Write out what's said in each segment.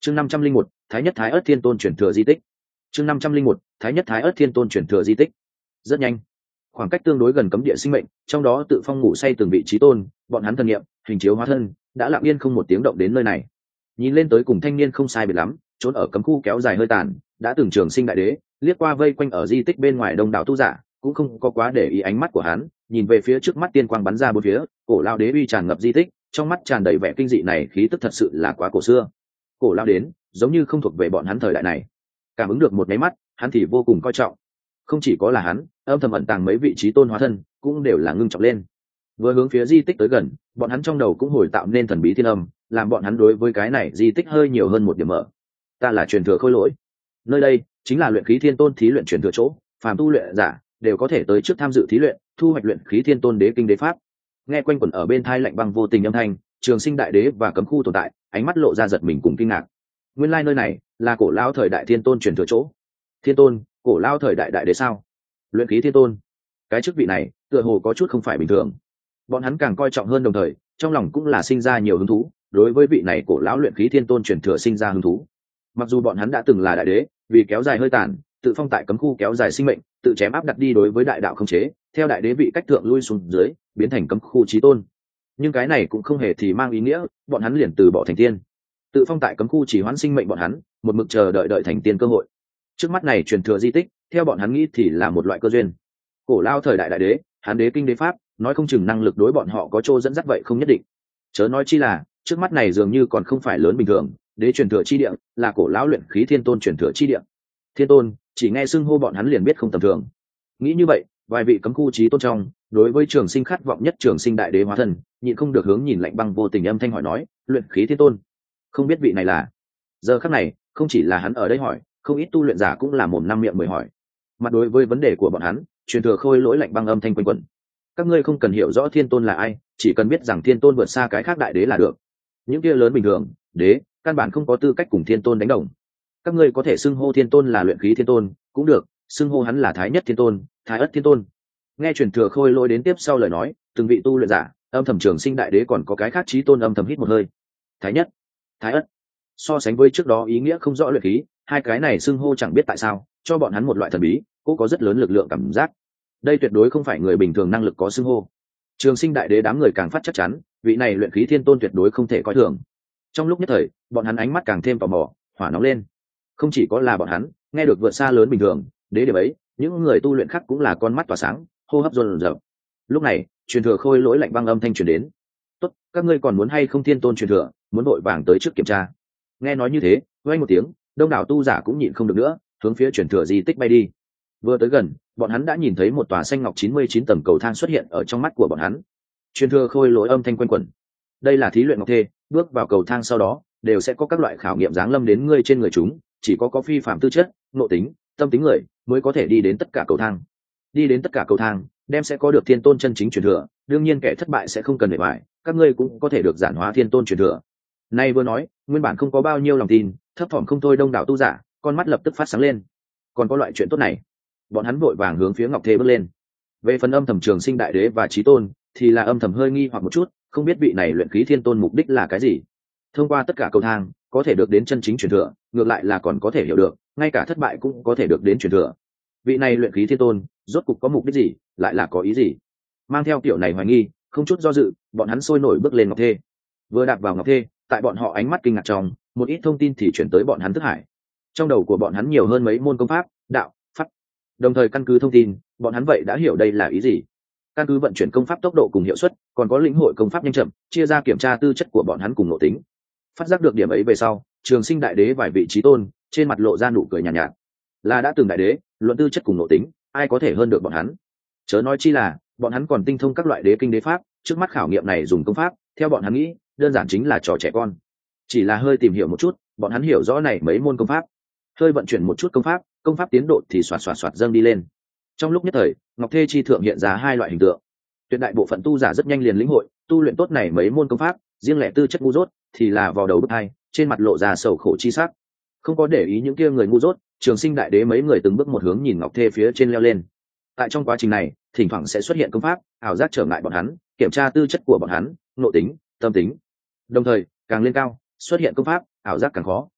chương 501, thái nhất thái ất thiên tôn truyền thừa di tích. chương 501, thái nhất thái ất thiên tôn truyền thừa di tích. Rất nhanh, khoảng cách tương đối gần cấm địa sinh mệnh, trong đó tự phong ngủ say từng vị trí tôn, bọn hắn thần nghiệm hình chiếu hóa thân đã lặng yên không một tiếng động đến nơi này. Nhìn lên tới cùng thanh niên không sai biệt lắm, trốn ở cấm khu kéo dài hơi tàn, đã từng trường sinh đại đế liếc qua vây quanh ở di tích bên ngoài đông đảo tu giả, cũng không có quá để ý ánh mắt của hắn, nhìn về phía trước mắt tiên quang bắn ra bốn phía, cổ lao đế uy tràn ngập di tích, trong mắt tràn đầy vẻ kinh dị này, khí tức thật sự là quá cổ xưa. Cổ lao đến giống như không thuộc về bọn hắn thời đại này. Cảm ứng được một nháy mắt, hắn thì vô cùng coi trọng. Không chỉ có là hắn, âm thầm ẩn tàng mấy vị trí tôn hóa thân cũng đều là ngưng trọng lên. Vừa hướng phía di tích tới gần, bọn hắn trong đầu cũng hồi tạo nên thần bí thiên âm, làm bọn hắn đối với cái này di tích hơi nhiều hơn một điểm mở. Ta là truyền thừa khôi lỗi, nơi đây chính là luyện khí thiên tôn thí luyện truyền thừa chỗ, phàm tu luyện giả đều có thể tới trước tham dự thí luyện, thu hoạch luyện khí thiên tôn đế kinh đế pháp. Nghe quanh quẩn ở bên thai lạnh băng vô tình âm thanh, trường sinh đại đế và cấm khu tồn tại, ánh mắt lộ ra giật mình cùng kinh ngạc. Nguyên lai nơi này là cổ lao thời đại thiên tôn truyền thừa chỗ. Thiên tôn, cổ lao thời đại đại đế sao? Luyện khí thiên tôn, cái chức vị này tựa hồ có chút không phải bình thường. Bọn hắn càng coi trọng hơn, đồng thời trong lòng cũng là sinh ra nhiều hứng thú, đối với vị này cổ lão luyện khí thiên tôn truyền thừa sinh ra hứng thú. Mặc dù bọn hắn đã từng là đại đế, vì kéo dài hơi tàn, tự phong tại cấm khu kéo dài sinh mệnh, tự chém áp đặt đi đối với đại đạo không chế, theo đại đế vị cách thượng lui xuống dưới, biến thành cấm khu chí tôn. Nhưng cái này cũng không hề thì mang ý nghĩa bọn hắn liền từ bỏ thành tiên. Tự phong tại cấm khu chỉ hoãn sinh mệnh bọn hắn, một mực chờ đợi thành tiên cơ hội. Trước mắt này truyền thừa di tích, theo bọn hắn nghĩ thì là một loại cơ duyên. Cổ lao thời đại đại đế, hắn đế kinh đế pháp, nói không chừng năng lực đối bọn họ có chỗ dẫn dắt vậy không nhất định. Chớ nói chi là trước mắt này dường như còn không phải lớn bình thường, đế truyền thừa chi địa là cổ lão luyện khí thiên tôn truyền thừa chi địa. Thiên tôn, chỉ nghe xưng hô bọn hắn liền biết không tầm thường. Nghĩ như vậy, vài vị cấm khu chí tôn trong, đối với trường sinh khát vọng nhất trường sinh đại đế hóa thân, nhịn không được hướng nhìn lạnh băng vô tình âm thanh hỏi nói, luyện khí thiên tôn, không biết vị này là? Giờ khắc này, không chỉ là hắn ở đây hỏi, không ít tu luyện giả cũng là mồm năm miệng mười hỏi. Mặt đối với vấn đề của bọn hắn, truyền thừa khôi lỗi lạnh băng âm thanh quanh quẩn. Các ngươi không cần hiểu rõ thiên tôn là ai, chỉ cần biết rằng thiên tôn vượt xa cái khác đại đế là được. Những kia lớn bình thường đế căn bản không có tư cách cùng thiên tôn đánh đồng. Các ngươi có thể xưng hô thiên tôn là luyện khí thiên tôn cũng được, xưng hô hắn là thái nhất thiên tôn, thái ất thiên tôn. Nghe truyền thừa khôi lỗi đến tiếp sau lời nói, từng vị tu luyện giả, âm thầm trường sinh đại đế còn có cái khác chí tôn âm thầm hít một hơi. Thái nhất, thái ất, so sánh với trước đó ý nghĩa không rõ luyện khí, hai cái này xưng hô chẳng biết tại sao cho bọn hắn một loại thần bí, cũng có rất lớn lực lượng cảm giác. Đây tuyệt đối không phải người bình thường năng lực có xưng hô. Trường sinh đại đế đám người càng phát chắc chắn, vị này luyện khí thiên tôn tuyệt đối không thể coi thường. Trong lúc nhất thời, bọn hắn ánh mắt càng thêm tò mò, hỏa nóng lên. Không chỉ có là bọn hắn nghe được vượt xa lớn bình thường đế điểm ấy, những người tu luyện khác cũng là con mắt tỏa sáng, hô hấp dồn dập. Lúc này, truyền thừa khôi lỗi lạnh băng âm thanh truyền đến. Tốt, các ngươi còn muốn hay không thiên tôn truyền thừa, muốn vội vàng tới trước kiểm tra. Nghe nói như thế, vang một tiếng, đông đảo tu giả cũng nhịn không được nữa, hướng phía truyền thừa di tích bay đi. Vừa tới gần, bọn hắn đã nhìn thấy một tòa xanh ngọc 99 tầng cầu thang xuất hiện ở trong mắt của bọn hắn. Truyền thừa khôi lỗi âm thanh quanh quẩn. Đây là thí luyện ngọc thê, bước vào cầu thang sau đó, đều sẽ có các loại khảo nghiệm giáng lâm đến ngươi trên người chúng, chỉ có phi phạm tư chất, nội tính, tâm tính người mới có thể đi đến tất cả cầu thang. Đi đến tất cả cầu thang, đem sẽ có được thiên tôn chân chính truyền thừa, đương nhiên kẻ thất bại sẽ không cần để bại, các ngươi cũng có thể được giản hóa thiên tôn truyền thừa. Nay vừa nói, nguyên bản không có bao nhiêu lòng tin, thấp thỏm không thôi đông đảo tu giả, con mắt lập tức phát sáng lên. Còn có loại chuyện tốt này. Bọn hắn vội vàng hướng phía ngọc thê bước lên. Về phần âm thầm trường sinh đại đế và chí tôn, thì là âm thầm hơi nghi hoặc một chút, không biết vị này luyện khí thiên tôn mục đích là cái gì. Thông qua tất cả cầu thang, có thể được đến chân chính truyền thừa, ngược lại là còn có thể hiểu được, ngay cả thất bại cũng có thể được đến truyền thừa. Vị này luyện khí thiên tôn, rốt cục có mục đích gì, lại là có ý gì? Mang theo kiểu này hoài nghi, không chút do dự, bọn hắn sôi nổi bước lên ngọc thê. Vừa đạp vào ngọc thê, tại bọn họ ánh mắt kinh ngạc trong, một ít thông tin thì chuyển tới bọn hắn thức hải. Trong đầu của bọn hắn nhiều hơn mấy môn công pháp, đạo, pháp. Đồng thời căn cứ thông tin, bọn hắn vậy đã hiểu đây là ý gì. Căn cứ vận chuyển công pháp tốc độ cùng hiệu suất, còn có lĩnh hội công pháp nhanh chậm, chia ra kiểm tra tư chất của bọn hắn cùng nội tính. Phát giác được điểm ấy về sau, trường sinh đại đế vài vị trí tôn trên mặt lộ ra nụ cười nhàn nhạt. Là đã từng đại đế, luận tư chất cùng nội tính, ai có thể hơn được bọn hắn? Chớ nói chi là bọn hắn còn tinh thông các loại đế kinh đế pháp, trước mắt khảo nghiệm này dùng công pháp, theo bọn hắn nghĩ, đơn giản chính là trò trẻ con. Chỉ là hơi tìm hiểu một chút, bọn hắn hiểu rõ này mấy môn công pháp, hơi vận chuyển một chút công pháp tiến độ thì xoạt dâng đi lên. Trong lúc nhất thời, ngọc thê chi thượng hiện ra hai loại hình tượng. Tuyệt đại bộ phận tu giả rất nhanh liền lĩnh hội, tu luyện tốt này mấy môn công pháp, riêng lẻ tư chất ngu dốt thì là vào đầu bức hai, trên mặt lộ ra sầu khổ chi sắc. Không có để ý những kia người ngu dốt, trường sinh đại đế mấy người từng bước một hướng nhìn ngọc thê phía trên leo lên. Tại trong quá trình này, thỉnh thoảng sẽ xuất hiện công pháp ảo giác trở ngại bọn hắn, kiểm tra tư chất của bọn hắn, nội tính, tâm tính. Đồng thời, càng lên cao, xuất hiện công pháp ảo giác càng khó.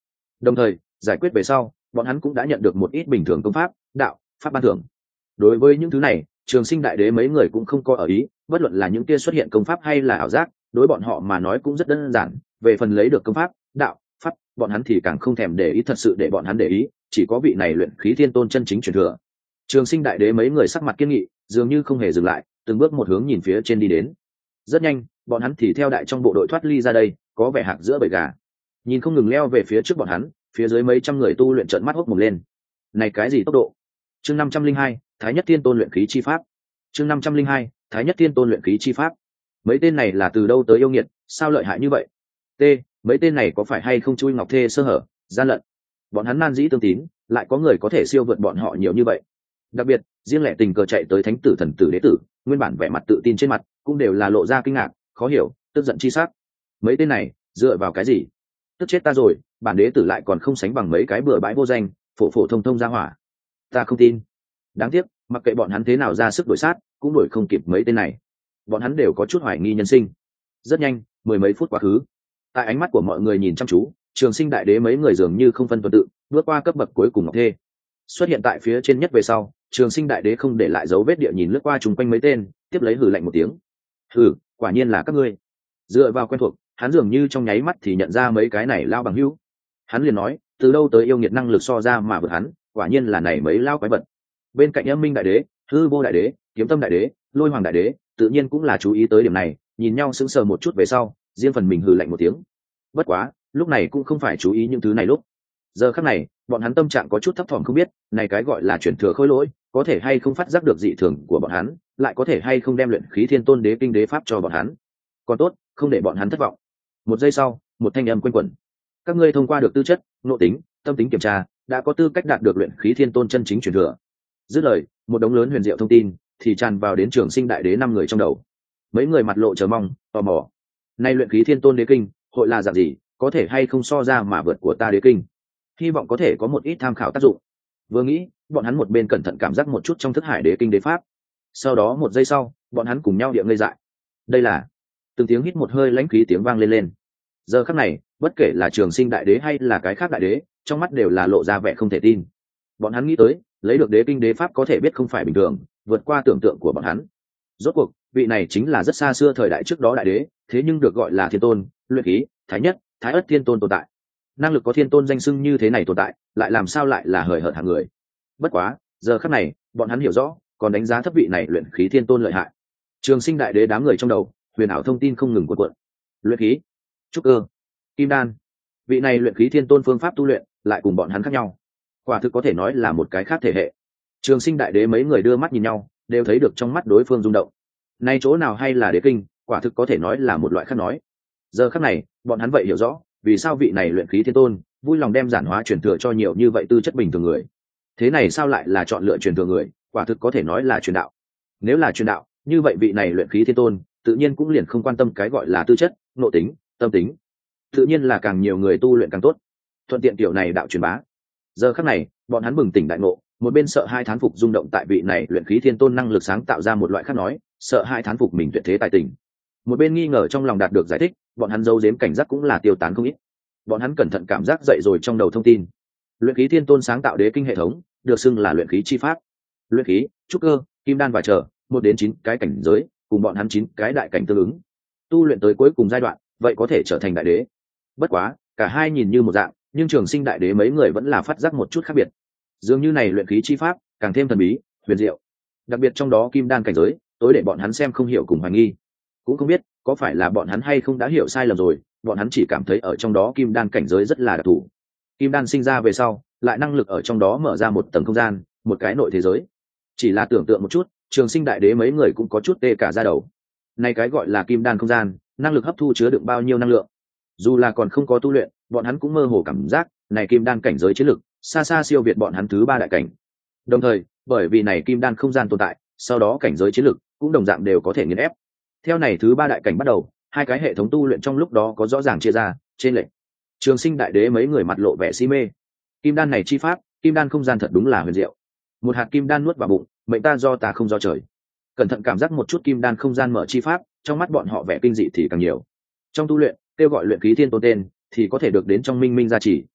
Đồng thời giải quyết về sau, bọn hắn cũng đã nhận được một ít bình thường công pháp, đạo pháp ban thưởng. Đối với những thứ này, Trường Sinh Đại Đế mấy người cũng không có ở ý, bất luận là những kia xuất hiện công pháp hay là ảo giác, đối bọn họ mà nói cũng rất đơn giản. Về phần lấy được công pháp, đạo pháp, bọn hắn thì càng không thèm để ý, thật sự để bọn hắn để ý chỉ có vị này luyện khí thiên tôn chân chính truyền thừa. Trường Sinh Đại Đế mấy người sắc mặt kiên nghị, dường như không hề dừng lại, từng bước một hướng nhìn phía trên đi đến. Rất nhanh, bọn hắn thì theo đại trong bộ đội thoát ly ra đây, có vẻ hạc giữa bầy gà. Nhìn không ngừng leo về phía trước bọn hắn, phía dưới mấy trăm người tu luyện trợn mắt hốc mồm lên. Này cái gì tốc độ? Chương 502, Thái Nhất Thiên Tôn luyện khí chi pháp. Chương 502, Thái Nhất Thiên Tôn luyện khí chi pháp. Mấy tên này là từ đâu tới yêu nghiệt, sao lợi hại như vậy? T, mấy tên này có phải hay không chui ngọc thê sơ hở, gian lận? Bọn hắn nan dĩ tương tín, lại có người có thể siêu vượt bọn họ nhiều như vậy. Đặc biệt, riêng lẻ tình cờ chạy tới thánh tử thần tử đế tử, nguyên bản vẻ mặt tự tin trên mặt cũng đều là lộ ra kinh ngạc, khó hiểu, tức giận chi sắc. Mấy tên này dựa vào cái gì? Tức chết ta rồi, bản đế tử lại còn không sánh bằng mấy cái bừa bãi vô danh, phổ phổ thông thông ra hỏa. Ta không tin. Đáng tiếc, mặc kệ bọn hắn thế nào ra sức đuổi sát, cũng đuổi không kịp mấy tên này. Bọn hắn đều có chút hoài nghi nhân sinh. Rất nhanh, mười mấy phút quá khứ. Tại ánh mắt của mọi người nhìn chăm chú, Trường Sinh Đại Đế mấy người dường như không phân tuần tự, bước qua cấp bậc cuối cùng ngọc thê, xuất hiện tại phía trên nhất về sau. Trường Sinh Đại Đế không để lại dấu vết địa nhìn lướt qua chung quanh mấy tên, tiếp lấy hừ lạnh một tiếng. Hừ, quả nhiên là các ngươi. Dựa vào quen thuộc, hắn dường như trong nháy mắt thì nhận ra mấy cái này lao bằng hữu. Hắn liền nói, từ đâu tới yêu nghiệt năng lực so ra mà vượt hắn, quả nhiên là này mấy lao quái vật. Bên cạnh Âm Minh Đại Đế, Hư Vô Đại Đế, Kiếm Tâm Đại Đế, Lôi Hoàng Đại Đế, tự nhiên cũng là chú ý tới điểm này, nhìn nhau sững sờ một chút về sau, riêng phần mình hừ lạnh một tiếng. Bất quá, lúc này cũng không phải chú ý những thứ này lúc. Giờ khắc này, bọn hắn tâm trạng có chút thấp thỏm, không biết, này cái gọi là chuyển thừa khối lỗi, có thể hay không phát giác được dị thường của bọn hắn, lại có thể hay không đem luyện khí thiên tôn đế kinh đế pháp cho bọn hắn. Còn tốt, không để bọn hắn thất vọng. Một giây sau, một thanh âm quanh quẩn. Các ngươi thông qua được tư chất, nội tính, tâm tính kiểm tra, đã có tư cách đạt được luyện khí thiên tôn chân chính truyền thừa. Dứt lời, một đống lớn huyền diệu thông tin thì tràn vào đến Trường Sinh Đại Đế năm người trong đầu. Mấy người mặt lộ chờ mong, tò mò. Nay luyện khí thiên tôn đế kinh, hội là dạng gì, có thể hay không so ra mà vượt của ta đế kinh? Hy vọng có thể có một ít tham khảo tác dụng. Vừa nghĩ, bọn hắn một bên cẩn thận cảm giác một chút trong thức hải đế kinh đế pháp. Sau đó một giây sau, bọn hắn cùng nhau địa ngây dại. Đây là từng tiếng hít một hơi lãnh khí tiếng vang lên lên. Giờ khắc này, bất kể là Trường Sinh Đại Đế hay là cái khác đại đế, trong mắt đều là lộ ra vẻ không thể tin. Bọn hắn nghĩ tới, lấy được đế kinh đế pháp có thể biết không phải bình thường, vượt qua tưởng tượng của bọn hắn. Rốt cuộc, vị này chính là rất xa xưa thời đại trước đó đại đế, thế nhưng được gọi là thiên tôn, luyện khí, thái nhất, thái ất thiên tôn tồn tại. Năng lực có thiên tôn danh xưng như thế này tồn tại, lại làm sao lại là hời hợt hạng người. Bất quá, giờ khắc này, bọn hắn hiểu rõ, còn đánh giá thấp vị này luyện khí thiên tôn lợi hại. Trường Sinh Đại Đế đám người trong đầu, huyền ảo thông tin không ngừng cuộn cuộn. Luyện khí, trúc cơ, kim đan, vị này luyện khí thiên tôn phương pháp tu luyện lại cùng bọn hắn khác nhau, quả thực có thể nói là một cái khác thể hệ. Trường Sinh Đại Đế mấy người đưa mắt nhìn nhau, đều thấy được trong mắt đối phương rung động. Nay chỗ nào hay là đế kinh, quả thực có thể nói là một loại khác nói. Giờ khắc này, bọn hắn vậy hiểu rõ, vì sao vị này luyện khí thiên tôn vui lòng đem giản hóa truyền thừa cho nhiều như vậy tư chất bình thường người. Thế này sao lại là chọn lựa truyền thừa người, quả thực có thể nói là truyền đạo. Nếu là truyền đạo, như vậy vị này luyện khí thiên tôn tự nhiên cũng liền không quan tâm cái gọi là tư chất, nội tính, tâm tính. Tự nhiên là càng nhiều người tu luyện càng tốt, thuận tiện tiểu này đạo truyền bá. Giờ khắc này, bọn hắn bừng tỉnh đại ngộ, một bên sợ hai thán phục rung động tại vị này luyện khí thiên tôn năng lực sáng tạo ra một loại khác nói, sợ hai thán phục mình tuyệt thế tài tình. Một bên nghi ngờ trong lòng đạt được giải thích, bọn hắn giấu giếm cảnh giác cũng là tiêu tán không ít. Bọn hắn cẩn thận cảm giác dậy rồi trong đầu thông tin. Luyện khí thiên tôn sáng tạo đế kinh hệ thống, được xưng là luyện khí chi pháp. Luyện khí, trúc cơ, kim đan và chờ, 1 đến 9 cái cảnh giới, cùng bọn hắn 9 cái đại cảnh tương ứng. Tu luyện tới cuối cùng giai đoạn, vậy có thể trở thành đại đế. Bất quá, cả hai nhìn như một dạng, nhưng Trường Sinh Đại Đế mấy người vẫn là phát giác một chút khác biệt. Dường như này luyện khí chi pháp càng thêm thần bí, huyền diệu. Đặc biệt trong đó kim đan cảnh giới, tối để bọn hắn xem không hiểu cùng hoài nghi. Cũng không biết có phải là bọn hắn hay không đã hiểu sai lầm rồi, bọn hắn chỉ cảm thấy ở trong đó kim đan cảnh giới rất là đặc thù. Kim đan sinh ra về sau, lại năng lực ở trong đó mở ra một tầng không gian, một cái nội thế giới. Chỉ là tưởng tượng một chút, Trường Sinh Đại Đế mấy người cũng có chút tê cả da đầu. Này cái gọi là kim đan không gian, năng lực hấp thu chứa đựng bao nhiêu năng lượng? Dù là còn không có tu luyện, bọn hắn cũng mơ hồ cảm giác, này kim đan cảnh giới chiến lực xa xa siêu việt bọn hắn thứ 3 đại cảnh. Đồng thời, bởi vì này kim đan không gian tồn tại, sau đó cảnh giới chiến lực cũng đồng dạng đều có thể nghiền ép. Theo này thứ 3 đại cảnh bắt đầu, hai cái hệ thống tu luyện trong lúc đó có rõ ràng chia ra, trên lệch. Trường Sinh Đại Đế mấy người mặt lộ vẻ si mê. Kim đan này chi pháp, kim đan không gian thật đúng là huyền diệu. Một hạt kim đan nuốt vào bụng, mệnh ta do ta không do trời. Cẩn thận cảm giác một chút kim đan không gian mở chi pháp, trong mắt bọn họ vẻ kinh dị thì càng nhiều. Trong tu luyện, kêu gọi luyện khí thiên tôn tên, thì có thể được đến trong minh minh gia trì,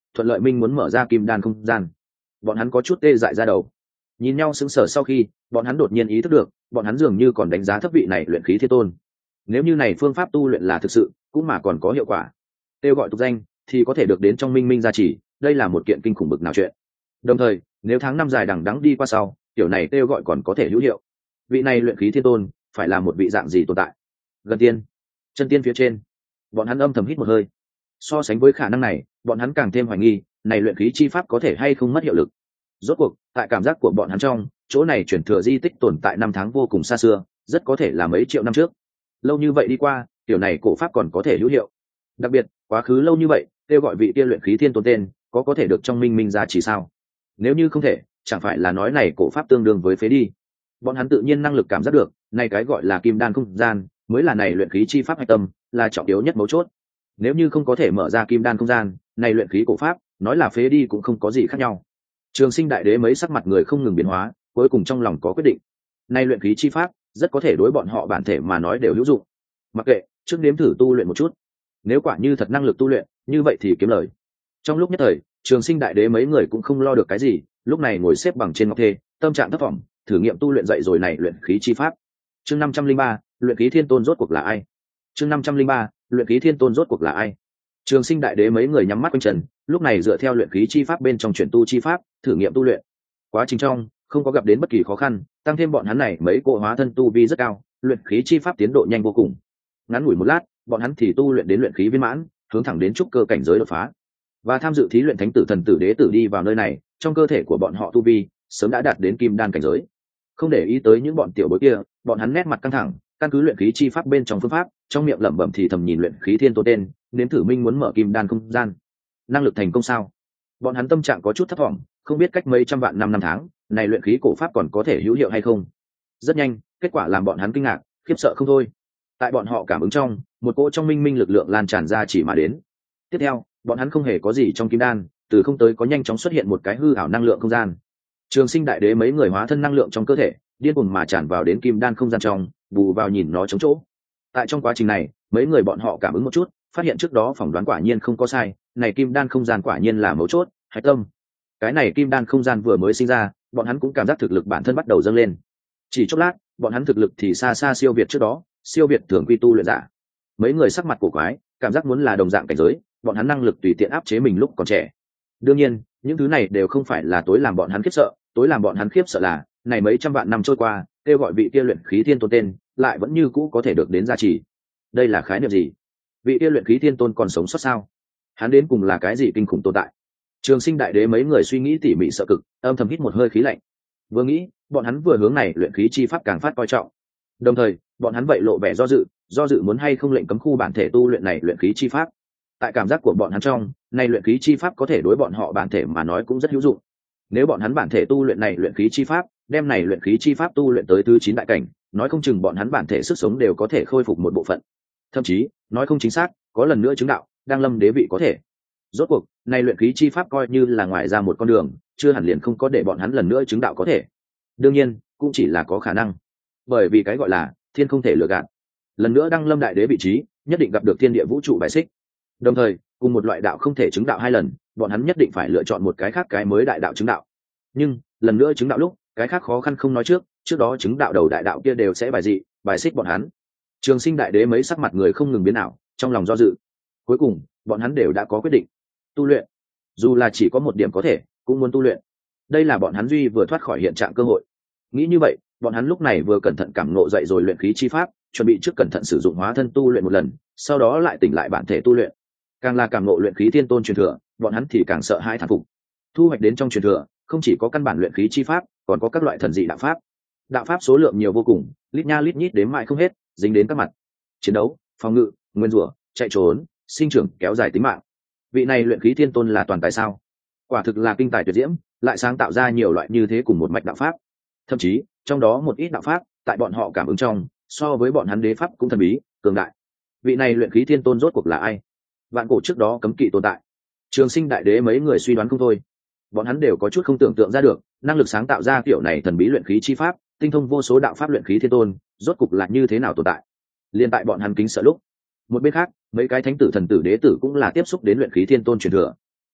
thuận lợi minh muốn mở ra kim đan không gian. Bọn hắn có chút tê dại ra đầu, nhìn nhau sững sờ. Sau khi bọn hắn đột nhiên ý thức được, bọn hắn dường như còn đánh giá thấp vị này luyện khí thiên tôn. Nếu như này phương pháp tu luyện là thực sự, cũng mà còn có hiệu quả, kêu gọi tục danh thì có thể được đến trong minh minh gia trì, đây là một kiện kinh khủng bực nào chuyện. Đồng thời, nếu tháng năm dài đằng đẵng đi qua sau, kiểu này kêu gọi còn có thể hữu hiệu, vị này luyện khí thiên tôn phải là một vị dạng gì tồn tại? Gần tiên, chân tiên phía trên, bọn hắn âm thầm hít một hơi. So sánh với khả năng này, bọn hắn càng thêm hoài nghi, này luyện khí chi pháp có thể hay không mất hiệu lực. Rốt cuộc, tại cảm giác của bọn hắn trong, chỗ này chuyển thừa di tích tồn tại năm tháng vô cùng xa xưa, rất có thể là mấy triệu năm trước. Lâu như vậy đi qua, kiểu này cổ pháp còn có thể hữu hiệu. Đặc biệt, quá khứ lâu như vậy, kêu gọi vị kia luyện khí thiên tôn tên, có thể được trong minh minh giá trị sao? Nếu như không thể, chẳng phải là nói này cổ pháp tương đương với phế đi. Bọn hắn tự nhiên năng lực cảm giác được, này cái gọi là kim đan không gian, mới là này luyện khí chi pháp hạch tâm, là trọng yếu nhất mấu chốt. Nếu như không có thể mở ra kim đan không gian, này luyện khí cổ pháp, nói là phế đi cũng không có gì khác nhau. Trường Sinh đại đế mấy sắc mặt người không ngừng biến hóa, cuối cùng trong lòng có quyết định. Này luyện khí chi pháp, rất có thể đối bọn họ bản thể mà nói đều hữu dụng. Mặc kệ, trước nếm thử tu luyện một chút. Nếu quả như thật năng lực tu luyện, như vậy thì kiếm lời. Trong lúc nhất thời, Trường Sinh đại đế mấy người cũng không lo được cái gì, lúc này ngồi xếp bằng trên ngọc thê, tâm trạng thấp vọng, thử nghiệm tu luyện dậy rồi này luyện khí chi pháp. Chương 503, luyện khí thiên tôn rốt cuộc là ai? Chương 503, luyện khí thiên tôn rốt cuộc là ai? Trường Sinh đại đế mấy người nhắm mắt quanh trần, lúc này dựa theo luyện khí chi pháp bên trong chuyển tu chi pháp, thử nghiệm tu luyện. Quá trình trong, không có gặp đến bất kỳ khó khăn, tăng thêm bọn hắn này mấy cỗ hóa thân tu vi rất cao, luyện khí chi pháp tiến độ nhanh vô cùng. Ngắn ngủi một lát, bọn hắn thì tu luyện đến luyện khí viên mãn, hướng thẳng đến trúc cơ cảnh giới đột phá. Và tham dự thí luyện thánh tử thần tử đế tử đi vào nơi này, trong cơ thể của bọn họ tu vi sớm đã đạt đến kim đan cảnh giới. Không để ý tới những bọn tiểu bối kia, bọn hắn nét mặt căng thẳng, căn cứ luyện khí chi pháp bên trong phương pháp, trong miệng lẩm bẩm thì thầm nhìn luyện khí thiên tôn tên, nếm thử minh muốn mở kim đan không gian. Năng lực thành công sao? Bọn hắn tâm trạng có chút thất vọng, không biết cách mấy trăm vạn năm tháng, này luyện khí cổ pháp còn có thể hữu hiệu hay không. Rất nhanh, kết quả làm bọn hắn kinh ngạc, khiếp sợ không thôi. Tại bọn họ cảm ứng trong, một cỗ trong minh minh lực lượng lan tràn ra chỉ mà đến. Tiếp theo, bọn hắn không hề có gì trong kim đan, từ không tới có nhanh chóng xuất hiện một cái hư ảo năng lượng không gian. Trường Sinh đại đế mấy người hóa thân năng lượng trong cơ thể, điên cuồng mà tràn vào đến kim đan không gian trong, bù vào nhìn nó trống chỗ. Tại trong quá trình này, mấy người bọn họ cảm ứng một chút, phát hiện trước đó phỏng đoán quả nhiên không có sai, này kim đan không gian quả nhiên là mấu chốt, hạch tâm. Cái này kim đan không gian vừa mới sinh ra, bọn hắn cũng cảm giác thực lực bản thân bắt đầu dâng lên. Chỉ chốc lát, bọn hắn thực lực thì xa xa siêu việt trước đó, siêu việt thường quy tu luyện giả. Mấy người sắc mặt cổ quái, cảm giác muốn là đồng dạng cảnh giới, bọn hắn năng lực tùy tiện áp chế mình lúc còn trẻ. Đương nhiên, những thứ này đều không phải là tối làm bọn hắn khiếp sợ, tối làm bọn hắn khiếp sợ là, này mấy trăm vạn năm trôi qua, kêu gọi vị kia luyện khí thiên tôn tên, lại vẫn như cũ có thể được đến gia trì. Đây là khái niệm gì? Vị kia luyện khí thiên tôn còn sống sót sao? Hắn đến cùng là cái gì kinh khủng tồn tại? Trường Sinh đại đế mấy người suy nghĩ tỉ mỉ sợ cực, âm thầm hít một hơi khí lạnh. Vừa nghĩ, bọn hắn vừa hướng này luyện khí chi pháp càng phát coi trọng. Đồng thời, bọn hắn vậy lộ vẻ do dự muốn hay không lệnh cấm khu bản thể tu luyện này luyện khí chi pháp. Tại cảm giác của bọn hắn trong, này luyện khí chi pháp có thể đối bọn họ bản thể mà nói cũng rất hữu dụng. Nếu bọn hắn bản thể tu luyện này luyện khí chi pháp, đem này luyện khí chi pháp tu luyện tới thứ 9 đại cảnh, nói không chừng bọn hắn bản thể sức sống đều có thể khôi phục một bộ phận. Thậm chí, nói không chính xác, có lần nữa chứng đạo, đang lâm đế vị có thể. Rốt cuộc, này luyện khí chi pháp coi như là ngoài ra một con đường, chưa hẳn liền không có để bọn hắn lần nữa chứng đạo có thể. Đương nhiên, cũng chỉ là có khả năng. Bởi vì cái gọi là thiên không thể lừa gạt. Lần nữa đăng lâm đại đế vị trí, nhất định gặp được thiên địa vũ trụ bài xích. Đồng thời, cùng một loại đạo không thể chứng đạo 2 lần, bọn hắn nhất định phải lựa chọn một cái khác cái mới đại đạo chứng đạo. Nhưng, lần nữa chứng đạo lúc, cái khác khó khăn không nói trước đó chứng đạo đầu đại đạo kia đều sẽ bài xích bọn hắn. Trường Sinh đại đế mấy sắc mặt người không ngừng biến ảo, trong lòng do dự. Cuối cùng, bọn hắn đều đã có quyết định. Tu luyện, dù là chỉ có một điểm có thể, cũng muốn tu luyện. Đây là bọn hắn duy vừa thoát khỏi hiện trạng cơ hội. Nghĩ như vậy, bọn hắn lúc này vừa cẩn thận cảm ngộ dậy rồi luyện khí chi pháp, chuẩn bị trước cẩn thận sử dụng hóa thân tu luyện một lần, sau đó lại tỉnh lại bản thể tu luyện. Càng là cảm ngộ luyện khí thiên tôn truyền thừa, bọn hắn thì càng sợ hãi thán phục. Thu hoạch đến trong truyền thừa, không chỉ có căn bản luyện khí chi pháp, còn có các loại thần dị đạo pháp. Đạo pháp số lượng nhiều vô cùng, lít nha lít nhít đếm mãi không hết, dính đến các mặt. Chiến đấu, phòng ngự, nguyên rủa, chạy trốn, sinh trưởng, kéo dài tính mạng. Vị này luyện khí thiên tôn là toàn tài sao? Quả thực là kinh tài tuyệt diễm, lại sáng tạo ra nhiều loại như thế cùng một mạch đạo pháp. Thậm chí, trong đó một ít đạo pháp, tại bọn họ cảm ứng trong, so với bọn hắn đế pháp cũng thần bí, cường đại. Vị này luyện khí thiên tôn rốt cuộc là ai? Vạn cổ trước đó cấm kỵ tồn tại. Trường Sinh đại đế mấy người suy đoán không thôi. Bọn hắn đều có chút không tưởng tượng ra được, năng lực sáng tạo ra kiểu này thần bí luyện khí chi pháp, tinh thông vô số đạo pháp luyện khí thiên tôn, rốt cục là như thế nào tồn tại. Liên tại bọn hắn kính sợ lúc, một bên khác, mấy cái thánh tử thần tử đế tử cũng là tiếp xúc đến luyện khí thiên tôn truyền thừa.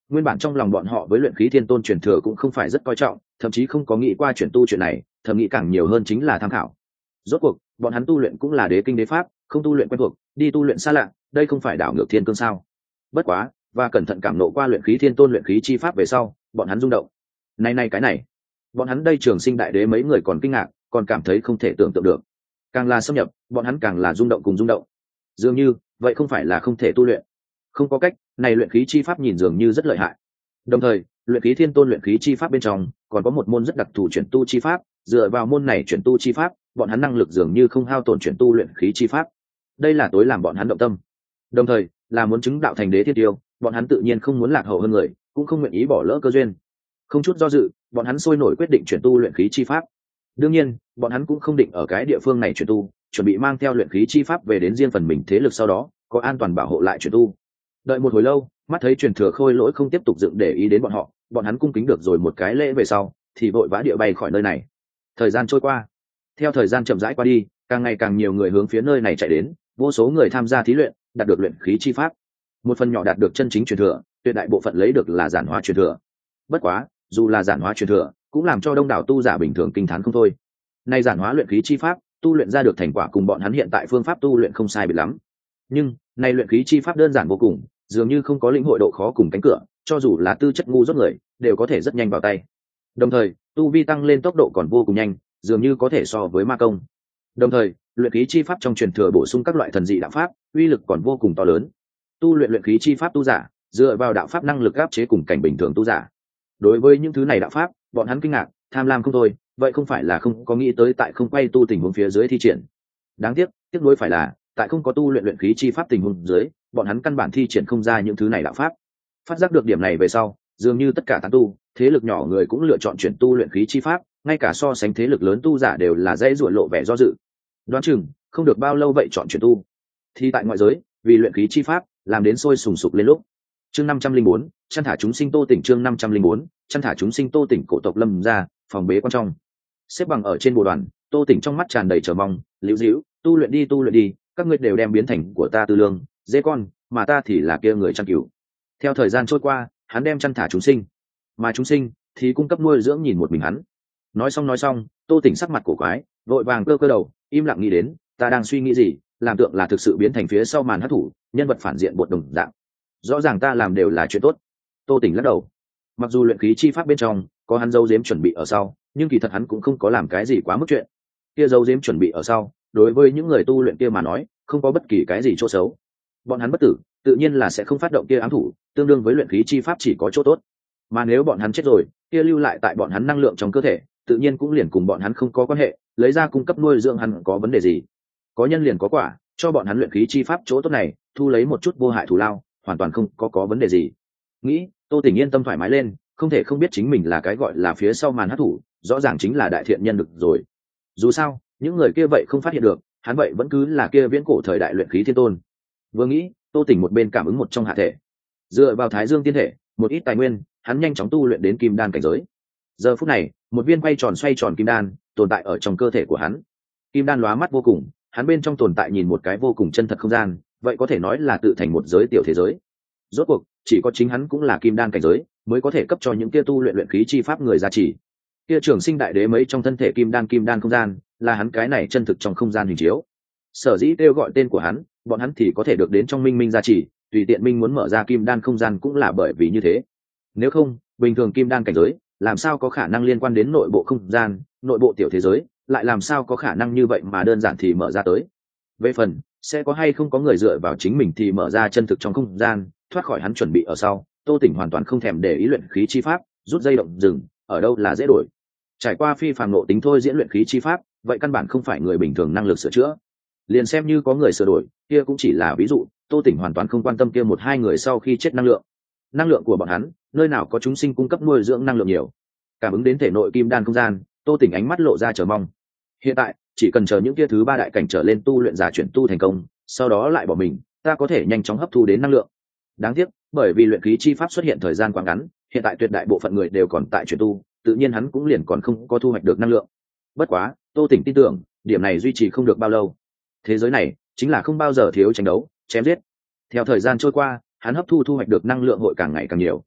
Nguyên bản trong lòng bọn họ với luyện khí thiên tôn truyền thừa cũng không phải rất coi trọng, thậm chí không có nghĩ qua chuyển tu chuyện này, thầm nghĩ càng nhiều hơn chính là tham khảo. Rốt cuộc bọn hắn tu luyện cũng là đế kinh đế pháp, không tu luyện quen thuộc, đi tu luyện xa lạ, đây không phải đảo ngược thiên cương sao? Bất quá, và cẩn thận cảm nộ qua luyện khí thiên tôn luyện khí chi pháp về sau, bọn hắn rung động. Này cái này, bọn hắn đây trường sinh đại đế mấy người còn kinh ngạc, còn cảm thấy không thể tưởng tượng được. Càng là xâm nhập, bọn hắn càng là rung động cùng rung động. Dường như, vậy không phải là không thể tu luyện. Không có cách, này luyện khí chi pháp nhìn dường như rất lợi hại. Đồng thời, luyện khí thiên tôn luyện khí chi pháp bên trong còn có một môn rất đặc thù chuyển tu chi pháp, dựa vào môn này chuyển tu chi pháp, bọn hắn năng lực dường như không hao tổn chuyển tu luyện khí chi pháp. Đây là tối làm bọn hắn động tâm. Đồng thời, là muốn chứng đạo thành đế thiên tiêu, bọn hắn tự nhiên không muốn lạc hậu hơn người, cũng không nguyện ý bỏ lỡ cơ duyên. Không chút do dự, bọn hắn sôi nổi quyết định chuyển tu luyện khí chi pháp. Đương nhiên, bọn hắn cũng không định ở cái địa phương này chuyển tu, chuẩn bị mang theo luyện khí chi pháp về đến riêng phần mình thế lực, sau đó có an toàn bảo hộ lại chuyển tu. Đợi một hồi lâu, mắt thấy truyền thừa khôi lỗi không tiếp tục dựng để ý đến bọn hắn cung kính được rồi một cái lễ về sau, thì vội vã địa bay khỏi nơi này. Thời gian trôi qua, theo thời gian chậm rãi qua đi, càng ngày càng nhiều người hướng phía nơi này chạy đến, vô số người tham gia thí luyện, đạt được luyện khí chi pháp. Một phần nhỏ đạt được chân chính truyền thừa, tuyệt đại bộ phận lấy được là giản hóa truyền thừa. Bất quá, dù là giản hóa truyền thừa, cũng làm cho đông đảo tu giả bình thường kinh thán không thôi. Nay giản hóa luyện khí chi pháp, tu luyện ra được thành quả cùng bọn hắn hiện tại phương pháp tu luyện không sai biệt lắm. Nhưng, nay luyện khí chi pháp đơn giản vô cùng, dường như không có lĩnh hội độ khó cùng cánh cửa, cho dù là tư chất ngu dốt người, đều có thể rất nhanh vào tay. Đồng thời, tu vi tăng lên tốc độ còn vô cùng nhanh, dường như có thể so với ma công. Đồng thời, luyện khí chi pháp trong truyền thừa bổ sung các loại thần dị đạo pháp, uy lực còn vô cùng to lớn. Tu luyện luyện khí chi pháp tu giả, dựa vào đạo pháp năng lực áp chế cùng cảnh bình thường tu giả. Đối với những thứ này đạo pháp, bọn hắn kinh ngạc, tham lam không thôi, vậy không phải là không có nghĩ tới tại không quay tu tình huống phía dưới thi triển. Đáng tiếc, tiếc nuối phải là, tại không có tu luyện luyện khí chi pháp tình huống dưới, bọn hắn căn bản thi triển không ra những thứ này đạo pháp. Phát giác được điểm này về sau, dường như tất cả tán tu, thế lực nhỏ người cũng lựa chọn chuyển tu luyện khí chi pháp, ngay cả so sánh thế lực lớn tu giả đều là dễ dụa lộ vẻ do dự. Đoán chừng không được bao lâu vậy chọn chuyển tu. Thì tại ngoại giới, vì luyện khí chi pháp, làm đến sôi sùng sục lên lúc. Chương 504, chăn thả chúng sinh Tô Tỉnh. Chương 504, chăn thả chúng sinh Tô Tỉnh. Cổ tộc Lâm ra, phòng bế quan trong. Xếp bằng ở trên bộ đoàn, Tô Tỉnh trong mắt tràn đầy chờ mong, liễu dĩu, tu luyện đi, các ngươi đều đem biến thành của ta tư lương, dễ con, mà ta thì là kia người chăn cừu. Theo thời gian trôi qua, hắn đem chăn thả chúng sinh, mà chúng sinh thì cung cấp nuôi dưỡng nhìn một mình hắn. Nói xong, Tô Tỉnh sắc mặt cổ quái, vội vàng cơ đầu, im lặng nghĩ đến, ta đang suy nghĩ gì, làm tượng là thực sự biến thành phía sau màn hắc thủ, nhân vật phản diện bột đồng dạng. Rõ ràng ta làm đều là chuyện tốt. Tô Tỉnh lắc đầu. Mặc dù luyện khí chi pháp bên trong có hắn dấu giếm chuẩn bị ở sau, nhưng kỳ thật hắn cũng không có làm cái gì quá mức chuyện. Kia dấu giếm chuẩn bị ở sau, đối với những người tu luyện kia mà nói, không có bất kỳ cái gì chỗ xấu. Bọn hắn bất tử, tự nhiên là sẽ không phát động kia ám thủ, tương đương với luyện khí chi pháp chỉ có chỗ tốt. Mà nếu bọn hắn chết rồi, kia lưu lại tại bọn hắn năng lượng trong cơ thể, tự nhiên cũng liền cùng bọn hắn không có quan hệ, lấy ra cung cấp nuôi dưỡng hắn có vấn đề gì? Có nhân liền có quả, cho bọn hắn luyện khí chi pháp chỗ tốt này, thu lấy một chút vô hại thù lao, hoàn toàn không có vấn đề gì. Nghĩ, Tô Tỉnh yên tâm thoải mái lên, không thể không biết chính mình là cái gọi là phía sau màn hắc thủ, rõ ràng chính là đại thiện nhân được rồi. Dù sao, những người kia vậy không phát hiện được, hắn vậy vẫn cứ là kia viễn cổ thời đại luyện khí thiên tôn. Vừa nghĩ, Tô Tỉnh một bên cảm ứng một trong hạ thể, dựa vào Thái Dương tiên thể, một ít tài nguyên, hắn nhanh chóng tu luyện đến kim đan cảnh giới. Giờ phút này, một viên quay tròn xoay tròn kim đan tồn tại ở trong cơ thể của hắn. Kim đan lóa mắt vô cùng, hắn bên trong tồn tại nhìn một cái vô cùng chân thật không gian, vậy có thể nói là tự thành một giới tiểu thế giới. Rốt cuộc, chỉ có chính hắn cũng là kim đan cảnh giới, mới có thể cấp cho những kia tu luyện luyện khí chi pháp người gia trì. Kia trường sinh đại đế mấy trong thân thể kim đan không gian, là hắn cái này chân thực trong không gian hình chiếu. Sở dĩ kêu gọi tên của hắn, bọn hắn thì có thể được đến trong minh minh gia trì, tùy tiện minh muốn mở ra kim đan không gian cũng là bởi vì như thế. Nếu không, bình thường kim đan cảnh giới, làm sao có khả năng liên quan đến nội bộ không gian, nội bộ tiểu thế giới, lại làm sao có khả năng như vậy mà đơn giản thì mở ra tới. Về phần, sẽ có hay không có người dựa vào chính mình thì mở ra chân thực trong không gian, thoát khỏi hắn chuẩn bị ở sau, Tô Tỉnh hoàn toàn không thèm để ý luyện khí chi pháp, rút dây động rừng, ở đâu là dễ đổi. Trải qua phi phàm nộ tính thôi diễn luyện khí chi pháp, vậy căn bản không phải người bình thường năng lực sửa chữa. Liền xem như có người sửa đổi, kia cũng chỉ là ví dụ, Tô Tỉnh hoàn toàn không quan tâm kia một hai người sau khi chết năng lượng. Năng lượng của bọn hắn, nơi nào có chúng sinh cung cấp nuôi dưỡng năng lượng nhiều. Cảm ứng đến thể nội kim đan không gian, Tô Tỉnh ánh mắt lộ ra chờ mong. Hiện tại, chỉ cần chờ những kia thứ ba đại cảnh trở lên tu luyện giả chuyển tu thành công, sau đó lại bỏ mình, ta có thể nhanh chóng hấp thu đến năng lượng. Đáng tiếc, bởi vì luyện khí chi pháp xuất hiện thời gian quá ngắn, hiện tại tuyệt đại bộ phận người đều còn tại chuyển tu, tự nhiên hắn cũng liền còn không có thu hoạch được năng lượng. Bất quá, Tô Tỉnh tin tưởng, điểm này duy trì không được bao lâu. Thế giới này chính là không bao giờ thiếu tranh đấu, chém giết. Theo thời gian trôi qua, hắn hấp thu hoạch được năng lượng hội càng ngày càng nhiều.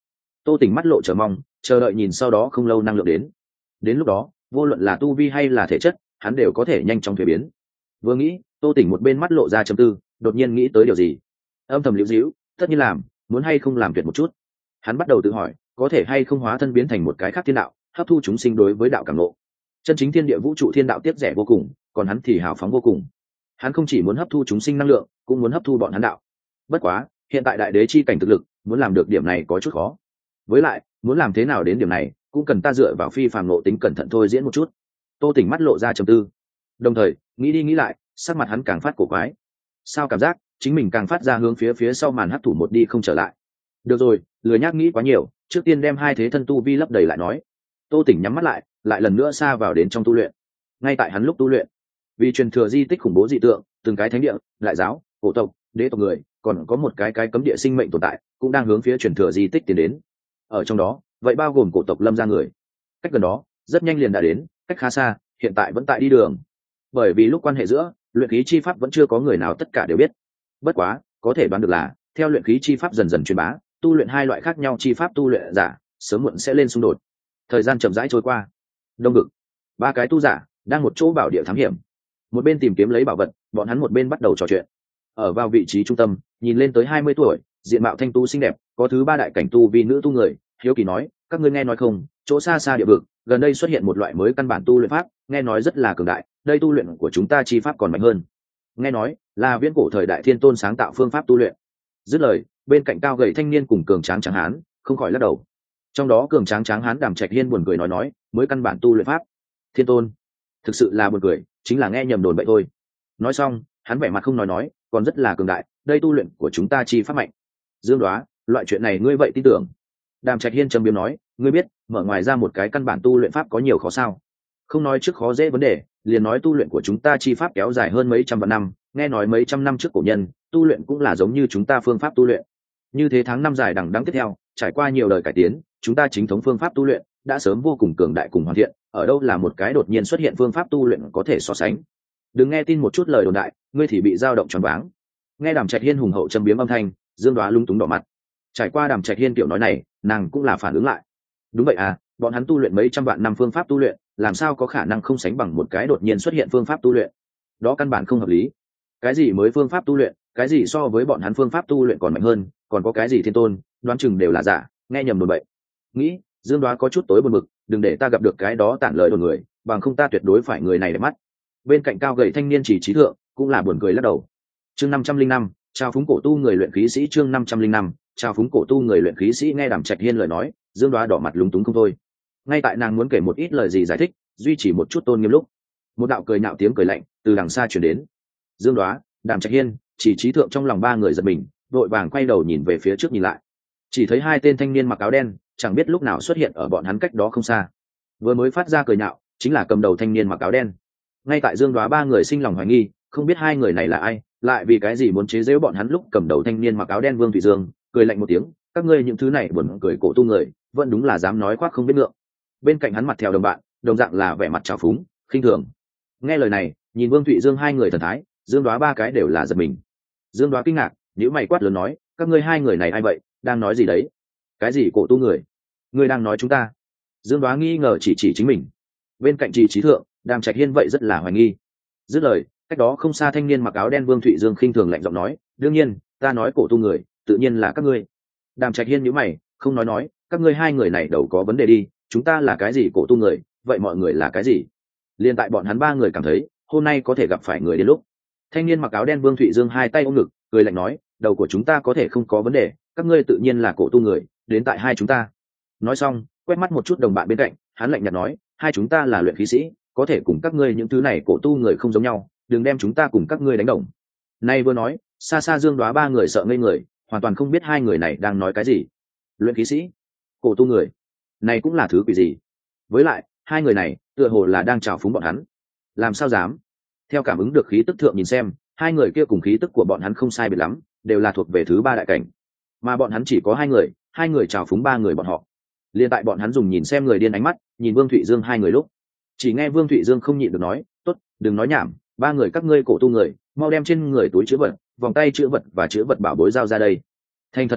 Tô Tỉnh mắt lộ chờ mong, chờ đợi nhìn sau đó không lâu năng lượng đến lúc đó vô luận là tu vi hay là thể chất hắn đều có thể nhanh chóng thuế biến. Vừa nghĩ, Tô Tỉnh một bên mắt lộ ra chấm tư, đột nhiên nghĩ tới điều gì, âm thầm liễu díu, tất nhiên làm, muốn hay không làm tuyệt một chút. Hắn bắt đầu tự hỏi, có thể hay không hóa thân biến thành một cái khác thiên đạo, hấp thu chúng sinh đối với đạo cảm ngộ. Chân chính thiên địa vũ trụ thiên đạo tiếc rẻ vô cùng, còn hắn thì hào phóng vô cùng. Hắn không chỉ muốn hấp thu chúng sinh năng lượng, cũng muốn hấp thu bọn hắn đạo. Bất quá, hiện tại đại đế chi cảnh thực lực, muốn làm được điểm này có chút khó. Với lại, muốn làm thế nào đến điểm này, cũng cần ta dựa vào phi phàm ngộ tính cẩn thận thôi diễn một chút. Tô Tỉnh mắt lộ ra trầm tư, đồng thời nghĩ đi nghĩ lại, sắc mặt hắn càng phát cổ quái. Sao cảm giác chính mình càng phát ra hướng phía sau màn hấp thủ một đi không trở lại. Được rồi, lười nhác nghĩ quá nhiều, trước tiên đem hai thế thân tu vi lấp đầy lại nói. Tô Tỉnh nhắm mắt lại lần nữa xa vào đến trong tu luyện. Ngay tại hắn lúc tu luyện, vì truyền thừa di tích khủng bố dị tượng, từng cái thánh địa, đại giáo, cổ tộc, đế tộc người, còn có một cái cấm địa sinh mệnh tồn tại, cũng đang hướng phía truyền thừa di tích tiến đến. Ở trong đó, vậy bao gồm cổ tộc Lâm gia người. Cách gần đó, rất nhanh liền đã đến, cách khá xa, hiện tại vẫn tại đi đường. Bởi vì lúc quan hệ giữa luyện khí chi pháp vẫn chưa có người nào tất cả đều biết. Bất quá, có thể đoán được là, theo luyện khí chi pháp dần dần truyền bá, tu luyện hai loại khác nhau chi pháp tu luyện giả, sớm muộn sẽ lên xung đột. Thời gian chậm rãi trôi qua. Đông Ngực, ba cái tu giả đang một chỗ bảo địa thám hiểm, một bên tìm kiếm lấy bảo vật, bọn hắn một bên bắt đầu trò chuyện. Ở vào vị trí trung tâm, nhìn lên tới 20 tuổi, diện mạo thanh tu xinh đẹp, có thứ ba đại cảnh tu vì nữ tu người, hiếu kỳ nói, các ngươi nghe nói không, chỗ xa xa địa vực, gần đây xuất hiện một loại mới căn bản tu luyện pháp, nghe nói rất là cường đại, đây tu luyện của chúng ta chi pháp còn mạnh hơn. Nghe nói là viễn cổ thời đại thiên tôn sáng tạo phương pháp tu luyện. Dứt lời, bên cạnh cao gầy thanh niên cùng cường tráng tráng hán không khỏi lắc đầu. Trong đó cường tráng tráng hán Đàm Trạch Hiên buồn cười nói mới căn bản tu luyện pháp thiên tôn, thực sự là buồn cười, chính là nghe nhầm đồn vậy thôi. Nói xong, hắn vẻ mặt không nói còn rất là cường đại, đây tu luyện của chúng ta chi pháp mạnh. Dương Đoá, loại chuyện này ngươi vậy tin tưởng? Đàm Trạch Hiên trầm biếm nói, ngươi biết mở ngoài ra một cái căn bản tu luyện pháp có nhiều khó sao? Không nói trước khó dễ vấn đề, liền nói tu luyện của chúng ta chi pháp kéo dài hơn mấy trăm vạn năm, nghe nói mấy trăm năm trước cổ nhân tu luyện cũng là giống như chúng ta phương pháp tu luyện. Như thế tháng năm dài đằng đẵng tiếp theo, trải qua nhiều đời cải tiến, chúng ta chính thống phương pháp tu luyện đã sớm vô cùng cường đại cùng hoàn thiện, ở đâu là một cái đột nhiên xuất hiện phương pháp tu luyện có thể so sánh. Đừng nghe tin một chút lời đồn đại, ngươi thì bị dao động choáng váng. Nghe Đàm Trạch Hiên hùng hậu châm biếm âm thanh, Dương Đoá lung túng đỏ mặt. Trải qua Đàm Trạch Hiên tiểu nói này, nàng cũng là phản ứng lại. Đúng vậy à, bọn hắn tu luyện mấy trăm vạn năm phương pháp tu luyện, làm sao có khả năng không sánh bằng một cái đột nhiên xuất hiện phương pháp tu luyện? Đó căn bản không hợp lý. Cái gì mới phương pháp tu luyện, cái gì so với bọn hắn phương pháp tu luyện còn mạnh hơn, còn có cái gì thiên tôn, đoán chừng đều là giả, nghe nhầm đồn bậy. Nghĩ, Dương Đoá có chút tối buồn bực, đừng để ta gặp được cái đó tản lời đồn người, bằng không ta tuyệt đối phải người này để mắt. Bên cạnh cao gầy thanh niên chỉ trí thượng cũng là buồn cười lắc đầu. Chương 505, chào phúng cổ tu người luyện khí sĩ. Chương 505, chào phúng cổ tu người luyện khí sĩ. Nghe Đàm Trạch Hiên lời nói, Dương Đoá đỏ mặt lúng túng không thôi. Ngay tại nàng muốn kể một ít lời gì giải thích, duy trì một chút tôn nghiêm lúc, một đạo cười nhạo tiếng cười lạnh từ đằng xa truyền đến. Dương Đoá, Đàm Trạch Hiên, chỉ trí thượng trong lòng ba người giật mình, vội vàng quay đầu nhìn về phía trước nhìn lại, chỉ thấy hai tên thanh niên mặc áo đen chẳng biết lúc nào xuất hiện ở bọn hắn cách đó không xa. Vừa mới phát ra cười nhạo chính là cầm đầu thanh niên mặc áo đen. Ngay tại Dương Đoá ba người sinh lòng hoài nghi, không biết hai người này là ai, lại vì cái gì muốn chế giễu bọn hắn lúc cầm đầu thanh niên mặc áo đen Vương Thụy Dương cười lạnh một tiếng, các ngươi những thứ này buồn cười cổ tu người, vẫn đúng là dám nói khoác không biết ngượng. Bên cạnh hắn mặt theo đồng bạn, đồng dạng là vẻ mặt trào phúng khinh thường. Nghe lời này, nhìn Vương Thụy Dương hai người thần thái, Dương Đoá ba cái đều là giật mình. Dương Đoá kinh ngạc, nhíu mày quát lớn nói, các ngươi hai người này ai vậy, đang nói gì đấy? Cái gì cổ tu người? Ngươi đang nói chúng ta? Dương Đoá nghi ngờ chỉ chính mình. Bên cạnh Trì Trí Thượng, Đàm Trạch Hiên vậy rất là hoài nghi. Dứt lời, cách đó không xa thanh niên mặc áo đen Vương Thụy Dương khinh thường lạnh giọng nói, đương nhiên ta nói cổ tu người tự nhiên là các ngươi. Đàm Trạch Hiên nhíu mày, không nói các ngươi hai người này đầu có vấn đề đi, chúng ta là cái gì cổ tu người, vậy mọi người là cái gì? Liên tại bọn hắn ba người cảm thấy hôm nay có thể gặp phải người đến lúc. Thanh niên mặc áo đen Vương Thụy Dương hai tay ôm ngực cười lạnh nói, đầu của chúng ta có thể không có vấn đề, các ngươi tự nhiên là cổ tu người, đến tại hai chúng ta. Nói xong, quét mắt một chút đồng bạn bên cạnh, hắn lạnh nhạt nói, hai chúng ta là luyện khí sĩ, có thể cùng các ngươi những thứ này cổ tu người không giống nhau, đừng đem chúng ta cùng các ngươi đánh đồng. Nay vừa nói, xa xa Dương Đoá ba người sợ ngây người, hoàn toàn không biết hai người này đang nói cái gì. Luyện khí sĩ, cổ tu người, này cũng là thứ quỷ gì? Với lại hai người này tựa hồ là đang trào phúng bọn hắn. Làm sao dám? Theo cảm ứng được khí tức thượng nhìn xem, hai người kia cùng khí tức của bọn hắn không sai biệt lắm, đều là thuộc về thứ ba đại cảnh, mà bọn hắn chỉ có hai người trào phúng ba người bọn họ. Liên tại bọn hắn dùng nhìn xem người điên ánh mắt nhìn Vương Thụy Dương hai người lúc, chỉ nghe Vương Thụy Dương không nhịn được nói, tốt, đừng nói nhảm, ba người các ngươi cổ tu người, mau đem trên người túi chữ vật, vòng tay chữ vật và chữ vật bảo bối giao ra đây. Thành thật một chút,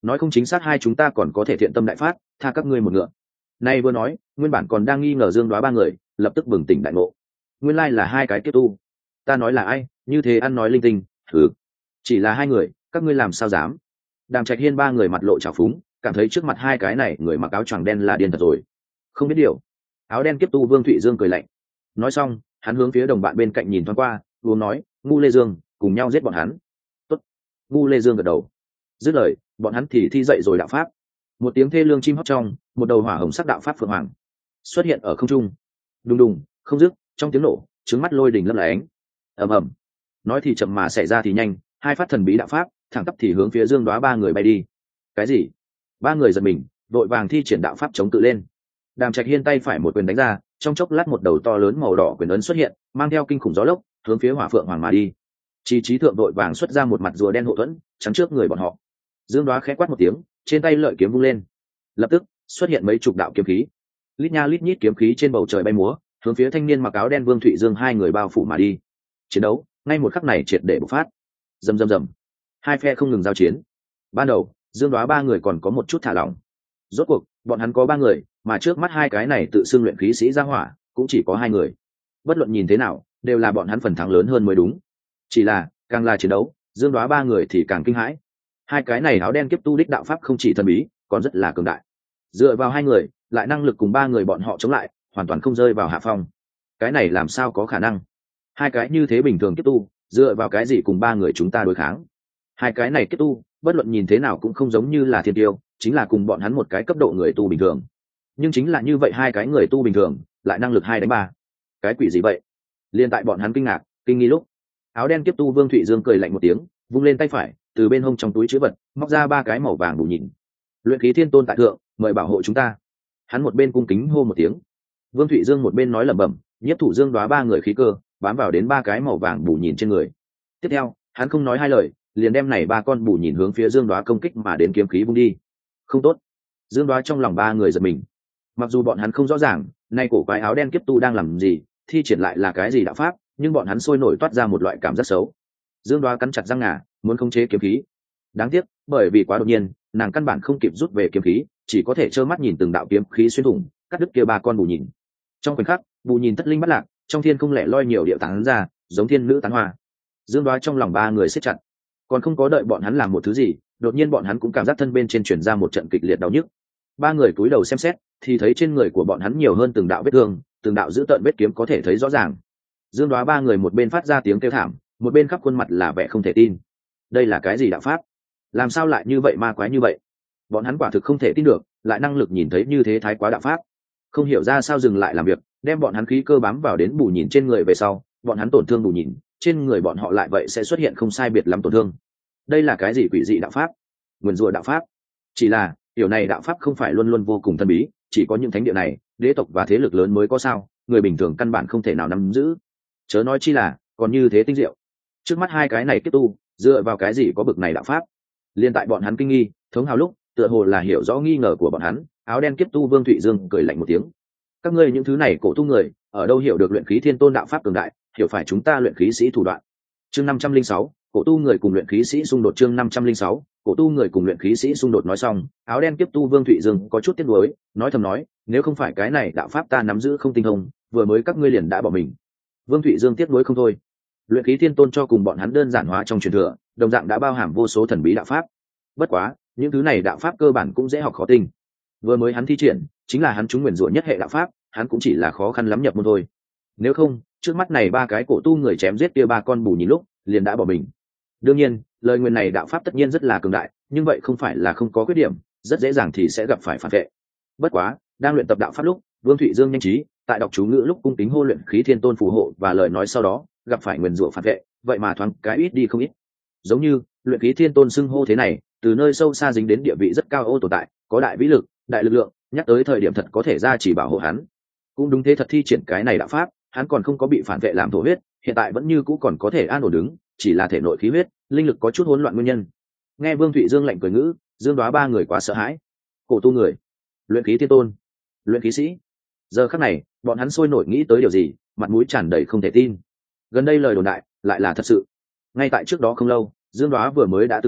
nói không chính xác hai chúng ta còn có thể thiện tâm đại phát, tha các ngươi một ngựa. Nay vừa nói, nguyên bản còn đang nghi ngờ Dương Đoá ba người lập tức bừng tỉnh đại ngộ. Nguyên lai là hai cái kiếp tu. Ta nói là ai, như thế ăn nói linh tinh. Thử, chỉ là hai người, các ngươi làm sao dám? Đàm Trạch Hiên ba người mặt lộ trào phúng, cảm thấy trước mặt hai cái này người mặc áo choàng đen là điên thật rồi. Không biết điều. Áo đen kiếp tu Vương Thụy Dương cười lạnh. Nói xong, hắn hướng phía đồng bạn bên cạnh nhìn thoáng qua, uống nói, Ngu Lê Dương, cùng nhau giết bọn hắn. Tốt. Ngu Lê Dương gật đầu. Dứt lời, bọn hắn thì thi dậy rồi đạo pháp. Một tiếng thê lương chim hót trong, một đầu hỏa hồng sắc đạo pháp phượng hoàng xuất hiện ở không trung. Đùng đùng, không dứt, trong tiếng nổ, trứng mắt lôi đình lấp lánh. Ầm ầm. Nói thì chậm mà xảy ra thì nhanh, hai phát thần bí đạo pháp, thẳng tắp thì hướng phía Dương Đoá ba người bay đi. Cái gì? Ba người giật mình, vội vàng thi triển đạo pháp chống cự lên. Đàm Trạch Hiên tay phải một quyền đánh ra, trong chốc lát một đầu to lớn màu đỏ quyền ấn xuất hiện, mang theo kinh khủng gió lốc, hướng phía Hỏa Phượng Hoàng mà đi. Chí Chí Thượng vội vàng xuất ra một mặt rùa đen hộ thuẫn, chắn trước người bọn họ. Dương Đoá khẽ quát một tiếng, trên tay lợi kiếm vung lên, lập tức xuất hiện mấy chục đạo kiếm khí, lít nha lít nhít kiếm khí trên bầu trời bay múa, hướng phía thanh niên mặc áo đen Vương Thụy Dương hai người bao phủ mà đi. Chiến đấu ngay một khắc này triệt để bộc phát. Rầm rầm rầm, hai phe không ngừng giao chiến. Ban đầu Dương Đoá ba người còn có một chút thả lỏng, rốt cuộc bọn hắn có ba người, mà trước mắt hai cái này tự xưng luyện khí sĩ ra hỏa cũng chỉ có hai người. Bất luận nhìn thế nào đều là bọn hắn phần thắng lớn hơn mới đúng. Chỉ là càng là chiến đấu, Dương Đoá ba người thì càng kinh hãi. Hai cái này áo đen kiếp tu đích đạo pháp không chỉ thần bí, còn rất là cường đại. Dựa vào hai người, lại năng lực cùng ba người bọn họ chống lại, hoàn toàn không rơi vào hạ phong. Cái này làm sao có khả năng? Hai cái như thế bình thường kiếp tu, dựa vào cái gì cùng ba người chúng ta đối kháng? Hai cái này kiếp tu, bất luận nhìn thế nào cũng không giống như là thiên tiêu, chính là cùng bọn hắn một cái cấp độ người tu bình thường. Nhưng chính là như vậy hai cái người tu bình thường, lại năng lực 2 đánh 3. Cái quỷ gì vậy? Liên tại bọn hắn kinh ngạc, kinh nghi lúc, áo đen kiếp tu Vương Thụy Dương cười lạnh một tiếng, vung lên tay phải, từ bên hông trong túi trữ vật, móc ra 3 cái màu vàng bù nhìn. Luyện khí thiên tôn tại thượng, mời bảo hộ chúng ta. Hắn một bên cung kính hô một tiếng. Vương Thụy Dương một bên nói lẩm bẩm, nhiếp thủ Dương Đoá ba người khí cơ, bám vào đến 3 cái màu vàng bù nhìn trên người. Tiếp theo, hắn không nói hai lời, liền đem này 3 con bù nhìn hướng phía Dương Đoá công kích mà đến kiếm khí vung đi. Không tốt. Dương Đoá trong lòng 3 người giật mình. Mặc dù bọn hắn không rõ ràng, nay cổ quái áo đen kiếp tu đang làm gì, thi triển lại là cái gì đạo pháp, nhưng bọn hắn sôi nổi toát ra một loại cảm giác xấu. Dương Đoá cắn chặt răng ngà, muốn khống chế kiếm khí. Đáng tiếc, bởi vì quá đột nhiên, nàng căn bản không kịp rút về kiếm khí, chỉ có thể trơ mắt nhìn từng đạo kiếm khí xuyên thủng, cắt đứt kia 3 con bù nhìn. Trong khoảnh khắc, bù nhìn thất linh bắt lạc, trong thiên không lẻ loi nhiều điệu tán ra, giống thiên nữ tán hoa. Dương Đoá trong lòng 3 người siết chặt, còn không có đợi bọn hắn làm một thứ gì, đột nhiên bọn hắn cũng cảm giác thân bên trên truyền ra một trận kịch liệt đau nhức. 3 người cúi đầu xem xét, thì thấy trên người của bọn hắn nhiều hơn từng đạo vết thương, từng đạo dữ tợn vết kiếm có thể thấy rõ ràng. Dương Đoá 3 người một bên phát ra tiếng kêu thảm, một bên khắp khuôn mặt là vẻ không thể tin. Đây là cái gì đạo pháp? Làm sao lại như vậy ma quái như vậy? Bọn hắn quả thực không thể tin được, lại năng lực nhìn thấy như thế thái quá đạo pháp. Không hiểu ra sao dừng lại làm việc, đem bọn hắn khí cơ bám vào đến bù nhìn trên người về sau, bọn hắn tổn thương bù nhìn, trên người bọn họ lại vậy sẽ xuất hiện không sai biệt lắm tổn thương. Đây là cái gì quỷ dị đạo pháp? Nguyên rủa đạo pháp? Chỉ là, điều này đạo pháp không phải luôn luôn vô cùng thần bí, chỉ có những thánh địa này, đế tộc và thế lực lớn mới có sao, người bình thường căn bản không thể nào nắm giữ. Chớ nói chi là, còn như thế tinh diệu. Trước mắt hai cái này tiếp tu, dựa vào cái gì có bực này đạo pháp? Liên tại bọn hắn kinh nghi, thống hào lúc, tựa hồ là hiểu rõ nghi ngờ của bọn hắn, áo đen kiếp tu Vương Thụy Dương cười lạnh một tiếng. Các ngươi những thứ này cổ tu người, ở đâu hiểu được luyện khí thiên tôn đạo pháp cường đại, hiểu phải chúng ta luyện khí sĩ thủ đoạn. Chương 506, cổ tu người cùng luyện khí sĩ xung đột. Chương 506, cổ tu người cùng luyện khí sĩ xung đột. Nói xong, áo đen kiếp tu Vương Thụy Dương có chút tiếc nuối, nói thầm nói, nếu không phải cái này đạo pháp ta nắm giữ không tinh thông, vừa mới các ngươi liền đã bỏ mình. Vương Thụy Dương tiếc nuối không thôi. Luyện khí thiên tôn cho cùng bọn hắn đơn giản hóa trong truyền thừa, đồng dạng đã bao hàm vô số thần bí đạo pháp. Bất quá, những thứ này đạo pháp cơ bản cũng dễ học khó tinh. Vừa mới hắn thi triển, chính là hắn trúng nguyền rủa nhất hệ đạo pháp, hắn cũng chỉ là khó khăn lắm nhập môn thôi. Nếu không, trước mắt này 3 cái cổ tu người chém giết kia 3 con bù nhìn lúc, liền đã bỏ mình. Đương nhiên, lời nguyền này đạo pháp tất nhiên rất là cường đại, nhưng vậy không phải là không có khuyết điểm, rất dễ dàng thì sẽ gặp phải phản vệ. Bất quá, đang luyện tập đạo pháp lúc, Vương Thụy Dương nhanh trí, tại đọc chú ngữ lúc cung kính hô luyện khí thiên tôn phù hộ và lời nói sau đó, gặp phải nguyền rủa phản vệ, vậy mà thoáng cái ít đi không ít. Giống như, luyện khí thiên tôn xưng hô thế này, từ nơi sâu xa dính đến địa vị rất cao ô tồn tại, có đại vĩ lực, đại lực lượng, nhắc tới thời điểm thật có thể ra chỉ bảo hộ hắn. Cũng đúng thế, thật thi triển cái này đạo pháp, hắn còn không có bị phản vệ làm thổ huyết, hiện tại vẫn như cũ còn có thể an ổn đứng, chỉ là thể nội khí huyết, linh lực có chút hỗn loạn nguyên nhân. Nghe Vương Thụy Dương lạnh cười ngữ, Dương Đoá 3 người quá sợ hãi. Cổ tu người, luyện khí thiên tôn, luyện khí sĩ. Giờ khắc này, bọn hắn sôi nổi nghĩ tới điều gì, mặt mũi tràn đầy không thể tin. Gần đây lời đồn đại lại là thật sự. Ngay tại trước đó không lâu, Dương Đoá vừa mới đã từng nói,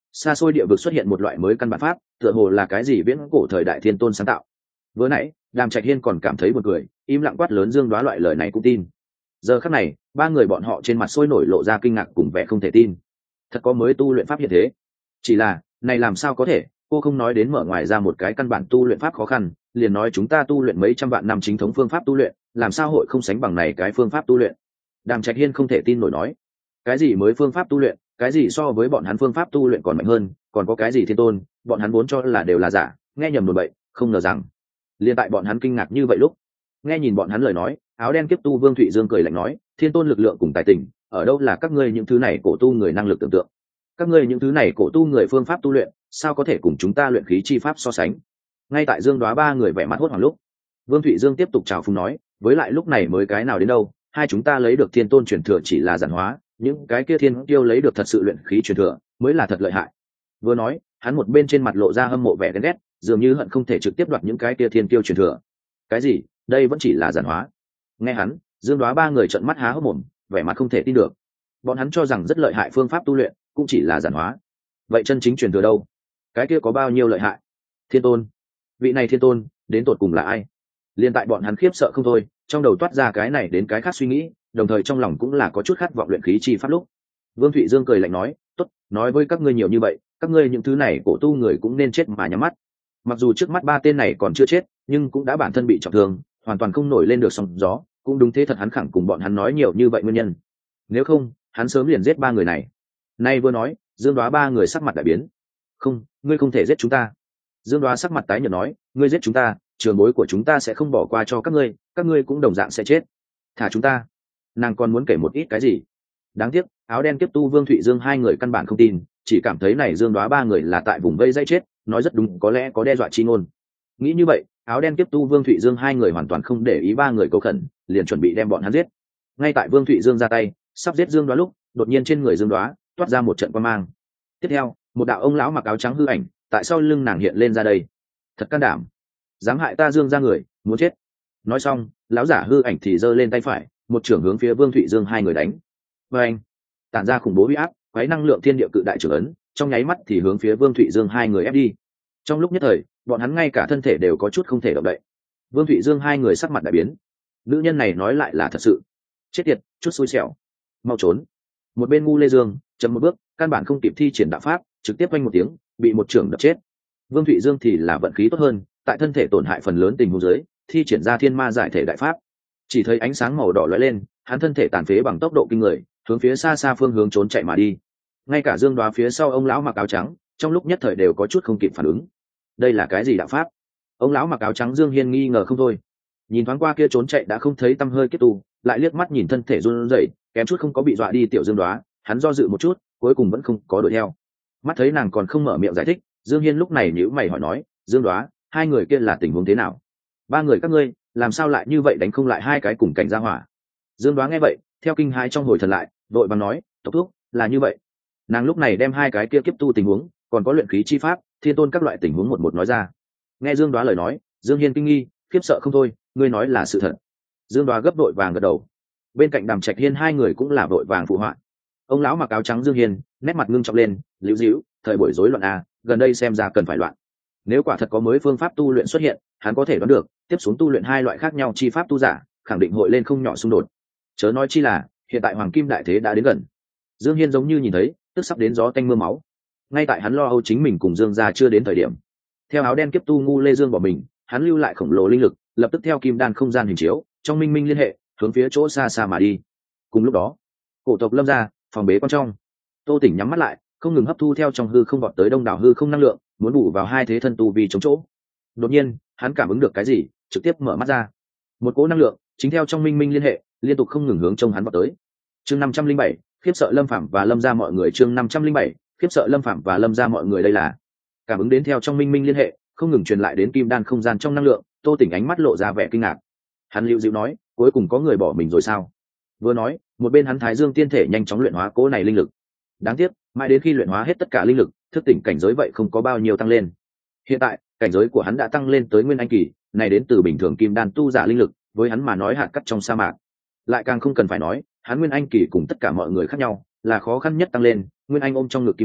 xa xôi địa vực xuất hiện một loại mới căn bản pháp, tựa hồ là cái gì viễn cổ thời đại thiên tôn sáng tạo. Vừa nãy Đàm Trạch Hiên còn cảm thấy buồn cười, im lặng quát lớn Dương Đoá loại lời này cũng tin. Giờ khắc này ba người bọn họ trên mặt sôi nổi lộ ra kinh ngạc cùng vẻ không thể tin. Thật có mới tu luyện pháp hiện thế? Chỉ là này làm sao có thể, cô không nói đến mở ngoài ra một cái căn bản tu luyện pháp khó khăn, liền nói chúng ta tu luyện mấy trăm vạn năm chính thống phương pháp tu luyện, làm sao hội không sánh bằng này cái phương pháp tu luyện. Đàm Trạch Hiên không thể tin nổi nói, cái gì mới phương pháp tu luyện, cái gì so với bọn hắn phương pháp tu luyện còn mạnh hơn, còn có cái gì thiên tôn, bọn hắn vốn cho là đều là giả, nghe nhầm đồn bậy, không ngờ rằng liền tại bọn hắn kinh ngạc như vậy lúc, nghe nhìn bọn hắn lời nói, áo đen kiếp tu Vương Thụy Dương cười lạnh nói, thiên tôn lực lượng cùng tài tình, ở đâu là các ngươi những thứ này cổ tu người năng lực tưởng tượng. Các ngươi những thứ này cổ tu người phương pháp tu luyện, sao có thể cùng chúng ta luyện khí chi pháp so sánh. Ngay tại Dương Đoá ba người vẻ mặt hốt hoảng lúc, Vương Thụy Dương tiếp tục chào phúng nói, với lại lúc này mới cái nào đến đâu, hai chúng ta lấy được thiên tôn truyền thừa chỉ là giản hóa, những cái kia thiên tiêu lấy được thật sự luyện khí truyền thừa mới là thật lợi hại. Vừa nói, hắn một bên trên mặt lộ ra hâm mộ vẻ ghen ghét, dường như hận không thể trực tiếp đoạt những cái kia thiên tiêu truyền thừa. Cái gì? Đây vẫn chỉ là giản hóa. Nghe hắn, Dương Đoá ba người trợn mắt há hốc mồm, vẻ mặt không thể tin được. Bọn hắn cho rằng rất lợi hại phương pháp tu luyện cũng chỉ là giản hóa, vậy chân chính truyền thừa đâu? Cái kia có bao nhiêu lợi hại? Thiên tôn, vị này thiên tôn đến tột cùng là ai? Liên tại bọn hắn khiếp sợ không thôi, trong đầu toát ra cái này đến cái khác suy nghĩ, đồng thời trong lòng cũng là có chút khát vọng luyện khí chi pháp lúc. Vương Thụy Dương cười lạnh nói, tốt, nói với các ngươi nhiều như vậy, các ngươi những thứ này cổ tu người cũng nên chết mà nhắm mắt. Mặc dù trước mắt ba tên này còn chưa chết, nhưng cũng đã bản thân bị trọng thương, hoàn toàn không nổi lên được sóng gió, cũng đúng thế thật hắn khẳng cùng bọn hắn nói nhiều như vậy nguyên nhân. Nếu không, hắn sớm liền giết ba người này. Nay vừa nói, Dương Đoá ba người sắc mặt đại biến. Không, ngươi không thể giết chúng ta. Dương Đoá sắc mặt tái nhợt nói, ngươi giết chúng ta, trường bối của chúng ta sẽ không bỏ qua cho các ngươi cũng đồng dạng sẽ chết. Thả chúng ta. Nàng còn muốn kể một ít cái gì? Đáng tiếc, áo đen kiếp tu Vương Thụy Dương hai người căn bản không tin, chỉ cảm thấy này Dương Đoá ba người là tại vùng vây dây chết, nói rất đúng, có lẽ có đe dọa chi ngôn. Nghĩ như vậy, áo đen kiếp tu Vương Thụy Dương hai người hoàn toàn không để ý ba người cầu khẩn, liền chuẩn bị đem bọn hắn giết. Ngay tại Vương Thụy Dương ra tay, sắp giết Dương Đoá lúc, đột nhiên trên người Dương Đoá toát ra một trận quang mang. Tiếp theo, một đạo ông lão mặc áo trắng hư ảnh tại sau lưng nàng hiện lên ra đây. Thật can đảm, dám hại ta Dương ra người, muốn chết. Nói xong, lão giả hư ảnh thì giơ lên tay phải, một chưởng hướng phía Vương Thụy Dương hai người đánh. Và anh tản ra khủng bố uy áp, quấy năng lượng thiên địa cự đại trưởng ấn, trong nháy mắt thì hướng phía Vương Thụy Dương hai người ép đi. Trong lúc nhất thời, bọn hắn ngay cả thân thể đều có chút không thể động đậy. Vương Thụy Dương hai người sắc mặt đại biến. Nữ nhân này nói lại là thật sự. Chết tiệt, chút xui xẻo, mau trốn. Một bên Ngu Lê Dương chậm một bước, căn bản không kịp thi triển đạo pháp, trực tiếp quanh một tiếng bị một trưởng đập chết. Vương Thụy Dương thì là vận khí tốt hơn, tại thân thể tổn hại phần lớn tình huống dưới, thi triển ra thiên ma giải thể đại pháp. Chỉ thấy ánh sáng màu đỏ lóe lên, hắn thân thể tàn phế bằng tốc độ kinh người, hướng phía xa xa phương hướng trốn chạy mà đi. Ngay cả Dương Đoá phía sau ông lão mặc áo trắng, trong lúc nhất thời đều có chút không kịp phản ứng. Đây là cái gì đạo pháp? Ông lão mặc áo trắng Dương Hiên nghi ngờ không thôi. Nhìn thoáng qua kia trốn chạy đã không thấy tăm hơi kết tù, lại liếc mắt nhìn thân thể run rẩy, kém chút không có bị dọa đi tiểu Dương Đoá, hắn do dự một chút, cuối cùng vẫn không có đuổi theo. Mắt thấy nàng còn không mở miệng giải thích, Dương Hiên lúc này nhíu mày hỏi nói, Dương Đoá, hai người kia là tình huống thế nào? Ba người các ngươi làm sao lại như vậy, đánh không lại hai cái cùng cảnh gia hỏa? Dương Đoá nghe vậy, theo kinh hãi trong hồi thần lại, đội bằng nói, tộc thúc, là như vậy. Nàng lúc này đem hai cái kia kiếp tu tình huống, còn có luyện khí chi pháp, thiên tôn các loại tình huống một một nói ra. Nghe Dương Đoá lời nói, Dương Hiên kinh nghi, khiếp sợ không thôi, ngươi nói là sự thật. Dương Đoá gấp đội vàng gật đầu. Bên cạnh Đàm Trạch Hiên hai người cũng là đội vàng phụ họa. Ông lão mặc áo trắng Dương Hiên nét mặt ngưng trọng lên, liễu díu, thời buổi rối loạn à, gần đây xem ra cần phải loạn. Nếu quả thật có mới phương pháp tu luyện xuất hiện, hắn có thể đoán được, tiếp xuống tu luyện hai loại khác nhau chi pháp tu giả, khẳng định hội lên không nhỏ xung đột. Chớ nói chi là, hiện tại hoàng kim đại thế đã đến gần. Dương Hiên giống như nhìn thấy, tức sắp đến gió tanh mưa máu. Ngay tại hắn lo âu chính mình cùng Dương gia chưa đến thời điểm, theo áo đen kiếp tu Ngu Lê Dương bỏ mình, hắn lưu lại khổng lồ linh lực, lập tức theo kim đan không gian hình chiếu, trong minh minh liên hệ, hướng phía chỗ xa xa mà đi. Cùng lúc đó, cổ tộc Lâm gia, phòng bế quan trong, Tô Tỉnh nhắm mắt lại, không ngừng hấp thu theo trong hư không vọt tới đông đảo hư không năng lượng, muốn bù vào hai thế thân tu vi chống chỗ. Đột nhiên, hắn cảm ứng được cái gì, trực tiếp mở mắt ra. Một cỗ năng lượng chính theo trong minh minh liên hệ, liên tục không ngừng hướng trong hắn vọt tới. Chương 507, khiếp sợ Lâm Phàm và Lâm gia mọi người. Chương 507, khiếp sợ Lâm Phàm và Lâm gia mọi người. Đây là cảm ứng đến theo trong minh minh liên hệ, không ngừng truyền lại đến kim đan không gian trong năng lượng. Tô Tỉnh ánh mắt lộ ra vẻ kinh ngạc. Hắn lưu dịu nói, cuối cùng có người bỏ mình rồi sao? Vừa nói, một bên hắn Thái Dương tiên thể nhanh chóng luyện hóa cỗ này linh lực. Đáng tiếc, mãi đến khi luyện hóa hết tất cả linh lực, thức tỉnh cảnh giới vậy không có bao nhiêu tăng lên. Hiện tại, cảnh giới của hắn đã tăng lên tới nguyên anh kỳ, này đến từ bình thường kim đan tu giả linh lực, với hắn mà nói hạt cát trong sa mạc. Lại càng không cần phải nói, hắn nguyên anh kỳ cùng tất cả mọi người khác nhau, là khó khăn nhất tăng lên, nguyên anh ôm trong ngực kim đan,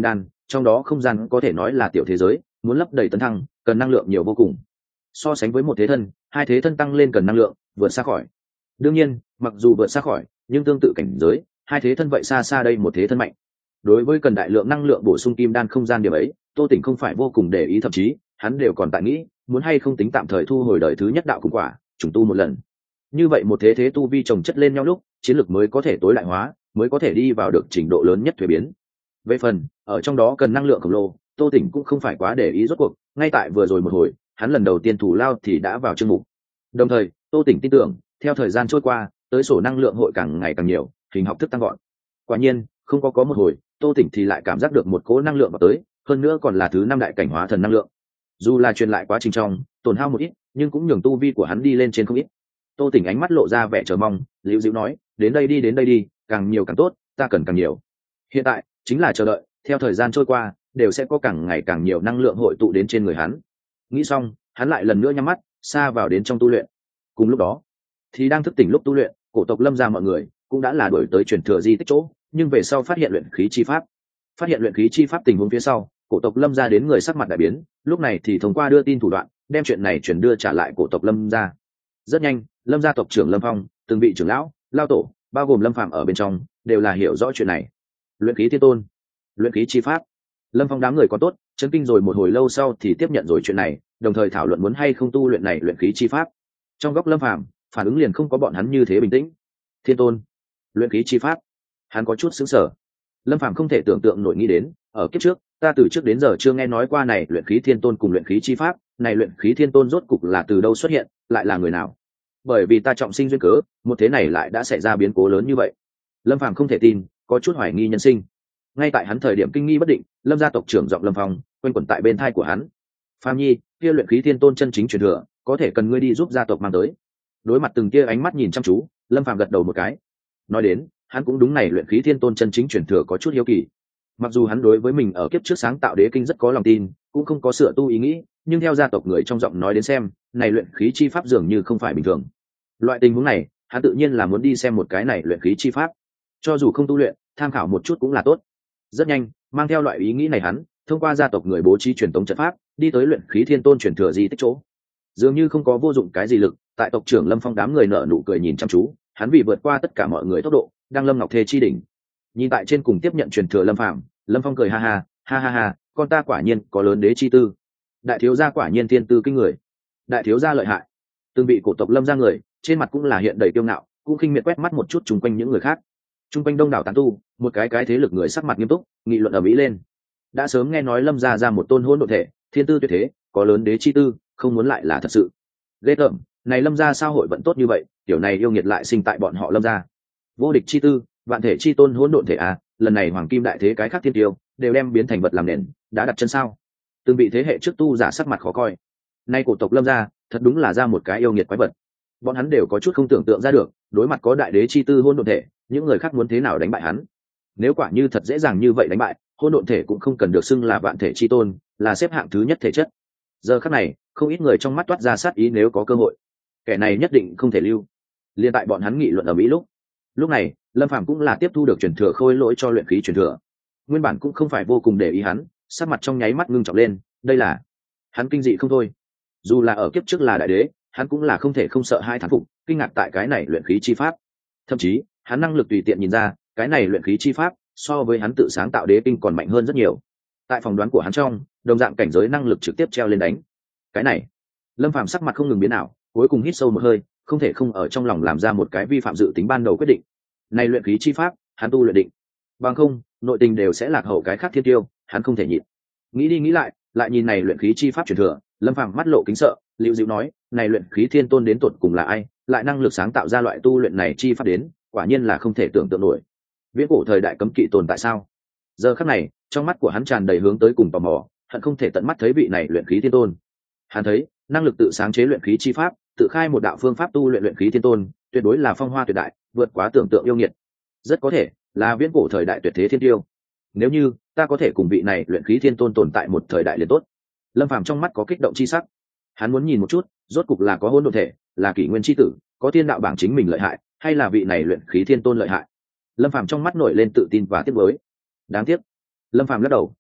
trong đó không gian có thể nói là tiểu thế giới, muốn lấp đầy tấn thăng cần năng lượng nhiều vô cùng. So sánh với một thế thân, hai thế thân tăng lên cần năng lượng vượt xa khỏi. Đương nhiên mặc dù vượt xa khỏi, nhưng tương tự cảnh giới, hai thế thân vậy xa xa đây một thế thân mạnh. Đối với cần đại lượng năng lượng bổ sung kim đan không gian điểm ấy, Tô Tỉnh không phải vô cùng để ý, thậm chí hắn đều còn tại nghĩ muốn hay không tính tạm thời thu hồi đời thứ nhất đạo cùng quả trùng tu một lần. Như vậy một thế tu vi chồng chất lên nhau lúc, chiến lược mới có thể tối đại hóa, mới có thể đi vào được trình độ lớn nhất thuế biến. Về phần ở trong đó cần năng lượng khổng lồ, Tô Tỉnh cũng không phải quá để ý. Rốt cuộc ngay tại vừa rồi một hồi, hắn lần đầu tiên thủ lao thì đã vào chương mục. Đồng thời Tô Tỉnh tin tưởng theo thời gian trôi qua, tới sổ năng lượng hội càng ngày càng nhiều, hình học thức tăng gọn. Quả nhiên không có một hồi, Tô Tỉnh thì lại cảm giác được một cỗ năng lượng vào tới, hơn nữa còn là thứ năm đại cảnh hóa thần năng lượng. Dù là truyền lại quá trình trong tổn hao một ít, nhưng cũng nhường tu vi của hắn đi lên trên không ít. Tô Tỉnh ánh mắt lộ ra vẻ chờ mong, liễu dịu nói, đến đây đi, càng nhiều càng tốt, ta cần càng nhiều. Hiện tại chính là chờ đợi, theo thời gian trôi qua đều sẽ có càng ngày càng nhiều năng lượng hội tụ đến trên người hắn. Nghĩ xong hắn lại lần nữa nhắm mắt xa vào đến trong tu luyện. Cùng lúc đó thì đang thức tỉnh lúc tu luyện, cổ tộc Lâm gia mọi người cũng đã là đuổi tới truyền thừa di tích chỗ, nhưng về sau phát hiện luyện khí chi pháp. Phát hiện luyện khí chi pháp tình huống phía sau, cổ tộc Lâm gia đến người sắc mặt đại biến, lúc này thì thông qua đưa tin thủ đoạn đem chuyện này chuyển đưa trả lại cổ tộc Lâm gia. Rất nhanh Lâm gia tộc trưởng Lâm Phong, từng vị trưởng lão lao tổ, bao gồm Lâm Phạm ở bên trong, đều là hiểu rõ chuyện này. Luyện khí thiên tôn, luyện khí chi pháp. Lâm Phong đám người có tốt chấn kinh rồi một hồi lâu sau thì tiếp nhận rồi chuyện này, đồng thời thảo luận muốn hay không tu luyện này luyện khí chi pháp. Trong góc Lâm Phạm phản ứng liền không có bọn hắn như thế bình tĩnh. Thiên tôn, luyện khí chi pháp, hắn có chút sững sờ. Lâm Phạm không thể tưởng tượng nổi, nghĩ đến ở kiếp trước ta từ trước đến giờ chưa nghe nói qua này luyện khí thiên tôn cùng luyện khí chi pháp. Này luyện khí thiên tôn rốt cục là từ đâu xuất hiện, lại là người nào? Bởi vì ta trọng sinh duyên cớ, một thế này lại đã xảy ra biến cố lớn như vậy. Lâm Phạm không thể tin, có chút hoài nghi nhân sinh. Ngay tại hắn thời điểm kinh nghi bất định, Lâm gia tộc trưởng giọng Lâm Phong quanh quẩn tại bên thai của hắn. Phạm Nhi, kia luyện khí thiên tôn chân chính truyền thừa, có thể cần ngươi đi giúp gia tộc mang tới. Đối mặt từng kia ánh mắt nhìn chăm chú, Lâm Phạm gật đầu một cái. Nói đến hắn cũng đúng, này luyện khí thiên tôn chân chính truyền thừa có chút hiếu kỳ. Mặc dù hắn đối với mình ở kiếp trước sáng tạo đế kinh rất có lòng tin, cũng không có sửa tu ý nghĩ, nhưng theo gia tộc người trong giọng nói đến xem, này luyện khí chi pháp dường như không phải bình thường. Loại tình huống này hắn tự nhiên là muốn đi xem một cái này luyện khí chi pháp, cho dù không tu luyện, tham khảo một chút cũng là tốt. Rất nhanh mang theo loại ý nghĩ này, hắn thông qua gia tộc người bố trí truyền tống trận pháp, đi tới luyện khí thiên tôn truyền thừa di tích chỗ. Dường như không có vô dụng cái gì lực, tại tộc trưởng Lâm Phong đám người nở nụ cười nhìn chăm chú, hắn vì vượt qua tất cả mọi người tốc độ, đang lâm ngọc thê chi đỉnh. Nhìn tại trên cùng tiếp nhận truyền thừa Lâm Phạm, Lâm Phong cười ha ha, con ta quả nhiên có lớn đế chi tư, đại thiếu gia quả nhiên thiên tư kinh người, đại thiếu gia lợi hại. Từng vị cổ tộc Lâm gia người trên mặt cũng là hiện đầy kiêu ngạo, cũng khinh miệt quét mắt một chút chung quanh những người khác. Chung quanh đông đảo tán tu, một cái thế lực người sắc mặt nghiêm túc, nghị luận ở mỹ lên. Đã sớm nghe nói Lâm gia ra một tôn hỗn độn thể, thiên tư tuyệt thế, có lớn đế chi tư, không muốn lại là thật sự. Ghê tởm, này Lâm gia sao hội vận tốt như vậy, tiểu này yêu nghiệt lại sinh tại bọn họ Lâm gia. Vô địch chi tư, vạn thể chi tôn hỗn độn thể à, lần này hoàng kim đại thế cái khác thiên tiêu đều đem biến thành vật làm nền, đã đặt chân sao? Từng vị thế hệ trước tu giả sắc mặt khó coi. Nay cổ tộc Lâm gia thật đúng là ra một cái yêu nghiệt quái vật. Bọn hắn đều có chút không tưởng tượng ra được, đối mặt có đại đế chi tư hỗn độn thể, những người khác muốn thế nào đánh bại hắn. Nếu quả như thật dễ dàng như vậy đánh bại, hỗn độn thể cũng không cần được xưng là vạn thể chi tôn, là xếp hạng thứ nhất thể chất. Giờ khắc này không ít người trong mắt toát ra sát ý, nếu có cơ hội kẻ này nhất định không thể lưu. Liên tại bọn hắn nghị luận ở mỹ lúc này Lâm Phàm cũng là tiếp thu được truyền thừa khôi lỗi cho luyện khí truyền thừa. Nguyên bản cũng không phải vô cùng để ý hắn, sắc mặt trong nháy mắt ngưng trọng lên, đây là hắn kinh dị không thôi. Dù là ở kiếp trước là đại đế, hắn cũng là không thể không sợ hai thán phục, kinh ngạc tại cái này luyện khí chi pháp. Thậm chí hắn năng lực tùy tiện nhìn ra, cái này luyện khí chi pháp so với hắn tự sáng tạo đế kinh còn mạnh hơn rất nhiều. Tại phỏng đoán của hắn trong, đồng dạng cảnh giới năng lực trực tiếp treo lên đánh. Cái này, Lâm Phàm sắc mặt không ngừng biến ảo, cuối cùng hít sâu một hơi, không thể không ở trong lòng làm ra một cái vi phạm dự tính ban đầu quyết định. Này luyện khí chi pháp, hắn tu luyện định, bằng không nội tình đều sẽ lạc hậu cái khác thiên tiêu, hắn không thể nhịn. Nghĩ đi nghĩ lại, lại nhìn này luyện khí chi pháp truyền thừa, Lâm Phàm mắt lộ kính sợ, liễu dịu nói, này luyện khí thiên tôn đến tột cùng là ai, lại năng lực sáng tạo ra loại tu luyện này chi pháp đến, quả nhiên là không thể tưởng tượng nổi. Viễn cổ thời đại cấm kỵ tồn tại sao? Giờ khắc này trong mắt của hắn tràn đầy hướng tới cùng tò mò, hận không thể tận mắt thấy vị này luyện khí thiên tôn. Hắn thấy năng lực tự sáng chế luyện khí chi pháp, tự khai một đạo phương pháp tu luyện luyện khí thiên tôn, tuyệt đối là phong hoa tuyệt đại, vượt quá tưởng tượng yêu nghiệt, rất có thể là viễn cổ thời đại tuyệt thế thiên tiêu. Nếu như ta có thể cùng vị này luyện khí thiên tôn tồn tại một thời đại liền tốt. Lâm Phàm trong mắt có kích động chi sắc, hắn muốn nhìn một chút, rốt cục là có hỗn độn thể, là kỷ nguyên chi tử, có thiên đạo bảng chính mình lợi hại, hay là vị này luyện khí thiên tôn lợi hại. Lâm Phàm trong mắt nổi lên tự tin và tiếc nuối. Đáng tiếc, Lâm Phàm lắc đầu.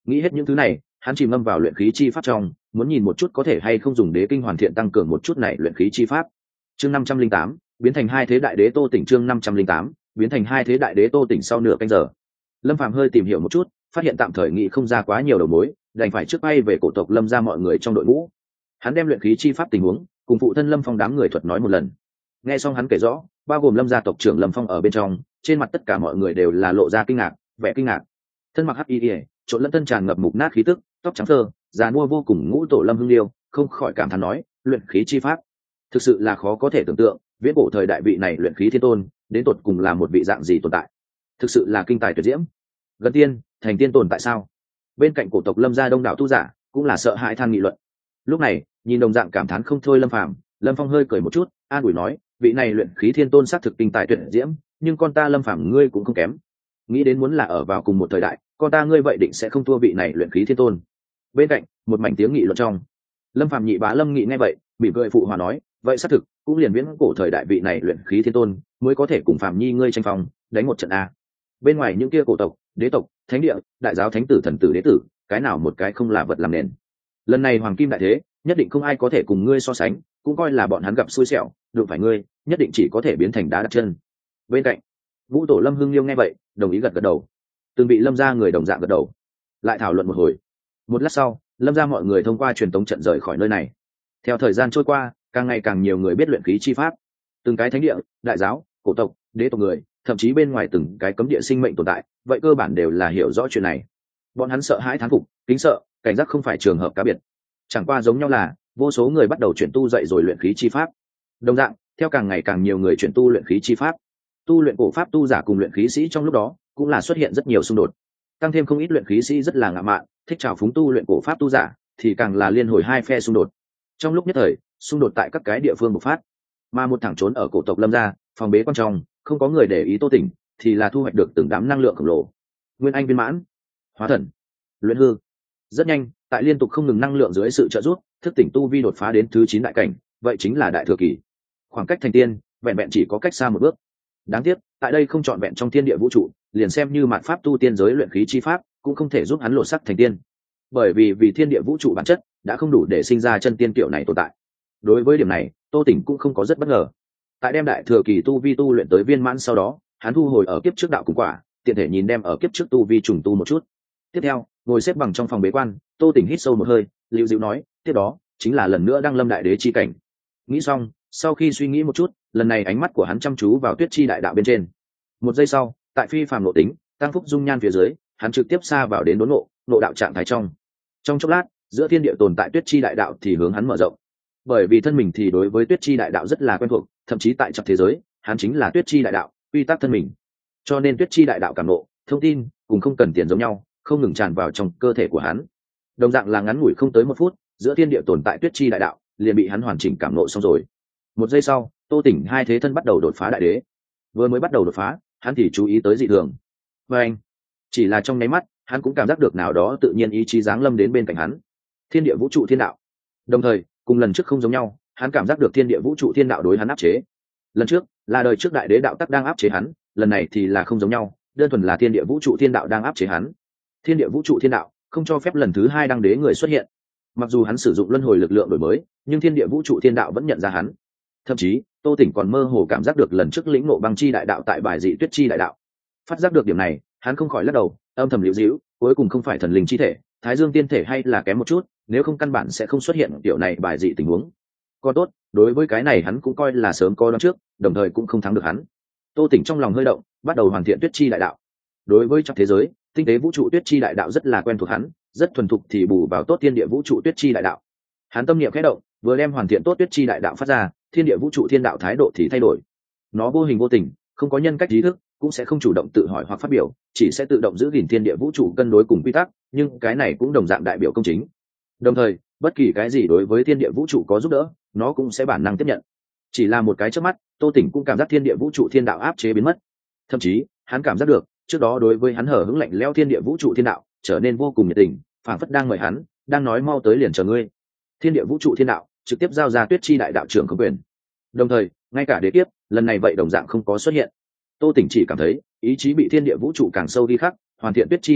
Nghĩ hết những thứ này, hắn chìm ngâm vào luyện khí chi pháp trong, muốn nhìn một chút có thể hay không dùng đế kinh hoàn thiện tăng cường một chút này luyện khí chi pháp. Chương 508, biến thành hai thế đại đế Tô Tỉnh. Chương 508, biến thành hai thế đại đế Tô Tỉnh. Sau nửa canh giờ, Lâm Phàm hơi tìm hiểu một chút, phát hiện tạm thời nghĩ không ra quá nhiều đầu mối, đành phải trước bay về cổ tộc Lâm ra mọi người trong đội ngũ. Hắn đem luyện khí chi pháp tình huống cùng phụ thân Lâm Phong đám người thuật nói một lần. Nghe xong hắn kể rõ, bao gồm Lâm gia tộc trưởng Lâm Phong ở bên trong, trên mặt tất cả mọi người đều là lộ ra kinh ngạc, vẻ kinh ngạc. Thân mặc hắc y, trộn lẫn thân tràn ngập mục nát khí tức, tóc trắng thơ, già mua vô cùng ngũ tổ Lâm Hưng Liêu, không khỏi cảm thán nói, luyện khí chi pháp, thực sự là khó có thể tưởng tượng, viễn cổ thời đại vị này luyện khí thiên tôn, đến tột cùng là một vị dạng gì tồn tại. Thực sự là kinh tài tuyệt diễm. Gần tiên, thành tiên tồn tại sao? Bên cạnh cổ tộc Lâm gia đông đảo tu giả, cũng là sợ hãi than nghị luận. Lúc này, nhìn đồng dạng cảm thán không thôi Lâm Phàm, Lâm Phong hơi cười một chút, an ủi nói, vị này luyện khí thiên tôn xác thực kinh tài tuyệt diễm, nhưng con ta Lâm Phàm ngươi cũng không kém. Nghĩ đến muốn là ở vào cùng một thời đại, con ta ngươi vậy định sẽ không thua vị này luyện khí thiên tôn. Bên cạnh, một mảnh tiếng nghị luận trong. Lâm Phàm nhị bá Lâm Nghị nghe vậy, mỉm cười phụ hòa nói, vậy xác thực, cũng liền viễn cổ thời đại vị này luyện khí thiên tôn, mới có thể cùng Phàm Nhi ngươi tranh phong, đánh một trận a. Bên ngoài những kia cổ tộc, đế tộc, thánh địa, đại giáo thánh tử thần tử đế tử, cái nào một cái không là vật làm nền. Lần này hoàng kim đại thế, nhất định không ai có thể cùng ngươi so sánh, cũng coi là bọn hắn gặp xui xẻo, đụng phải ngươi, nhất định chỉ có thể biến thành đá đặt chân. Bên cạnh, Vũ tổ Lâm Hưng Liêu nghe vậy, đồng ý gật gật đầu. Từng bị Lâm gia người đồng dạng gật đầu. Lại thảo luận một hồi. Một lát sau, Lâm gia mọi người thông qua truyền tống trận rời khỏi nơi này. Theo thời gian trôi qua, càng ngày càng nhiều người biết luyện khí chi pháp. Từng cái thánh địa, đại giáo, cổ tộc, đế tộc người, thậm chí bên ngoài từng cái cấm địa sinh mệnh tồn tại, vậy cơ bản đều là hiểu rõ chuyện này. Bọn hắn sợ hãi thán phục, kính sợ, cảnh giác không phải trường hợp cá biệt. Chẳng qua giống nhau là, vô số người bắt đầu chuyển tu dậy rồi luyện khí chi pháp. Đồng dạng, theo càng ngày càng nhiều người chuyển tu luyện khí chi pháp, tu luyện cổ pháp tu giả cùng luyện khí sĩ trong lúc đó cũng là xuất hiện rất nhiều xung đột. Tăng thêm không ít luyện khí sĩ rất là ngạo mạn, thích trào phúng tu luyện cổ pháp tu giả, thì càng là liên hồi hai phe xung đột. Trong lúc nhất thời, xung đột tại các cái địa phương bộc phát, mà một thằng trốn ở cổ tộc Lâm gia, phòng bế quan trọng, không có người để ý Tô Tỉnh, thì là thu hoạch được từng đám năng lượng khổng lồ. Nguyên anh viên mãn, hóa thần, luyện hư. Rất nhanh, tại liên tục không ngừng năng lượng dưới sự trợ giúp, thức tỉnh tu vi đột phá đến thứ 9 đại cảnh, vậy chính là đại thừa kỳ. Khoảng cách thành tiên, vẹn vẹn chỉ có cách xa một bước. Đáng tiếc, tại đây không trọn vẹn trong thiên địa vũ trụ, liền xem như mạt pháp tu tiên giới luyện khí chi pháp, cũng không thể giúp hắn lột sắc thành tiên. Bởi vì thiên địa vũ trụ bản chất đã không đủ để sinh ra chân tiên kiểu này tồn tại. Đối với điểm này, Tô Tỉnh cũng không có rất bất ngờ. Tại đem đại thừa kỳ tu vi tu luyện tới viên mãn sau đó, hắn thu hồi ở kiếp trước đạo cùng quả, tiện thể nhìn đem ở kiếp trước tu vi trùng tu một chút. Tiếp theo, ngồi xếp bằng trong phòng bế quan, Tô Tỉnh hít sâu một hơi, liễu dịu nói, tiếp đó chính là lần nữa đăng lâm đại đế chi cảnh. Nghĩ xong, sau khi suy nghĩ một chút, lần này ánh mắt của hắn chăm chú vào tuyết chi đại đạo bên trên. Một giây sau, tại phi phàm nội tính tăng phúc dung nhan phía dưới, hắn trực tiếp xa vào đến đốn nộ đạo trạng thái trong. Trong chốc lát, giữa thiên địa tồn tại tuyết chi đại đạo thì hướng hắn mở rộng. Bởi vì thân mình thì đối với tuyết chi đại đạo rất là quen thuộc, thậm chí tại trong thế giới, hắn chính là tuyết chi đại đạo, quy tắc thân mình. Cho nên tuyết chi đại đạo cảm nộ, thông tin cùng không cần tiền giống nhau, không ngừng tràn vào trong cơ thể của hắn. Đồng dạng là ngắn ngủi không tới 1 phút, giữa thiên địa tồn tại tuyết chi đại đạo liền bị hắn hoàn chỉnh cảm nộ xong rồi. Một giây sau, Tô Tỉnh hai thế thân bắt đầu đột phá đại đế. Vừa mới bắt đầu đột phá, hắn thì chú ý tới dị thường. Và anh, chỉ là trong nháy mắt, hắn cũng cảm giác được nào đó tự nhiên ý chí giáng lâm đến bên cạnh hắn. Thiên địa vũ trụ thiên đạo. Đồng thời, cùng lần trước không giống nhau, hắn cảm giác được thiên địa vũ trụ thiên đạo đối hắn áp chế. Lần trước là đời trước đại đế đạo tắc đang áp chế hắn, lần này thì là không giống nhau, đơn thuần là thiên địa vũ trụ thiên đạo đang áp chế hắn. Thiên địa vũ trụ thiên đạo không cho phép lần thứ 2 đăng đế người xuất hiện. Mặc dù hắn sử dụng luân hồi lực lượng đổi mới, nhưng thiên địa vũ trụ thiên đạo vẫn nhận ra hắn. Thậm chí, Tô Tỉnh còn mơ hồ cảm giác được lần trước lĩnh ngộ băng chi đại đạo tại bài dị tuyết chi đại đạo. Phát giác được điểm này, hắn không khỏi lắc đầu, âm thầm liễu dĩu, cuối cùng không phải thần linh chi thể, thái dương tiên thể hay là kém một chút, nếu không căn bản sẽ không xuất hiện kiểu này bài dị tình huống. Còn tốt, đối với cái này hắn cũng coi là sớm có đoán trước, đồng thời cũng không thắng được hắn. Tô Tỉnh trong lòng hơi động, bắt đầu hoàn thiện tuyết chi đại đạo. Đối với trong thế giới, tinh tế vũ trụ tuyết chi đại đạo rất là quen thuộc hắn, rất thuần thục thì bù vào tốt thiên địa vũ trụ tuyết chi đại đạo. Hắn tâm niệm khẽ động, vừa đem hoàn thiện tốt tuyết chi đại đạo phát ra, thiên địa vũ trụ thiên đạo thái độ thì thay đổi. Nó vô hình vô tình, không có nhân cách trí thức, cũng sẽ không chủ động tự hỏi hoặc phát biểu, chỉ sẽ tự động giữ gìn thiên địa vũ trụ cân đối cùng quy tắc, nhưng cái này cũng đồng dạng đại biểu công chính. Đồng thời, bất kỳ cái gì đối với thiên địa vũ trụ có giúp đỡ, nó cũng sẽ bản năng tiếp nhận. Chỉ là một cái chớp mắt, Tô Tỉnh cũng cảm giác thiên địa vũ trụ thiên đạo áp chế biến mất. Thậm chí, hắn cảm giác được, trước đó đối với hắn hở hững lạnh lẽo thiên địa vũ trụ thiên đạo, trở nên vô cùng nhiệt tình, phảng phất đang mời hắn, đang nói mau tới liền chờ ngươi. Thiên địa vũ trụ thiên đạo trực tiếp giao ra tuyết chi đại đạo trưởng không quyền. Đồng thời, ngay cả đế kiếp, lần này vậy đồng dạng không có xuất hiện. Tô Tỉnh chỉ cảm thấy, ý chí bị thiên địa vũ trụ càng sâu đi khắc, hoàn thiện tuyết chi đại đạo,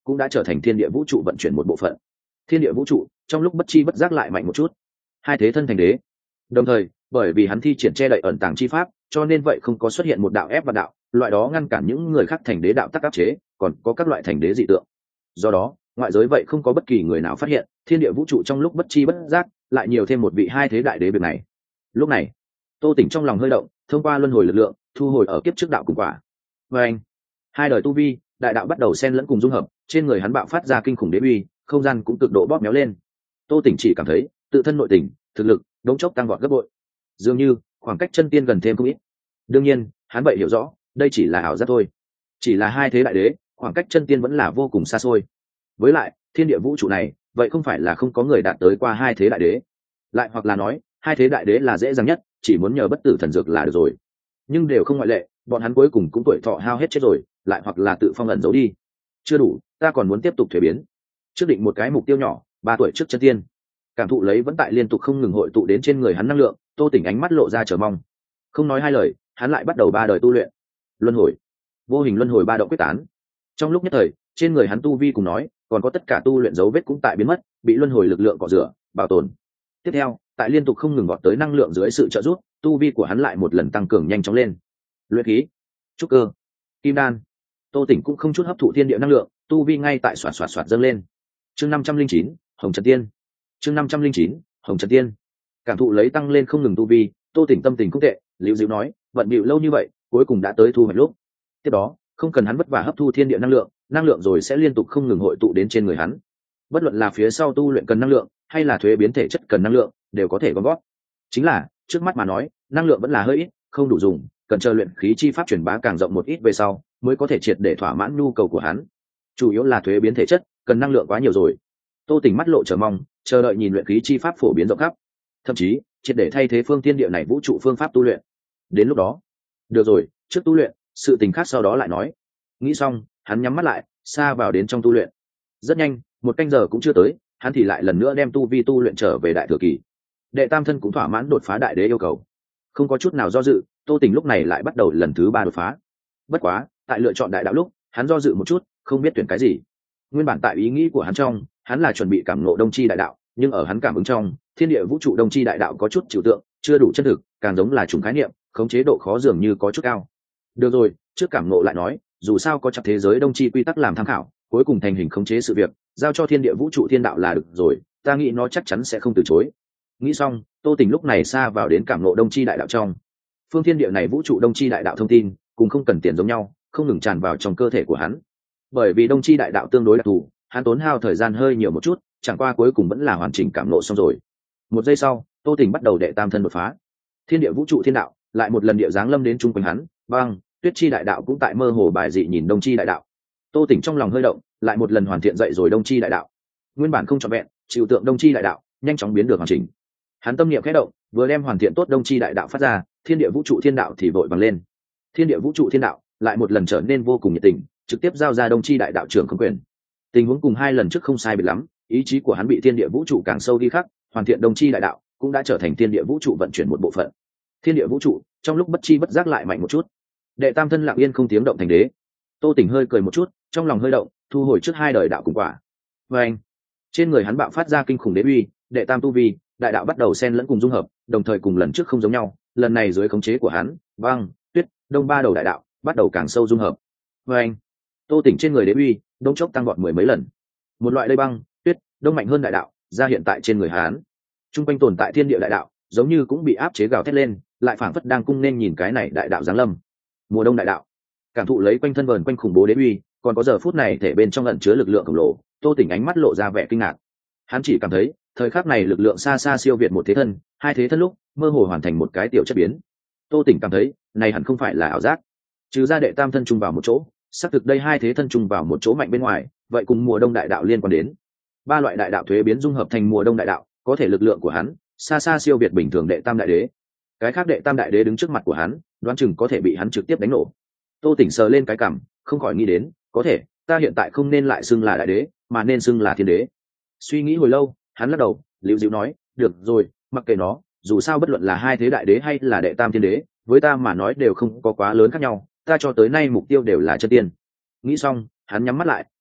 cũng đã trở thành thiên địa vũ trụ vận chuyển một bộ phận. Thiên địa vũ trụ trong lúc bất chi bất giác lại mạnh một chút, hai thế thân thành đế. Đồng thời bởi vì hắn thi triển che đậy ẩn tàng chi pháp, cho nên vậy không có xuất hiện một đạo ép và đạo, loại đó ngăn cản những người khác thành đế đạo tắc áp chế, còn có các loại thành đế dị tượng. Do đó ngoại giới vậy không có bất kỳ người nào phát hiện thiên địa vũ trụ trong lúc bất chi bất giác lại nhiều thêm một vị hai thế đại đế việc này. Lúc này Tô Tỉnh trong lòng hơi động, thông qua luân hồi lực lượng thu hồi ở kiếp trước đạo cùng quả. Và anh hai đời tu vi đại đạo bắt đầu xen lẫn cùng dung hợp, trên người hắn bạo phát ra kinh khủng đế uy, không gian cũng cực độ bóp méo lên. Tô Tỉnh chỉ cảm thấy tự thân nội tình thực lực đống chốc tăng vọt gấp bội, dường như khoảng cách chân tiên gần thêm không ít. Đương nhiên hắn vậy hiểu rõ đây chỉ là ảo giác thôi, chỉ là hai thế đại đế, khoảng cách chân tiên vẫn là vô cùng xa xôi. Với lại thiên địa vũ trụ này vậy không phải là không có người đạt tới qua hai thế đại đế, lại hoặc là nói hai thế đại đế là dễ dàng nhất, chỉ muốn nhờ bất tử thần dược là được rồi. Nhưng đều không ngoại lệ, bọn hắn cuối cùng cũng tuổi thọ hao hết chết rồi, lại hoặc là tự phong ẩn giấu đi. Chưa đủ, ta còn muốn tiếp tục thuế biến. Trước định một cái mục tiêu nhỏ, 3 tuổi trước chân tiên. Cảm thụ lấy vẫn tại liên tục không ngừng hội tụ đến trên người hắn năng lượng, Tô Tỉnh ánh mắt lộ ra chờ mong. Không nói hai lời, hắn lại bắt đầu 3 đời tu luyện. Luân hồi, vô hình luân hồi ba động quyết tán. Trong lúc nhất thời, trên người hắn tu vi cùng nói, còn có tất cả tu luyện dấu vết cũng tại biến mất, bị luân hồi lực lượng cọ rửa, bảo tồn. Tiếp theo, tại liên tục không ngừng vọt tới năng lượng dưới sự trợ giúp, tu vi của hắn lại một lần tăng cường nhanh chóng lên. Luyện khí, trúc cơ, kim đan. Tô Tỉnh cũng không chút hấp thụ thiên địa năng lượng, tu vi ngay tại xoạt dâng lên. Chương 509, Hồng Trần Tiên. Chương 509, Hồng Trần Tiên. Cảm thụ lấy tăng lên không ngừng tu vi, Tô Tỉnh tâm tình không tệ, liễu dịu nói, vận bịu lâu như vậy, cuối cùng đã tới thu hoạch lúc. Tiếp đó, không cần hắn vất vả hấp thu thiên địa năng lượng rồi sẽ liên tục không ngừng hội tụ đến trên người hắn. Bất luận là phía sau tu luyện cần năng lượng, hay là thuế biến thể chất cần năng lượng, đều có thể gom góp. Chính là trước mắt mà nói, năng lượng vẫn là hơi ít, không đủ dùng, cần chờ luyện khí chi pháp truyền bá càng rộng một ít về sau, mới có thể triệt để thỏa mãn nhu cầu của hắn. Chủ yếu là thuế biến thể chất, cần năng lượng quá nhiều rồi. Tô Tỉnh mắt lộ chờ mong, chờ đợi nhìn luyện khí chi pháp phổ biến rộng khắp, thậm chí triệt để thay thế phương thiên địa này vũ trụ phương pháp tu luyện. Đến lúc đó, được rồi, trước tu luyện, sự tình khác sau đó lại nói. Nghĩ xong, hắn nhắm mắt lại, xa vào đến trong tu luyện. Rất nhanh, 1 canh giờ cũng chưa tới, hắn thì lại lần nữa đem tu vi tu luyện trở về đại thừa kỳ. Đệ tam thân cũng thỏa mãn đột phá đại đế yêu cầu, không có chút nào do dự. Tô Tỉnh lúc này lại bắt đầu lần thứ 3 đột phá. Bất quá tại lựa chọn đại đạo lúc, hắn do dự một chút, không biết tuyển cái gì. Nguyên bản tại ý nghĩ của hắn trong, hắn là chuẩn bị cảm ngộ đông chi đại đạo, nhưng ở hắn cảm ứng trong, thiên địa vũ trụ đông chi đại đạo có chút trừu tượng, chưa đủ chân thực, càng giống là chủng khái niệm, khống chế độ khó dường như có chút cao. Được rồi, trước cảm ngộ lại nói, dù sao có chặt thế giới đông chi quy tắc làm tham khảo, cuối cùng thành hình khống chế sự việc, giao cho thiên địa vũ trụ thiên đạo là được rồi, ta nghĩ nó chắc chắn sẽ không từ chối. Nghĩ xong, Tô Tỉnh lúc này xa vào đến cảm ngộ đông chi đại đạo trong. Phương thiên địa này vũ trụ đông chi đại đạo thông tin cùng không cần tiền giống nhau, không ngừng tràn vào trong cơ thể của hắn. Bởi vì đông chi đại đạo tương đối đặc thù, hắn tốn hao thời gian hơi nhiều một chút, chẳng qua cuối cùng vẫn là hoàn chỉnh cảm ngộ xong rồi. 1 giây sau, Tô Tỉnh bắt đầu đệ tam thân đột phá. Thiên địa vũ trụ thiên đạo lại một lần địa giáng lâm đến chung quanh hắn, băng tuyết chi đại đạo cũng tại mơ hồ bài dị nhìn đông chi đại đạo. Tô Tỉnh trong lòng hơi động, lại một lần hoàn thiện dậy rồi đông chi đại đạo. Nguyên bản không trọn vẹn chịu tượng đông chi đại đạo nhanh chóng biến được hoàn chỉnh. Hắn tâm niệm khẽ động, vừa đem hoàn thiện tốt đông chi đại đạo phát ra, thiên địa vũ trụ thiên đạo thì vội vàng lên. Thiên địa vũ trụ thiên đạo lại một lần trở nên vô cùng nhiệt tình, trực tiếp giao ra đông chi đại đạo trưởng không quyền. Tình huống cùng 2 lần trước không sai biệt lắm, ý chí của hắn bị thiên địa vũ trụ càng sâu ghi khắc, hoàn thiện đông chi đại đạo cũng đã trở thành thiên địa vũ trụ vận chuyển một bộ phận. Thiên địa vũ trụ trong lúc bất chi bất giác lại mạnh một chút. Đệ tam thân lặng yên không tiếng động thành đế. Tô Tỉnh hơi cười một chút, trong lòng hơi động, thu hồi trước 2 đời đạo cùng quả. Và anh, trên người hắn bạo phát ra kinh khủng đế uy, đệ tam tu vi, đại đạo bắt đầu xen lẫn cùng dung hợp, đồng thời cùng lần trước không giống nhau, lần này dưới khống chế của hắn, băng tuyết đông 3 đầu đại đạo bắt đầu càng sâu dung hợp. Và anh, Tô Tỉnh trên người đế uy đông chốc tăng vọt 10 mấy lần. Một loại đây băng tuyết đông mạnh hơn đại đạo ra hiện tại trên người hắn. Trung quanh tồn tại thiên địa đại đạo giống như cũng bị áp chế gào thét lên, lại phảng phất đang cung nên nhìn cái này đại đạo giáng lâm. Mùa đông đại đạo cảm thụ lấy quanh thân vờn quanh khủng bố đế uy, còn có giờ phút này thể bên trong ẩn chứa lực lượng khổng lồ. Tô Tỉnh ánh mắt lộ ra vẻ kinh ngạc. Hắn chỉ cảm thấy thời khắc này lực lượng xa xa siêu việt một thế thân, 2 thế thân lúc mơ hồ hoàn thành một cái tiểu chất biến. Tô Tỉnh cảm thấy này hẳn không phải là ảo giác. Trừ ra đệ tam thân chung vào một chỗ, xác thực đây 2 thế thân chung vào một chỗ mạnh bên ngoài, vậy cùng mùa đông đại đạo liên quan đến. 3 loại đại đạo thuế biến dung hợp thành mùa đông đại đạo, có thể lực lượng của hắn xa xa siêu việt bình thường đệ tam đại đế. Cái khác đệ tam đại đế đứng trước mặt của hắn, đoán chừng có thể bị hắn trực tiếp đánh nổ. Tô Tỉnh sờ lên cái cằm, không khỏi nghĩ đến, có thể ta hiện tại không nên lại xưng là đại đế, mà nên xưng là thiên đế. Suy nghĩ hồi lâu, hắn lắc đầu, liễu dịu nói, được rồi, mặc kệ nó, dù sao bất luận là 2 thế đại đế hay là đệ tam thiên đế, với ta mà nói đều không có quá lớn khác nhau, ta cho tới nay mục tiêu đều là chân tiên. Nghĩ xong, hắn nhắm mắt lại,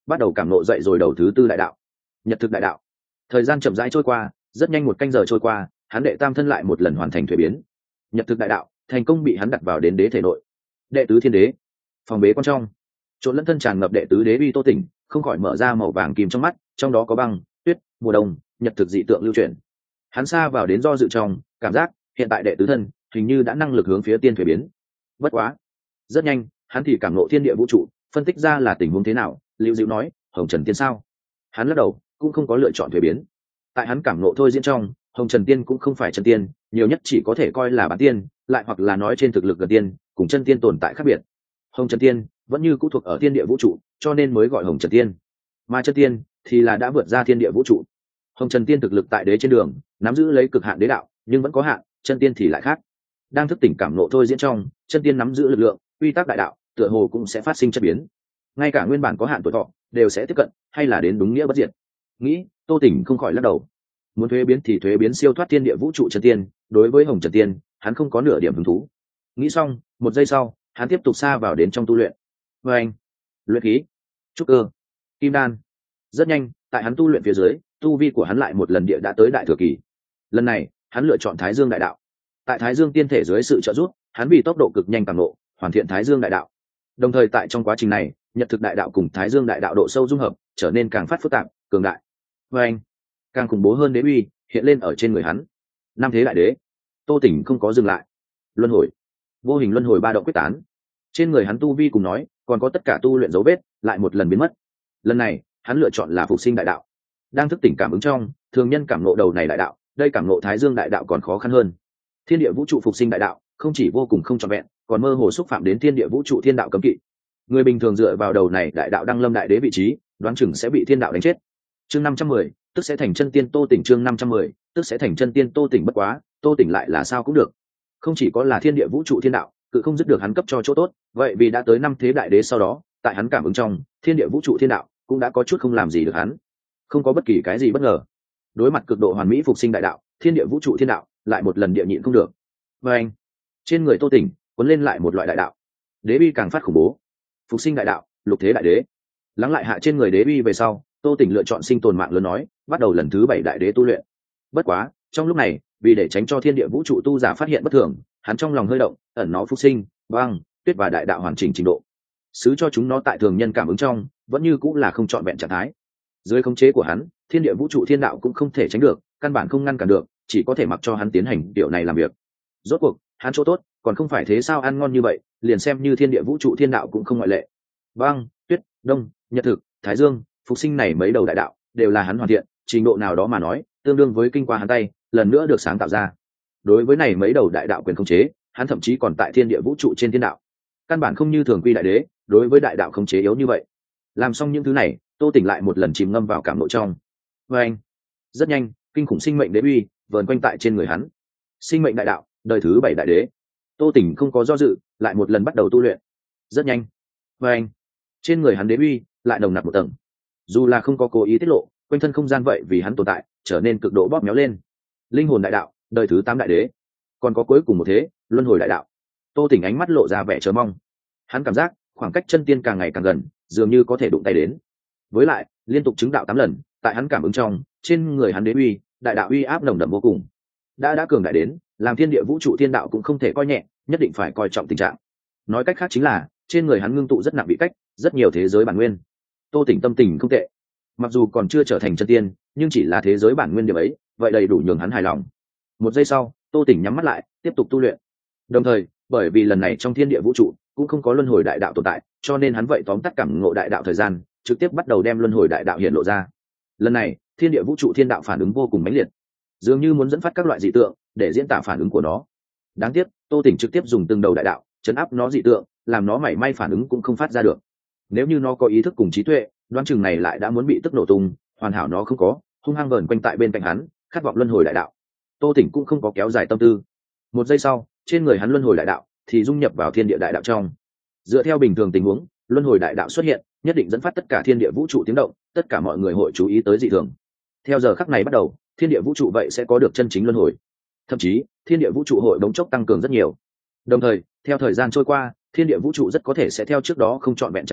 bắt đầu cảm nộ dậy rồi đầu thứ tư đại đạo, nhật thực đại đạo. Thời gian chậm rãi trôi qua, rất nhanh một canh giờ trôi qua, hắn đệ tam thân lại một lần hoàn thành thuế biến. Nhật thực đại đạo thành công bị hắn đặt vào đến đế thể nội. Đệ tứ thiên đế, phòng bế quan trong, trộn lẫn thân tràn ngập đệ tứ đế uy Tô Tỉnh không khỏi mở ra màu vàng kim trong mắt, trong đó có băng, tuyết, mùa đông, nhật thực dị tượng lưu chuyển. Hắn xa vào đến do dự trong, cảm giác hiện tại đệ tứ thân hình như đã năng lực hướng phía tiên thuế biến. Bất quá, rất nhanh hắn thì cảm ngộ thiên địa vũ trụ, phân tích ra là tình huống thế nào. Lưu Diệu nói, Hồng Trần Tiên sao? Hắn lắc đầu, cũng không có lựa chọn thuế biến. Tại hắn cảm ngộ thôi diễn trong, Hồng Trần Tiên cũng không phải chân tiên, nhiều nhất chỉ có thể coi là bán tiên, lại hoặc là nói trên thực lực gần tiên, cùng chân tiên tồn tại khác biệt. Hồng Trần Tiên vẫn như cũ thuộc ở thiên địa vũ trụ, cho nên mới gọi Hồng Trần Tiên. Mà chân tiên thì là đã vượt ra thiên địa vũ trụ. Hồng Trần Tiên thực lực tại đế trên đường, nắm giữ lấy cực hạn đế đạo, nhưng vẫn có hạn, chân tiên thì lại khác. Đang thức tỉnh cảm nộ thôi diễn trong, chân tiên nắm giữ lực lượng, quy tắc đại đạo, tựa hồ cũng sẽ phát sinh chất biến. Ngay cả nguyên bản có hạn tuổi thọ đều sẽ tiếp cận, hay là đến đúng nghĩa bất diệt. Nghĩ, Tô Tỉnh không khỏi lắc đầu. Muốn thuế biến thì thuế biến siêu thoát thiên địa vũ trụ chân tiên, đối với Hồng Trần Tiên, hắn không có nửa điểm hứng thú. Nghĩ xong, một giây sau, hắn tiếp tục xa vào đến trong tu luyện. Và anh, luyện khí, trúc cơ, kim đan. Rất nhanh, tại hắn tu luyện phía dưới, tu vi của hắn lại một lần địa đã tới đại thừa kỳ. Lần này, hắn lựa chọn Thái Dương đại đạo. Tại Thái Dương tiên thể dưới sự trợ giúp, hắn vì tốc độ cực nhanh càng lộ, hoàn thiện Thái Dương đại đạo. Đồng thời tại trong quá trình này, nhật thực đại đạo cùng Thái Dương đại đạo độ sâu dung hợp, trở nên càng phát phức tạp, cường đại. Và anh, càng khủng bố hơn đế uy hiện lên ở trên người hắn. Năm thế đại đế, Tô Tỉnh không có dừng lại. Luân hồi, vô hình luân hồi ba động quyết tán. Trên người hắn tu vi cùng nói, còn có tất cả tu luyện dấu vết, lại một lần biến mất. Lần này, hắn lựa chọn là phục sinh đại đạo. Đang thức tỉnh cảm ứng trong, thường nhân cảm ngộ đầu này đại đạo, đây cảm ngộ Thái Dương đại đạo còn khó khăn hơn. Thiên địa vũ trụ phục sinh đại đạo, không chỉ vô cùng không trọn vẹn, còn mơ hồ xúc phạm đến thiên địa vũ trụ thiên đạo cấm kỵ. Người bình thường dựa vào đầu này đại đạo đăng lâm đại đế vị trí, đoán chừng sẽ bị thiên đạo đánh chết. Chương 510, tức sẽ thành chân tiên Tô Tỉnh. Chương 510, tức sẽ thành chân tiên Tô Tỉnh. Bất quá, Tô Tỉnh lại là sao cũng được. Không chỉ có là thiên địa vũ trụ thiên đạo, cự không dứt được hắn cấp cho chỗ tốt, vậy vì đã tới năm thế đại đế sau đó, tại hắn cảm ứng trong, thiên địa vũ trụ thiên đạo cũng đã có chút không làm gì được hắn. Không có bất kỳ cái gì bất ngờ. Đối mặt cực độ hoàn mỹ phục sinh đại đạo, thiên địa vũ trụ thiên đạo lại một lần địa nhịn không được. Và anh, trên người Tô Tỉnh cuốn lên lại một loại đại đạo, đế uy càng phát khủng bố. Phục sinh đại đạo, lục thế đại đế. Lắng lại hạ trên người đế uy về sau, Tô Tỉnh lựa chọn sinh tồn mạng lớn nói, bắt đầu lần thứ 7 đại đế tu luyện. Bất quá, trong lúc này, vì để tránh cho thiên địa vũ trụ tu giả phát hiện bất thường, hắn trong lòng hơi động, ẩn nó phục sinh, băng, tuyết và đại đạo hoàn chỉnh trình độ. Xứ cho chúng nó tại thường nhân cảm ứng trong, vẫn như cũng là không trọn vẹn trạng thái. Dưới khống chế của hắn, thiên địa vũ trụ thiên đạo cũng không thể tránh được, căn bản không ngăn cản được, chỉ có thể mặc cho hắn tiến hành điều này làm việc. Rốt cuộc, hắn chỗ tốt, còn không phải thế sao ăn ngon như vậy, liền xem như thiên địa vũ trụ thiên đạo cũng không ngoại lệ. Băng, tuyết, đông, nhật thực, thái dương, phục sinh này mấy đầu đại đạo đều là hắn hoàn thiện, trình độ nào đó mà nói, tương đương với kinh qua hắn tay, lần nữa được sáng tạo ra. Đối với này mấy đầu đại đạo quyền khống chế, hắn thậm chí còn tại thiên địa vũ trụ trên thiên đạo, căn bản không như thường quy đại đế, đối với đại đạo khống chế yếu như vậy. Làm xong những thứ này, Tô Tỉnh lại một lần chìm ngâm vào cảm nội trong. Và anh, rất nhanh, kinh khủng sinh mệnh đế uy vờn quanh tại trên người hắn. Sinh mệnh đại đạo, đời thứ 7 đại đế. Tô Tỉnh không có do dự, lại một lần bắt đầu tu luyện. Rất nhanh, và anh, trên người hắn đế uy lại nồng nặc một tầng. Dù là không có cố ý tiết lộ, quanh thân không gian vậy vì hắn tồn tại, trở nên cực độ bóp méo lên. Linh hồn đại đạo, đời thứ 8 đại đế. Còn có cuối cùng một thế, luân hồi đại đạo. Tô Tỉnh ánh mắt lộ ra vẻ chờ mong. Hắn cảm giác khoảng cách chân tiên càng ngày càng gần, dường như có thể đụng tay đến. Với lại, liên tục chứng đạo 8 lần, tại hắn cảm ứng trong, trên người hắn đế uy, đại đạo uy áp nồng đậm vô cùng. Đã cường đại đến, làm thiên địa vũ trụ thiên đạo cũng không thể coi nhẹ, nhất định phải coi trọng tình trạng. Nói cách khác chính là, trên người hắn ngưng tụ rất nặng bị cách, rất nhiều thế giới bản nguyên. Tô Tỉnh tâm tình không tệ. Mặc dù còn chưa trở thành chân tiên, nhưng chỉ là thế giới bản nguyên điểm ấy, vậy đầy đủ nhường hắn hài lòng. Một giây sau, Tô Tỉnh nhắm mắt lại, tiếp tục tu luyện. Đồng thời, bởi vì lần này trong thiên địa vũ trụ cũng không có luân hồi đại đạo tồn tại, cho nên hắn vậy tóm tắt cảm ngộ đại đạo thời gian, trực tiếp bắt đầu đem luân hồi đại đạo hiện lộ ra. Lần này, thiên địa vũ trụ thiên đạo phản ứng vô cùng mãnh liệt, dường như muốn dẫn phát các loại dị tượng để diễn tả phản ứng của nó. Đáng tiếc, Tô Tỉnh trực tiếp dùng từng đầu đại đạo chấn áp nó dị tượng, làm nó mảy may phản ứng cũng không phát ra được. Nếu như nó có ý thức cùng trí tuệ, đoán chừng này lại đã muốn bị tức nổ tung, hoàn hảo nó không có, hung hăng vờn quanh tại bên cạnh hắn, khát vọng luân hồi đại đạo. Tô Tỉnh cũng không có kéo dài tâm tư. Một giây sau, trên người hắn luân hồi đại đạo thì dung nhập vào thiên địa đại đạo trong. Dựa theo bình thường tình huống, luân hồi đại đạo xuất hiện, nhất định dẫn phát tất cả thiên địa vũ trụ tiếng động, tất cả mọi người hội chú ý tới dị thường. Theo giờ khắc này bắt đầu, thiên địa vũ trụ vậy sẽ có được chân chính luân hồi. Thậm chí, thiên địa vũ trụ hội bỗng chốc tăng cường rất nhiều. Đồng thời, theo thời gian trôi qua, thiên địa vũ trụ rất có thể sẽ theo trước đó không trọn vẹn trạng thái,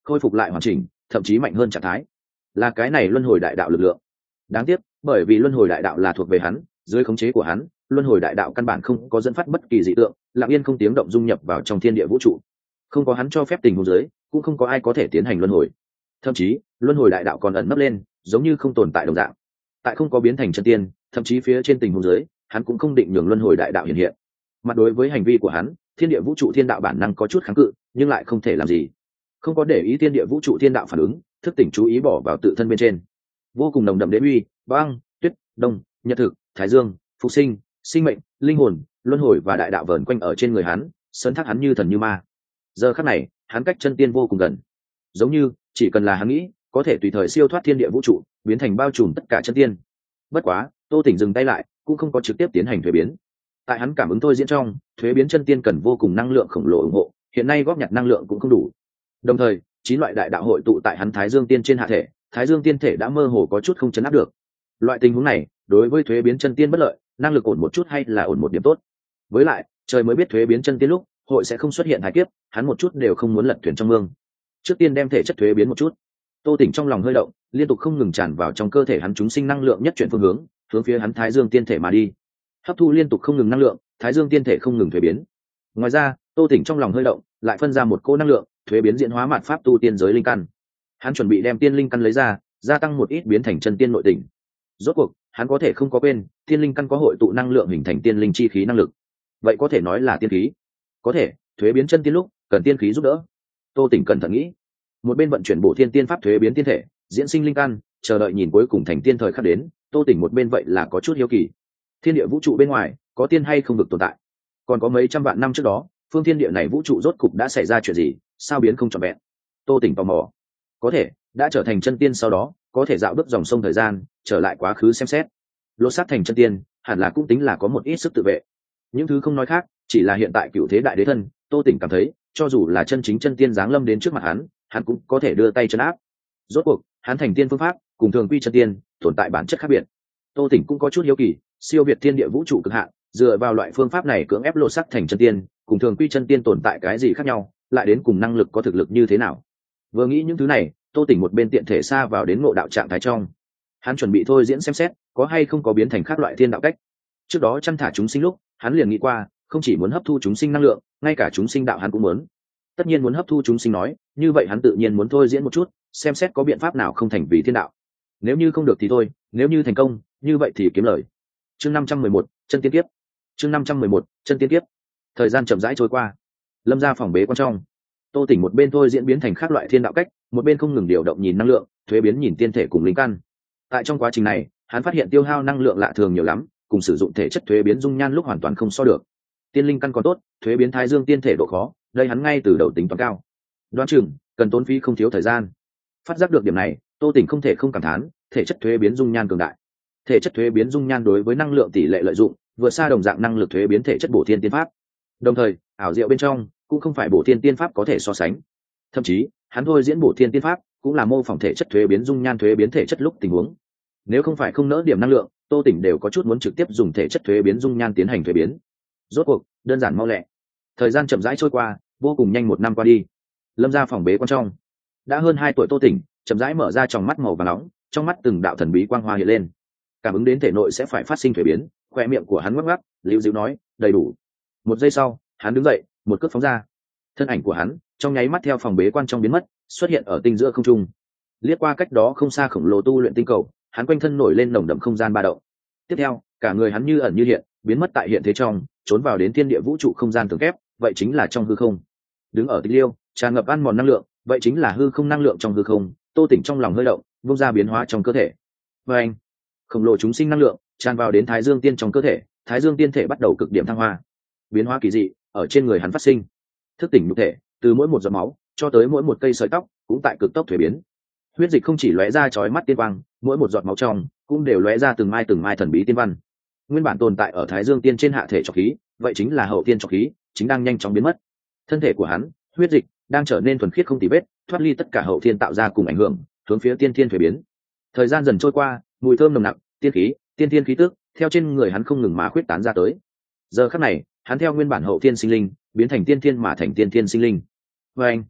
khôi phục lại hoàn chỉnh, thậm chí mạnh hơn trạng thái, là cái này luân hồi đại đạo lực lượng. Đáng tiếc, bởi vì luân hồi đại đạo là thuộc về hắn, dưới khống chế của hắn, luân hồi đại đạo căn bản không có dẫn phát bất kỳ dị tượng, lặng yên không tiếng động dung nhập vào trong thiên địa vũ trụ. Không có hắn cho phép tình huống dưới, cũng không có ai có thể tiến hành luân hồi. Thậm chí, luân hồi đại đạo còn ẩn nấp lên, giống như không tồn tại đồng dạng. Tại không có biến thành chân tiên, thậm chí phía trên tình huống dưới, hắn cũng không định nhường luân hồi đại đạo hiện hiện. Mặt đối với hành vi của hắn, thiên địa vũ trụ thiên đạo bản năng có chút kháng cự, nhưng lại không thể làm gì. Không có để ý thiên địa vũ trụ thiên đạo phản ứng, thức tỉnh chú ý bỏ vào tự thân bên trên. Vô cùng nồng đậm đế uy, băng, tuyết, đông, nhật thực, thái dương, phục sinh, sinh mệnh, linh hồn, luân hồi và đại đạo vờn quanh ở trên người hắn, sấn thác hắn như thần như ma. Giờ khắc này, hắn cách chân tiên vô cùng gần, giống như chỉ cần là hắn nghĩ, có thể tùy thời siêu thoát thiên địa vũ trụ, biến thành bao trùm tất cả chân tiên. Bất quá, Tô Tỉnh dừng tay lại, cũng không có trực tiếp tiến hành thuế biến. Tại hắn cảm ứng thôi diễn trong, thuế biến chân tiên cần vô cùng năng lượng khổng lồ ủng hộ, hiện nay góp nhặt năng lượng cũng không đủ. Đồng thời, 9 loại đại đạo hội tụ tại hắn Thái Dương Tiên trên hạ thể, Thái Dương Tiên thể đã mơ hồ có chút không chấn áp được. Loại tình huống này, đối với thuế biến chân tiên bất lợi, năng lực ổn một chút hay là ổn một điểm tốt. Với lại, trời mới biết thuế biến chân tiên lúc, hội sẽ không xuất hiện thái kiếp, hắn một chút đều không muốn lật thuyền trong mương. Trước tiên đem thể chất thuế biến một chút. Tô Tỉnh trong lòng hơi động, liên tục không ngừng tràn vào trong cơ thể hắn chúng sinh năng lượng nhất chuyển phương hướng phía hắn Thái Dương Tiên thể mà đi. Hấp thu liên tục không ngừng năng lượng, Thái Dương Tiên thể không ngừng thuế biến. Ngoài ra, Tô Tỉnh trong lòng hơi động, lại phân ra một cô năng lượng, thuế biến diễn hóa mạt pháp tu tiên giới linh căn. Hắn chuẩn bị đem tiên linh căn lấy ra, gia tăng một ít biến thành chân tiên nội tình. Rốt cuộc, hắn có thể không có quên, tiên linh căn có hội tụ năng lượng hình thành tiên linh chi khí năng lực. Vậy có thể nói là tiên khí. Có thể, thuế biến chân tiên lúc, cần tiên khí giúp đỡ. Tô Tỉnh cẩn thận nghĩ. Một bên vận chuyển bổ thiên tiên pháp thuế biến tiên thể, diễn sinh linh căn, chờ đợi nhìn cuối cùng thành tiên thời khắc đến. Tô Tỉnh một bên vậy là có chút hiếu kỳ. Thiên địa vũ trụ bên ngoài, có tiên hay không được tồn tại? Còn có mấy trăm vạn năm trước đó, phương thiên địa này vũ trụ rốt cục đã xảy ra chuyện gì, sao biến không trọn vẹn? Tô Tỉnh tò mò. Có thể đã trở thành chân tiên sau đó, có thể dạo bước dòng sông thời gian, trở lại quá khứ xem xét. Lột xác thành chân tiên, hẳn là cũng tính là có một ít sức tự vệ. Những thứ không nói khác, chỉ là hiện tại cựu thế đại đế thân, Tô Tỉnh cảm thấy, cho dù là chân chính chân tiên giáng lâm đến trước mặt hắn cũng có thể đưa tay trấn áp. Rốt cuộc, hắn thành tiên phương pháp, cùng thường quy chân tiên, tồn tại bản chất khác biệt. Tô Tỉnh cũng có chút hiếu kỳ, siêu việt thiên địa vũ trụ cực hạn, dựa vào loại phương pháp này cưỡng ép lột xác thành chân tiên, cùng thường quy chân tiên tồn tại cái gì khác nhau, lại đến cùng năng lực có thực lực như thế nào. Vừa nghĩ những thứ này, Tô Tỉnh một bên tiện thể xa vào đến ngộ đạo trạng thái trong. Hắn chuẩn bị thôi diễn xem xét, có hay không có biến thành khác loại thiên đạo cách. Trước đó chăn thả chúng sinh lúc, hắn liền nghĩ qua, không chỉ muốn hấp thu chúng sinh năng lượng, ngay cả chúng sinh đạo hắn cũng muốn. Tất nhiên muốn hấp thu chúng sinh nói, như vậy hắn tự nhiên muốn thôi diễn một chút, xem xét có biện pháp nào không thành vì thiên đạo. Nếu như không được thì thôi, nếu như thành công, như vậy thì kiếm lời. Chương 511, chân tiên kiếp. Chương 511, chân tiên kiếp. Thời gian chậm rãi trôi qua. Lâm ra phòng bế quan trong. Tô Tỉnh một bên thôi diễn biến thành khác loại thiên đạo cách, một bên không ngừng điều động nhìn năng lượng, thuế biến nhìn tiên thể cùng linh căn. Tại trong quá trình này, hắn phát hiện tiêu hao năng lượng lạ thường nhiều lắm, cùng sử dụng thể chất thuế biến dung nhan lúc hoàn toàn không so được. Tiên linh căn còn tốt, thuế biến Thái Dương tiên thể độ khó, đây hắn ngay từ đầu tính toán cao. Đoán chừng cần tốn phí không thiếu thời gian. Phát giác được điểm này, Tô Tỉnh không thể không cảm thán, thể chất thuế biến dung nhan cường đại. Thể chất thuế biến dung nhan đối với năng lượng tỷ lệ lợi dụng, vượt xa đồng dạng năng lực thuế biến thể chất bổ thiên tiên pháp. Đồng thời, ảo diệu bên trong cũng không phải bổ thiên tiên pháp có thể so sánh. Thậm chí, hắn thôi diễn bổ thiên tiên pháp cũng là mô phỏng thể chất thuế biến dung nhan thuế biến thể chất lúc tình huống. Nếu không phải không nỡ điểm năng lượng, Tô Tỉnh đều có chút muốn trực tiếp dùng thể chất thuế biến dung nhan tiến hành thuế biến. Rốt cuộc, đơn giản mau lẹ. Thời gian chậm rãi trôi qua, vô cùng nhanh, 1 năm qua đi. Lâm ra phòng bế quan trong. Đã hơn 2 tuổi Tô Tỉnh, chậm rãi mở ra tròng mắt màu vàng nóng, trong mắt từng đạo thần bí quang hoa hiện lên. Cảm ứng đến thể nội sẽ phải phát sinh thuế biến, khoe miệng của hắn ngắc ngắc, liễu dịu nói, đầy đủ. 1 giây sau, hắn đứng dậy, một cước phóng ra. Thân ảnh của hắn trong nháy mắt theo phòng bế quan trong biến mất, xuất hiện ở tinh giữa không trung. Liếc qua cách đó không xa khổng lồ tu luyện tinh cầu, hắn quanh thân nổi lên nồng đậm không gian ba động. Tiếp theo, cả người hắn như ẩn như hiện, biến mất tại hiện thế trong, trốn vào đến thiên địa vũ trụ không gian tường kép, vậy chính là trong hư không. Đứng ở tịch liêu, tràn ngập ăn mòn năng lượng, vậy chính là hư không năng lượng trong hư không. Tô Tỉnh trong lòng hơi động, vung ra biến hóa trong cơ thể. Và anh, khổng lồ chúng sinh năng lượng tràn vào đến Thái Dương tiên trong cơ thể, Thái Dương tiên thể bắt đầu cực điểm thăng hoa. Biến hóa kỳ dị ở trên người hắn phát sinh. Thức tỉnh nhục thể, từ mỗi một giọt máu cho tới mỗi một cây sợi tóc, cũng tại cực tốc thuế biến. Huyết dịch không chỉ lóe ra chói mắt tiên quang, mỗi một giọt máu trong cũng đều lóe ra từng mai thần bí tiên văn. Nguyên bản tồn tại ở Thái Dương tiên trên hạ thể trọc khí, vậy chính là hậu tiên trọc khí, chính đang nhanh chóng biến mất. Thân thể của hắn, huyết dịch đang trở nên thuần khiết không tì vết, thoát ly tất cả hậu thiên tạo ra cùng ảnh hưởng, hướng phía tiên thiên thuế biến. Thời gian dần trôi qua, mùi thơm nồng nặc, tiên khí, tiên thiên khí tức theo trên người hắn không ngừng mà khuyết tán ra tới. Giờ khắc này, hắn theo nguyên bản hậu thiên sinh linh biến thành tiên thiên mà thành tiên thiên sinh linh. Và anh,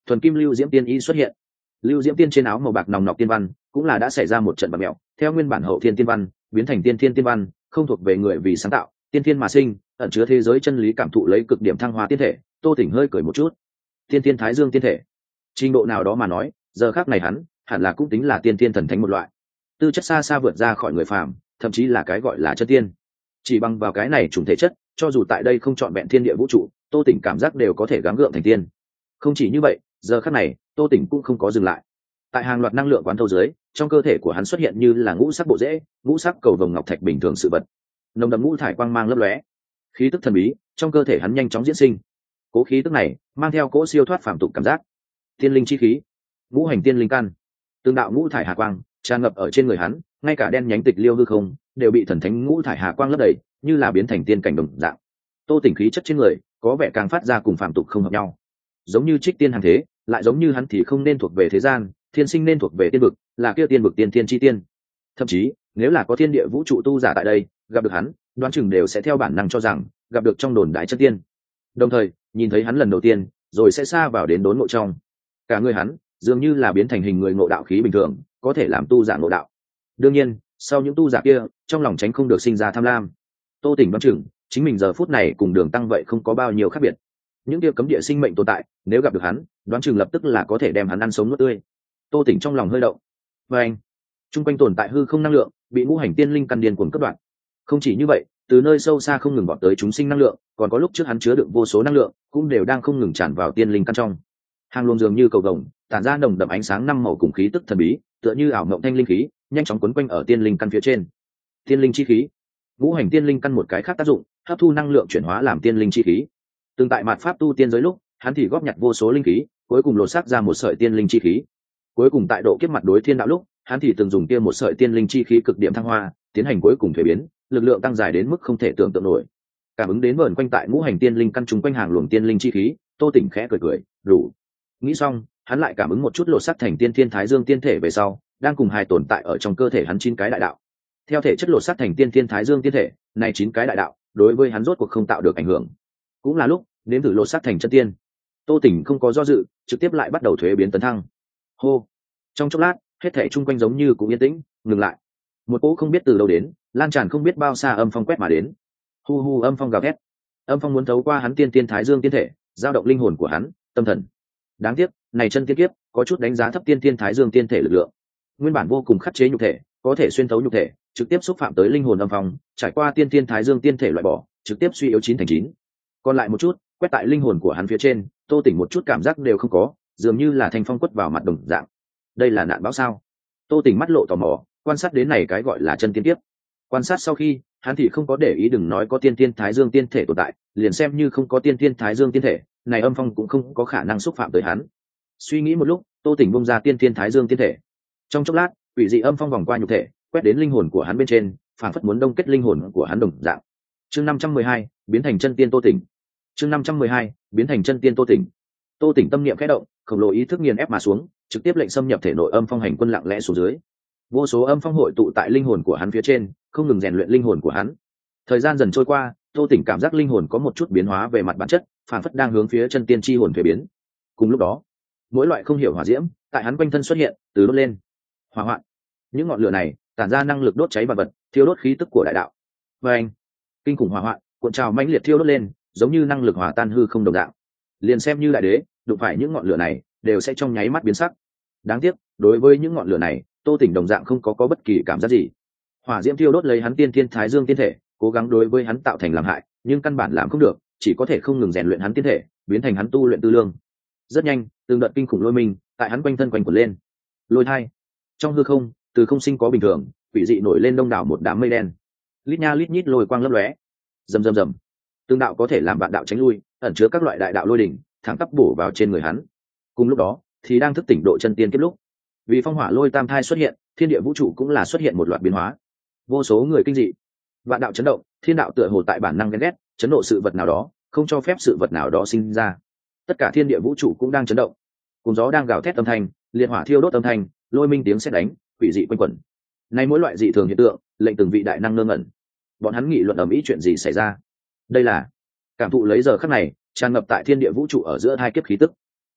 thuần kim lưu diễm tiên y xuất hiện. Lưu diễm tiên trên áo màu bạc nòng nọc tiên văn cũng là đã xảy ra một trận bạt mẹo, theo nguyên bản hậu thiên tiên văn biến thành tiên thiên tiên văn, không thuộc về người vì sáng tạo, tiên thiên mà sinh, ẩn chứa thế giới chân lý cảm thụ lấy cực điểm thăng hoa tiên thể. Tô Tỉnh hơi cười một chút. Tiên thiên thái dương tiên thể, trình độ nào đó mà nói, giờ khác này hắn hẳn là cũng tính là tiên thiên thần thánh một loại, tư chất xa xa vượt ra khỏi người phàm, thậm chí là cái gọi là chân tiên. Chỉ bằng vào cái này chủng thể chất, cho dù tại đây không chọn vẹn thiên địa vũ trụ, Tô Tỉnh cảm giác đều có thể gắng gượng thành tiên. Không chỉ như vậy, giờ khắc này Tô Tỉnh cũng không có dừng lại. Tại hàng loạt năng lượng quán thâu dưới, trong cơ thể của hắn xuất hiện như là ngũ sắc bộ rễ, ngũ sắc cầu vồng ngọc thạch bình thường sự vật, nồng đậm ngũ thải quang mang lấp lóe, khí tức thần bí trong cơ thể hắn nhanh chóng diễn sinh. Cố khí tức này mang theo cỗ siêu thoát phàm tục cảm giác. Tiên linh chi khí, ngũ hành tiên linh căn, tương đạo ngũ thải hà quang tràn ngập ở trên người hắn, ngay cả đen nhánh tịch liêu hư không đều bị thần thánh ngũ thải hà quang lấp đầy, như là biến thành tiên cảnh đồng dạng. Tô Tỉnh khí chất trên người có vẻ càng phát ra cùng phàm tục không hợp nhau, giống như trích tiên hàng thế, lại giống như hắn thì không nên thuộc về thế gian, thiên sinh nên thuộc về tiên vực, là kia tiên vực tiên thiên chi tiên. Thậm chí nếu là có thiên địa vũ trụ tu giả tại đây gặp được hắn, đoán chừng đều sẽ theo bản năng cho rằng gặp được trong đồn đại chân tiên, đồng thời nhìn thấy hắn lần đầu tiên rồi sẽ xa vào đến đốn ngộ trong. Cả người hắn dường như là biến thành hình người ngộ đạo khí bình thường, có thể làm tu giả ngộ đạo. Đương nhiên sau những tu giả kia trong lòng tránh không được sinh ra tham lam. Tô Tỉnh đoán chừng chính mình giờ phút này cùng Đường Tăng vậy không có bao nhiêu khác biệt. Những kia cấm địa sinh mệnh tồn tại nếu gặp được hắn, đoán chừng lập tức là có thể đem hắn ăn sống nuốt tươi. Tô Tỉnh trong lòng hơi động. Và anh, trung quanh tồn tại hư không năng lượng bị ngũ hành tiên linh căn điên cuồng cắt đoạn. Không chỉ như vậy, từ nơi sâu xa không ngừng bọn tới chúng sinh năng lượng, còn có lúc trước hắn chứa đựng vô số năng lượng cũng đều đang không ngừng tràn vào tiên linh căn trong. Hàng luồng dường như cầu vồng tản ra nồng đậm ánh sáng năm màu cùng khí tức thần bí, tựa như ảo mộng thanh linh khí nhanh chóng quấn quanh ở tiên linh căn phía trên. Tiên linh chi khí, ngũ hành tiên linh căn một cái khác tác dụng, hấp thu năng lượng chuyển hóa làm tiên linh chi khí. Từng tại mạt pháp tu tiên giới lúc, hắn thì góp nhặt vô số linh khí, cuối cùng lột xác ra một sợi tiên linh chi khí. Cuối cùng tại độ kiếp mặt đối thiên đạo lúc, hắn thì từng dùng kia một sợi tiên linh chi khí cực điểm thăng hoa, tiến hành cuối cùng thuế biến, lực lượng tăng dài đến mức không thể tưởng tượng nổi. Cảm ứng đến vờn quanh tại ngũ hành tiên linh căn trùng quanh hàng luồng tiên linh chi khí, Tô Tỉnh khẽ cười cười, đủ. Nghĩ xong, hắn lại cảm ứng một chút lột xác thành tiên thiên thái dương tiên thể về sau, đang cùng hài tồn tại ở trong cơ thể hắn 9 cái đại đạo. Theo thể chất lột xác thành tiên thiên thái dương tiên thể, này 9 cái đại đạo đối với hắn rốt cuộc không tạo được ảnh hưởng. Cũng là lúc nếm thử lột xác thành chân tiên. Tô Tỉnh không có do dự, trực tiếp lại bắt đầu thuế biến tấn thăng. Hô. Trong chốc lát, hết thảy chung quanh giống như cũng yên tĩnh, ngừng lại. Một cỗ không biết từ đâu đến, lan tràn không biết bao xa âm phong quét mà đến. Hu hu âm phong gào thét. Âm phong muốn thấu qua hắn tiên thiên thái dương tiên thể, dao động linh hồn của hắn, tâm thần. Đáng tiếc, này chân tiên kiếp có chút đánh giá thấp tiên thiên thái dương tiên thể lực lượng. Nguyên bản vô cùng khắc chế nhục thể, có thể xuyên thấu nhục thể, trực tiếp xúc phạm tới linh hồn âm phong, trải qua tiên thiên thái dương tiên thể loại bỏ, trực tiếp suy yếu 9 thành 9. Còn lại một chút, quét tại linh hồn của hắn phía trên, Tô Tỉnh một chút cảm giác đều không có, dường như là thanh phong quất vào mặt đồng dạng. Đây là nạn báo sao? Tô Tỉnh mắt lộ tò mò, quan sát đến này cái gọi là chân tiên kiếp. Quan sát sau khi, hắn thì không có để ý, đừng nói có tiên thiên thái dương tiên thể tồn tại, liền xem như không có tiên thiên thái dương tiên thể, này âm phong cũng không có khả năng xúc phạm tới hắn. Suy nghĩ một lúc, Tô Tỉnh bung ra tiên thiên thái dương tiên thể. Trong chốc lát, quỷ dị âm phong vòng qua nhục thể, quét đến linh hồn của hắn bên trên, phản phất muốn đông kết linh hồn của hắn đồng dạng. Chương 512, biến thành chân tiên Tô Tỉnh. Chương 512, biến thành chân tiên Tô Tỉnh. Tô Tỉnh tâm niệm khẽ động, khổng lồ ý thức nghiền ép mà xuống, trực tiếp lệnh xâm nhập thể nội âm phong hành quân lặng lẽ xuống dưới. Vô số âm phong hội tụ tại linh hồn của hắn phía trên, không ngừng rèn luyện linh hồn của hắn. Thời gian dần trôi qua, Tô Tỉnh cảm giác linh hồn có một chút biến hóa về mặt bản chất, phản phất đang hướng phía chân tiên chi hồn thuế biến. Cùng lúc đó, mỗi loại không hiểu hỏa diễm tại hắn quanh thân xuất hiện, từ đốt lên. Hỏa hoạn. Những ngọn lửa này tản ra năng lực đốt cháy vật vật, thiêu đốt khí tức của đại đạo. Và anh, kinh khủng hỏa hoạn cuộn trào mãnh liệt thiêu đốt lên, giống như năng lực hòa tan hư không đồng dạng. Liền xem như đại đế đụng phải những ngọn lửa này đều sẽ trong nháy mắt biến sắc. Đáng tiếc, đối với những ngọn lửa này, Tô Tỉnh đồng dạng không có bất kỳ cảm giác gì. Hỏa diễm thiêu đốt lấy hắn tiên thiên thái dương tiên thể, cố gắng đối với hắn tạo thành làm hại, nhưng căn bản làm không được, chỉ có thể không ngừng rèn luyện hắn tiên thể, biến thành hắn tu luyện tư lương. Rất nhanh, từng đợt kinh khủng lôi minh tại hắn quanh thân quanh quẩn lên. Lôi thai. Trong hư không, từ không sinh có bình thường, quỷ dị nổi lên đông đảo một đám mây đen. Lít nha lít nhít lôi quang lấp lóe. Rầm rầm rầm. Từng đạo có thể làm vạn đạo tránh lui, ẩn chứa các loại đại đạo lôi đỉnh, thẳng tắp bổ vào trên người hắn. Cùng lúc đó, thì đang thức tỉnh độ chân tiên kết lúc, vì phong hỏa lôi tam thai xuất hiện, thiên địa vũ trụ cũng là xuất hiện một loạt biến hóa. Vô số người kinh dị, vạn đạo chấn động, thiên đạo tựa hồ tại bản năng ghen ghét, chấn độ sự vật nào đó, không cho phép sự vật nào đó sinh ra. Tất cả thiên địa vũ trụ cũng đang chấn động, cùng gió đang gào thét âm thanh, liệt hỏa thiêu đốt âm thanh, lôi minh tiếng sét đánh, quỷ dị quanh quẩn. Nay mỗi loại dị thường hiện tượng, lệnh từng vị đại năng ngơ ngẩn. Bọn hắn nghị luận ầm ĩ chuyện gì xảy ra. Đây là cảm thụ lấy giờ khắc này tràn ngập tại thiên địa vũ trụ ở giữa hai kiếp khí tức.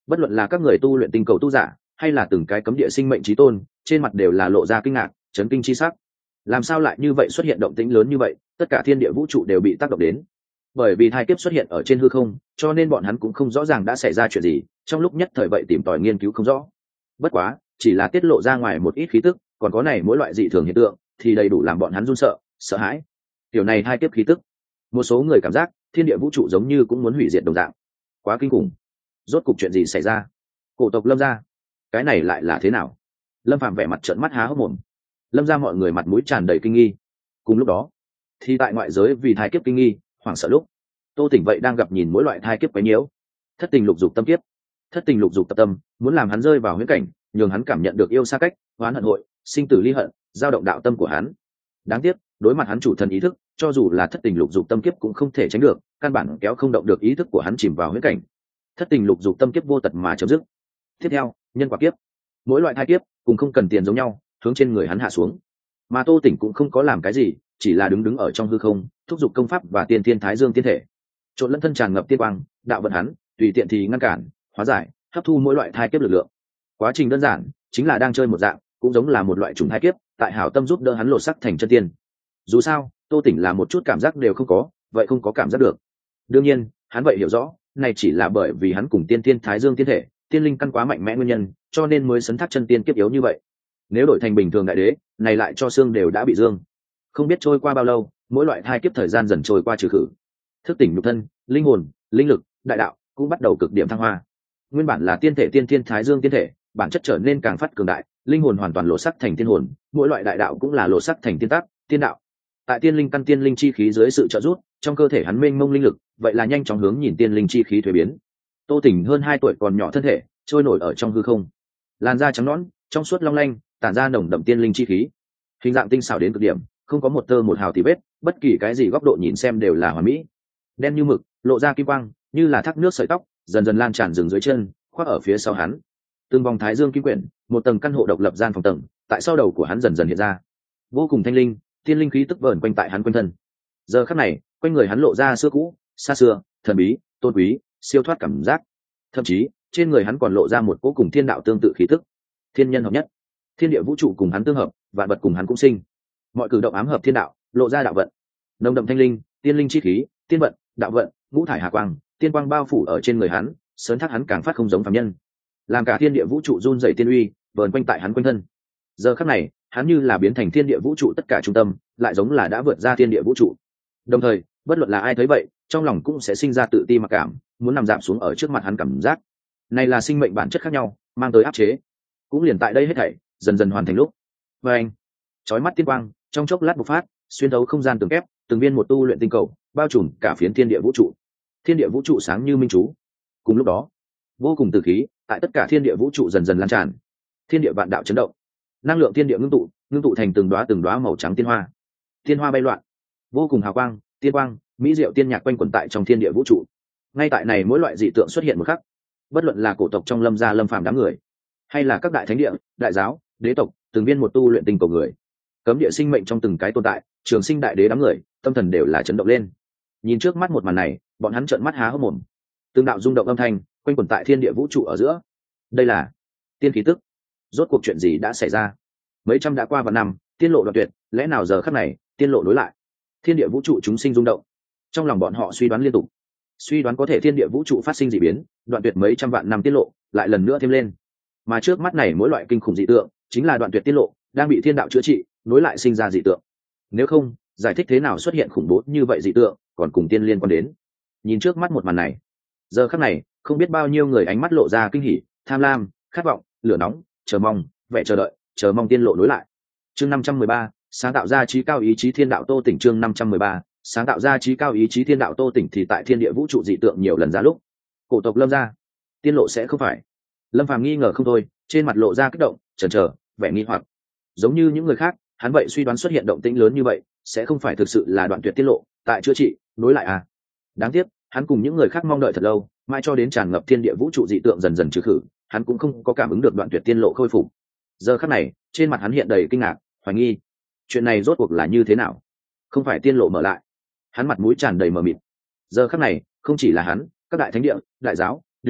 Bất luận là các người tu luyện tinh cầu tu giả hay là từng cái cấm địa sinh mệnh chí tôn, trên mặt đều là lộ ra kinh ngạc, chấn kinh chi sắc. Làm sao lại như vậy xuất hiện động tĩnh lớn như vậy, tất cả thiên địa vũ trụ đều bị tác động đến. Bởi vì thai kiếp xuất hiện ở trên hư không, cho nên bọn hắn cũng không rõ ràng đã xảy ra chuyện gì, trong lúc nhất thời vậy tìm tòi nghiên cứu không rõ. Bất quá, chỉ là tiết lộ ra ngoài một ít khí tức, còn có này mỗi loại dị thường hiện tượng, thì đầy đủ làm bọn hắn run sợ, sợ hãi. Tiểu này thai kiếp khí tức, một số người cảm giác thiên địa vũ trụ giống như cũng muốn hủy diệt đồng dạng. Quá kinh khủng. Rốt cục chuyện gì xảy ra? Cổ tộc Lâm gia, cái này lại là thế nào? Lâm Phàm vẻ mặt trợn mắt há hốc mồm. Lâm gia mọi người mặt mũi tràn đầy kinh nghi. Cùng lúc đó, thì tại ngoại giới vì thai kiếp kinh nghi, hoảng sợ lúc, Tô Tỉnh vậy đang gặp nhìn mỗi loại thai kiếp quấy nhiễu. Thất tình lục dục tâm kiếp, thất tình lục dục tập tâm, muốn làm hắn rơi vào huyễn cảnh, nhường hắn cảm nhận được yêu xa cách, oán hận hội, sinh tử ly hận, dao động đạo tâm của hắn. Đáng tiếc, đối mặt hắn chủ thần ý thức, cho dù là thất tình lục dục tâm kiếp cũng không thể tránh được, căn bản kéo không động được ý thức của hắn chìm vào huyễn cảnh. Thất tình lục dục tâm kiếp vô tật mà chấm dứt. Tiếp theo, nhân quả kiếp. Mỗi loại thai kiếp cùng không cần tiền giống nhau, hướng trên người hắn hạ xuống. Mà Tô Tỉnh cũng không có làm cái gì, chỉ là đứng ở trong hư không, thúc giục công pháp và tiên thiên thái dương tiên thể. Trộn lẫn thân tràn ngập tiên quang, đạo vận hắn, tùy tiện thì ngăn cản, hóa giải, hấp thu mỗi loại thai kiếp lực lượng. Quá trình đơn giản, chính là đang chơi một dạng, cũng giống là một loại trùng thai kiếp, tại hảo tâm giúp đỡ hắn lột sắc thành chân tiên. Dù sao, Tô Tỉnh là một chút cảm giác đều không có, vậy không có cảm giác được. Đương nhiên, hắn vậy hiểu rõ, này chỉ là bởi vì hắn cùng tiên thiên thái dương tiên thể, tiên linh căn quá mạnh mẽ nguyên nhân, cho nên mới sấn thác chân tiên kiếp yếu như vậy. Nếu đổi thành bình thường đại đế, này lại cho xương đều đã bị dương. Không biết trôi qua bao lâu, mỗi loại thai kiếp thời gian dần trôi qua trừ khử. Thức tỉnh nhục thân, linh hồn, linh lực, đại đạo cũng bắt đầu cực điểm thăng hoa. Nguyên bản là tiên thể tiên thiên thái dương tiên thể, bản chất trở nên càng phát cường đại, linh hồn hoàn toàn lộ sắc thành tiên hồn, mỗi loại đại đạo cũng là lộ sắc thành tiên tác, tiên đạo. Tại tiên linh căn tiên linh chi khí dưới sự trợ giúp, trong cơ thể hắn mênh mông linh lực, vậy là nhanh chóng hướng nhìn tiên linh chi khí thuế biến. Tô Tỉnh hơn 2 tuổi còn nhỏ thân thể, trôi nổi ở trong hư không. Làn da trắng nõn, trong suốt long lanh, tản ra nồng đậm tiên linh chi khí. Hình dạng tinh xảo đến cực điểm, không có một tơ một hào tì vết, bất kỳ cái gì góc độ nhìn xem đều là hoàn mỹ. Đen như mực, lộ ra kim quang, như là thác nước sợi tóc, dần dần lan tràn rừng dưới chân, khoác ở phía sau hắn. Từng vòng thái dương kim quyển, một tầng căn hộ độc lập gian phòng tầng, tại sau đầu của hắn dần dần hiện ra. Vô cùng thanh linh, tiên linh khí tức vờn quanh tại hắn quanh thân. Giờ khắc này, quanh người hắn lộ ra xưa cũ, xa xưa, thần bí, tôn quý, siêu thoát cảm giác. Thậm chí, trên người hắn còn lộ ra một cỗ cùng thiên đạo tương tự khí tức. Thiên nhân hợp nhất, thiên địa vũ trụ cùng hắn tương hợp, vạn vật cùng hắn cũng sinh. Mọi cử động ám hợp thiên đạo, lộ ra đạo vận. Nồng đậm thanh linh, tiên linh chi khí, tiên vận, đạo vận, ngũ thải hà quang, tiên quang bao phủ ở trên người hắn, sớn thác hắn càng phát không giống phàm nhân. Làm cả thiên địa vũ trụ run rẩy tiên uy, vờn quanh tại hắn quanh thân. Giờ khắc này, hắn như là biến thành thiên địa vũ trụ tất cả trung tâm, lại giống là đã vượt ra thiên địa vũ trụ. Đồng thời, bất luận là ai thấy vậy, trong lòng cũng sẽ sinh ra tự ti mặc cảm, muốn nằm dạp xuống ở trước mặt hắn cảm giác. Này là sinh mệnh bản chất khác nhau, mang tới áp chế. Cũng liền tại đây hết thảy, dần dần hoàn thành lúc. Và anh, chói mắt tiên quang, trong chốc lát bộc phát, xuyên thấu không gian tường kép, từng viên một tu luyện tinh cầu, bao trùm cả phiến thiên địa vũ trụ. Thiên địa vũ trụ sáng như minh chú. Cùng lúc đó, vô cùng tử khí, tại tất cả thiên địa vũ trụ dần dần lan tràn. Thiên địa vạn đạo chấn động. Năng lượng thiên địa ngưng tụ thành từng đóa màu trắng tiên hoa. Tiên hoa bay loạn, vô cùng hào quang, tiên quang, mỹ diệu tiên nhạc quanh quẩn tại trong thiên địa vũ trụ. Ngay tại này mỗi loại dị tượng xuất hiện một khắc, bất luận là cổ tộc trong Lâm gia Lâm Phàm đám người, hay là các đại thánh địa, đại giáo, đế tộc, từng viên một tu luyện tinh cầu người, cấm địa sinh mệnh trong từng cái tồn tại, trường sinh đại đế đám người, tâm thần đều là chấn động lên. Nhìn trước mắt một màn này, bọn hắn trợn mắt há hốc mồm. Từng đạo rung động âm thanh quanh quẩn tại thiên địa vũ trụ ở giữa. Đây là tiên khí tức. Rốt cuộc chuyện gì đã xảy ra? Mấy trăm đã qua vạn năm, tiên lộ đoạn tuyệt, lẽ nào giờ khắc này, tiên lộ đối lại? Thiên địa vũ trụ chúng sinh rung động. Trong lòng bọn họ suy đoán liên tục. Suy đoán có thể thiên địa vũ trụ phát sinh dị biến, đoạn tuyệt mấy trăm vạn năm tiên lộ, lại lần nữa thêm lên. Mà trước mắt này mỗi loại kinh khủng dị tượng, chính là đoạn tuyệt tiên lộ, đang bị thiên đạo chữa trị, nối lại sinh ra dị tượng. Nếu không, giải thích thế nào xuất hiện khủng bố như vậy dị tượng, còn cùng tiên liên quan đến. Nhìn trước mắt một màn này, giờ khắc này, không biết bao nhiêu người ánh mắt lộ ra kinh hỉ, tham lam, khát vọng, lửa nóng, chờ mong, vẻ chờ đợi, chờ mong tiên lộ nối lại. Chương 513, sáng tạo ra trí cao ý chí thiên đạo Tô Tỉnh. Chương 513, sáng tạo ra trí cao ý chí thiên đạo Tô Tỉnh. Thì tại thiên địa vũ trụ dị tượng nhiều lần ra lúc, cổ tộc Lâm gia, tiên lộ sẽ không phải. Lâm Phàm nghi ngờ không thôi, trên mặt lộ ra kích động, chần chờ, vẻ nghi hoặc. Giống như những người khác, hắn vậy suy đoán xuất hiện động tĩnh lớn như vậy, sẽ không phải thực sự là đoạn tuyệt tiết lộ, tại chữa trị, nối lại à? Đáng tiếc, hắn cùng những người khác mong đợi thật lâu, mãi cho đến tràn ngập thiên địa vũ trụ dị tượng dần dần trừ khử, hắn cũng không có cảm ứng được đoạn tuyệt tiên lộ khôi phục. Giờ khắc này, trên mặt hắn hiện đầy kinh ngạc, hoài nghi. Chuyện này rốt cuộc là như thế nào? Không phải tiên lộ mở lại? Hắn mặt mũi tràn đầy mờ mịt. Giờ khắc này, không chỉ là hắn, các đại thánh địa, đại giáo, đế tộc,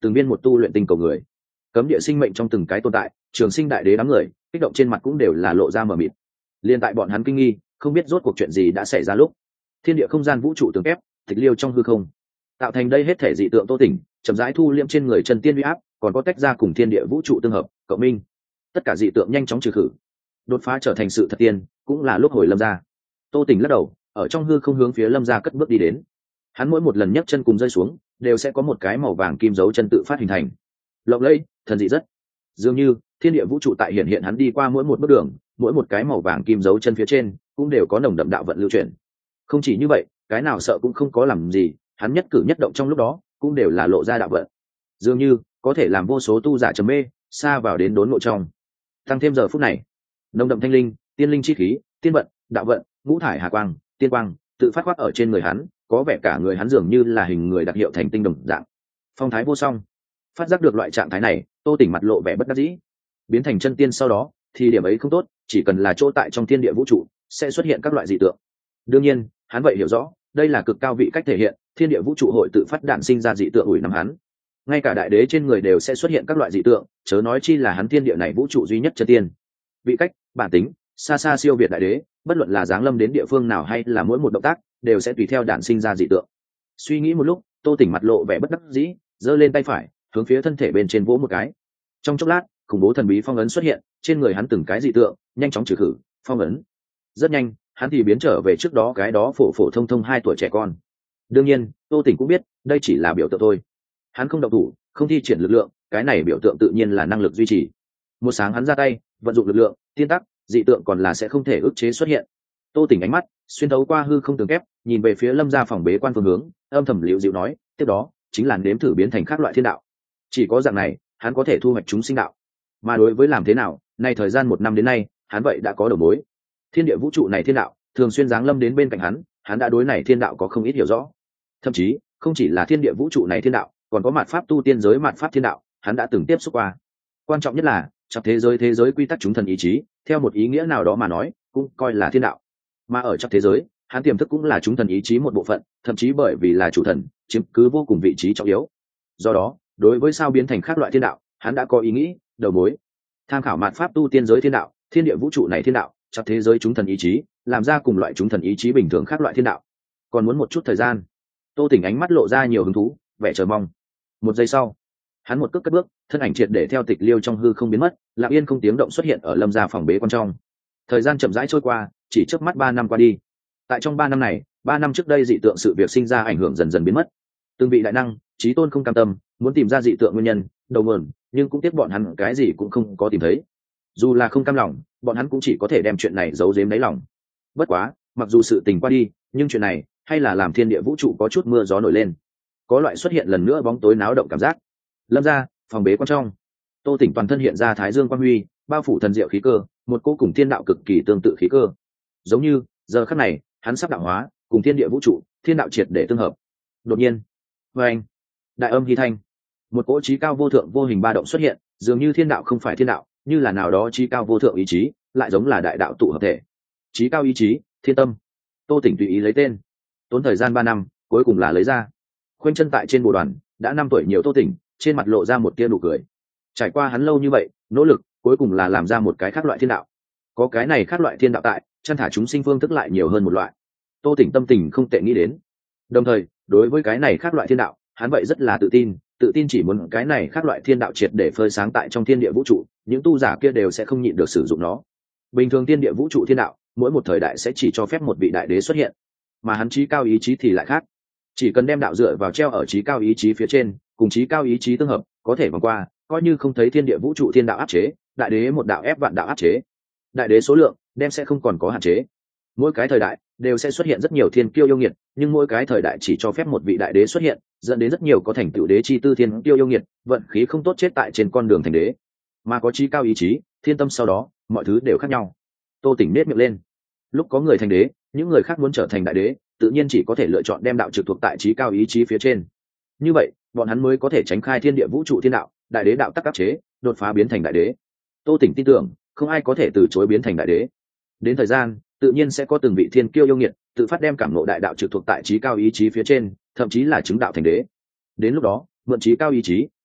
từng viên một tu luyện tinh cầu người. Cấm địa sinh mệnh trong từng cái tồn tại, trường sinh đại đế đám người kích động trên mặt cũng đều là lộ ra mờ mịt. Liên tại bọn hắn kinh nghi không biết rốt cuộc chuyện gì đã xảy ra lúc, thiên địa không gian vũ trụ tường kép tịch liêu trong hư không, tạo thành đây hết thể dị tượng Tô Tỉnh chậm rãi thu liễm trên người chân tiên uy áp, còn có tách ra cùng thiên địa vũ trụ tương hợp cộng minh, tất cả dị tượng nhanh chóng trừ khử, đột phá trở thành sự thật tiên, cũng là lúc hồi lâm ra. Tô Tỉnh lắc đầu, ở trong hư không hướng phía lâm ra cất bước đi đến. Hắn mỗi một lần nhấc chân cùng rơi xuống đều sẽ có một cái màu vàng kim dấu chân tự phát hình thành, lộng lẫy thần dị rất, dường như thiên địa vũ trụ tại hiện hiện hắn đi qua mỗi một bước đường, mỗi một cái màu vàng kim dấu chân phía trên cũng đều có nồng đậm đạo vận lưu chuyển. Không chỉ như vậy, cái nào sợ cũng không có làm gì, hắn nhất cử nhất động trong lúc đó cũng đều là lộ ra đạo vận, dường như có thể làm vô số tu giả trầm mê xa vào đến đốn ngộ trong. Tăng thêm giờ phút này, nồng đậm thanh linh, tiên linh chi khí, tiên vận, đạo vận, ngũ thải hà quang, tiên quang tự phát khoác ở trên người hắn, có vẻ cả người hắn dường như là hình người đặc hiệu thành tinh đồng dạng, phong thái vô song. Phát giác được loại trạng thái này, Tô Tỉnh mặt lộ vẻ bất đắc dĩ. Biến thành chân tiên sau đó thì điểm ấy không tốt, chỉ cần là chỗ tại trong thiên địa vũ trụ sẽ xuất hiện các loại dị tượng. Đương nhiên hắn vậy hiểu rõ đây là cực cao vị cách thể hiện, thiên địa vũ trụ hội tự phát đản sinh ra dị tượng ủi nằm hắn. Ngay cả đại đế trên người đều sẽ xuất hiện các loại dị tượng, chớ nói chi là hắn thiên địa này vũ trụ duy nhất chân tiên. Vị cách, bản tính xa xa siêu việt đại đế, bất luận là giáng lâm đến địa phương nào hay là mỗi một động tác đều sẽ tùy theo đản sinh ra dị tượng. Suy nghĩ một lúc, Tô Tỉnh mặt lộ vẻ bất đắc dĩ, giơ lên tay phải hướng phía thân thể bên trên vỗ một cái. Trong chốc lát, khủng bố thần bí phong ấn xuất hiện trên người hắn, từng cái dị tượng nhanh chóng trừ khử phong ấn. Rất nhanh hắn thì biến trở về trước đó cái đó phổ phổ thông thông 2 tuổi trẻ con. Đương nhiên Tô Tỉnh cũng biết đây chỉ là biểu tượng thôi, hắn không động thủ, không thi triển lực lượng, cái này biểu tượng tự nhiên là năng lực duy trì. Một sáng hắn ra tay vận dụng lực lượng, tiên tắc dị tượng còn là sẽ không thể ức chế xuất hiện. Tô Tỉnh ánh mắt xuyên thấu qua hư không tường kép nhìn về phía lâm gia phòng bế quan phương hướng, âm thầm liễu dịu nói, tiếp đó chính là nếm thử biến thành các loại thiên đạo. Chỉ có dạng này hắn có thể thu hoạch chúng sinh đạo. Mà đối với làm thế nào, nay thời gian 1 năm đến nay hắn vậy đã có đầu mối. Thiên địa vũ trụ này thiên đạo thường xuyên giáng lâm đến bên cạnh hắn đã đối này thiên đạo có không ít hiểu rõ. Thậm chí không chỉ là thiên địa vũ trụ này thiên đạo, còn có mạt pháp tu tiên giới mạt pháp thiên đạo hắn đã từng tiếp xúc qua. Quan trọng nhất là trong thế giới quy tắc chúng thần ý chí, theo một ý nghĩa nào đó mà nói cũng coi là thiên đạo. Mà ở trong thế giới hắn tiềm thức cũng là chúng thần ý chí một bộ phận, thậm chí bởi vì là chủ thần chiếm cứ vô cùng vị trí trọng yếu. Do đó đối với sao biến thành các loại thiên đạo hắn đã có ý nghĩ đầu mối. Tham khảo mạt pháp tu tiên giới thiên đạo, thiên địa vũ trụ này thiên đạo, trong thế giới chúng thần ý chí làm ra cùng loại chúng thần ý chí bình thường khác loại thiên đạo. Còn muốn một chút thời gian. Tô Tỉnh ánh mắt lộ ra nhiều hứng thú, vẻ chờ mong. Một giây sau hắn một cước cất bước, thân ảnh triệt để theo tịch liêu trong hư không biến mất, lặng yên không tiếng động xuất hiện ở lâm gia phòng bế quan trong. Thời gian chậm rãi trôi qua, chỉ chớp mắt 3 năm qua đi. Tại trong 3 năm này, 3 năm trước đây dị tượng sự việc sinh ra ảnh hưởng dần dần biến mất. Từng vị đại năng chí tôn không cam tâm, muốn tìm ra dị tượng nguyên nhân đầu nguồn, nhưng cũng tiếc bọn hắn cái gì cũng không có tìm thấy. Dù là không cam lòng, bọn hắn cũng chỉ có thể đem chuyện này giấu giếm đáy lòng. Bất quá mặc dù sự tình qua đi, nhưng chuyện này hay là làm thiên địa vũ trụ có chút mưa gió nổi lên, có loại xuất hiện lần nữa bóng tối náo động cảm giác. Lâm ra phòng bế quan trong, Tô Tỉnh toàn thân hiện ra thái dương quang huy, bao phủ thần diệu khí cơ, một cô cùng thiên đạo cực kỳ tương tự khí cơ, giống như giờ khắc này hắn sắp đạo hóa cùng thiên địa vũ trụ thiên đạo triệt để tương hợp. Đột nhiên với anh đại âm hy thanh, một cỗ trí cao vô thượng vô hình ba động xuất hiện, dường như thiên đạo không phải thiên đạo, như là nào đó trí cao vô thượng ý chí lại giống là đại đạo tụ hợp thể. Trí cao ý chí thiên tâm. Tô Tỉnh tùy ý lấy tên, tốn thời gian 3 năm cuối cùng là lấy ra. Khoanh chân tại trên bồ đoàn đã 5 tuổi nhiều Tô Tỉnh trên mặt lộ ra một tia nụ cười. Trải qua hắn lâu như vậy nỗ lực, cuối cùng là làm ra một cái khác loại thiên đạo. Có cái này khác loại thiên đạo tại, chăn thả chúng sinh phương thức lại nhiều hơn một loại. Tô Tỉnh tâm tình không tệ nghĩ đến. Đồng thời đối với cái này khác loại thiên đạo hắn vậy rất là tự tin chỉ muốn cái này khác loại thiên đạo triệt để phơi sáng tại trong thiên địa vũ trụ, những tu giả kia đều sẽ không nhịn được sử dụng nó. Bình thường thiên địa vũ trụ thiên đạo mỗi một thời đại sẽ chỉ cho phép một vị đại đế xuất hiện, mà hắn trí cao ý chí thì lại khác. Chỉ cần đem đạo dựa vào treo ở trí cao ý chí phía trên, cùng trí cao ý chí tương hợp, có thể vòng qua, coi như không thấy thiên địa vũ trụ thiên đạo áp chế, đại đế một đạo ép vạn đạo áp chế. Đại đế số lượng đem sẽ không còn có hạn chế. Mỗi cái thời đại đều sẽ xuất hiện rất nhiều thiên kiêu yêu nghiệt, nhưng mỗi cái thời đại chỉ cho phép một vị đại đế xuất hiện, dẫn đến rất nhiều có thành tựu đế chi tư thiên kiêu yêu nghiệt vận khí không tốt chết tại trên con đường thành đế. Mà có trí cao ý chí thiên tâm sau đó mọi thứ đều khác nhau. Tô Tỉnh nết miệng lên. Lúc có người thành đế, những người khác muốn trở thành đại đế tự nhiên chỉ có thể lựa chọn đem đạo trực thuộc tại trí cao ý chí phía trên. Như vậy bọn hắn mới có thể tránh khai thiên địa vũ trụ thiên đạo, đại đế đạo tắc áp chế, đột phá biến thành đại đế. Tô Tỉnh tin tưởng không ai có thể từ chối biến thành đại đế. Đến thời gian tự nhiên sẽ có từng vị thiên kiêu yêu nghiệt tự phát đem cảm ngộ đại đạo trực thuộc tại trí cao ý chí phía trên, thậm chí là chứng đạo thành đế. Đến lúc đó mượn trí cao ý chí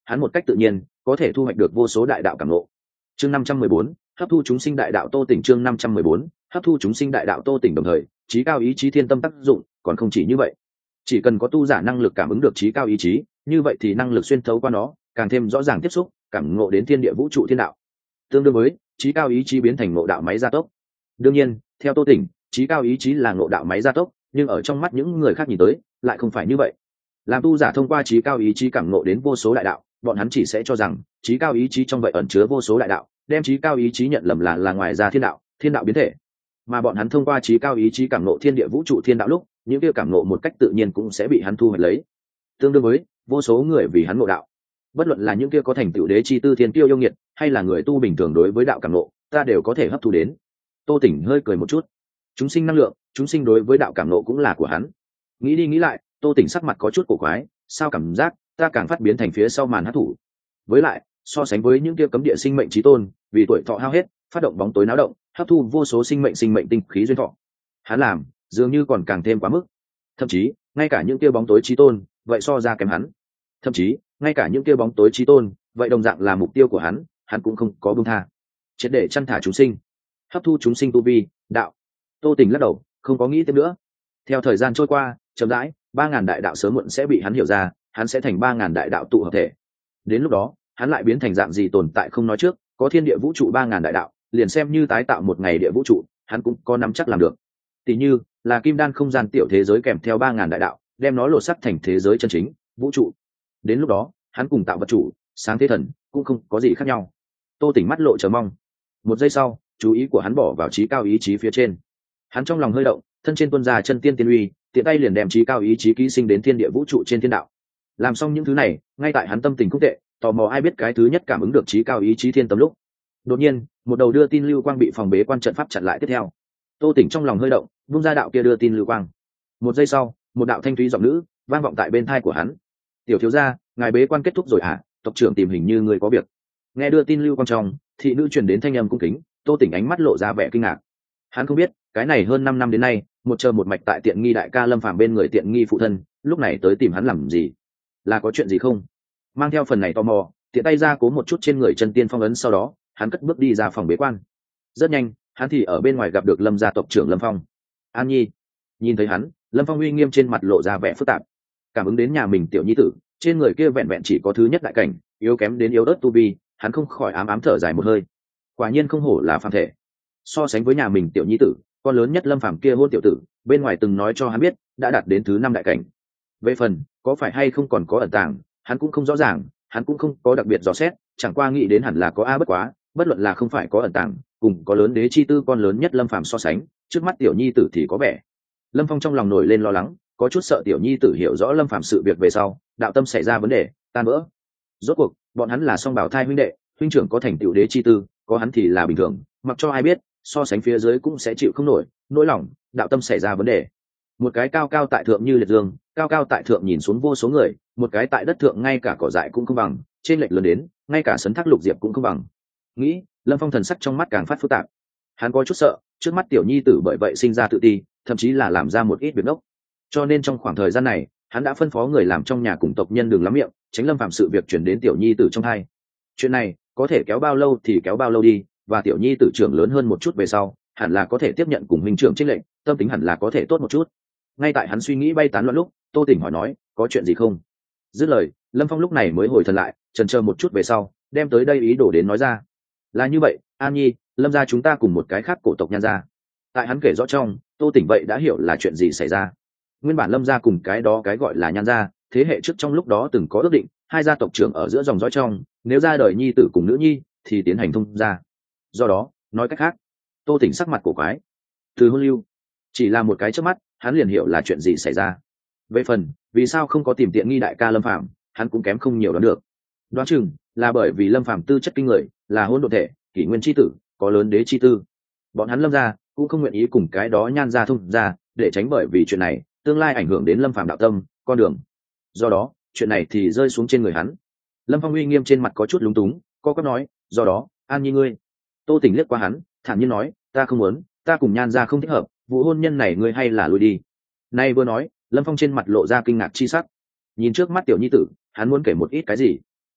hắn một cách tự nhiên có thể thu hoạch được vô số đại đạo cảm ngộ. Chương 514, hấp thu chúng sinh đại đạo Tô Tỉnh. Chương 514, hấp thu chúng sinh đại đạo Tô Tỉnh. Đồng thời trí cao ý chí thiên tâm tác dụng còn không chỉ như vậy, chỉ cần có tu giả năng lực cảm ứng được trí cao ý chí, như vậy thì năng lực xuyên thấu qua nó càng thêm rõ ràng tiếp xúc cảm ngộ đến thiên địa vũ trụ thiên đạo, tương đương với trí cao ý chí biến thành ngộ đạo máy gia tốc. đương nhiên theo Tô Tỉnh, trí cao ý chí là ngộ đạo máy gia tốc, nhưng ở trong mắt những người khác nhìn tới lại không phải như vậy. Làm tu giả thông qua trí cao ý chí cảm ngộ đến vô số đại đạo, bọn hắn chỉ sẽ cho rằng trí cao ý chí trong vậy ẩn chứa vô số đại đạo, đem trí cao ý chí nhận lầm là ngoài ra thiên đạo biến thể. Mà bọn hắn thông qua trí cao ý chí cảm ngộ thiên địa vũ trụ thiên đạo lúc, những kia cảm ngộ một cách tự nhiên cũng sẽ bị hắn thu hoạch lấy, tương đương với vô số người vì hắn ngộ đạo. Bất luận là những kia có thành tựu đế chi tư thiên tiêu yêu nghiệt, hay là người tu bình thường đối với đạo cảm ngộ, ta đều có thể hấp thu đến. Tô Tỉnh hơi cười một chút. Chúng sinh năng lượng, chúng sinh đối với đạo cảm ngộ cũng là của hắn. Nghĩ đi nghĩ lại, Tô Tỉnh sắc mặt có chút cổ quái, sao cảm giác ta càng phát biến thành phía sau màn hát thủ. Với lại so sánh với những kia cấm địa sinh mệnh chí tôn, vì tuổi thọ hao hết, phát động bóng tối náo động, hấp thu vô số sinh mệnh tinh khí duyên thọ, hắn làm dường như còn càng thêm quá mức. Thậm chí ngay cả những kia bóng tối chí tôn vậy so ra kém hắn. Thậm chí ngay cả những kia bóng tối chí tôn vậy đồng dạng là mục tiêu của hắn, hắn cũng không có buông tha, triệt để chăn thả chúng sinh, hấp thu chúng sinh tu vi đạo. Tô Tỉnh lắc đầu, không có nghĩ tiếp nữa. Theo thời gian trôi qua, chậm rãi 3.000 đại đạo sớm muộn sẽ bị hắn hiểu ra, hắn sẽ thành 3.000 đại đạo tụ hợp thể. Đến lúc đó hắn lại biến thành dạng gì tồn tại không nói trước, có thiên địa vũ trụ 3.000 đại đạo, liền xem như tái tạo một ngày địa vũ trụ, hắn cũng có nắm chắc làm được. Tỷ như là kim đan không gian tiểu thế giới kèm theo 3.000 đại đạo, đem nó lột sắc thành thế giới chân chính vũ trụ. Đến lúc đó hắn cùng tạo vật chủ sáng thế thần cũng không có gì khác nhau. Tô Tỉnh mắt lộ chờ mong. Một giây sau, chú ý của hắn bỏ vào trí cao ý chí phía trên. Hắn trong lòng hơi động, thân trên tuôn ra chân tiên tiên uy, tiện tay liền đem trí cao ý chí ký sinh đến thiên địa vũ trụ trên thiên đạo. Làm xong những thứ này, ngay tại hắn tâm tình không tệ, tò mò ai biết cái thứ nhất cảm ứng được trí cao ý chí thiên tâm lúc, đột nhiên một đầu đưa tin lưu quang bị phòng bế quan trận pháp chặn lại. Tiếp theo Tô Tỉnh trong lòng hơi động, vung ra đạo kia đưa tin lưu quang. Một giây sau, một đạo thanh thúy giọng nữ vang vọng tại bên tai của hắn. Tiểu thiếu gia, ngài bế quan kết thúc rồi à? Tộc trưởng tìm hình như người có việc. Nghe đưa tin lưu quang trong, thị nữ truyền đến thanh âm cung kính. Tô Tỉnh ánh mắt lộ ra vẻ kinh ngạc. Hắn không biết cái này hơn 5 năm đến nay, một chờ một mạch tại tiện nghi đại ca Lâm Phàm bên người tiện nghi phụ thân, lúc này tới tìm hắn làm gì? Là có chuyện gì không? Mang theo phần này tò mò, tiện tay ra cố một chút trên người chân tiên phong ấn, sau đó hắn cất bước đi ra phòng bế quan. Rất nhanh hắn thì ở bên ngoài gặp được Lâm gia tộc trưởng Lâm Phong. An Nhi. Nhìn thấy hắn, Lâm Phong uy nghiêm trên mặt lộ ra vẻ phức tạp. Cảm ứng đến nhà mình tiểu nhi tử trên người kia vẹn vẹn chỉ có thứ nhất đại cảnh, yếu kém đến yếu ớt tu vi, hắn không khỏi ám ám thở dài một hơi. Quả nhiên không hổ là phàm thể. So sánh với nhà mình tiểu nhi tử, con lớn nhất Lâm Phàm kia hôn tiểu tử, bên ngoài từng nói cho hắn biết đã đạt đến thứ 5 đại cảnh. Về phần có phải hay không còn có ẩn tàng, hắn cũng không rõ ràng, hắn cũng không có đặc biệt dò xét, chẳng qua nghĩ đến hẳn là có a. Bất quá bất luận là không phải có ẩn tàng, cùng có lớn đế chi tư con lớn nhất Lâm Phàm so sánh, trước mắt tiểu nhi tử thì có vẻ. Lâm Phong trong lòng nổi lên lo lắng, có chút sợ tiểu nhi tử hiểu rõ Lâm Phàm sự việc về sau, đạo tâm xảy ra vấn đề, tan vỡ. Rốt cuộc bọn hắn là song bảo thai huynh đệ, huynh trưởng có thành tựu đế chi tư, có hắn thì là bình thường, mặc cho ai biết, so sánh phía dưới cũng sẽ chịu không nổi, nỗi lòng đạo tâm xảy ra vấn đề. Một cái cao cao tại thượng như liệt dương, cao cao tại thượng nhìn xuống vô số người, một cái tại đất thượng ngay cả cỏ dại cũng không bằng, trên lệch lớn đến ngay cả sấn thác lục diệp cũng không bằng. Nghĩ, Lâm Phong thần sắc trong mắt càng phát phức tạp. Hắn có chút sợ trước mắt tiểu nhi tử bởi vậy sinh ra tự ti, thậm chí là làm ra một ít việc ngốc. Cho nên trong khoảng thời gian này, hắn đã phân phó người làm trong nhà cùng tộc nhân đừng lắm miệng, tránh Lâm Phàm sự việc chuyển đến tiểu nhi tử trong hai. Chuyện này có thể kéo bao lâu thì kéo bao lâu đi, và tiểu nhi tử trưởng lớn hơn một chút về sau, hẳn là có thể tiếp nhận cùng huynh trưởng trích lệnh, tâm tính hẳn là có thể tốt một chút. Ngay tại hắn suy nghĩ bay tán loạn lúc, Tô Tỉnh hỏi nói, có chuyện gì không? Dứt lời, Lâm Phong lúc này mới hồi thần lại, chần chờ một chút về sau, đem tới đây ý đồ đến nói ra. Là như vậy, An Nhi, Lâm gia chúng ta cùng một cái khác cổ tộc Nhan gia. Tại hắn kể rõ trong, Tô Tỉnh vậy đã hiểu là chuyện gì xảy ra. Nguyên bản Lâm gia cùng cái đó cái gọi là Nhan gia, thế hệ trước trong lúc đó từng có ước định, hai gia tộc trưởng ở giữa dòng dõi trong, nếu ra đời nhi tử cùng nữ nhi thì tiến hành thông gia. Do đó, nói cách khác, Tô Tỉnh sắc mặt cổ quái. Từ hôn lưu, chỉ là một cái trước mắt, hắn liền hiểu là chuyện gì xảy ra. Về phần vì sao không có tìm tiện nghi đại ca Lâm Phàm, hắn cũng kém không nhiều đoán được. Đoán chừng là bởi vì Lâm Phàm tư chất kinh người, là hôn độn thể, kỷ nguyên chi tử, có lớn đế chi tư. Bọn hắn Lâm gia cũng không nguyện ý cùng cái đó Nhan gia thông gia, để tránh bởi vì chuyện này tương lai ảnh hưởng đến Lâm Phàm đạo tâm, con đường. Do đó, chuyện này thì rơi xuống trên người hắn. Lâm Phong uy nghiêm trên mặt có chút lúng túng, co quắp nói, do đó, An Nhi ngươi. Tô Tỉnh liếc qua hắn, thản nhiên nói, ta không muốn, ta cùng Nhan gia không thích hợp, vụ hôn nhân này ngươi hay là lui đi. Nay vừa nói, Lâm Phong trên mặt lộ ra kinh ngạc chi sắc. Nhìn trước mắt tiểu nhi tử, hắn muốn kể một ít cái gì.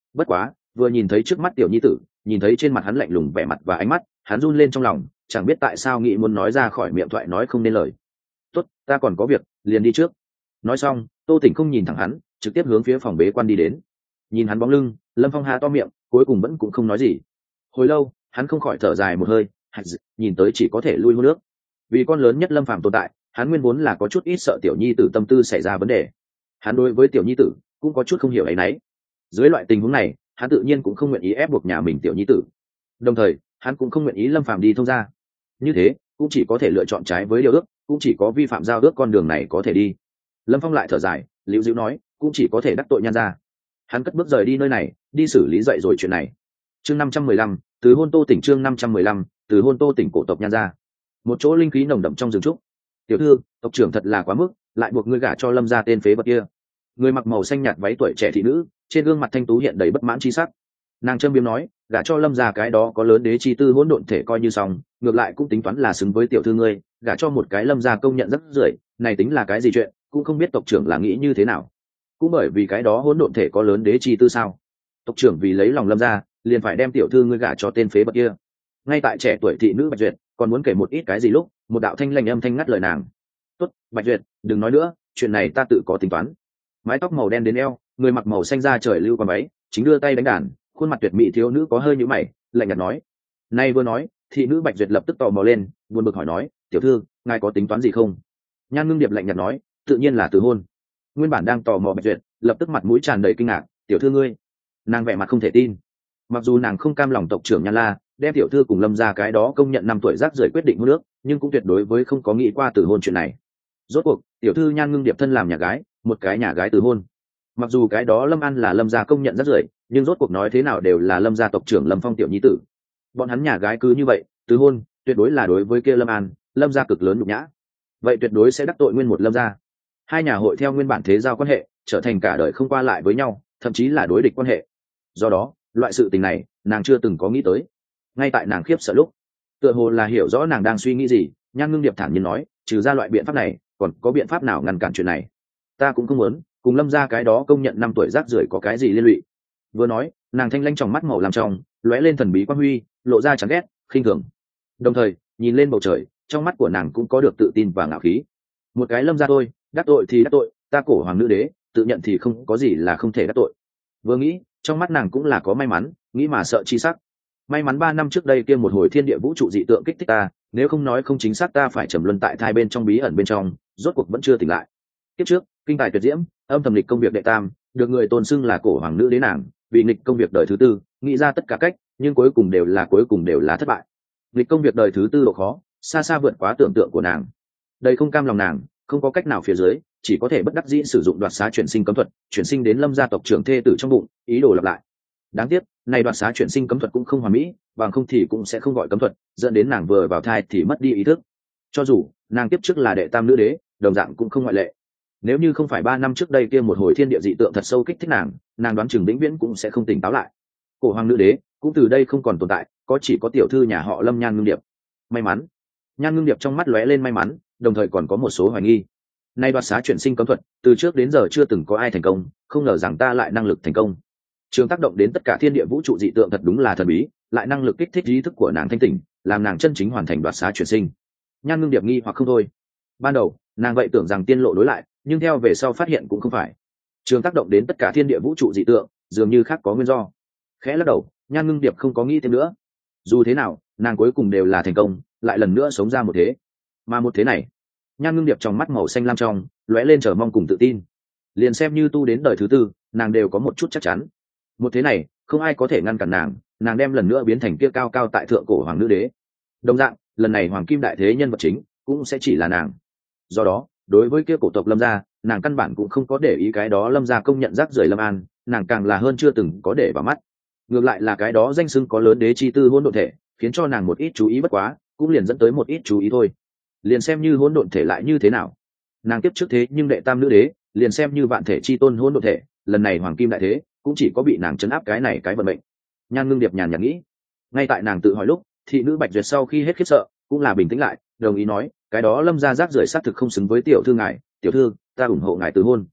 Bất quá vừa nhìn thấy trước mắt tiểu nhi tử, nhìn thấy trên mặt hắn lạnh lùng vẻ mặt và ánh mắt, hắn run lên trong lòng, chẳng biết tại sao nghĩ muốn nói ra khỏi miệng thoại nói không nên lời. Tốt, ta còn có việc, liền đi trước. Nói xong, Tô Tỉnh không nhìn thẳng hắn, trực tiếp hướng phía phòng bế quan đi đến. Nhìn hắn bóng lưng, Lâm Phong há to miệng, cuối cùng vẫn cũng không nói gì. Hồi lâu, hắn không khỏi thở dài một hơi, nhìn tới chỉ có thể lui hô nước. Vì con lớn nhất Lâm Phàm tồn tại, hắn nguyên vốn là có chút ít sợ tiểu nhi tử tâm tư xảy ra vấn đề. Hắn đối với tiểu nhi tử cũng có chút không hiểu ấy nấy. Dưới loại tình huống này, hắn tự nhiên cũng không nguyện ý ép buộc nhà mình tiểu nhi tử. Đồng thời, hắn cũng không nguyện ý Lâm Phàm đi thông ra. Như thế, cũng chỉ có thể lựa chọn trái với điều ước, cũng chỉ có vi phạm giao ước con đường này có thể đi. Lâm Phong lại thở dài, liễu dĩu nói, cũng chỉ có thể đắc tội Nhan gia. Hắn cất bước rời đi nơi này, đi xử lý dậy rồi chuyện này. Chương 515, từ hôn Tô Tỉnh. Chương 515, từ hôn Tô Tỉnh cổ tộc Nhan gia. Một chỗ linh khí nồng đậm trong rừng trúc. Tiểu thư, tộc trưởng thật là quá mức, lại buộc ngươi gả cho Lâm gia tên phế vật kia. Người mặc màu xanh nhạt váy tuổi trẻ thị nữ, trên gương mặt thanh tú hiện đầy bất mãn chi sắc. Nàng châm biếm nói, gả cho Lâm gia cái đó có lớn đế chi tư hỗn độn thể coi như xong, ngược lại cũng tính toán là xứng với tiểu thư ngươi, gả cho một cái Lâm gia công nhận rất rưởi, này tính là cái gì chuyện, cũng không biết tộc trưởng là nghĩ như thế nào. Cũng bởi vì cái đó hỗn độn thể có lớn đế chi tư sao? Tộc trưởng vì lấy lòng Lâm gia, liền phải đem tiểu thư ngươi gả cho tên phế vật kia. Ngay tại trẻ tuổi thị nữ Bạch Duyệt còn muốn kể một ít cái gì lúc, một đạo thanh lanh âm thanh ngắt lời nàng. Tốt, Bạch Duyệt, đừng nói nữa, chuyện này ta tự có tính toán. Mái tóc màu đen đến eo, người mặc màu xanh da trời lưu quần váy, chính đưa tay đánh đàn, khuôn mặt tuyệt mỹ thiếu nữ có hơi nhíu mày, lạnh nhạt nói. Nay vừa nói, thị nữ Bạch Duyệt lập tức tò mò lên, buồn bực hỏi nói, tiểu thư, ngài có tính toán gì không? Nhan Ngưng Điệp lạnh nhạt nói, tự nhiên là từ hôn. Nguyên bản đang tò mò Bạch Duyệt, lập tức mặt mũi tràn đầy kinh ngạc, tiểu thư ngươi? Nàng vẻ mặt không thể tin. Mặc dù nàng không cam lòng tộc trưởng Nhan La đem tiểu thư cùng Lâm gia cái đó công nhận 5 tuổi rác rưởi quyết định hôn nước, nhưng cũng tuyệt đối với không có nghĩ qua từ hôn chuyện này. Rốt cuộc, tiểu thư Nhan Ngưng Điệp thân làm nhà gái, một cái nhà gái từ hôn. Mặc dù cái đó Lâm An là Lâm gia công nhận rác rưởi, nhưng rốt cuộc nói thế nào đều là Lâm gia tộc trưởng Lâm Phong tiểu nhi tử. Bọn hắn nhà gái cứ như vậy, từ hôn, tuyệt đối là đối với kia Lâm An, Lâm gia cực lớn nhục nhã. Vậy tuyệt đối sẽ đắc tội nguyên một Lâm gia. Hai nhà hội theo nguyên bản thế giao quan hệ, trở thành cả đời không qua lại với nhau, thậm chí là đối địch quan hệ. Do đó, loại sự tình này, nàng chưa từng có nghĩ tới. Ngay tại nàng khiếp sợ lúc, tựa hồ là hiểu rõ nàng đang suy nghĩ gì, Nhan Ngưng Điệp thản nhiên nói, trừ ra loại biện pháp này, còn có biện pháp nào ngăn cản chuyện này? Ta cũng không muốn cùng Lâm gia cái đó công nhận 5 tuổi rác rưởi có cái gì liên lụy. Vừa nói, nàng thanh lanh trong mắt màu làm trong lóe lên thần bí quang huy, lộ ra chán ghét, khinh thường. Đồng thời, nhìn lên bầu trời, trong mắt của nàng cũng có được tự tin và ngạo khí. Một cái Lâm gia thôi, đắc tội thì đắc tội, ta cổ hoàng nữ đế, tự nhận thì không có gì là không thể đắc tội. Vừa nghĩ, trong mắt nàng cũng là có may mắn, nghĩ mà sợ chi sắc. May mắn 3 năm trước đây kia một hồi thiên địa vũ trụ dị tượng kích thích ta, nếu không nói không chính xác ta phải trầm luân tại thai bên trong bí ẩn bên trong, rốt cuộc vẫn chưa tỉnh lại. Kiếp trước, kinh tài tuyệt diễm, âm thầm lịch công việc đệ tam, được người tôn xưng là cổ hoàng nữ đế nàng, vì nghịch công việc đời thứ tư, nghĩ ra tất cả cách, nhưng cuối cùng đều là thất bại. Nghịch công việc đời thứ tư độ khó, xa xa vượt quá tưởng tượng của nàng. Đây không cam lòng nàng, không có cách nào phía dưới, chỉ có thể bất đắc dĩ sử dụng đoạt xá chuyển sinh cấm thuật, chuyển sinh đến Lâm gia tộc trưởng thê tử trong bụng, ý đồ lặp lại. Đáng tiếc, này đoạt xá chuyển sinh cấm thuật cũng không hoàn mỹ, bằng không thì cũng sẽ không gọi cấm thuật, dẫn đến nàng vừa vào thai thì mất đi ý thức. Cho dù nàng tiếp trước là đệ tam nữ đế, đồng dạng cũng không ngoại lệ. Nếu như không phải 3 năm trước đây kia một hồi thiên địa dị tượng thật sâu kích thích nàng đoán chừng vĩnh viễn cũng sẽ không tỉnh táo lại. Cổ hoàng nữ đế cũng từ đây không còn tồn tại, có chỉ có tiểu thư nhà họ Lâm Nhan Ngưng Điệp. May mắn. Nhan Ngưng Điệp trong mắt lóe lên may mắn, đồng thời còn có một số hoài nghi. Nay đoạt xá chuyển sinh cấm thuật, từ trước đến giờ chưa từng có ai thành công, không ngờ rằng ta lại năng lực thành công. Trường tác động đến tất cả thiên địa vũ trụ dị tượng thật đúng là thần bí, lại năng lực kích thích ý thức của nàng thanh tỉnh, làm nàng chân chính hoàn thành đoạt xá chuyển sinh. Nhan Ngưng Điệp nghi hoặc không thôi. Ban đầu, nàng vậy tưởng rằng tiên lộ đối lại, nhưng theo về sau phát hiện cũng không phải. Trường tác động đến tất cả thiên địa vũ trụ dị tượng, dường như khác có nguyên do. Khẽ lắc đầu, Nhan Ngưng Điệp không có nghĩ thêm nữa. Dù thế nào, nàng cuối cùng đều là thành công, lại lần nữa sống ra một thế. Mà một thế này, Nhan Ngưng Điệp trong mắt màu xanh lam trong lóe lên chờ mong cùng tự tin. Liền xem như tu đến đời thứ tư, nàng đều có một chút chắc chắn. Một thế này, không ai có thể ngăn cản nàng đem lần nữa biến thành kia cao cao tại thượng cổ hoàng nữ đế. Đồng dạng, lần này hoàng kim đại thế nhân vật chính cũng sẽ chỉ là nàng. Do đó, đối với kia cổ tộc Lâm gia, nàng căn bản cũng không có để ý cái đó Lâm gia công nhận rác rưởi Lâm An, nàng càng là hơn chưa từng có để vào mắt. Ngược lại là cái đó danh xưng có lớn đế chi tư hỗn độn thể, khiến cho nàng một ít chú ý bất quá, cũng liền dẫn tới một ít chú ý thôi. Liền xem như hỗn độn thể lại như thế nào, nàng tiếp trước thế nhưng đệ tam nữ đế, liền xem như vạn thể chi tôn hỗn độn thể, lần này hoàng kim đại thế cũng chỉ có bị nàng chấn áp cái này cái vận mệnh. Nhan Ngưng Điệp nhàn nhạt nghĩ. Ngay tại nàng tự hỏi lúc, thị nữ Bạch Duyệt sau khi hết khiếp sợ cũng là bình tĩnh lại, đồng ý nói, cái đó Lâm gia rác rưởi xác thực không xứng với tiểu thư ngài, tiểu thư, ta ủng hộ ngài từ hôn.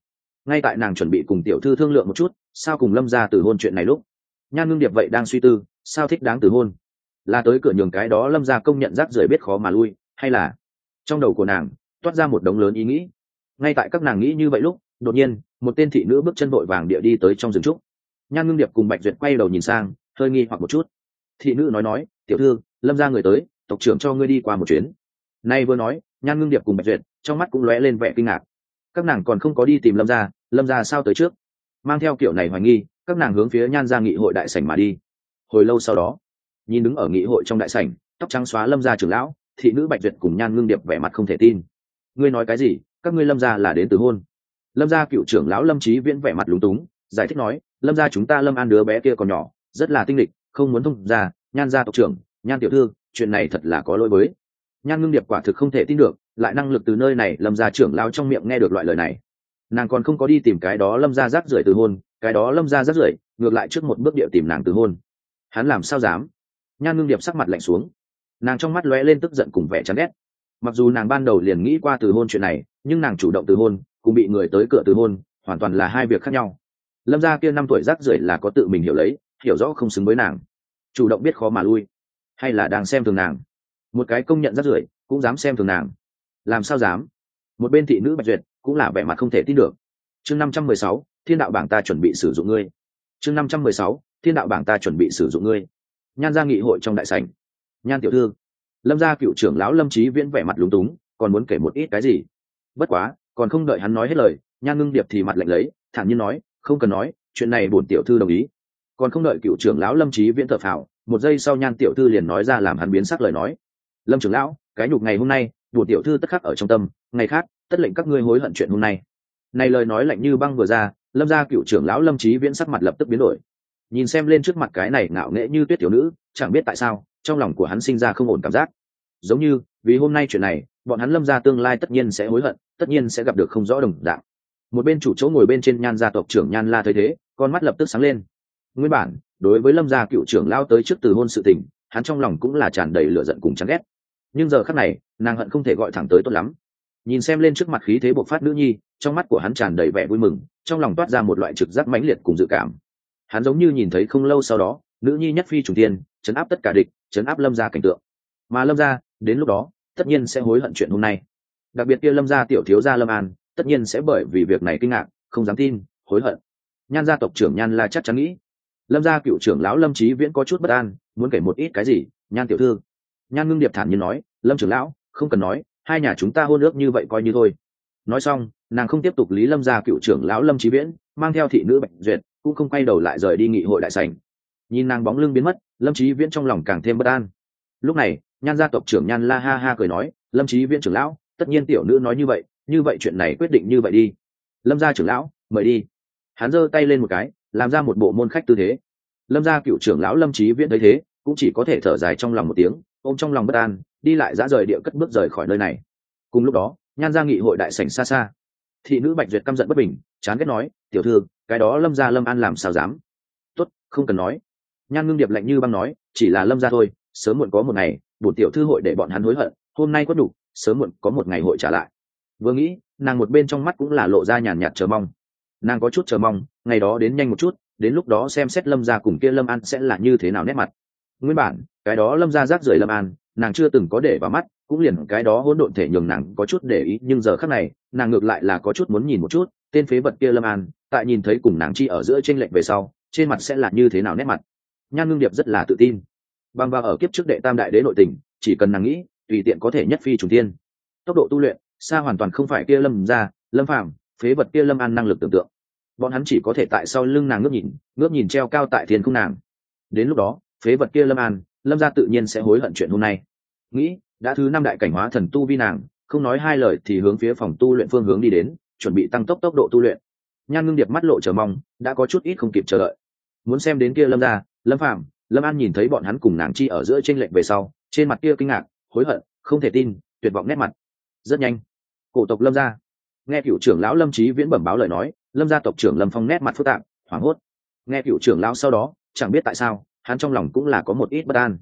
ngay tại nàng chuẩn bị cùng tiểu thư thương lượng một chút sao cùng lâm gia từ hôn chuyện này lúc Nhan Ngưng Điệp vậy đang suy tư sao thích đáng từ hôn, là tới cửa nhường cái đó lâm gia công nhận rác rưởi biết khó mà lui, hay là trong đầu của nàng toát ra một đống lớn ý nghĩ. Ngay tại các nàng nghĩ như vậy lúc đột nhiên một tên thị nữ bước chân vội vàng địa đi tới trong rừng trúc. Nhan Ngưng Điệp cùng Bạch Duyệt quay đầu nhìn sang hơi nghi hoặc một chút. Thị nữ nói tiểu thư, lâm gia người tới, tộc trưởng cho ngươi đi qua một chuyến. Nay vừa nói Nhan Ngưng Điệp cùng Bạch Duyệt trong mắt cũng lóe lên vẻ kinh ngạc. Các nàng còn không có đi tìm lâm gia sao tới trước. Mang theo kiểu này hoài nghi, các nàng hướng phía Nhan gia nghị hội đại sảnh mà đi. Hồi lâu sau đó, nhìn đứng ở nghị hội trong đại sảnh tóc trắng xóa lâm gia trưởng lão, thị nữ Bạch Duyệt cùng Nhan Ngưng Điệp vẻ mặt không thể tin. Ngươi nói cái gì? Các ngươi lâm gia là đến từ hôn? Lâm gia cựu trưởng lão Lâm Chí Viễn vẻ mặt lúng túng giải thích nói, lâm gia chúng ta Lâm An đứa bé kia còn nhỏ, rất là tinh lịch, không muốn thông gia. Nhan gia tộc trưởng, Nhan tiểu thư, chuyện này thật là có lỗi với. Nhan Ngưng Điệp quả thực không thể tin được, lại năng lực từ nơi này lâm gia trưởng lão trong miệng nghe được loại lời này. Nàng còn không có đi tìm cái đó lâm gia rác rưởi từ hôn, cái đó lâm gia rác rưởi ngược lại trước một bước địa tìm nàng từ hôn. Hắn làm sao dám? Nhan Ngưng Điệp sắc mặt lạnh xuống, nàng trong mắt lóe lên tức giận cùng vẻ chán ghét. Mặc dù nàng ban đầu liền nghĩ qua từ hôn chuyện này, nhưng nàng chủ động từ hôn cùng bị người tới cửa từ hôn hoàn toàn là hai việc khác nhau. Lâm gia kia 5 tuổi rác rưởi là có tự mình hiểu lấy, hiểu rõ không xứng với nàng, chủ động biết khó mà lui, hay là đang xem thường nàng? Một cái công nhận rác rưởi cũng dám xem thường nàng, làm sao dám? Một bên thị nữ Bạch Duyệt cũng là vẻ mặt không thể tin được. Chương 516, Thiên đạo bảng ta chuẩn bị sử dụng ngươi. Chương 516, Thiên đạo bảng ta chuẩn bị sử dụng ngươi. Nhan gia nghị hội trong đại sảnh. Nhan tiểu thư, lâm gia cựu trưởng lão Lâm Chí Viễn vẻ mặt lúng túng, còn muốn kể một ít cái gì. Bất quá còn không đợi hắn nói hết lời, Nhan Ngưng Điệp thì mặt lạnh lấy, thản nhiên nói, không cần nói, chuyện này bổn tiểu thư đồng ý. Còn không đợi cựu trưởng lão Lâm Chí Viễn thở phào, một giây sau Nhan tiểu thư liền nói ra làm hắn biến sắc lời nói. Lâm trưởng lão, cái nhục ngày hôm nay bổn tiểu thư tất khắc ở trong tâm, ngày khác tất lệnh các ngươi hối hận chuyện hôm nay. Này lời nói lạnh như băng vừa ra, lâm gia cựu trưởng lão Lâm Chí Viễn sắc mặt lập tức biến đổi. Nhìn xem lên trước mặt cái này ngạo nghễ như tuyết tiểu nữ, chẳng biết tại sao trong lòng của hắn sinh ra không ổn cảm giác, giống như vì hôm nay chuyện này bọn hắn lâm gia tương lai tất nhiên sẽ hối hận, tất nhiên sẽ gặp được không rõ đồng dạng. Một bên chủ chỗ ngồi bên trên Nhan gia tộc trưởng Nhan La thấy thế, con mắt lập tức sáng lên. Nguyên bản đối với lâm gia cựu trưởng lão tới trước từ hôn sự tình, hắn trong lòng cũng là tràn đầy lửa giận cùng chán ghét, nhưng giờ khắc này nàng hận không thể gọi thẳng tới tốt lắm. Nhìn xem lên trước mặt khí thế bộc phát nữ nhi, trong mắt của hắn tràn đầy vẻ vui mừng, trong lòng toát ra một loại trực giác mãnh liệt cùng dự cảm. Hắn giống như nhìn thấy không lâu sau đó nữ nhi nhất phi trùng thiên, chấn áp tất cả địch, chấn áp lâm gia cảnh tượng. Mà lâm gia đến lúc đó tất nhiên sẽ hối hận chuyện hôm nay. Đặc biệt kia lâm gia tiểu thiếu gia Lâm An tất nhiên sẽ bởi vì việc này kinh ngạc, không dám tin, hối hận. Nhan gia tộc trưởng Nhan La chắc chắn nghĩ. Lâm gia cựu trưởng lão Lâm Chí Viễn có chút bất an, muốn kể một ít cái gì. Nhan tiểu thư, Nhan Ngưng Điệp thản nhiên nói, Lâm trưởng lão không cần nói, hai nhà chúng ta hôn ước như vậy coi như thôi. Nói xong nàng không tiếp tục lý lâm gia cựu trưởng lão Lâm Chí Viễn, mang theo thị nữ Bạch Duyệt cũng không quay đầu lại rời đi nghị hội đại sảnh. Nhìn nàng bóng lưng biến mất, Lâm Chí Viễn trong lòng càng thêm bất an. Lúc này Nhan gia tộc trưởng Nhan La ha ha cười nói, Lâm Chí Viễn trưởng lão, tất nhiên tiểu nữ nói như vậy chuyện này quyết định như vậy đi. Lâm gia trưởng lão mời đi. Hắn giơ tay lên một cái, làm ra một bộ môn khách tư thế. Lâm gia cựu trưởng lão Lâm Chí Viễn thấy thế cũng chỉ có thể thở dài trong lòng một tiếng, ôm trong lòng bất an đi lại dã rời địa cất bước rời khỏi nơi này. Cùng lúc đó Nhan gia nghị hội đại sảnh xa xa, thị nữ Bạch Duyệt căm giận bất bình, chán ghét nói, tiểu thư, cái đó lâm gia Lâm An làm sao dám. Tốt, không cần nói. Nhan Ngưng Điệp lạnh như băng nói, chỉ là lâm gia thôi, sớm muộn có một ngày bổn tiểu thư hội để bọn hắn hối hận, hôm nay quất đủ, sớm muộn có một ngày hội trả lại. Vừa nghĩ nàng một bên trong mắt cũng là lộ ra nhàn nhạt chờ mong. Nàng có chút chờ mong ngày đó đến nhanh một chút, đến lúc đó xem xét lâm gia cùng kia Lâm An sẽ là như thế nào nét mặt. Nguyên bản cái đó lâm gia rác rưởi Lâm An nàng chưa từng có để vào mắt, cũng liền cái đó hỗn độn thể nhường nàng có chút để ý, nhưng giờ khắc này nàng ngược lại là có chút muốn nhìn một chút tên phế vật kia Lâm An tại nhìn thấy cùng nàng chi ở giữa tranh lệch về sau trên mặt sẽ là như thế nào nét mặt. Nhan Ngưng Điệp rất là tự tin, bằng vào ở kiếp trước đệ tam đại đế nội tình, chỉ cần nàng nghĩ tùy tiện có thể nhất phi trùng thiên. Tốc độ tu luyện xa hoàn toàn không phải kia lâm gia Lâm Phàm phế vật kia Lâm An năng lực tưởng tượng. Bọn hắn chỉ có thể tại sau lưng nàng ngước nhìn treo cao tại thiên không nàng. Đến lúc đó phế vật kia Lâm An Lâm gia tự nhiên sẽ hối hận chuyện hôm nay. Nghĩ đã thứ 5 đại cảnh hóa thần tu vi nàng không nói hai lời thì hướng phía phòng tu luyện phương hướng đi đến, chuẩn bị tăng tốc độ tu luyện. Nhan Ngưng Điệp mắt lộ chờ mong, đã có chút ít không kịp chờ đợi, muốn xem đến kia Lâm gia Lâm Phàm Lâm An nhìn thấy bọn hắn cùng nàng chi ở giữa chênh lệch về sau trên mặt kia kinh ngạc, hối hận, không thể tin, tuyệt vọng nét mặt. Rất nhanh cổ tộc Lâm gia nghe cựu trưởng lão Lâm Chí Viễn bẩm báo lời nói, Lâm gia tộc trưởng Lâm Phong nét mặt phức tạp, hoảng hốt. Nghe cựu trưởng lão sau đó chẳng biết tại sao hắn trong lòng cũng là có một ít bất an.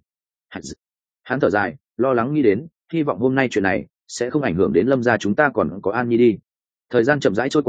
Hắn thở dài, lo lắng nghĩ đến hy vọng hôm nay chuyện này sẽ không ảnh hưởng đến Lâm gia chúng ta còn có an nhi đi. Thời gian chậm rãi trôi qua,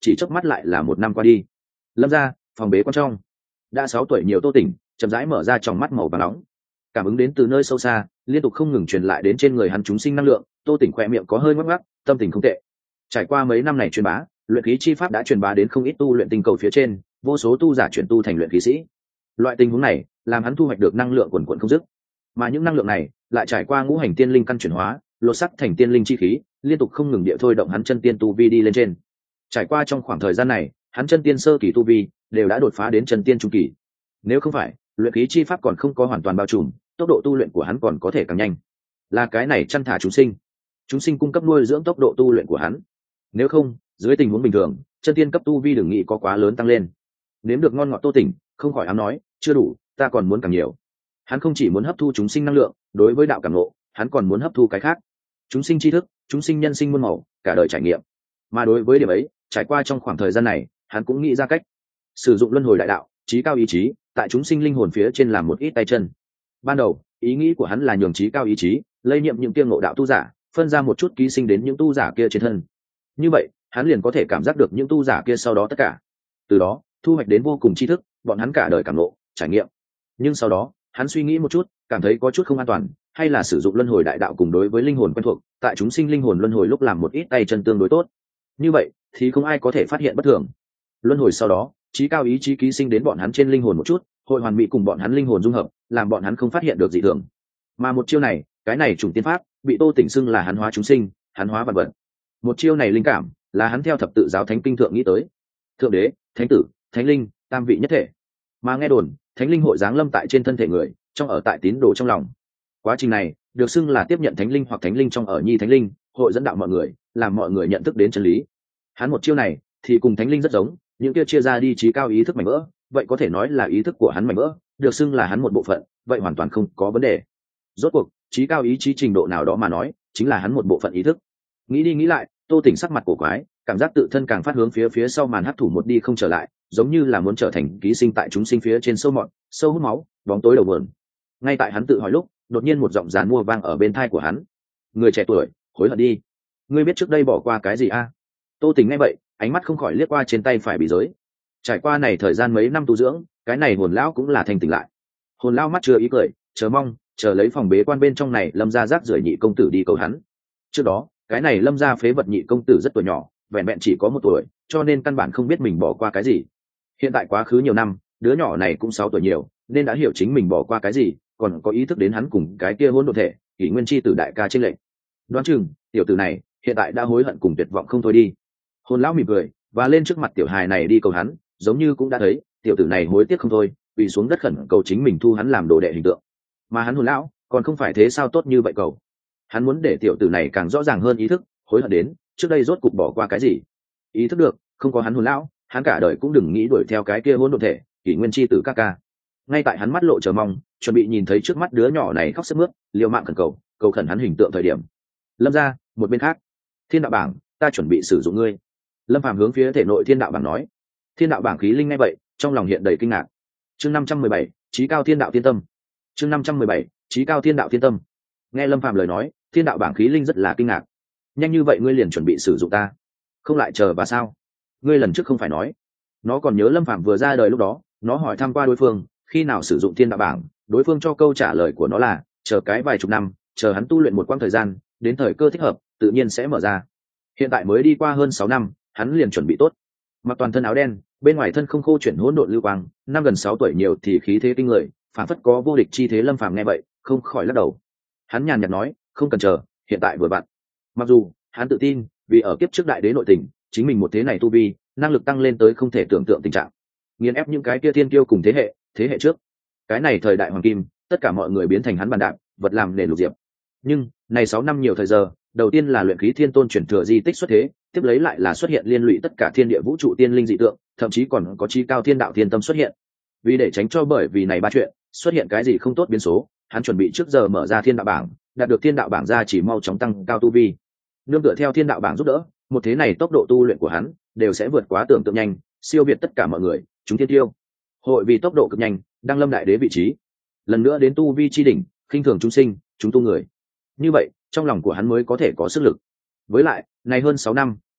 chỉ chớp mắt lại là một năm qua đi. Lâm gia phòng bế quan trong, đã 6 tuổi nhiều Tô Tỉnh chậm rãi mở ra tròng mắt màu vàng nóng, cảm ứng đến từ nơi sâu xa liên tục không ngừng truyền lại đến trên người hắn chúng sinh năng lượng. Tô Tỉnh khoe miệng có hơi ngắc ngắc, tâm tình không tệ. Trải qua mấy năm này truyền bá, luyện khí chi pháp đã truyền bá đến không ít tu luyện tinh cầu phía trên, vô số tu giả chuyển tu thành luyện khí sĩ. Loại tình huống này làm hắn thu hoạch được năng lượng quần quần không dứt, mà những năng lượng này lại trải qua ngũ hành tiên linh căn chuyển hóa, lột sắc thành tiên linh chi khí, liên tục không ngừng địa thôi động hắn chân tiên tu vi đi lên trên. Trải qua trong khoảng thời gian này, hắn chân tiên sơ kỳ tu vi đều đã đột phá đến chân tiên trung kỳ. Nếu không phải luyện khí chi pháp còn không có hoàn toàn bao trùm, tốc độ tu luyện của hắn còn có thể càng nhanh. Là cái này chăn thả chúng sinh cung cấp nuôi dưỡng tốc độ tu luyện của hắn. Nếu không, dưới tình huống bình thường, chân tiên cấp tu vi đừng nghĩ có quá lớn tăng lên. Nếm được ngon ngọt Tô Tỉnh không khỏi ám nói, chưa đủ, ta còn muốn càng nhiều. Hắn không chỉ muốn hấp thu chúng sinh năng lượng, đối với đạo cảm ngộ, hắn còn muốn hấp thu cái khác. Chúng sinh tri thức, chúng sinh nhân sinh muôn màu, cả đời trải nghiệm. Mà đối với điểm ấy, trải qua trong khoảng thời gian này, hắn cũng nghĩ ra cách sử dụng luân hồi đại đạo, trí cao ý chí, tại chúng sinh linh hồn phía trên làm một ít tay chân. Ban đầu, ý nghĩ của hắn là nhường trí cao ý chí lây nhiệm những kiêng ngộ đạo tu giả, phân ra một chút ký sinh đến những tu giả kia trên thân. Như vậy, hắn liền có thể cảm giác được những tu giả kia sau đó tất cả. Từ đó, thu hoạch đến vô cùng tri thức, bọn hắn cả đời cảm ngộ, trải nghiệm. Nhưng sau đó, hắn suy nghĩ một chút, cảm thấy có chút không an toàn, hay là sử dụng luân hồi đại đạo cùng đối với linh hồn quen thuộc, tại chúng sinh linh hồn luân hồi lúc làm một ít tay chân tương đối tốt. Như vậy, thì không ai có thể phát hiện bất thường. Luân hồi sau đó, trí cao ý chí ký sinh đến bọn hắn trên linh hồn một chút, hội hoàn mỹ cùng bọn hắn linh hồn dung hợp, làm bọn hắn không phát hiện được dị thường. Mà một chiêu này, cái này chủng tiên pháp, bị Tô Tỉnh xưng là hắn hóa chúng sinh, hắn hóa vạn vật. Một chiêu này linh cảm, là hắn theo thập tự giáo thánh kinh thượng nghĩ tới. Thượng đế, thánh tử, thánh linh, tam vị nhất thể. Mà nghe đồn, thánh linh hội giáng lâm tại trên thân thể người, trong ở tại tín đồ trong lòng. Quá trình này được xưng là tiếp nhận thánh linh hoặc thánh linh trong ở nhi thánh linh, hội dẫn đạo mọi người, làm mọi người nhận thức đến chân lý. Hắn một chiêu này thì cùng thánh linh rất giống, những kia chia ra đi trí cao ý thức mảnh vỡ, vậy có thể nói là ý thức của hắn mảnh vỡ, được xưng là hắn một bộ phận, vậy hoàn toàn không có vấn đề. Rốt cuộc, trí cao ý chí trình độ nào đó mà nói, chính là hắn một bộ phận ý thức. Nghĩ đi nghĩ lại, Tô Tỉnh sắc mặt cổ quái, cảm giác tự thân càng phát hướng phía sau màn hấp thụ một đi không trở lại, giống như là muốn trở thành ký sinh tại chúng sinh phía trên sâu mọt, sâu hút máu, bóng tối đầu vườn. Ngay tại hắn tự hỏi lúc, đột nhiên một giọng giàn mua vang ở bên tai của hắn. Người trẻ tuổi, hối hận đi. Ngươi biết trước đây bỏ qua cái gì a? Tô Tỉnh nghe vậy, ánh mắt không khỏi liếc qua trên tay phải bị giới. Trải qua này thời gian mấy năm tu dưỡng, cái này hồn lão cũng là thành tỉnh lại. Hồn lão mắt chưa ý cười, chờ mong, chờ lấy phòng bế quan bên trong này Lâm gia rác rưởi nhị công tử đi cầu hắn. Trước đó, cái này Lâm gia phế vật nhị công tử rất tuổi nhỏ, vẹn vẹn chỉ có 1 tuổi, cho nên căn bản không biết mình bỏ qua cái gì. Hiện tại quá khứ nhiều năm, đứa nhỏ này cũng 6 tuổi nhiều, nên đã hiểu chính mình bỏ qua cái gì, còn có ý thức đến hắn cùng cái kia hỗn độn thể, Kỷ Nguyên chi tử đại ca trên lệnh. Đoán chừng, tiểu tử này hiện tại đã hối hận cùng tuyệt vọng không thôi đi. Hồn lão mỉm cười, và lên trước mặt tiểu hài này đi cầu hắn, giống như cũng đã thấy, tiểu tử này hối tiếc không thôi, vì xuống đất khẩn cầu chính mình thu hắn làm đồ đệ hình tượng. Mà hắn hồn lão, còn không phải thế sao tốt như vậy cầu. Hắn muốn để tiểu tử này càng rõ ràng hơn ý thức, hối hận đến, trước đây rốt cục bỏ qua cái gì. Ý thức được, không có hắn hồn lão, hắn cả đời cũng đừng nghĩ đuổi theo cái kia hỗn độn thể, Kỷ Nguyên chi tử ca ca. Ngay tại hắn mắt lộ chờ mong, chuẩn bị nhìn thấy trước mắt đứa nhỏ này khóc sướt mướt, liều mạng khẩn cầu, cầu khẩn hắn hình tượng thời điểm. Lâm gia, một bên khác, Thiên đạo bảng, ta chuẩn bị sử dụng ngươi. Lâm Phàm hướng phía thể nội Thiên đạo bảng nói. Thiên đạo bảng khí linh nghe vậy, trong lòng hiện đầy kinh ngạc. Chương 517, Chí cao thiên đạo thiên tâm. Chương 517, Chí cao thiên đạo thiên tâm. Nghe Lâm Phàm lời nói, Thiên đạo bảng khí linh rất là kinh ngạc. Nhanh như vậy ngươi liền chuẩn bị sử dụng ta, không lại chờ và sao? Ngươi lần trước không phải nói? Nó còn nhớ Lâm Phàm vừa ra đời lúc đó, nó hỏi thăm qua đối phương, khi nào sử dụng Thiên đạo bảng, đối phương cho câu trả lời của nó là, chờ cái vài chục năm, chờ hắn tu luyện một quãng thời gian, đến thời cơ thích hợp, tự nhiên sẽ mở ra. Hiện tại mới đi qua hơn 6 năm, hắn liền chuẩn bị tốt. Mặc toàn thân áo đen, bên ngoài thân không khô chuyển hỗn độn lưu quang, năm gần 6 tuổi nhiều thì khí thế kinh người, phản phất có vô địch chi thế. Lâm Phàm nghe vậy, không khỏi lắc đầu. Hắn nhàn nhạt nói, không cần chờ, hiện tại vừa vặn. Mặc dù hắn tự tin, vì ở kiếp trước đại đế nội tình, chính mình một thế này tu vi, năng lực tăng lên tới không thể tưởng tượng tình trạng, nghiền ép những cái kia thiên kiêu cùng thế hệ trước. Cái này thời đại hoàng kim, tất cả mọi người biến thành hắn bàn đạp, vật làm nền lục diệp. Nhưng này 6 năm nhiều thời giờ, đầu tiên là luyện khí thiên tôn chuyển thừa di tích xuất thế, tiếp lấy lại là xuất hiện liên lụy tất cả thiên địa vũ trụ tiên linh dị tượng, thậm chí còn có chí cao thiên đạo thiên tâm xuất hiện. Vì để tránh cho bởi vì này ba chuyện xuất hiện cái gì không tốt biến số, hắn chuẩn bị trước giờ mở ra Thiên đạo bảng, đạt được Thiên đạo bảng ra chỉ mau chóng tăng cao tu vi. Nương tựa theo Thiên đạo bảng giúp đỡ, một thế này tốc độ tu luyện của hắn đều sẽ vượt quá tưởng tượng nhanh, siêu việt tất cả mọi người, chúng thiên tiêu. Hội vì tốc độ cực nhanh, đăng lâm đại đế vị trí. Lần nữa đến tu vi chi đỉnh, khinh thường chúng sinh, chúng tu người. Như vậy, trong lòng của hắn mới có thể có sức lực. Với lại, này hơn 6 năm,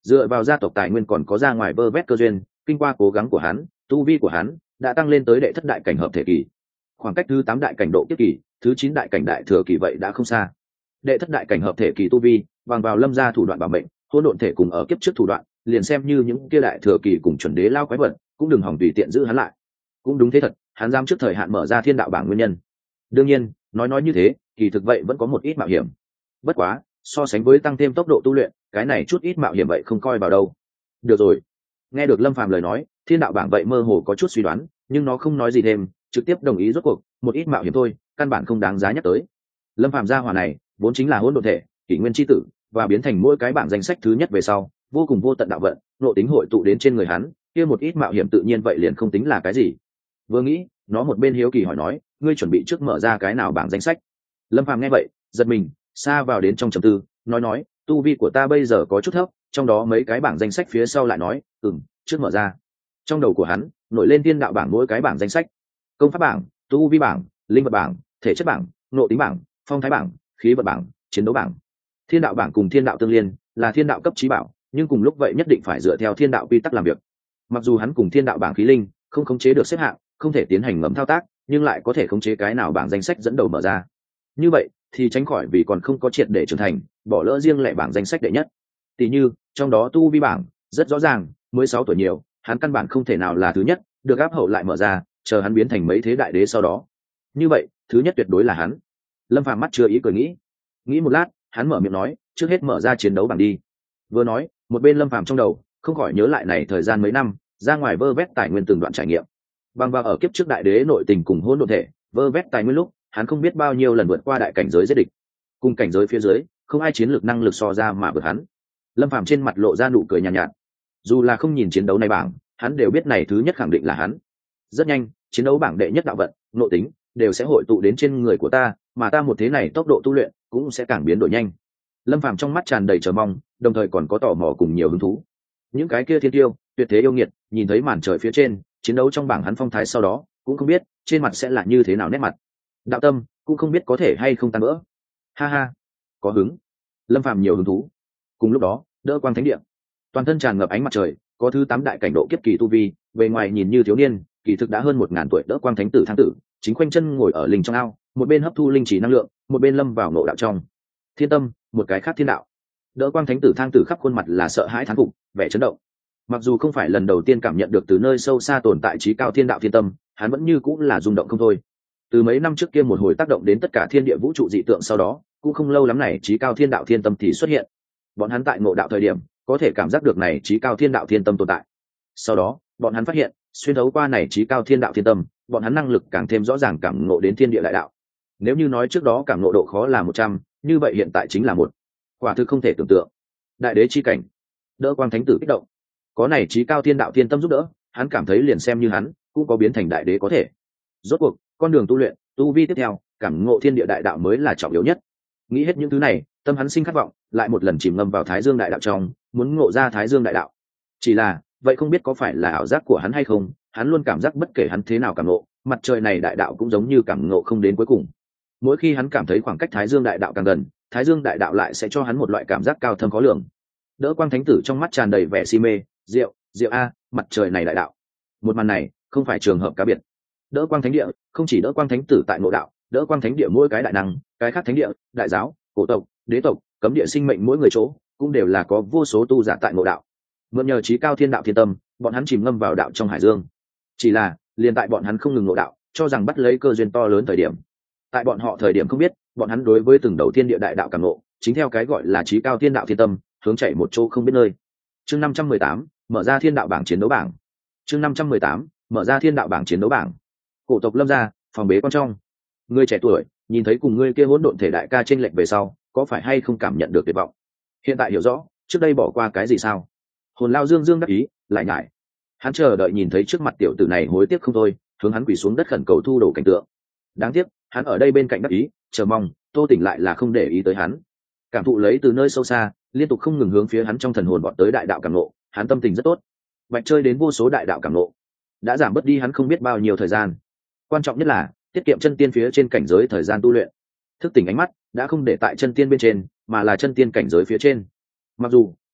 dựa vào gia tộc tài nguyên còn có ra ngoài vơ vét cơ duyên, kinh qua cố gắng của hắn, tu vi của hắn đã tăng lên tới đệ thất đại cảnh hợp thể kỳ. Khoảng cách thứ 8 đại cảnh độ kiếp kỳ, thứ 9 đại cảnh đại thừa kỳ vậy đã không xa. Đệ thất đại cảnh hợp thể kỳ tu vi, bằng vào Lâm gia thủ đoạn bảo mệnh, hỗn độn thể cùng ở kiếp trước thủ đoạn, liền xem như những kia đại thừa kỳ cùng chuẩn đế lao quái vật, cũng đừng hỏng tùy tiện giữ hắn lại. Cũng đúng thế thật, hắn dám trước thời hạn mở ra thiên đạo bảng nguyên nhân. Đương nhiên, nói như thế, kỳ thực vậy vẫn có một ít mạo hiểm. Bất quá, so sánh với tăng thêm tốc độ tu luyện, cái này chút ít mạo hiểm vậy không coi vào đâu. Được rồi. Nghe được Lâm Phàm lời nói, thiên đạo bảng vậy mơ hồ có chút suy đoán, nhưng nó không nói gì thêm, trực tiếp đồng ý rốt cuộc, một ít mạo hiểm thôi, căn bản không đáng giá nhắc tới. Lâm Phàm gia hỏa này, vốn chính là hỗn độn thể, kỷ nguyên chi tử, và biến thành mỗi cái bảng danh sách thứ nhất về sau, vô cùng vô tận đạo vận, nội tính hội tụ đến trên người hắn, kia một ít mạo hiểm tự nhiên vậy liền không tính là cái gì. Vừa nghĩ, nó một bên hiếu kỳ hỏi nói, ngươi chuẩn bị trước mở ra cái nào bảng danh sách? Lâm Phàm nghe vậy, giật mình, xa vào đến trong trầm tư, nói, tu vi của ta bây giờ có chút thấp, trong đó mấy cái bảng danh sách phía sau lại nói, trước mở ra. Trong đầu của hắn nổi lên thiên đạo bảng mỗi cái bảng danh sách: công pháp bảng, tu vi bảng, linh vật bảng, thể chất bảng, nội tính bảng, phong thái bảng, khí vận bảng, chiến đấu bảng. Thiên đạo bảng cùng thiên đạo tương liên, là thiên đạo cấp trí bảo, nhưng cùng lúc vậy nhất định phải dựa theo thiên đạo quy tắc làm việc. Mặc dù hắn cùng thiên đạo bảng khí linh không khống chế được xếp hạng, không thể tiến hành ngẫm thao tác, nhưng lại có thể khống chế cái nào bảng danh sách dẫn đầu mở ra. Như vậy thì tránh khỏi vì còn không có triệt để trưởng thành, bỏ lỡ riêng lẻ bảng danh sách đệ nhất. Tỷ như trong đó tu vi bảng rất rõ ràng, 16 tuổi nhiều, hắn căn bản không thể nào là thứ nhất, được áp hậu lại mở ra, chờ hắn biến thành mấy thế đại đế sau đó. Như vậy thứ nhất tuyệt đối là hắn. Lâm Phàm mắt chưa ý cười nghĩ một lát, hắn mở miệng nói, trước hết mở ra chiến đấu bảng đi. Vừa nói, một bên Lâm Phàm trong đầu không khỏi nhớ lại này thời gian mấy năm ra ngoài vơ vét tài nguyên từng đoạn trải nghiệm. Bằng vào ở kiếp trước đại đế nội tình cùng hỗn độn thể, vơ vét tài nguyên lúc, hắn không biết bao nhiêu lần vượt qua đại cảnh giới giết địch. Cùng cảnh giới phía dưới, không ai chiến lược năng lực so ra mà vượt hắn. Lâm Phàm trên mặt lộ ra nụ cười nhàn nhạt. Dù là không nhìn chiến đấu này bảng, hắn đều biết này thứ nhất khẳng định là hắn. Rất nhanh, chiến đấu bảng đệ nhất đạo vận, nội tính đều sẽ hội tụ đến trên người của ta, mà ta một thế này tốc độ tu luyện cũng sẽ càng biến đổi nhanh. Lâm Phàm trong mắt tràn đầy chờ mong, đồng thời còn có tò mò cùng nhiều hứng thú. Những cái kia thiên tiêu, tuyệt thế yêu nghiệt, nhìn thấy màn trời phía trên, chiến đấu trong bảng hắn phong thái sau đó, cũng không biết trên mặt sẽ là như thế nào nét mặt. Đạo tâm cũng không biết có thể hay không tan vỡ. Ha ha, có hứng. Lâm Phàm nhiều hứng thú. Cùng lúc đó, đỡ quang thánh địa, toàn thân tràn ngập ánh mặt trời, có thứ 8 đại cảnh độ kiếp kỳ tu vi, bề ngoài nhìn như thiếu niên, kỳ thực đã hơn 1000 tuổi. Đỡ quang thánh tử Thang Tử chính khoanh chân ngồi ở linh trong ao, một bên hấp thu linh chỉ năng lượng, một bên lâm vào nội đạo trong thiên tâm, một cái khác thiên đạo. Đỡ quang thánh tử Thang Tử khắp khuôn mặt là sợ hãi thán phục, vẻ chấn động. Mặc dù không phải lần đầu tiên cảm nhận được từ nơi sâu xa tồn tại trí cao thiên đạo thiên tâm, hắn vẫn như cũng là rung động không thôi. Từ mấy năm trước kia một hồi tác động đến tất cả thiên địa vũ trụ dị tượng sau đó, cũng không lâu lắm này trí cao thiên đạo thiên tâm thì xuất hiện. Bọn hắn tại ngộ đạo thời điểm có thể cảm giác được này trí cao thiên đạo thiên tâm tồn tại. Sau đó bọn hắn phát hiện, xuyên thấu qua này trí cao thiên đạo thiên tâm, bọn hắn năng lực càng thêm rõ ràng cảm ngộ đến thiên địa đại đạo. Nếu như nói trước đó cảm ngộ độ khó là 100, như vậy hiện tại chính là 1. Quả thực không thể tưởng tượng. Đại đế chi cảnh. Đỡ quang thánh tử kích động. Có này trí cao thiên đạo thiên tâm giúp đỡ, hắn cảm thấy liền xem như hắn cũng có biến thành đại đế có thể. Rốt cuộc con đường tu luyện, tu vi tiếp theo, cảm ngộ thiên địa đại đạo mới là trọng yếu nhất. Nghĩ hết những thứ này, tâm hắn sinh khát vọng, lại một lần chìm ngâm vào Thái Dương đại đạo trong, muốn ngộ ra Thái Dương đại đạo. Chỉ là, vậy không biết có phải là ảo giác của hắn hay không, hắn luôn cảm giác bất kể hắn thế nào cảm ngộ, mặt trời này đại đạo cũng giống như cảm ngộ không đến cuối cùng. Mỗi khi hắn cảm thấy khoảng cách Thái Dương đại đạo càng gần, Thái Dương đại đạo lại sẽ cho hắn một loại cảm giác cao thâm khó lường. Đỡ quang thánh tử trong mắt tràn đầy vẻ si mê, diệu a, mặt trời này đại đạo. Một màn này không phải trường hợp cá biệt. Đỡ quang thánh địa không chỉ đỡ quang thánh tử tại ngộ đạo, đỡ quang thánh địa mỗi cái đại năng, cái khác thánh địa, đại giáo, cổ tộc, đế tộc, cấm địa sinh mệnh mỗi người chỗ cũng đều là có vô số tu giả tại ngộ đạo. Mượn nhờ trí cao thiên đạo thiên tâm, bọn hắn chìm ngâm vào đạo trong hải dương. Chỉ là liền tại bọn hắn không ngừng ngộ đạo, cho rằng bắt lấy cơ duyên to lớn thời điểm, tại bọn họ thời điểm không biết, bọn hắn đối với từng đầu thiên địa đại đạo cảm ngộ, chính theo cái gọi là trí cao thiên đạo thiên tâm, hướng chạy một chỗ không biết nơi. Chương 518, mở ra thiên đạo bảng chiến đấu bảng. Chương 518, mở ra thiên đạo bảng chiến đấu bảng. Cổ tộc Lâm gia, phòng bế quan trong. Ngươi trẻ tuổi, nhìn thấy cùng ngươi kia hỗn độn thể đại ca chênh lệch về sau, có phải hay không cảm nhận được tuyệt vọng? Hiện tại hiểu rõ, trước đây bỏ qua cái gì sao? Hồn Lao Dương Dương đắc ý, lại nhải. Hắn chờ đợi nhìn thấy trước mặt tiểu tử này hối tiếc không thôi, hướng hắn quỳ xuống đất khẩn cầu thu đồ cảnh tượng. Đáng tiếc, hắn ở đây bên cạnh đắc ý, chờ mong, Tô Tỉnh lại là không để ý tới hắn. Cảm thụ lấy từ nơi sâu xa, liên tục không ngừng hướng phía hắn trong thần hồn bọn tới đại đạo cảm ngộ, hắn tâm tình rất tốt. Bạch chơi đến vô số đại đạo cảm ngộ, đã giảm bớt đi hắn không biết bao nhiêu thời gian. Quan trọng nhất là tiết kiệm chân tiên phía trên cảnh giới thời gian tu luyện. Thức tỉnh ánh mắt đã không để tại chân tiên bên trên, mà là chân tiên cảnh giới phía trên. Mặc dù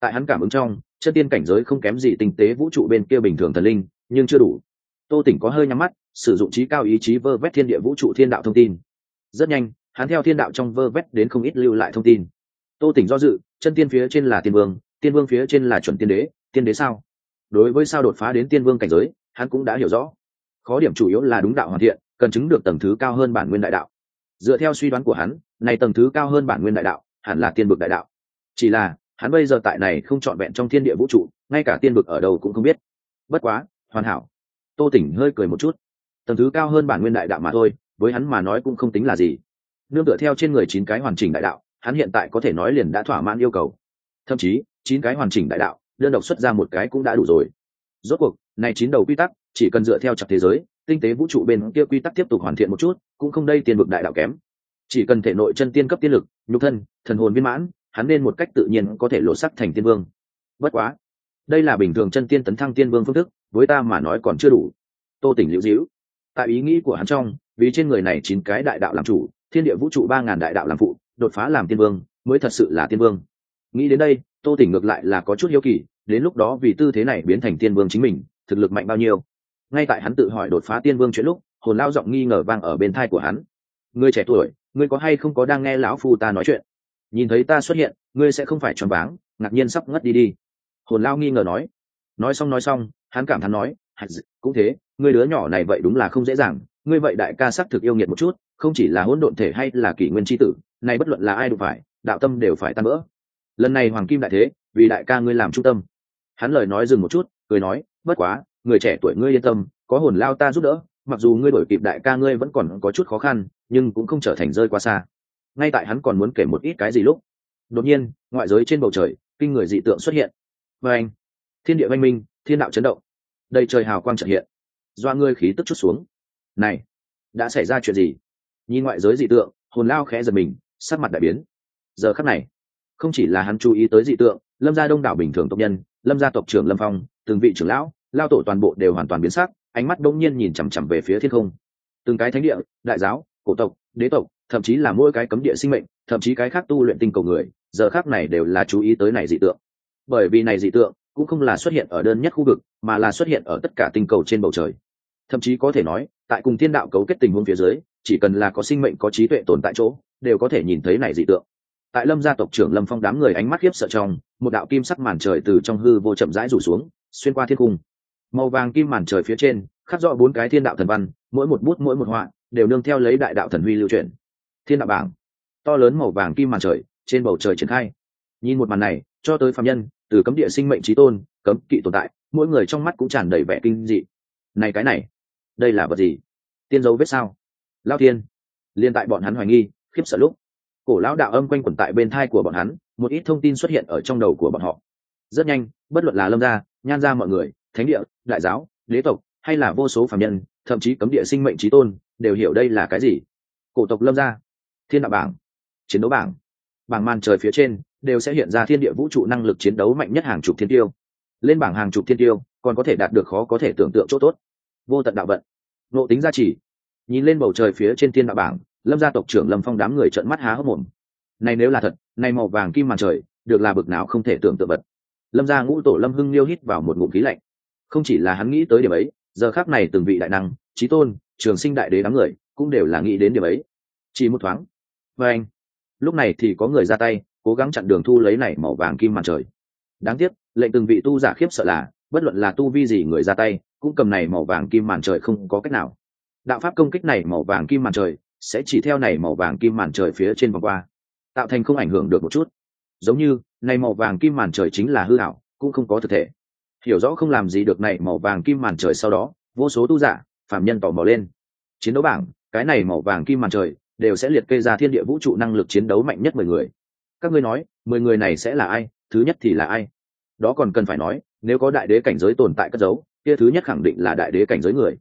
Tại hắn cảm ứng trong, chân tiên cảnh giới không kém gì tinh tế vũ trụ bên kia bình thường thần linh, nhưng chưa đủ. Tô Tỉnh có hơi nhắm mắt, sử dụng trí cao ý chí vơ vét thiên địa vũ trụ thiên đạo thông tin. Rất nhanh, hắn theo thiên đạo trong vơ vét đến không ít lưu lại thông tin. Tô Tỉnh do dự, chân tiên phía trên là tiên vương phía trên là chuẩn tiên đế sao? Đối với sao đột phá đến tiên vương cảnh giới, hắn cũng đã hiểu rõ. Khó điểm chủ yếu là đúng đạo hoàn thiện, cần chứng được tầng thứ cao hơn bản nguyên đại đạo. Dựa theo suy đoán của hắn, này tầng thứ cao hơn bản nguyên đại đạo, hẳn là tiên vực đại đạo. Chỉ là, hắn bây giờ tại này không trọn vẹn trong thiên địa vũ trụ, ngay cả tiên vực ở đâu cũng không biết. Bất quá, hoàn hảo. Tô Tỉnh hơi cười một chút. Tầng thứ cao hơn bản nguyên đại đạo mà thôi, với hắn mà nói cũng không tính là gì. Nương tựa theo trên người 9 cái hoàn chỉnh đại đạo, hắn hiện tại có thể nói liền đã thỏa mãn yêu cầu. Thậm chí, 9 cái hoàn chỉnh đại đạo, đơn độc xuất ra một cái cũng đã đủ rồi. Rốt cuộc, này 9 đầu quy tắc, chỉ cần dựa theo chặt thế giới, tinh tế vũ trụ bên kia quy tắc tiếp tục hoàn thiện một chút, cũng không đây tiên vực đại đạo kém. Chỉ cần thể nội chân tiên cấp tiên lực, nhục thân, thần hồn viên mãn, hắn nên một cách tự nhiên có thể lộ sắc thành tiên vương. Bất quá, đây là bình thường chân tiên tấn thăng tiên vương phương thức, với ta mà nói còn chưa đủ. Tô Tỉnh liễu díu. Tại ý nghĩ của hắn trong, vì trên người này 9 cái đại đạo làm chủ, thiên địa vũ trụ 3000 đại đạo làm phụ, đột phá làm tiên vương, mới thật sự là tiên vương. Nghĩ đến đây, Tô Tỉnh ngược lại là có chút hiếu kỳ, đến lúc đó vì tư thế này biến thành tiên vương chính mình, thực lực mạnh bao nhiêu. Ngay tại hắn tự hỏi đột phá tiên vương chuyện lúc, hồn lao giọng nghi ngờ vang ở bên tai của hắn. Ngươi trẻ tuổi, ngươi có hay không có đang nghe lão phu ta nói chuyện? Nhìn thấy ta xuất hiện, ngươi sẽ không phải choáng váng, ngạc nhiên sắp ngất đi. Hồn lao nghi ngờ nói. Nói xong, hắn cảm thán nói, cũng thế, ngươi đứa nhỏ này vậy đúng là không dễ dàng, ngươi vậy đại ca sắc thực yêu nghiệt một chút, không chỉ là hỗn độn thể hay là kỷ nguyên chi tử, này bất luận là ai đụng phải, đạo tâm đều phải tan vỡ. Lần này hoàng kim đại thế, vì đại ca ngươi làm trung tâm. Hắn lời nói dừng một chút, cười nói, bất quá, người trẻ tuổi ngươi yên tâm, có hồn lao ta giúp đỡ, mặc dù ngươi đổi kịp đại ca ngươi vẫn còn có chút khó khăn, nhưng cũng không trở thành rơi quá xa. Ngay tại hắn còn muốn kể một ít cái gì lúc, đột nhiên, ngoại giới trên bầu trời, kinh người dị tượng xuất hiện. Và anh, thiên địa vang minh, thiên đạo chấn động, đầy trời hào quang chợt hiện, doa ngươi khí tức chút xuống. Này, đã xảy ra chuyện gì? Nhìn ngoại giới dị tượng, hồn lao khẽ giật mình, sắc mặt đại biến. Giờ khắc này, không chỉ là hắn chú ý tới dị tượng, Lâm gia đông đảo bình thường tộc nhân, Lâm gia tộc trưởng Lâm Phong, từng vị trưởng lão, lao tổ toàn bộ đều hoàn toàn biến sắc, ánh mắt đông nhiên nhìn chằm chằm về phía thiên không. Từng cái thánh địa, đại giáo, cổ tộc, đế tộc, thậm chí là mỗi cái cấm địa sinh mệnh, thậm chí cái khác tu luyện tinh cầu người, giờ khắc này đều là chú ý tới này dị tượng. Bởi vì này dị tượng cũng không là xuất hiện ở đơn nhất khu vực, mà là xuất hiện ở tất cả tinh cầu trên bầu trời. Thậm chí có thể nói, tại cùng thiên đạo cấu kết tình huống phía dưới, chỉ cần là có sinh mệnh có trí tuệ tồn tại chỗ, đều có thể nhìn thấy này dị tượng. Tại Lâm gia tộc trưởng Lâm Phong đám người ánh mắt khiếp sợ trong, một đạo kim sắc màn trời từ trong hư vô chậm rãi rủ xuống, xuyên qua thiên cung. Màu vàng kim màn trời phía trên, khắc rõ 4 cái thiên đạo thần văn, mỗi một bút mỗi một họa, đều nương theo lấy đại đạo thần huy lưu truyền. Thiên đạo bảng, to lớn màu vàng kim màn trời, trên bầu trời triển khai. Nhìn một màn này, cho tới phàm nhân, từ cấm địa sinh mệnh chí tôn, cấm kỵ tồn tại, mỗi người trong mắt cũng tràn đầy vẻ kinh dị. Này cái này, đây là vật gì? Tiên dấu vết sao? Lao thiên. Liên tại bọn hắn hoài nghi, khiếp sợ lúc, cổ lão đạo âm quanh quẩn tại bên thai của bọn hắn, một ít thông tin xuất hiện ở trong đầu của bọn họ. Rất nhanh, bất luận là Lâm gia, Nhan gia mọi người, thánh địa, đại giáo, đế tộc, hay là vô số phàm nhân, thậm chí cấm địa sinh mệnh chí tôn, đều hiểu đây là cái gì. Cổ tộc Lâm gia, thiên đạo bảng, chiến đấu bảng, bảng màn trời phía trên đều sẽ hiện ra thiên địa vũ trụ năng lực chiến đấu mạnh nhất hàng chục thiên tiêu. Lên bảng hàng chục thiên tiêu, còn có thể đạt được khó có thể tưởng tượng chỗ tốt. Vô tận đạo vận, nộ tính gia trì. Nhìn lên bầu trời phía trên thiên đạo bảng, Lâm gia tộc trưởng Lâm Phong đám người trợn mắt há hốc mồm. Này nếu là thật, này màu vàng kim màn trời, được là bực nào không thể tưởng tượng vật. Lâm gia ngũ tổ Lâm Hưng liêu hít vào một ngụm khí lạnh. Không chỉ là hắn nghĩ tới điểm ấy, giờ khắc này từng vị đại năng, chí tôn, trường sinh đại đế đám người, cũng đều là nghĩ đến điểm ấy. Chỉ một thoáng, và anh, lúc này thì có người ra tay, cố gắng chặn đường thu lấy này màu vàng kim màn trời. Đáng tiếc, lệnh từng vị tu giả khiếp sợ là, bất luận là tu vi gì người ra tay, cũng cầm này màu vàng kim màn trời không có cách nào. Đạo pháp công kích này màu vàng kim màn trời, sẽ chỉ theo này màu vàng kim màn trời phía trên vòng qua, tạo thành không ảnh hưởng được một chút. Giống như, này màu vàng kim màn trời chính là hư ảo, cũng không có thực thể. Hiểu rõ không làm gì được này màu vàng kim màn trời sau đó, vô số tu giả, phàm nhân tò mò lên. Chiến đấu bảng, cái này màu vàng kim màn trời, đều sẽ liệt kê ra thiên địa vũ trụ năng lực chiến đấu mạnh nhất 10 người. Các ngươi nói, 10 người này sẽ là ai, thứ nhất thì là ai? Đó còn cần phải nói, nếu có đại đế cảnh giới tồn tại cất giấu, kia thứ nhất khẳng định là đại đế cảnh giới người.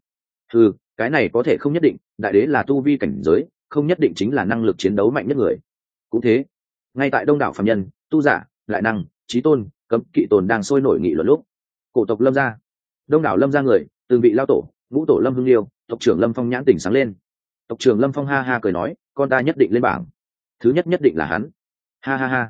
Cái này có thể không nhất định, đại đế là tu vi cảnh giới, không nhất định chính là năng lực chiến đấu mạnh nhất người. Cũng thế, ngay tại đông đảo phàm nhân, tu giả, đại năng, chí tôn, cấm kỵ tồn đang sôi nổi nghị luận lúc, cổ tộc Lâm gia, đông đảo Lâm gia người, từng vị lao tổ, ngũ tổ Lâm Hưng Liêu, tộc trưởng Lâm Phong nhãn tỉnh sáng lên. Tộc trưởng Lâm Phong ha ha cười nói, con ta nhất định lên bảng, thứ nhất nhất định là hắn. Ha ha ha,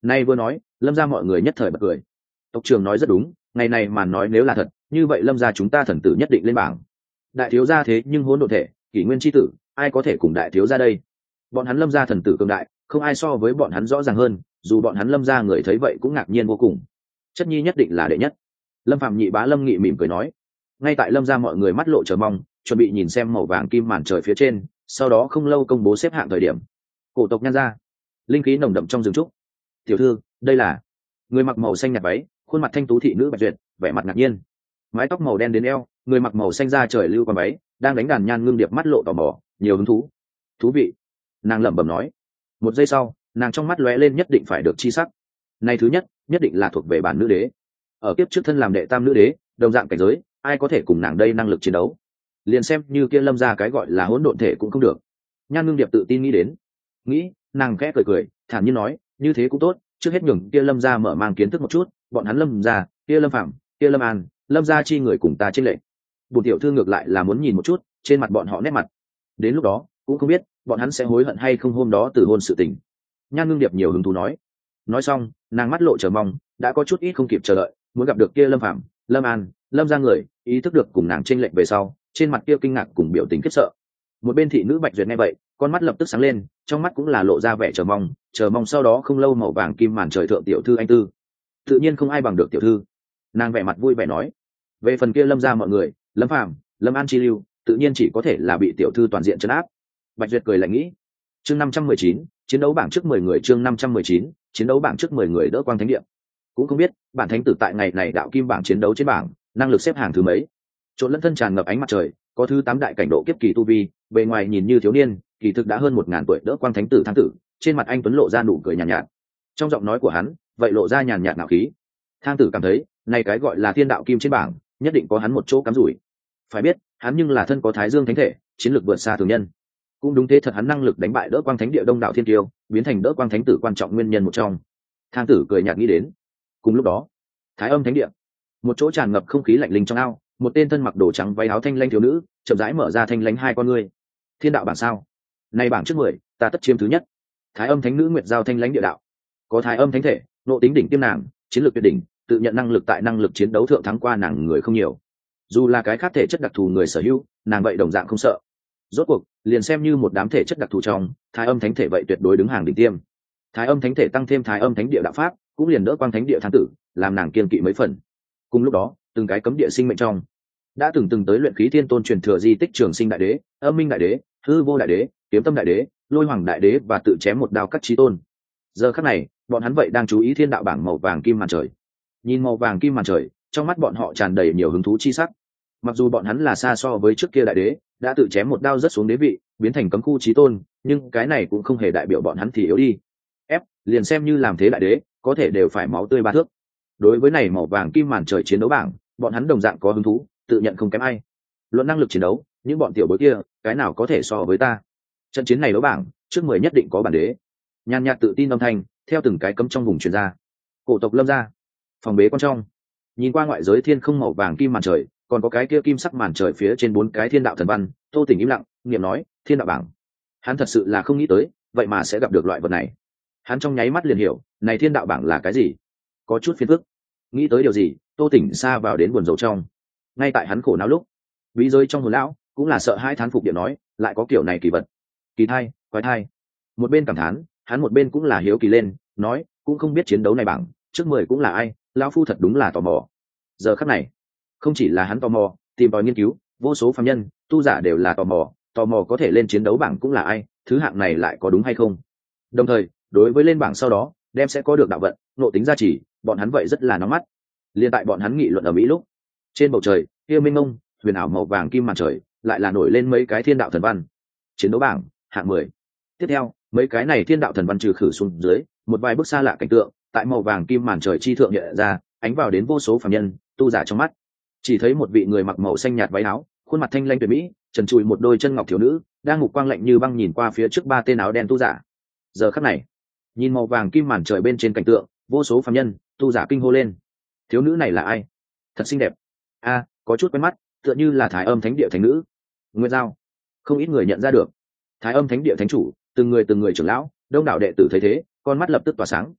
Nay vừa nói, Lâm gia mọi người nhất thời bật cười. Tộc trưởng nói rất đúng, ngày này mà nói nếu là thật, như vậy Lâm gia chúng ta thần tử nhất định lên bảng. Đại thiếu gia thế nhưng hỗn độn thể, kỷ nguyên chi tử, ai có thể cùng đại thiếu gia đây? Bọn hắn Lâm gia thần tử cường đại, không ai so với bọn hắn rõ ràng hơn, dù bọn hắn Lâm gia người thấy vậy cũng ngạc nhiên vô cùng. Chất nhi nhất định là đệ nhất. Lâm Phạm nhị bá Lâm Nghị mỉm cười nói. Ngay tại Lâm gia mọi người mắt lộ chờ mong, chuẩn bị nhìn xem màu vàng kim màn trời phía trên, sau đó không lâu công bố xếp hạng thời điểm. Cổ tộc Nhan gia, linh khí nồng đậm trong rừng trúc. Tiểu thư, đây là người mặc màu xanh nhạt váy, khuôn mặt thanh tú thị nữ Bạch Duyệt, vẻ mặt ngạc nhiên. Mái tóc màu đen đến eo, người mặc màu xanh da trời lưu quần váy, đang đánh đàn Nhan Ngưng Điệp mắt lộ tò mò, nhiều hứng thú. Thú vị. Nàng lẩm bẩm nói. Một giây sau, nàng trong mắt lóe lên nhất định phải được chi sắc. Này thứ nhất, nhất định là thuộc về bản nữ đế. Ở kiếp trước thân làm đệ tam nữ đế, đồng dạng cảnh giới, ai có thể cùng nàng đây năng lực chiến đấu. Liền xem như kia Lâm gia cái gọi là hỗn độn thể cũng không được. Nhan Ngưng Điệp tự tin nghĩ đến. Nghĩ, nàng khẽ cười cười, thản nhiên nói, như thế cũng tốt, trước hết nhường kia Lâm gia mở mang kiến thức một chút, bọn hắn Lâm gia, kia Lâm Phạm, kia Lâm An, Lâm gia chi người cùng ta trên lệnh. Bùn tiểu thư ngược lại là muốn nhìn một chút, trên mặt bọn họ nét mặt. Đến lúc đó, cũng không biết bọn hắn sẽ hối hận hay không hôm đó từ hôn sự tình. Nhan Ngưng Điệp nhiều hứng thú nói. Nói xong, nàng mắt lộ chờ mong, đã có chút ít không kịp chờ đợi, muốn gặp được kia Lâm Phạm, Lâm An, Lâm gia người, ý thức được cùng nàng trên lệnh về sau, trên mặt kia kinh ngạc cùng biểu tình khiếp sợ. Một bên thị nữ Bạch Duyệt nghe vậy, con mắt lập tức sáng lên, trong mắt cũng là lộ ra vẻ chờ mong sau đó không lâu màu vàng kim màn trời thượng tiểu thư anh tư. Tự nhiên không ai bằng được tiểu thư. Nàng vẻ mặt vui vẻ nói. Về phần kia Lâm gia mọi người, Lâm Phàm, Lâm An chi lưu, tự nhiên chỉ có thể là bị tiểu thư toàn diện trấn áp. Bạch Duyệt cười lạnh nghĩ. Chương 519, chiến đấu bảng trước 10 người, chương 519, chiến đấu bảng trước 10 người đỡ quang thánh địa. Cũng không biết, bản thánh tử tại ngày này đạo kim bảng chiến đấu trên bảng, năng lực xếp hàng thứ mấy. Trộn lẫn thân tràn ngập ánh mặt trời, có thứ 8 đại cảnh độ kiếp kỳ tu vi, bề ngoài nhìn như thiếu niên, kỳ thực đã hơn 1000 tuổi đỡ quang thánh tử Thang Tử, trên mặt anh tuấn lộ ra nụ cười nhàn nhạt. Trong giọng nói của hắn, vậy lộ ra nhàn nhạt ngạo khí. Thang Tử cảm thấy, này cái gọi là thiên đạo kim trên bảng, nhất định có hắn một chỗ cắm rủi. Phải biết, hắn nhưng là thân có Thái Dương thánh thể, chiến lược vượt xa thường nhân. Cũng đúng thế thật hắn năng lực đánh bại đỡ quang thánh địa đông đạo thiên tiêu, biến thành đỡ quang thánh tử quan trọng nguyên nhân một trong. Thang Tử cười nhạt nghĩ đến. Cùng lúc đó, Thái Âm thánh địa, một chỗ tràn ngập không khí lạnh linh trong ao, một tên thân mặc đồ trắng váy áo thanh lãnh thiếu nữ chậm rãi mở ra thanh lãnh hai con ngươi. Thiên đạo bảng sao? Nay bảng trước 10, ta tất chiếm thứ nhất. Thái Âm thánh nữ Nguyệt Giao thanh lãnh địa đạo, có Thái Âm thánh thể, nộ tính đỉnh tiêm nàng, chiến lược tuyệt đỉnh, tự nhận năng lực tại năng lực chiến đấu thượng thắng qua nàng người không nhiều. Dù là cái khác thể chất đặc thù người sở hữu, nàng vậy đồng dạng không sợ. Rốt cuộc, liền xem như một đám thể chất đặc thù trong, Thái Âm thánh thể vậy tuyệt đối đứng hàng đỉnh tiêm. Thái Âm thánh thể tăng thêm Thái Âm thánh địa đạo pháp, cũng liền đỡ quang thánh địa Thang Tử, làm nàng kiên kỵ mấy phần. Cùng lúc đó, từng cái cấm địa sinh mệnh trong đã từng tới luyện khí thiên tôn truyền thừa di tích Trường Sinh đại đế, Âm Minh đại đế, Hư Vô đại đế, Kiếm Tâm đại đế, Lôi Hoàng đại đế và tự chém một đao cắt chí tôn. Giờ khắc này, bọn hắn vậy đang chú ý thiên đạo bảng màu vàng kim màn trời. Nhìn màu vàng kim màn trời, trong mắt bọn họ tràn đầy nhiều hứng thú chi sắc. Mặc dù bọn hắn là xa so với trước kia đại đế, đã tự chém một đao rất xuống đế vị, biến thành cấm khu chí tôn, nhưng cái này cũng không hề đại biểu bọn hắn thì yếu đi. Ép, liền xem như làm thế đại đế, có thể đều phải máu tươi ba thước. Đối với này màu vàng kim màn trời chiến đấu bảng, bọn hắn đồng dạng có hứng thú, tự nhận không kém ai. Luận năng lực chiến đấu, những bọn tiểu bối kia, cái nào có thể so với ta? Trận chiến này đấu bảng, trước 10 nhất định có bản đế. Nhàn nhạt tự tin âm thanh, theo từng cái cấm trong vùng truyền ra. Cổ tộc Lâm gia, phòng bế con trong. Nhìn qua ngoại giới thiên không màu vàng kim màn trời, còn có cái kia kim sắc màn trời phía trên 4 cái thiên đạo thần văn, Tô Tỉnh im lặng, niệm nói, thiên đạo bảng. Hắn thật sự là không nghĩ tới, vậy mà sẽ gặp được loại vật này. Hắn trong nháy mắt liền hiểu, này thiên đạo bảng là cái gì? Có chút phiền phức. Nghĩ tới điều gì, Tô Tỉnh xa vào đến buồn rầu trong. Ngay tại hắn khổ não lúc, bí giới trong hồn lão cũng là sợ hai thán phục điện nói, lại có kiểu này kỳ vật, kỳ thai, quái thai. Một bên cảm thán, hắn một bên cũng là hiếu kỳ lên, nói, cũng không biết chiến đấu này bảng trước 10 cũng là ai, lão phu thật đúng là tò mò. Giờ khắc này, không chỉ là hắn tò mò, tìm tòi nghiên cứu, vô số phàm nhân, tu giả đều là tò mò có thể lên chiến đấu bảng cũng là ai, thứ hạng này lại có đúng hay không. Đồng thời, đối với lên bảng sau đó, đem sẽ có được đạo vận, nộ tính gia trì, bọn hắn vậy rất là nóng mắt. Liên tại bọn hắn nghị luận ở mỹ lúc, trên bầu trời kia mênh mông huyền ảo màu vàng kim màn trời lại là nổi lên mấy cái thiên đạo thần văn. Chiến đấu bảng hạng 10. Tiếp theo, mấy cái này thiên đạo thần văn trừ khử xuống dưới, một vài bức xa lạ cảnh tượng tại màu vàng kim màn trời chi thượng hiện ra, ánh vào đến vô số phàm nhân, tu giả trong mắt. Chỉ thấy một vị người mặc màu xanh nhạt váy áo, khuôn mặt thanh lãnh tuyệt mỹ, trần trụi một đôi chân ngọc thiếu nữ, đang mục quang lạnh như băng nhìn qua phía trước 3 tên áo đen tu giả. Giờ khắc này, nhìn màu vàng kim màn trời bên trên cảnh tượng, vô số phàm nhân, tu giả kinh hô lên. Thiếu nữ này là ai? Thật xinh đẹp. A, có chút quen mắt, tựa như là Thái Âm thánh địa thánh nữ Nguyệt Giao. Không ít người nhận ra được. Thái Âm thánh địa thánh chủ, từng người trưởng lão, đông đảo đệ tử thấy thế, con mắt lập tức tỏa sáng.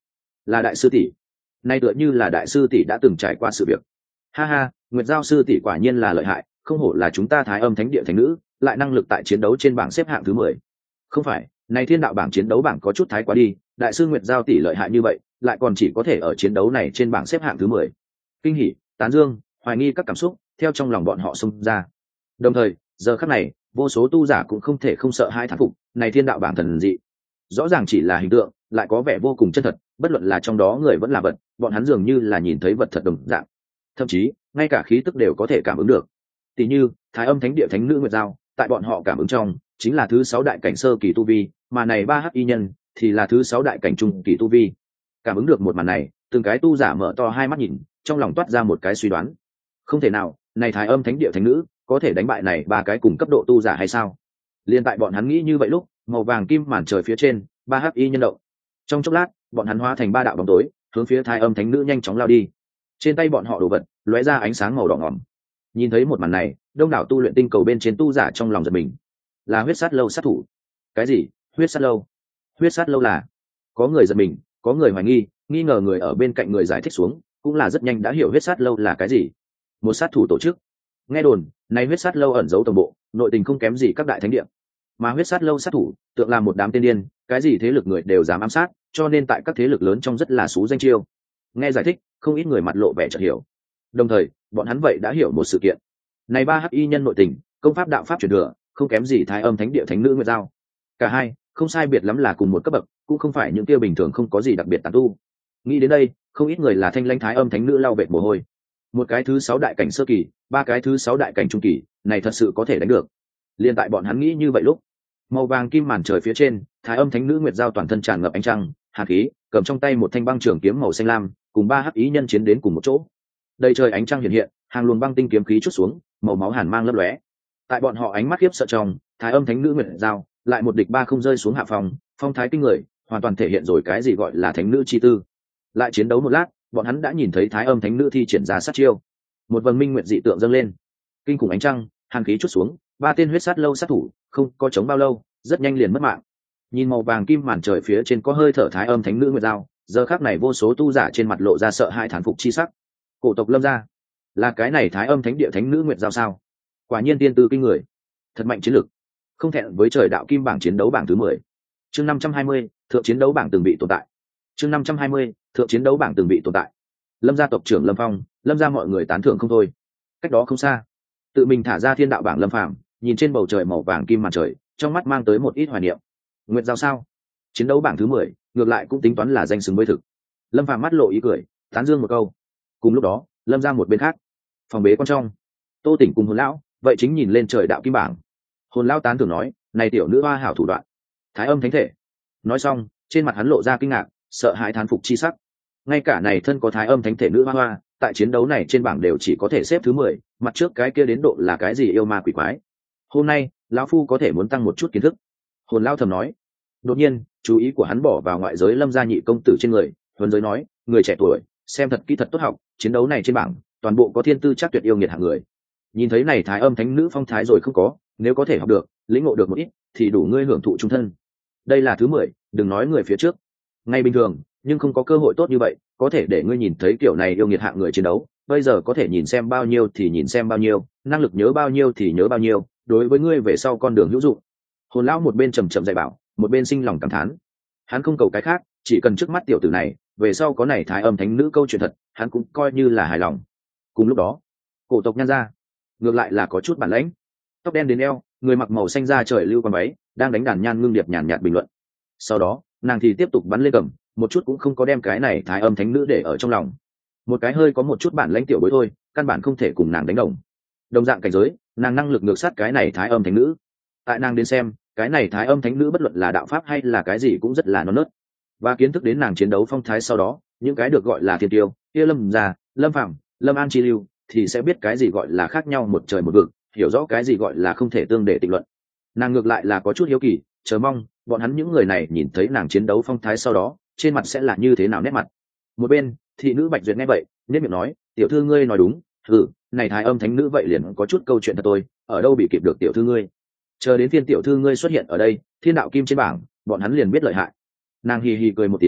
là đại sư tỷ. Nay tựa như là đại sư tỷ đã từng trải qua sự việc. Ha ha, Nguyệt Giao sư tỷ quả nhiên là lợi hại, không hổ là chúng ta Thái Âm Thánh Địa thánh nữ, lại năng lực tại chiến đấu trên bảng xếp hạng thứ 10. Không phải, này thiên đạo bảng chiến đấu bảng có chút thái quá đi, đại sư Nguyệt Giao tỷ lợi hại như vậy, lại còn chỉ có thể ở chiến đấu này trên bảng xếp hạng thứ 10. Kinh hỉ, tán dương, hoài nghi các cảm xúc theo trong lòng bọn họ xông ra. Đồng thời, giờ khắc này, vô số tu giả cũng không thể không sợ hai thán phục, này thiên đạo bảng thần dị. Rõ ràng chỉ là hình tượng, lại có vẻ vô cùng chân thật, bất luận là trong đó người vẫn là vật, bọn hắn dường như là nhìn thấy vật thật đồng dạng. Thậm chí, ngay cả khí tức đều có thể cảm ứng được. Tỷ như, Thái Âm Thánh Địa thánh nữ Nguyệt Giao, tại bọn họ cảm ứng trong, chính là thứ 6 đại cảnh sơ kỳ tu vi, mà này 3 hắc y nhân thì là thứ 6 đại cảnh trung kỳ tu vi. Cảm ứng được một màn này, từng cái tu giả mở to hai mắt nhìn, trong lòng toát ra một cái suy đoán. Không thể nào, này Thái Âm Thánh Địa thánh nữ có thể đánh bại này 3 cái cùng cấp độ tu giả hay sao? Liên tại bọn hắn nghĩ như vậy lúc, màu vàng kim màn trời phía trên, 3 hắc y nhân động. Trong chốc lát, bọn hắn hóa thành 3 đạo bóng tối, hướng phía Thái Âm Thánh nữ nhanh chóng lao đi. Trên tay bọn họ đồ vật lóe ra ánh sáng màu đỏ ngòm. Nhìn thấy một màn này, đông đảo tu luyện tinh cầu bên trên tu giả trong lòng giật mình. Là huyết sát lâu sát thủ. Cái gì? Huyết sát lâu? Huyết sát lâu là? Có người giật mình, có người hoài nghi, nghi ngờ người ở bên cạnh người giải thích xuống, cũng là rất nhanh đã hiểu huyết sát lâu là cái gì. Một sát thủ tổ chức. Nghe đồn, này huyết sát lâu ẩn giấu tổng bộ, nội tình không kém gì các đại thánh địa. Mà huyết sát lâu sát thủ, tượng là một đám tên điên, cái gì thế lực người đều dám ám sát, cho nên tại các thế lực lớn trong rất là xú danh chiêu. Nghe giải thích, không ít người mặt lộ vẻ chợt hiểu. Đồng thời, bọn hắn vậy đã hiểu một sự kiện. Này 3 hắc y nhân nội tình, công pháp đạo pháp truyền thừa, không kém gì Thái Âm Thánh Địa thánh nữ Nguyệt Giao. Cả hai, không sai biệt lắm là cùng một cấp bậc, cũng không phải những kia bình thường không có gì đặc biệt tán tu. Nghĩ đến đây, không ít người là thanh lãnh Thái Âm thánh nữ lau vệt mồ hôi. Một cái thứ 6 đại cảnh sơ kỳ, 3 cái thứ 6 đại cảnh trung kỳ, này thật sự có thể đánh được. Liên tại bọn hắn nghĩ như vậy lúc, màu vàng kim màn trời phía trên, Thái Âm thánh nữ Nguyệt Giao toàn thân tràn ngập ánh trăng, hàn khí, cầm trong tay một thanh băng trường kiếm màu xanh lam, cùng 3 hắc ý nhân chiến đến cùng một chỗ. Đầy trời ánh trăng hiện hiện, hàng luồng băng tinh kiếm khí chút xuống, màu máu hàn mang lấp lóe. Tại bọn họ ánh mắt khiếp sợ trong, Thái Âm thánh nữ Nguyệt Giao lại một địch 3 không rơi xuống hạ phòng, phong thái kinh người, hoàn toàn thể hiện rồi cái gì gọi là thánh nữ chi tư. Lại chiến đấu một lát, bọn hắn đã nhìn thấy Thái Âm thánh nữ thi triển ra sát chiêu. Một vầng minh nguyệt dị tượng dâng lên, kinh khủng ánh trăng, hàn khí chút xuống, 3 tên huyết sát lâu sát thủ không có chống bao lâu, rất nhanh liền mất mạng. Nhìn màu vàng kim màn trời phía trên có hơi thở Thái Âm thánh nữ Nguyệt Giao, giờ khắc này vô số tu giả trên mặt lộ ra sợ hãi thán phục chi sắc. Cổ tộc Lâm gia, là cái này Thái Âm Thánh Địa thánh nữ Nguyệt Giao sao? Quả nhiên tiên tư kinh người, thật mạnh chiến lực, không thẹn với trời đạo kim bảng chiến đấu bảng thứ 10. Chương 520, thượng chiến đấu bảng từng bị tồn tại. Chương 520, thượng chiến đấu bảng từng bị tồn tại. Lâm gia tộc trưởng Lâm Phong, Lâm gia mọi người tán thưởng không thôi. Cách đó không xa, tự mình thả ra thiên đạo bảng Lâm Phàm, nhìn trên bầu trời màu vàng kim màn trời, trong mắt mang tới một ít hoài niệm. Nguyệt Giao sao? Chiến đấu bảng thứ 10, ngược lại cũng tính toán là danh xứng với thực. Lâm Phàm mắt lộ ý cười, tán dương một câu. Cùng lúc đó, Lâm ra một bên khác, phòng bế con trong, Tô Tỉnh cùng Hồn lão vậy chính nhìn lên trời đạo kim bảng. Hồn lão tán thưởng nói, này tiểu nữ hoa hảo thủ đoạn, Thái Âm thánh thể. Nói xong, trên mặt hắn lộ ra kinh ngạc, sợ hãi thán phục chi sắc. Ngay cả này thân có Thái Âm thánh thể nữ hoa, tại chiến đấu này trên bảng đều chỉ có thể xếp thứ 10, mặt trước cái kia đến độ là cái gì yêu ma quỷ quái. Hôm nay, lão phu có thể muốn tăng một chút kiến thức. Hồn lão thầm nói. Đột nhiên, chú ý của hắn bỏ vào ngoại giới Lâm gia nhị công tử trên người, huấn giới nói, người trẻ tuổi, xem thật kỹ thật tốt học, chiến đấu này trên bảng, toàn bộ có thiên tư chắc tuyệt yêu nghiệt hạng người. Nhìn thấy này Thái Âm thánh nữ phong thái rồi không có, nếu có thể học được, lĩnh ngộ được một ít, thì đủ ngươi hưởng thụ trung thân. Đây là thứ 10, đừng nói người phía trước. Ngay bình thường, nhưng không có cơ hội tốt như vậy, có thể để ngươi nhìn thấy kiểu này yêu nghiệt hạng người chiến đấu, bây giờ có thể nhìn xem bao nhiêu thì nhìn xem bao nhiêu, năng lực nhớ bao nhiêu thì nhớ bao nhiêu, đối với ngươi về sau con đường hữu dụng. Hồn lão một bên trầm trầm dạy bảo, một bên sinh lòng cảm thán. Hắn không cầu cái khác, chỉ cần trước mắt tiểu tử này, về sau có này Thái Âm thánh nữ câu chuyện thật, hắn cũng coi như là hài lòng. Cùng lúc đó, cổ tộc Nhan gia ngược lại là có chút bản lãnh. Tóc đen đến eo, người mặc màu xanh da trời lưu quan váy, đang đánh đàn Nhan Ngưng Điệp nhàn nhạt bình luận. Sau đó, nàng thì tiếp tục bắn lên cầm, một chút cũng không có đem cái này Thái Âm thánh nữ để ở trong lòng. Một cái hơi có một chút bản lãnh tiểu bối thôi, căn bản không thể cùng nàng đánh đồng. Đồng dạng cảnh giới, nàng năng lực ngược sát cái này Thái Âm thánh nữ. Tại nàng đến xem, cái này Thái Âm thánh nữ bất luận là đạo pháp hay là cái gì cũng rất là non nớt. Và kiến thức đến nàng chiến đấu phong thái sau đó, những cái được gọi là thiên tiêu, kia Lâm gia, Lâm Phàm, Lâm An chi lưu, thì sẽ biết cái gì gọi là khác nhau một trời một vực, hiểu rõ cái gì gọi là không thể tương để tịnh luận. Nàng ngược lại là có chút hiếu kỳ, chờ mong bọn hắn những người này nhìn thấy nàng chiến đấu phong thái sau đó, trên mặt sẽ là như thế nào nét mặt. Một bên, thị nữ Bạch Duyệt nghe vậy, nhếch miệng nói, tiểu thư ngươi nói đúng, này Thái Âm thánh nữ vậy liền có chút câu chuyện thật tôi, ở đâu bị kịp được tiểu thư ngươi. Chờ đến phiên tiểu thư ngươi xuất hiện ở đây, thiên đạo kim trên bảng, bọn hắn liền biết lợi hại. Nàng hì hì cười một tiếng,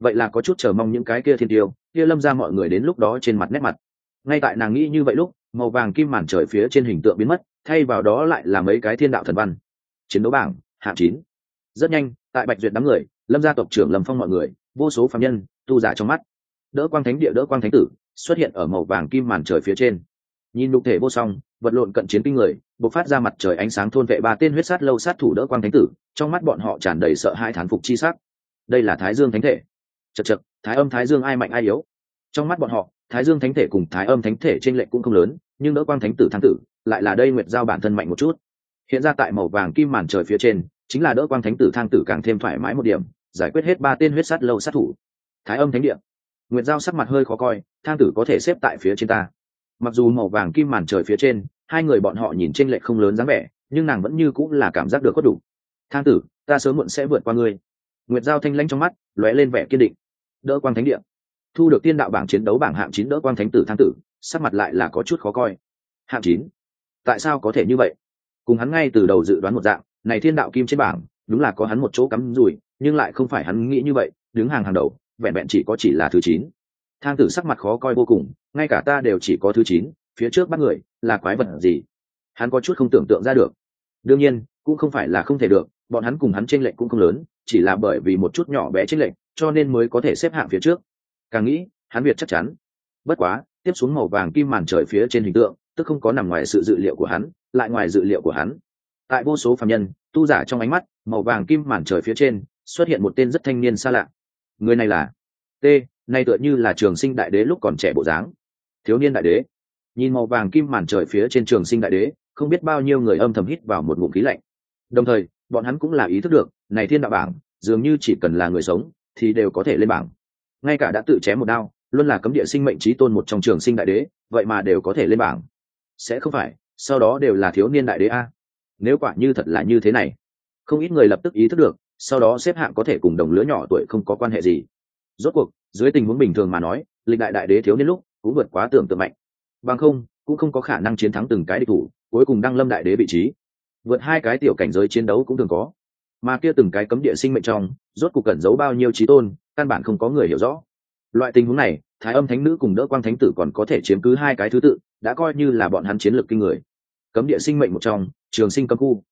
vậy là có chút chờ mong những cái kia thiên tiêu kia lâm ra mọi người đến lúc đó trên mặt nét mặt. Ngay tại nàng nghĩ như vậy lúc, màu vàng kim màn trời phía trên hình tượng biến mất, thay vào đó lại là mấy cái thiên đạo thần văn. Chiến đấu bảng hạng 9. Rất nhanh, tại Bạch Duyệt đám người, Lâm gia tộc trưởng Lâm Phong mọi người, vô số phàm nhân, tu giả trong mắt. Đỡ quang thánh địa, đỡ quang thánh tử xuất hiện ở màu vàng kim màn trời phía trên. Nhìn nhục thể vô song, vật lộn cận chiến kinh người, bộc phát ra mặt trời ánh sáng thôn vệ ba tên huyết sát lâu sát thủ đỡ quang thánh tử, trong mắt bọn họ tràn đầy sợ hãi thán phục chi sắc. Đây là Thái Dương thánh thể. Chậc chậc, Thái Âm Thái Dương ai mạnh ai yếu? Trong mắt bọn họ, Thái Dương thánh thể cùng Thái Âm thánh thể trên lệnh cũng không lớn, nhưng đỡ quang thánh tử thắng tử, lại là đây Nguyệt Giao bản thân mạnh một chút. Hiện ra tại màu vàng kim màn trời phía trên, chính là đỡ quang thánh tử thang tử càng thêm thoải mái một điểm, giải quyết hết ba tên huyết sát lâu sát thủ. Thái Âm thánh địa. Nguyệt Giao sắc mặt hơi khó coi, thang tử có thể xếp tại phía trên ta. Mặc dù màu vàng kim màn trời phía trên, hai người bọn họ nhìn chênh lệch không lớn dáng vẻ, nhưng nàng vẫn như cũng là cảm giác được có đủ. Thang tử, ta sớm muộn sẽ vượt qua ngươi. Nguyệt Giao thanh lãnh trong mắt lóe lên vẻ kiên định. Đỡ quang thánh địa. Thu được tiên đạo bảng chiến đấu bảng hạng 9 đỡ quang thánh tử thang tử, sắc mặt lại là có chút khó coi. Hạng 9? Tại sao có thể như vậy? Cùng hắn ngay từ đầu dự đoán một dạng, này thiên đạo kim trên bảng, đúng là có hắn một chỗ cắm rủi, nhưng lại không phải hắn nghĩ như vậy, đứng hàng đầu, vẹn vẹn chỉ là thứ 9. Thang tử sắc mặt khó coi vô cùng, ngay cả ta đều chỉ có thứ 9, phía trước bắt người là quái vật gì? Hắn có chút không tưởng tượng ra được. Đương nhiên, cũng không phải là không thể được, bọn hắn cùng hắn chênh lệch cũng không lớn, chỉ là bởi vì một chút nhỏ bé chênh lệch, cho nên mới có thể xếp hạng phía trước. Càng nghĩ, hắn việt chắc chắn. Bất quá, tiếp xuống màu vàng kim màn trời phía trên hình tượng, tức không có nằm ngoài sự dự liệu của hắn, lại ngoài dự liệu của hắn. Tại vô số phàm nhân, tu giả trong ánh mắt, màu vàng kim màn trời phía trên xuất hiện một tên rất thanh niên xa lạ. Người này là T, này tựa như là Trường Sinh Đại Đế lúc còn trẻ bộ dáng. Thiếu niên đại đế. Nhìn màu vàng kim màn trời phía trên Trường Sinh Đại Đế, không biết bao nhiêu người âm thầm hít vào một ngụm khí lạnh. Đồng thời, bọn hắn cũng là ý thức được, này thiên đạo bảng, dường như chỉ cần là người sống thì đều có thể lên bảng. Ngay cả đã tự chém một đao, luôn là cấm địa sinh mệnh chí tôn một trong Trường Sinh Đại Đế, vậy mà đều có thể lên bảng. Sẽ không phải, sau đó đều là thiếu niên đại đế a? Nếu quả như thật là như thế này, không ít người lập tức ý thức được, sau đó xếp hạng có thể cùng đồng lứa nhỏ tuổi không có quan hệ gì. Rốt cuộc, dưới tình huống bình thường mà nói, lịch đại đại đế thiếu niên lúc cũng vượt quá tưởng tượng mạnh. Bằng không, cũng không có khả năng chiến thắng từng cái địch thủ, cuối cùng đăng lâm đại đế vị trí. Vượt hai cái tiểu cảnh giới chiến đấu cũng thường có. Mà kia từng cái cấm địa sinh mệnh trong, rốt cuộc cẩn giấu bao nhiêu chí tôn, căn bản không có người hiểu rõ. Loại tình huống này, Thái Âm Thánh Nữ cùng Đỡ Quang Thánh Tử còn có thể chiếm cứ hai cái thứ tự, đã coi như là bọn hắn chiến lược kinh người. Cấm địa sinh mệnh một trong, Trường Sinh cấm khu.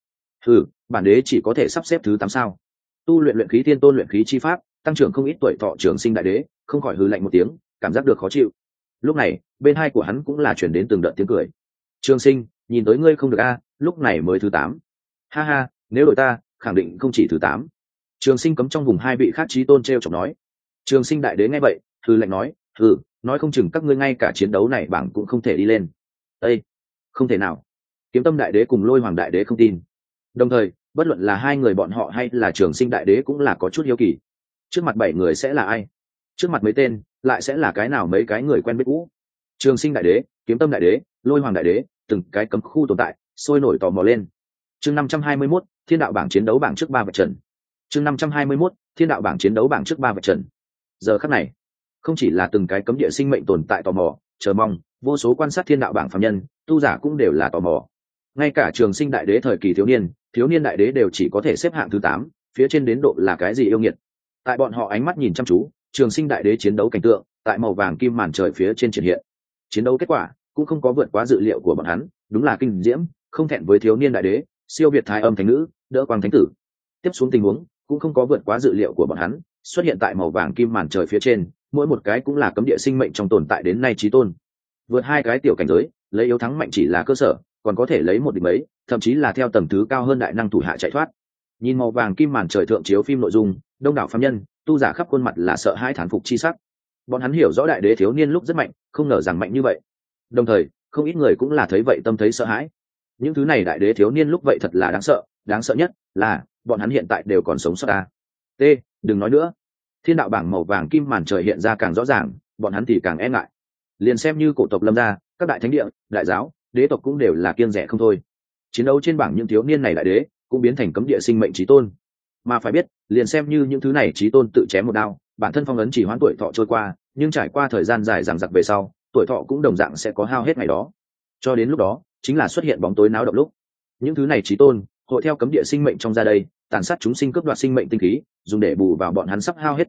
Bản đế chỉ có thể sắp xếp thứ 8 sao? Tu luyện luyện khí tiên tôn luyện khí chi pháp, tăng trưởng không ít tuổi thọ Trường Sinh đại đế, không khỏi hừ lạnh một tiếng, cảm giác được khó chịu. Lúc này, bên hai của hắn cũng là chuyển đến từng đợt tiếng cười. Trường Sinh, nhìn tới ngươi không được a, lúc này mới thứ 8. Ha ha, nếu đổi ta, khẳng định không chỉ thứ 8. Trường Sinh cấm trong vùng hai vị khác chí tôn treo chọc nói. Trường Sinh đại đế nghe vậy, hừ lạnh nói, nói không chừng các ngươi ngay cả chiến đấu này bảng cũng không thể đi lên. Ê, không thể nào. Kiếm Tâm đại đế cùng Lôi Hoàng đại đế không tin. Đồng thời, bất luận là hai người bọn họ hay là Trường Sinh đại đế cũng là có chút hiếu kỳ. Trước mặt 7 người sẽ là ai? Trước mặt mấy tên, lại sẽ là cái nào mấy cái người quen biết cũ? Trường Sinh đại đế, Kiếm Tâm đại đế, Lôi Hoàng đại đế, từng cái cấm khu tồn tại, sôi nổi tò mò lên. Chương 521, Thiên đạo bảng chiến đấu bảng trước 3 vạch trần. Chương 521, Thiên đạo bảng chiến đấu bảng trước 3 vạch trần. Giờ khắc này, không chỉ là từng cái cấm địa sinh mệnh tồn tại tò mò, chờ mong, vô số quan sát thiên đạo bảng phàm nhân, tu giả cũng đều là tò mò. Ngay cả Trường Sinh đại đế thời kỳ thiếu niên đại đế đều chỉ có thể xếp hạng thứ 8, phía trên đến độ là cái gì yêu nghiệt. Tại bọn họ ánh mắt nhìn chăm chú, Trường Sinh đại đế chiến đấu cảnh tượng, tại màu vàng kim màn trời phía trên triển hiện. Chiến đấu kết quả cũng không có vượt quá dự liệu của bọn hắn, đúng là kinh diễm, không thẹn với thiếu niên đại đế, siêu việt Thái Âm Thánh Nữ, Đỡ Quang Thánh Tử. Tiếp xuống tình huống cũng không có vượt quá dự liệu của bọn hắn, xuất hiện tại màu vàng kim màn trời phía trên, mỗi một cái cũng là cấm địa sinh mệnh trong tồn tại đến nay chí tôn. Vượt hai cái tiểu cảnh giới, lấy yếu thắng mạnh chỉ là cơ sở, còn có thể lấy một địch mấy, thậm chí là theo tầng thứ cao hơn đại năng thủ hạ chạy thoát. Nhìn màu vàng kim màn trời thượng chiếu phim nội dung, đông đảo phàm nhân, tu giả khắp khuôn mặt là sợ hãi thán phục chi sắc. Bọn hắn hiểu rõ đại đế thiếu niên lúc rất mạnh, không ngờ rằng mạnh như vậy. Đồng thời, không ít người cũng là thấy vậy tâm thấy sợ hãi. Những thứ này đại đế thiếu niên lúc vậy thật là đáng sợ nhất là bọn hắn hiện tại đều còn sống sót ta. Đừng nói nữa. Thiên đạo bảng màu vàng kim màn trời hiện ra càng rõ ràng, bọn hắn thì càng e ngại. Liền xem như cổ tộc Lâm gia, các đại thánh địa, đại giáo, đế tộc cũng đều là kiêng dè không thôi. Chiến đấu trên bảng những thiếu niên này đại đế cũng biến thành cấm địa sinh mệnh chí tôn. Mà phải biết, liền xem như những thứ này chí tôn tự chém một đao, bản thân phong ấn chỉ hoãn tuổi thọ trôi qua, nhưng trải qua thời gian dài dằng dặc về sau, tuổi thọ cũng đồng dạng sẽ có hao hết ngày đó. Cho đến lúc đó, chính là xuất hiện bóng tối náo động lúc. Những thứ này chí tôn, hội theo cấm địa sinh mệnh trong ra đây, tàn sát chúng sinh cướp đoạt sinh mệnh tinh khí, dùng để bù vào bọn hắn sắp hao hết tuổi thọ,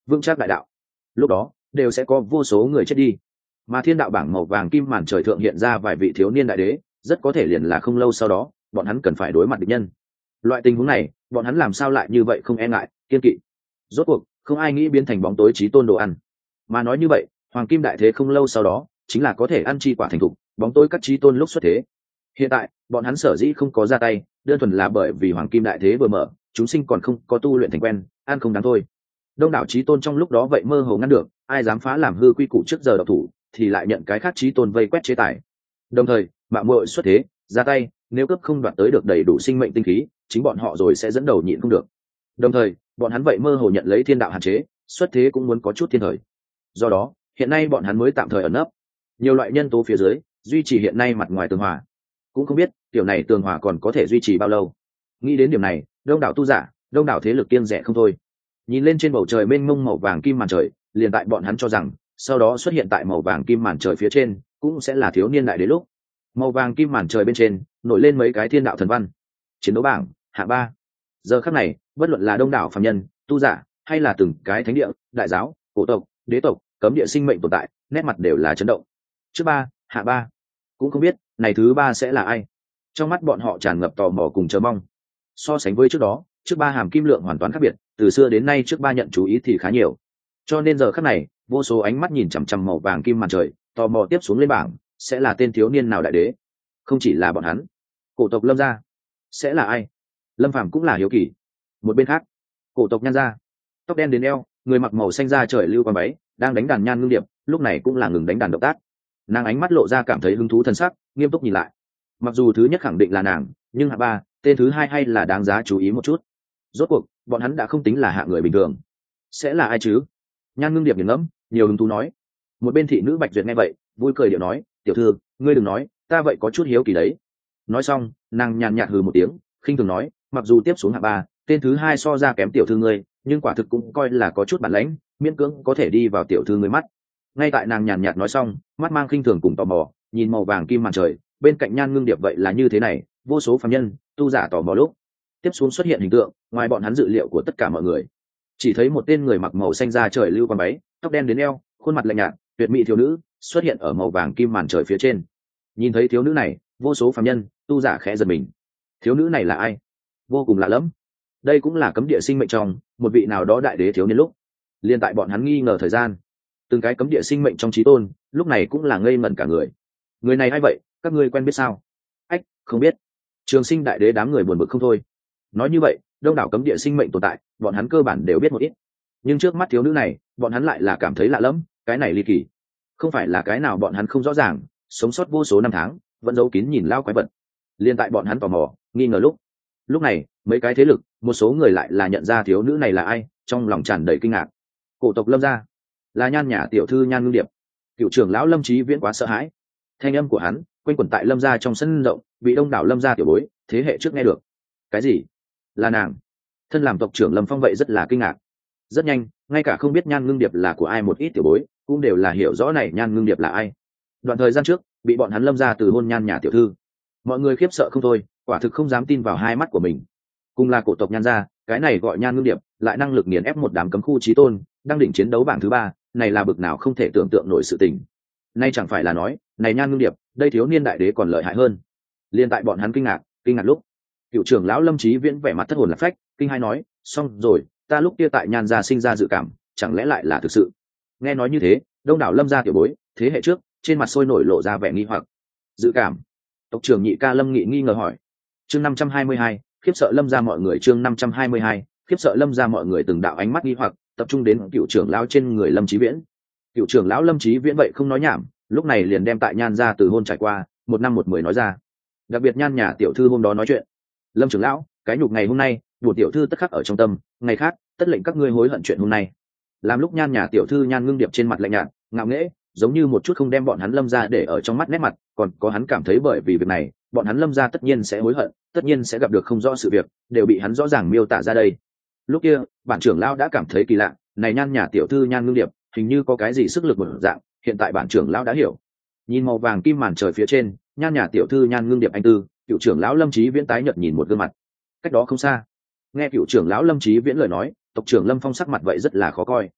vững chắc đại đạo. Lúc đó đều sẽ có vô số người chết đi, mà thiên đạo bảng màu vàng kim màn trời thượng hiện ra vài vị thiếu niên đại đế, rất có thể liền là không lâu sau đó bọn hắn cần phải đối mặt địch nhân. Loại tình huống này bọn hắn làm sao lại như vậy không e ngại kiên kỵ? Rốt cuộc không ai nghĩ biến thành bóng tối chí tôn đồ ăn. Mà nói như vậy, hoàng kim đại thế không lâu sau đó chính là có thể ăn chi quả thành thục, bóng tối các chí tôn lúc xuất thế. Hiện tại bọn hắn sở dĩ không có ra tay, đơn thuần là bởi vì hoàng kim đại thế vừa mở, chúng sinh còn không có tu luyện thành quen, ăn không đáng thôi. Đông đảo chí tôn trong lúc đó vậy mơ hồ ngăn được, ai dám phá làm hư quy củ trước giờ độc thủ thì lại nhận cái khác chí tôn vây quét chế tài. Đồng thời mạo muội xuất thế ra tay, nếu cướp không đoạt tới được đầy đủ sinh mệnh tinh khí, chính bọn họ rồi sẽ dẫn đầu nhịn không được. Đồng thời bọn hắn vậy mơ hồ nhận lấy thiên đạo hạn chế, xuất thế cũng muốn có chút thiên thời. Do đó hiện nay bọn hắn mới tạm thời ẩn nấp nhiều loại nhân tố phía dưới, duy trì hiện nay mặt ngoài tường hòa. Cũng không biết kiểu này tường hòa còn có thể duy trì bao lâu. Nghĩ đến điểm này, đông đảo tu giả, đông đảo thế lực kiêng rẻ không thôi. Nhìn lên trên bầu trời mênh mông màu vàng kim màn trời, liền tại bọn hắn cho rằng sau đó xuất hiện tại màu vàng kim màn trời phía trên cũng sẽ là thiếu niên đại đế lúc. Màu vàng kim màn trời bên trên nổi lên mấy cái thiên đạo thần văn. Chiến đấu bảng hạng 3. Giờ khắc này bất luận là đông đảo phàm nhân, tu giả, hay là từng cái thánh địa, đại giáo, cổ tộc, đế tộc, cấm địa sinh mệnh tồn tại, nét mặt đều là chấn động. Trước 3, hạ 3. Cũng không biết này thứ 3 sẽ là ai. Trong mắt bọn họ tràn ngập tò mò cùng chờ mong. So sánh với trước đó, trước 3 hàm kim lượng hoàn toàn khác biệt, từ xưa đến nay trước 3 nhận chú ý thì khá nhiều. Cho nên giờ khắc này vô số ánh mắt nhìn chằm chằm màu vàng kim màn trời, tò mò tiếp xuống lên bảng sẽ là tên thiếu niên nào đại đế. Không chỉ là bọn hắn, cổ tộc Lâm gia sẽ là ai? Lâm Phàm cũng là hiếu kỳ. Một bên khác, cổ tộc Nhan gia, tóc đen đến eo, người mặc màu xanh da trời lưu quang váy, đang đánh đàn Nhan Ngưng Điệp, lúc này cũng là ngừng đánh đàn động tác. Nàng ánh mắt lộ ra cảm thấy hứng thú thân sắc, nghiêm túc nhìn lại. Mặc dù thứ nhất khẳng định là nàng, nhưng hạng 3, tên thứ hai hay là đáng giá chú ý một chút. Rốt cuộc bọn hắn đã không tính là hạng người bình thường, sẽ là ai chứ? Nhan Ngưng Điệp nghiền ngẫm, nhiều hứng thú nói. Một bên thị nữ Bạch Duyệt nghe vậy, vui cười điệu nói, tiểu thư, ngươi đừng nói, ta vậy có chút hiếu kỳ đấy. Nói xong nàng nhàn nhạt hừ một tiếng, khinh thường nói, mặc dù tiếp xuống hạng 3, tên thứ hai so ra kém tiểu thư ngươi, nhưng quả thực cũng coi là có chút bản lãnh, miễn cưỡng có thể đi vào tiểu thư ngươi mắt. Ngay tại nàng nhàn nhạt nói xong, mắt mang khinh thường cùng tò mò nhìn màu vàng kim màn trời bên cạnh Nhan Ngưng Điệp vậy là như thế này, vô số phàm nhân, tu giả tò mò lúc tiếp xuống xuất hiện hình tượng ngoài bọn hắn dự liệu của tất cả mọi người. Chỉ thấy một tên người mặc màu xanh da trời lưu quang váy, tóc đen đến eo, khuôn mặt lạnh nhạt, tuyệt mỹ thiếu nữ xuất hiện ở màu vàng kim màn trời phía trên. Nhìn thấy thiếu nữ này, vô số phàm nhân, tu giả khẽ giật mình. Thiếu nữ này là ai? Vô cùng lạ lẫm. Đây cũng là cấm địa sinh mệnh trong một vị nào đó đại đế thiếu niên lúc. Liên tại bọn hắn nghi ngờ thời gian, từng cái cấm địa sinh mệnh trong chí tôn lúc này cũng là ngây ngẩn cả người. Người này ai vậy, các ngươi quen biết sao? Ách, không biết. Trường Sinh đại đế đám người buồn bực không thôi. Nói như vậy, đông đảo cấm địa sinh mệnh tồn tại, bọn hắn cơ bản đều biết một ít. Nhưng trước mắt thiếu nữ này, bọn hắn lại là cảm thấy lạ lẫm, cái này ly kỳ. Không phải là cái nào bọn hắn không rõ ràng, sống sót vô số năm tháng, vẫn giấu kín nhìn lao quái vật. Liên tại bọn hắn tò mò, nghi ngờ lúc này, mấy cái thế lực, một số người lại là nhận ra thiếu nữ này là ai, trong lòng tràn đầy kinh ngạc. Cổ tộc Lâm gia, là Nhan nhà tiểu thư Nhan Ngưng Điệp. Cựu trưởng lão Lâm Chí Viễn quá sợ hãi, thanh âm của hắn quanh quẩn tại Lâm gia trong sân rộng, bị đông đảo Lâm gia tiểu bối thế hệ trước nghe được. Cái gì? Là nàng? Thân làm tộc trưởng Lâm Phong vậy rất là kinh ngạc. Rất nhanh, ngay cả không biết Nhan Ngưng Điệp là của ai một ít tiểu bối cũng đều là hiểu rõ này Nhan Ngưng Điệp là ai. Đoạn thời gian trước bị bọn hắn Lâm gia từ hôn Nhan nhà tiểu thư, mọi người khiếp sợ không thôi, quả thực không dám tin vào hai mắt của mình. Cùng là cổ tộc Nhan gia, cái này gọi Nhan Ngưng Điệp lại năng lực nghiền ép một đám cấm khu chí tôn, đang đỉnh chiến đấu bảng thứ 3, này là bực nào không thể tưởng tượng nổi sự tình. Nay chẳng phải là nói, này Nhan Ngưng Điệp, đây thiếu niên đại đế còn lợi hại hơn. Liên tại bọn hắn kinh ngạc lúc, cựu trưởng lão Lâm Chí Viễn vẻ mặt thất hồn lạc phách, kinh hai nói, xong rồi, ta lúc kia tại Nhan gia sinh ra dự cảm, chẳng lẽ lại là thực sự? Nghe nói như thế, đông đảo Lâm gia tiểu bối thế hệ trước trên mặt sôi nổi lộ ra vẻ nghi hoặc. Dự cảm? Tộc trưởng Nhị ca Lâm Nghị nghi ngờ hỏi. Chương 522, khiếp sợ Lâm gia mọi người. Chương 522, khiếp sợ Lâm gia mọi người. Từng đạo ánh mắt nghi hoặc tập trung đến cựu trưởng lão trên người Lâm Chí Viễn. Cựu trưởng lão Lâm Chí Viễn vậy không nói nhảm, lúc này liền đem tại Nhan gia từ hôn trải qua 1 năm 1 10 nói ra. Đặc biệt Nhan nhà tiểu thư hôm đó nói chuyện, Lâm trưởng lão, cái nhục ngày hôm nay buộc tiểu thư tất khắc ở trong tâm, ngày khác tất lệnh các ngươi hối hận chuyện hôm nay. Làm lúc Nhan nhà tiểu thư Nhan Ngưng Điệp trên mặt lạnh nhạt ngạo nghễ, giống như một chút không đem bọn hắn Lâm gia để ở trong mắt nét mặt, còn có hắn cảm thấy bởi vì việc này bọn hắn Lâm gia tất nhiên sẽ hối hận, tất nhiên sẽ gặp được không rõ sự việc, đều bị hắn rõ ràng miêu tả ra đây. Lúc kia bản trưởng lão đã cảm thấy kỳ lạ, này Nhan nhà tiểu thư Nhan Ngưng Điệp hình như có cái gì sức lực một dạng, hiện tại bản trưởng lão đã hiểu. Nhìn màu vàng kim màn trời phía trên, Nhan nhà tiểu thư Nhan Ngưng Điệp anh tư, cựu trưởng lão Lâm Chí Viễn tái nhợt nhìn một gương mặt. Cách đó không xa, nghe cựu trưởng lão Lâm Chí Viễn lời nói, tộc trưởng Lâm Phong sắc mặt vậy rất là khó coi.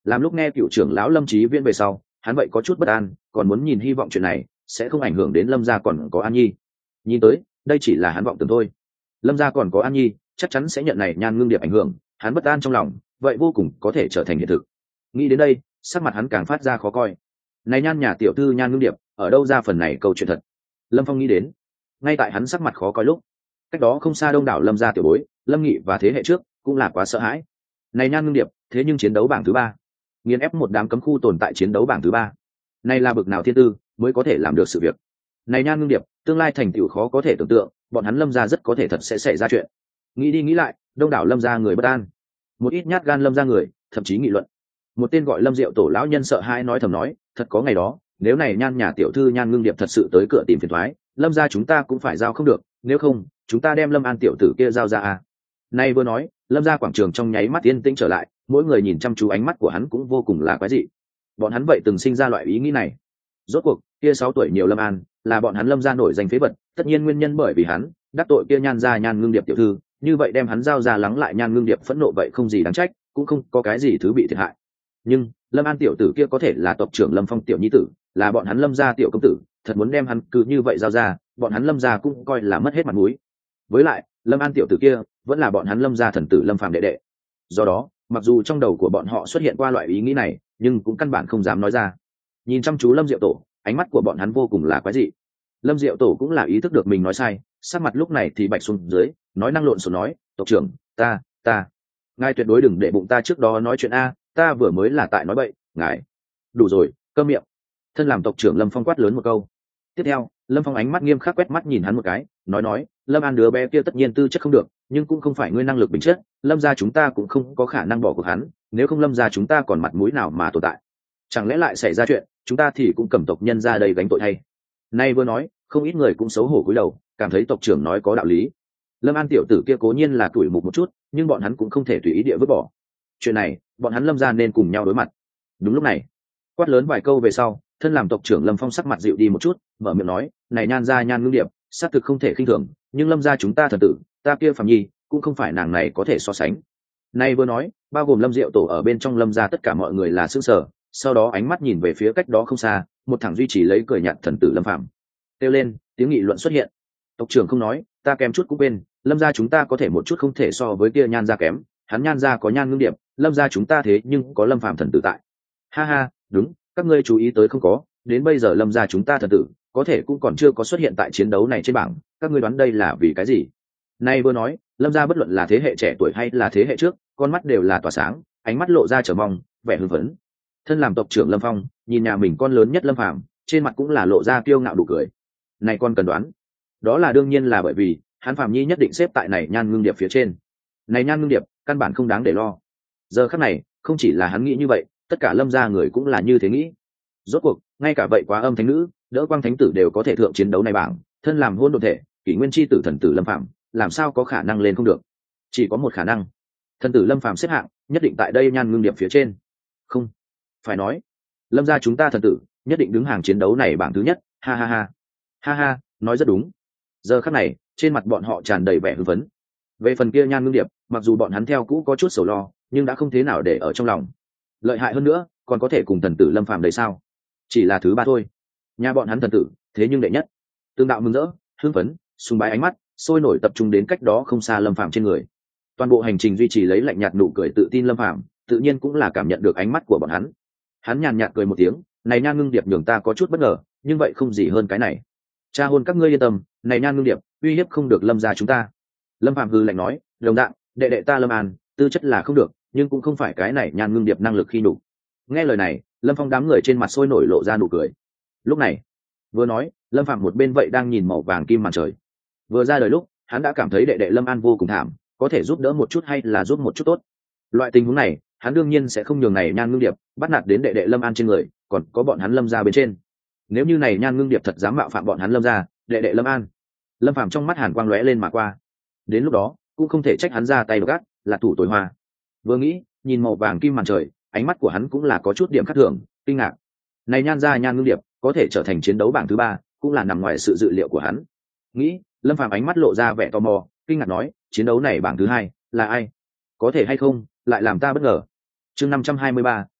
Làm lúc nghe cựu trưởng lão Lâm Chí Viễn về sau, hắn vậy có chút bất an, còn muốn nhìn hy vọng chuyện này sẽ không ảnh hưởng đến Lâm gia còn có An Nhi. Nhìn tới đây chỉ là hắn vọng tưởng thôi. Lâm gia còn có An Nhi chắc chắn sẽ nhận này Nhan Ngưng Điệp ảnh hưởng, hắn bất an trong lòng vậy vô cùng có thể trở thành hiện thực. Nghĩ đến đây, sắc mặt hắn càng phát ra khó coi. Này Nhan nhà tiểu thư Nhan Ngưng Điệp ở đâu ra phần này câu chuyện thật? Lâm Phong nghĩ đến. Ngay tại hắn sắc mặt khó coi lúc, cách đó không xa đông đảo Lâm gia tiểu bối, Lâm Nghị và thế hệ trước cũng là quá sợ hãi. Này Nhan Ngưng Điệp thế nhưng chiến đấu bảng thứ 3, nghiền ép một đám cấm khu tồn tại chiến đấu bảng thứ 3, này là bực nào thiên tư mới có thể làm được sự việc. Này Nhan Ngưng Điệp tương lai thành tựu khó có thể tưởng tượng, bọn hắn Lâm gia rất có thể thật sẽ xảy ra chuyện. Nghĩ đi nghĩ lại, đông đảo Lâm gia người bất an, một ít nhát gan Lâm gia người thậm chí nghị luận. Một tên gọi Lâm Diệu tổ lão nhân sợ hãi nói thầm nói, thật có ngày đó, nếu này Nhan nhà tiểu thư Nhan Ngưng Điệp thật sự tới cửa tìm phiền toái, Lâm gia chúng ta cũng phải giao không được, nếu không chúng ta đem Lâm An tiểu tử kia giao ra à. Nay vừa nói, Lâm gia quảng trường trong nháy mắt yên tĩnh trở lại, mỗi người nhìn chăm chú, ánh mắt của hắn cũng vô cùng là quái dị. Bọn hắn vậy từng sinh ra loại ý nghĩ này. Rốt cuộc kia 6 tuổi nhiều Lâm An là bọn hắn Lâm gia nổi danh phế vật, tất nhiên nguyên nhân bởi vì hắn đắc tội kia Nhan gia Nhan Ngưng Điệp tiểu thư, như vậy đem hắn giao ra lắng lại Nhan Ngưng Điệp phẫn nộ vậy không gì đáng trách, cũng không có cái gì thứ bị thiệt hại. Nhưng Lâm An tiểu tử kia có thể là tộc trưởng Lâm Phong tiểu nhi tử, là bọn hắn Lâm gia tiểu công tử, thật muốn đem hắn cứ như vậy giao ra, bọn hắn Lâm gia cũng coi là mất hết mặt mũi. Với lại Lâm An tiểu tử kia vẫn là bọn hắn Lâm gia thần tử Lâm Phàm đệ đệ. Do đó mặc dù trong đầu của bọn họ xuất hiện qua loại ý nghĩ này, nhưng cũng căn bản không dám nói ra. Nhìn chăm chú Lâm Diệu tổ, ánh mắt của bọn hắn vô cùng là quái dị. Lâm Diệu tổ cũng là ý thức được mình nói sai, sắc mặt lúc này thì bạch xuống dưới, nói năng lộn xộn nói, tộc trưởng, ta ngài tuyệt đối đừng để bụng ta trước đó nói chuyện a, ta vừa mới là tại nói bậy, ngài đủ rồi, câm miệng. Thân làm tộc trưởng Lâm Phong quát lớn một câu. Tiếp theo Lâm Phong ánh mắt nghiêm khắc quét mắt nhìn hắn một cái, nói Lâm An đứa bé kia tất nhiên tư chất không được, nhưng cũng không phải ngươi năng lực bình chất, Lâm gia chúng ta cũng không có khả năng bỏ cuộc hắn, nếu không Lâm gia chúng ta còn mặt mũi nào mà tồn tại. Chẳng lẽ lại xảy ra chuyện, chúng ta thì cũng cầm tộc nhân ra đây gánh tội thay. Nay vừa nói, không ít người cũng xấu hổ cúi đầu, cảm thấy tộc trưởng nói có đạo lý. Lâm An tiểu tử kia cố nhiên là tuổi mục một chút, nhưng bọn hắn cũng không thể tùy ý địa vứt bỏ. Chuyện này bọn hắn Lâm gia nên cùng nhau đối mặt. Đúng lúc này, quát lớn vài câu về sau, thân làm tộc trưởng Lâm Phong sắc mặt dịu đi một chút, mở miệng nói, này Nhan gia Nhan Ngưng Điệp xác thực không thể khinh thường, nhưng Lâm gia chúng ta thần tử, ta kia Phạm Nhi cũng không phải nàng này có thể so sánh. Nay vừa nói, bao gồm Lâm Diệu tổ ở bên trong Lâm gia tất cả mọi người là sững sờ, sau đó ánh mắt nhìn về phía cách đó không xa, một thằng duy trì lấy cười nhạt thần tử Lâm Phạm. Kêu lên, tiếng nghị luận xuất hiện. Tộc trưởng không nói, ta kém chút cũng quên, Lâm gia chúng ta có thể một chút không thể so với kia Nhan gia kém, hắn Nhan gia có Nhan Ngưng Điệp, Lâm gia chúng ta thế nhưng có Lâm Phạm thần tử tại. Ha ha, đúng, các ngươi chú ý tới không có, đến bây giờ Lâm gia chúng ta thần tử có thể cũng còn chưa có xuất hiện tại chiến đấu này trên bảng, các ngươi đoán đây là vì cái gì? Nay vừa nói, Lâm gia bất luận là thế hệ trẻ tuổi hay là thế hệ trước, con mắt đều là tỏa sáng, ánh mắt lộ ra chờ mong, vẻ hưng phấn. Thân làm tộc trưởng Lâm Phong, nhìn nhà mình con lớn nhất Lâm Phàm, trên mặt cũng là lộ ra kiêu ngạo đủ cười. Này con cần đoán, đó là đương nhiên là bởi vì hắn Phàm Nhi nhất định xếp tại này Nhan Ngưng Điệp phía trên. Này Nhan Ngưng Điệp, căn bản không đáng để lo. Giờ khắc này, không chỉ là hắn nghĩ như vậy, tất cả Lâm gia người cũng là như thế nghĩ. Rốt cuộc, ngay cả vậy quá âm thánh nữ, đỡ quang thánh tử đều có thể thượng chiến đấu này bảng, thân làm hôn độn thể, kỷ nguyên chi tử thần tử Lâm Phàm, làm sao có khả năng lên không được? Chỉ có một khả năng, thần tử Lâm Phàm xếp hạng nhất định tại đây Nhan Ngưng Điệp phía trên. Không, phải nói, Lâm gia chúng ta thần tử nhất định đứng hàng chiến đấu này bảng thứ nhất, ha ha ha. Ha ha, nói rất đúng. Giờ khắc này, trên mặt bọn họ tràn đầy vẻ hưng phấn. Về phần kia Nhan Ngưng Điệp, mặc dù bọn hắn theo cũ có chút sầu lo, nhưng đã không thế nào để ở trong lòng. Lợi hại hơn nữa, còn có thể cùng thần tử Lâm Phàm đấy sao? Chỉ là thứ 3 thôi. Nhà bọn hắn thần tử, thế nhưng đệ nhất. Tương đạo mừng rỡ, hưng phấn, sùng bái ánh mắt, sôi nổi tập trung đến cách đó không xa Lâm Phàm trên người. Toàn bộ hành trình duy trì lấy lạnh nhạt nụ cười tự tin Lâm Phàm, tự nhiên cũng là cảm nhận được ánh mắt của bọn hắn. Hắn nhàn nhạt cười một tiếng, này Nhan Ngưng Điệp nhường ta có chút bất ngờ, nhưng vậy không gì hơn cái này. Cha hôn các ngươi yên tâm, này Nhan Ngưng Điệp uy hiếp không được Lâm gia chúng ta. Lâm Phàm hừ lạnh nói, đồng dạng, đệ đệ ta Lâm An, tư chất là không được, nhưng cũng không phải cái này Nhan Ngưng Điệp năng lực khi đủ. Nghe lời này, Lâm Phong đám người trên mặt sôi nổi lộ ra nụ cười. Lúc này, vừa nói, Lâm Phạm một bên vậy đang nhìn màu vàng kim màn trời. Vừa ra đời lúc, hắn đã cảm thấy đệ đệ Lâm An vô cùng thảm, có thể giúp đỡ một chút hay là giúp một chút tốt. Loại tình huống này, hắn đương nhiên sẽ không nhường này Nhan Ngưng Điệp bắt nạt đến đệ đệ Lâm An trên người, còn có bọn hắn Lâm gia bên trên. Nếu như này Nhan Ngưng Điệp thật dám mạo phạm bọn hắn Lâm gia, đệ đệ Lâm An, Lâm Phạm trong mắt hàn quang lóe lên mà qua. Đến lúc đó, cũng không thể trách hắn ra tay gắt, là thủ tối hoa. Vừa nghĩ, nhìn màu vàng kim màn trời, ánh mắt của hắn cũng là có chút điểm khác thường, kinh ngạc. Này Nhan gia Nhan Ngưng Điệp có thể trở thành chiến đấu bảng thứ 3, cũng là nằm ngoài sự dự liệu của hắn. Nghĩ, Lâm Phàm ánh mắt lộ ra vẻ tò mò, kinh ngạc nói, chiến đấu này bảng thứ 2 là ai? Có thể hay không lại làm ta bất ngờ. Chương 523,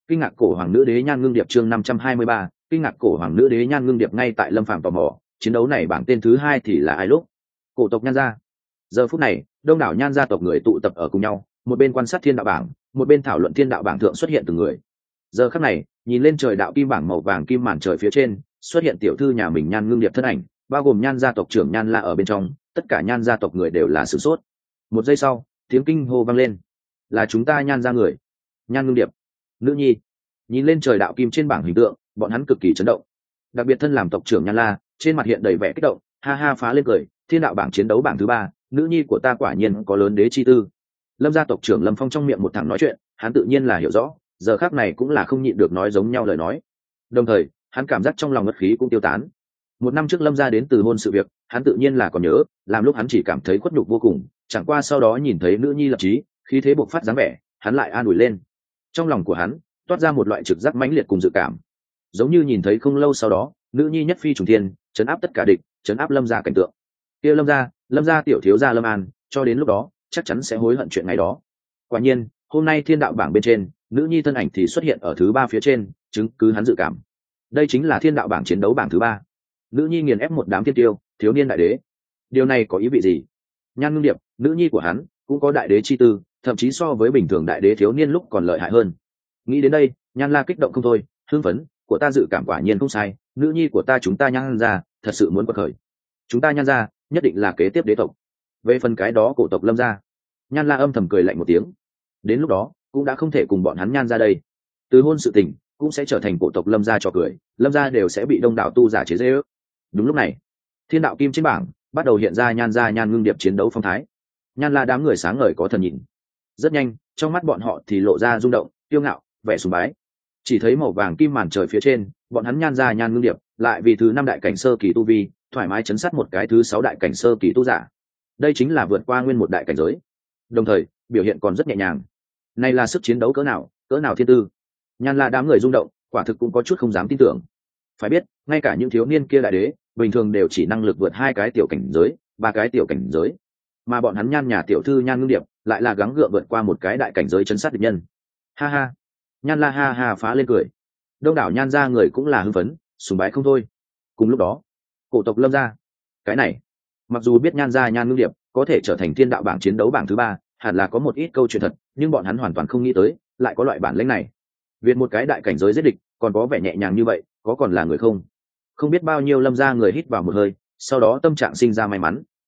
Kinh ngạc cổ hoàng nữ đế Nhan Ngưng Điệp chương 523, kinh ngạc cổ hoàng nữ đế Nhan Ngưng Điệp. Ngay tại Lâm Phàm tò mò chiến đấu này bảng tên thứ hai thì là ai lúc cổ tộc Nhan gia. Giờ phút này đông đảo Nhan gia tộc người tụ tập ở cùng nhau, một bên quan sát thiên đạo bảng, một bên thảo luận thiên đạo bảng thượng xuất hiện từng người. Giờ khắc này nhìn lên trời đạo kim bảng màu vàng kim màn trời phía trên xuất hiện tiểu thư nhà mình Nhan Ngưng Điệp thân ảnh, bao gồm Nhan gia tộc trưởng Nhan La ở bên trong, tất cả Nhan gia tộc người đều là sửng sốt. Một giây sau tiếng kinh hô vang lên, là chúng ta Nhan gia người, Nhan Ngưng Điệp nữ nhi. Nhìn lên trời đạo kim trên bảng hình tượng, bọn hắn cực kỳ chấn động, đặc biệt thân làm tộc trưởng Nhan La trên mặt hiện đầy vẻ kích động, ha ha phá lên cười, thiên đạo bảng chiến đấu bảng thứ ba, nữ nhi của ta quả nhiên có lớn đế chi tư. Lâm gia tộc trưởng Lâm Phong trong miệng một thằng nói chuyện, hắn tự nhiên là hiểu rõ, giờ khác này cũng là không nhịn được nói giống nhau lời nói, đồng thời hắn cảm giác trong lòng ngất khí cũng tiêu tán. Một năm trước Lâm gia đến từ hôn sự việc, hắn tự nhiên là còn nhớ, làm lúc hắn chỉ cảm thấy khuất nhục vô cùng, chẳng qua sau đó nhìn thấy nữ nhi lập chí, khí thế bộc phát dáng vẻ, hắn lại an ủi lên. Trong lòng của hắn toát ra một loại trực giác mãnh liệt cùng dự cảm, giống như nhìn thấy không lâu sau đó nữ nhi nhất phi trùng thiên, chấn áp tất cả địch, chấn áp Lâm gia cảnh tượng. Kia Lâm gia tiểu thiếu gia Lâm An, cho đến lúc đó chắc chắn sẽ hối hận chuyện ngày đó. Quả nhiên hôm nay thiên đạo bảng bên trên nữ nhi thân ảnh thì xuất hiện ở thứ ba phía trên, chứng cứ hắn dự cảm. Đây chính là thiên đạo bảng chiến đấu bảng thứ ba, nữ nhi nghiền ép một đám thiên tiêu thiếu niên đại đế. Điều này có ý vị gì? Nhan Ngưng Điệp nữ nhi của hắn cũng có đại đế chi tư, thậm chí so với bình thường đại đế thiếu niên lúc còn lợi hại hơn. Nghĩ đến đây Nhan La kích động không thôi, hưng phấn, của ta dự cảm quả nhiên không sai, nữ nhi của ta chúng ta Nhan gia thật sự muốn quật khởi, chúng ta Nhan gia nhất định là kế tiếp đế tộc. Về phần cái đó cổ tộc Lâm gia, Nhan La âm thầm cười lạnh một tiếng, đến lúc đó cũng đã không thể cùng bọn hắn Nhan gia đây, từ hôn sự tình cũng sẽ trở thành cổ tộc Lâm gia trò cười, Lâm gia đều sẽ bị đông đảo tu giả chế giễu. Đúng lúc này thiên đạo kim trên bảng bắt đầu hiện ra Nhan gia Nhan Ngưng Điệp chiến đấu phong thái. Nhan La đám người sáng ngời có thần nhìn, rất nhanh trong mắt bọn họ thì lộ ra rung động, kiêu ngạo, vẻ sùng bái. Chỉ thấy màu vàng kim màn trời phía trên, bọn hắn Nhan gia Nhan Ngưng Điệp lại vì thứ năm đại cảnh sơ kỳ tu vi thoải mái chấn sát một cái thứ sáu đại cảnh sơ kỳ tu giả. Đây chính là vượt qua nguyên một đại cảnh giới, đồng thời biểu hiện còn rất nhẹ nhàng. Này là sức chiến đấu cỡ nào thiên tư. Nhan La đám người rung động, quả thực cũng có chút không dám tin tưởng. Phải biết ngay cả những thiếu niên kia đại đế bình thường đều chỉ năng lực vượt hai cái tiểu cảnh giới, ba cái tiểu cảnh giới, mà bọn hắn Nhan nhà tiểu thư Nhan Ngưng Điệp lại là gắng gượng vượt qua một cái đại cảnh giới chấn sát địch nhân. Ha ha. Nhan La ha ha phá lên cười, đông đảo Nhan gia người cũng là hưng phấn sùng bái không thôi. Cùng lúc đó cổ tộc Lâm gia, cái này mặc dù biết Nhan gia Nhan Ngưng Điệp có thể trở thành thiên đạo bảng chiến đấu bảng thứ ba, hẳn là có một ít câu chuyện thật, nhưng bọn hắn hoàn toàn không nghĩ tới lại có loại bản lĩnh này. Việt một cái đại cảnh giới giết địch còn có vẻ nhẹ nhàng như vậy, có còn là người không? Không biết bao nhiêu Lâm gia người hít vào một hơi, sau đó tâm trạng sinh ra may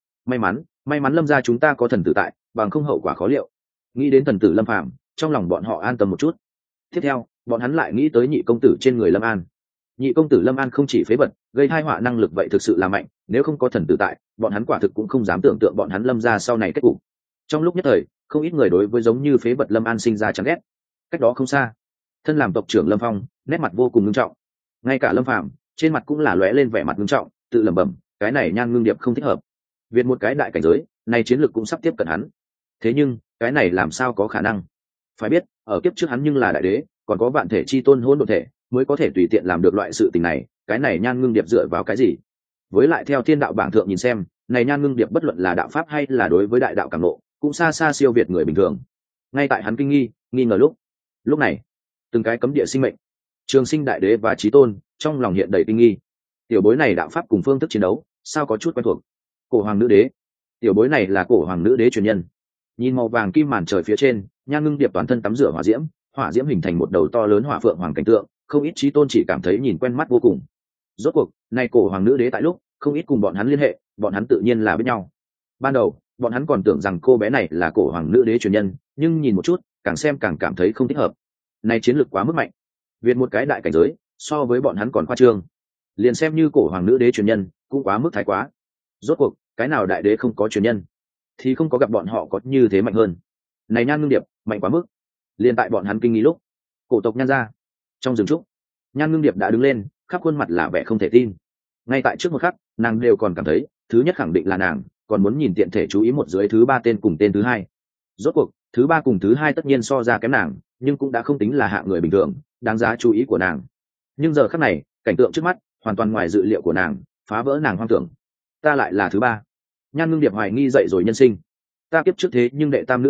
mắn Lâm gia chúng ta có thần tử tại, bằng không hậu quả khó liệu. Nghĩ đến thần tử Lâm Phàm, trong lòng bọn họ an tâm một chút. Tiếp theo bọn hắn lại nghĩ tới nhị công tử trên người Lâm An. Nhị công tử Lâm An không chỉ phế vật, gây tai họa năng lực vậy thực sự là mạnh, nếu không có thần tử tại, bọn hắn quả thực cũng không dám tưởng tượng bọn hắn Lâm gia sau này kết cục. Trong lúc nhất thời không ít người đối với giống như phế vật Lâm An sinh ra chán ghét. Cách đó không xa, thân làm tộc trưởng Lâm Phong nét mặt vô cùng nghiêm trọng, ngay cả Lâm Phàm trên mặt cũng là lóe lên vẻ mặt nghiêm trọng, tự lẩm bẩm, cái này Nhan Ngưng Điệp không thích hợp. Việt một cái đại cảnh giới này chiến lược cũng sắp tiếp cận hắn, thế nhưng cái này làm sao có khả năng? Phải biết ở kiếp trước hắn nhưng là đại đế, còn có vạn thể chi tôn hỗn độn thể mới có thể tùy tiện làm được loại sự tình này, cái này Nhan Ngưng Điệp dựa vào cái gì? Với lại theo thiên đạo bảng thượng nhìn xem, này Nhan Ngưng Điệp bất luận là đạo pháp hay là đối với đại đạo cảm ngộ cũng xa xa siêu việt người bình thường. Ngay tại hắn kinh nghi ngờ lúc này từng cái cấm địa sinh mệnh, Trường Sinh đại đế và Chí Tôn trong lòng hiện đầy kinh nghi. Tiểu bối này đạo pháp cùng phương thức chiến đấu sao có chút quen thuộc. Cổ hoàng nữ đế, tiểu bối này là cổ hoàng nữ đế truyền nhân. Nhìn màu vàng kim màn trời phía trên, Nhan Ngưng Điệp toàn thân tắm rửa hỏa diễm hình thành một đầu to lớn hỏa phượng hoàng cảnh tượng, không ít Chí Tôn chỉ cảm thấy nhìn quen mắt vô cùng. Rốt cuộc này cổ hoàng nữ đế tại lúc không ít cùng bọn hắn liên hệ, bọn hắn tự nhiên là biết nhau. Ban đầu bọn hắn còn tưởng rằng cô bé này là cổ hoàng nữ đế truyền nhân, nhưng nhìn một chút càng xem càng cảm thấy không thích hợp. Này chiến lược quá mức mạnh, Việt một cái đại cảnh giới so với bọn hắn còn khoa trương, liền xem như cổ hoàng nữ đế truyền nhân cũng quá mức thái quá. Rốt cuộc cái nào đại đế không có truyền nhân thì không có gặp bọn họ có như thế mạnh hơn. Này Nhan Ngưng Điệp mạnh quá mức. Liền tại bọn hắn kinh nghi lúc, cổ tộc Nhan gia trong rừng trúc, Nhan Ngưng Điệp đã đứng lên, khắp khuôn mặt là vẻ không thể tin. Ngay tại trước một khắc nàng đều còn cảm thấy thứ nhất khẳng định là nàng, còn muốn nhìn tiện thể chú ý một dưới thứ ba tên cùng tên thứ hai. Rốt cuộc thứ ba cùng thứ hai tất nhiên so ra kém nàng, nhưng cũng đã không tính là hạng người bình thường, đáng giá chú ý của nàng. Nhưng giờ khắc này cảnh tượng trước mắt hoàn toàn ngoài dự liệu của nàng, phá vỡ nàng hoang tưởng. Ta lại là thứ ba. Nhan Ngưng Điệp hoài nghi dậy rồi nhân sinh. Ta kiếp trước thế nhưng đệ tam nữ đế,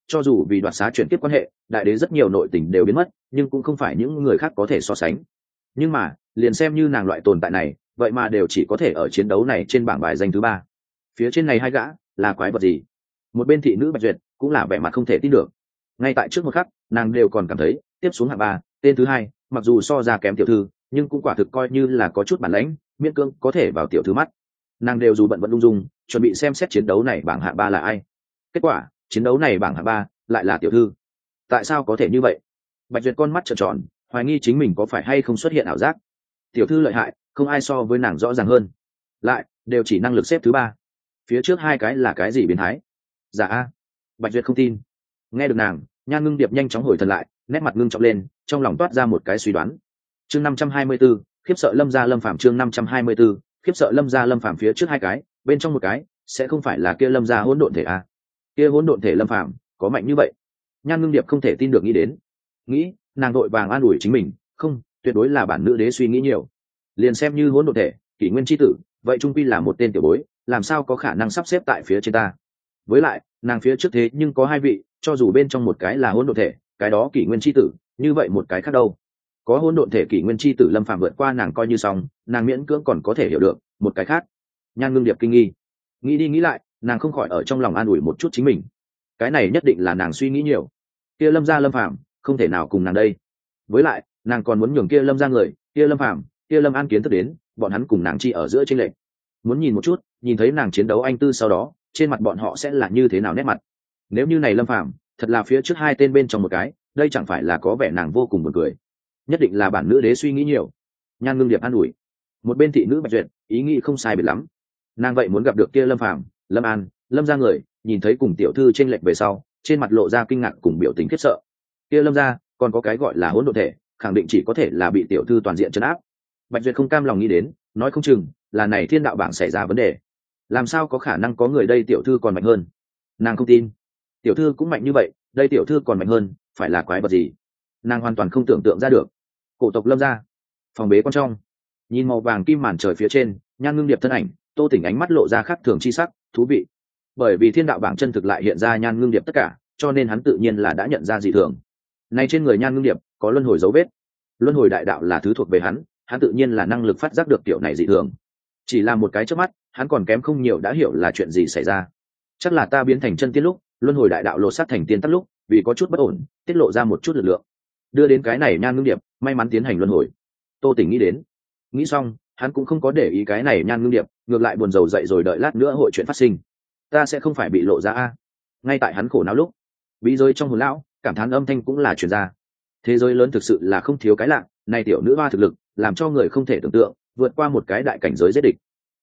cho dù vì đoạt xá chuyển kiếp quan hệ đại đế rất nhiều nội tình đều biến mất, nhưng cũng không phải những người khác có thể so sánh. Nhưng mà liền xem như nàng loại tồn tại này, vậy mà đều chỉ có thể ở chiến đấu này trên bảng bài danh thứ 3. Phía trên này hai gã là quái vật gì? Một bên thị nữ Bạch Duyệt cũng là vẻ mặt không thể tin được. Ngay tại trước một khắc nàng đều còn cảm thấy tiếp xuống hạng 3, tên thứ 2, mặc dù so ra kém tiểu thư nhưng cũng quả thực coi như là có chút bản lãnh, miễn cưỡng có thể vào tiểu thư mắt. Nàng đều dù bận vẫn lung dung chuẩn bị xem xét chiến đấu này bảng hạng 3 là ai. Kết quả chiến đấu này bảng hạng 3 lại là tiểu thư. Tại sao có thể như vậy? Bạch Duyệt con mắt trợn tròn, hoài nghi chính mình có phải hay không xuất hiện ảo giác. Tiểu thư lợi hại, không ai so với nàng rõ ràng hơn, lại đều chỉ năng lực xếp thứ 3. Phía trước hai cái là cái gì biến thái? Dạ a. Bạch Duyệt không tin. Nghe được nàng, Nhan Ngưng Điệp nhanh chóng hồi thần lại, nét mặt ngưng trọng lên, trong lòng toát ra một cái suy đoán. Chương 524, khiếp sợ Lâm gia Lâm Phàm. Chương 524, khiếp sợ Lâm gia Lâm Phàm. Phía trước hai cái, bên trong một cái sẽ không phải là kia Lâm gia hỗn độn thể a? Kia hỗn độn thể Lâm Phàm có mạnh như vậy? Nhan Ngưng Điệp không thể tin được nghĩ đến. Nghĩ, nàng vội vàng an ủi chính mình, không, tuyệt đối là bản nữ đế suy nghĩ nhiều. Liền xem như hỗn độn thể, kỷ nguyên chi tử, vậy trung quy là một tên tiểu bối, làm sao có khả năng sắp xếp tại phía trên ta? Với lại, nàng phía trước thế nhưng có hai vị, cho dù bên trong một cái là hỗn độn thể, cái đó kỷ nguyên chi tử, như vậy một cái khác đâu? Có hỗn độn thể kỷ nguyên chi tử Lâm Phàm vượt qua nàng coi như xong, nàng miễn cưỡng còn có thể hiểu được, một cái khác. Nhan Ngưng Điệp kinh nghi, nghĩ đi nghĩ lại, nàng không khỏi ở trong lòng an ủi một chút chính mình. Cái này nhất định là nàng suy nghĩ nhiều. Kia Lâm gia Lâm Phàm không thể nào cùng nàng đây. Với lại, nàng còn muốn nhường kia Lâm gia người, kia Lâm Phàm, kia Lâm An kiến thức đến, bọn hắn cùng nàng chi ở giữa chênh lệch. Muốn nhìn một chút, nhìn thấy nàng chiến đấu anh tư sau đó, trên mặt bọn họ sẽ là như thế nào nét mặt. Nếu như này Lâm Phàm thật là phía trước hai tên bên trong một cái, đây chẳng phải là có vẻ nàng vô cùng buồn cười. Nhất định là bản nữ đế suy nghĩ nhiều. Nhan Ngưng Điệp an ủi. Một bên thị nữ Bạch Duyệt ý nghĩ không sai biệt lắm, nàng vậy muốn gặp được kia Lâm Phàm, Lâm An, Lâm gia người, nhìn thấy cùng tiểu thư chênh lệch về sau, trên mặt lộ ra kinh ngạc cùng biểu tình khiếp sợ. Kia Lâm gia còn có cái gọi là hỗn độn thể, khẳng định chỉ có thể là bị tiểu thư toàn diện trấn áp. Bạch Duyệt không cam lòng nghĩ đến, nói không chừng là này thiên đạo bảng xảy ra vấn đề. Làm sao có khả năng có người đây tiểu thư còn mạnh hơn? Nàng không tin. Tiểu thư cũng mạnh như vậy, đây tiểu thư còn mạnh hơn, phải là quái vật gì? Nàng hoàn toàn không tưởng tượng ra được. Cổ tộc Lâm gia, phòng bế quan trong, nhìn màu vàng kim màn trời phía trên, Nhan Ngưng Điệp thân ảnh, Tô Tỉnh ánh mắt lộ ra khác thường chi sắc, thú vị. Bởi vì thiên đạo bảng chân thực lại hiện ra Nhan Ngưng Điệp tất cả, cho nên hắn tự nhiên là đã nhận ra dị thường. Này trên người Nhan Ngưng Điệp có luân hồi dấu vết. Luân hồi đại đạo là thứ thuộc về hắn, hắn tự nhiên là năng lực phát giác được tiểu này dị thường. Chỉ là một cái chớp mắt, hắn còn kém không nhiều đã hiểu là chuyện gì xảy ra. Chắc là ta biến thành chân tiên lúc, luân hồi đại đạo lột xác thành tiên tắc lúc, vì có chút bất ổn, tiết lộ ra một chút lực lượng, đưa đến cái này Nhan Ngưng Điệp may mắn tiến hành luân hồi. Tô Tỉnh nghĩ đến, nghĩ xong, hắn cũng không có để ý cái này Nhan Ngưng Điệp, ngược lại buồn rầu dậy rồi đợi lát nữa hội chuyện phát sinh. Ta sẽ không phải bị lộ ra a? Ngay tại hắn khổ não lúc, bí giới trong hồn lão cảm thán âm thanh cũng là truyền ra. Thế giới lớn thực sự là không thiếu cái lạ, này tiểu nữ hoa thực lực làm cho người không thể tưởng tượng, vượt qua một cái đại cảnh giới giết địch.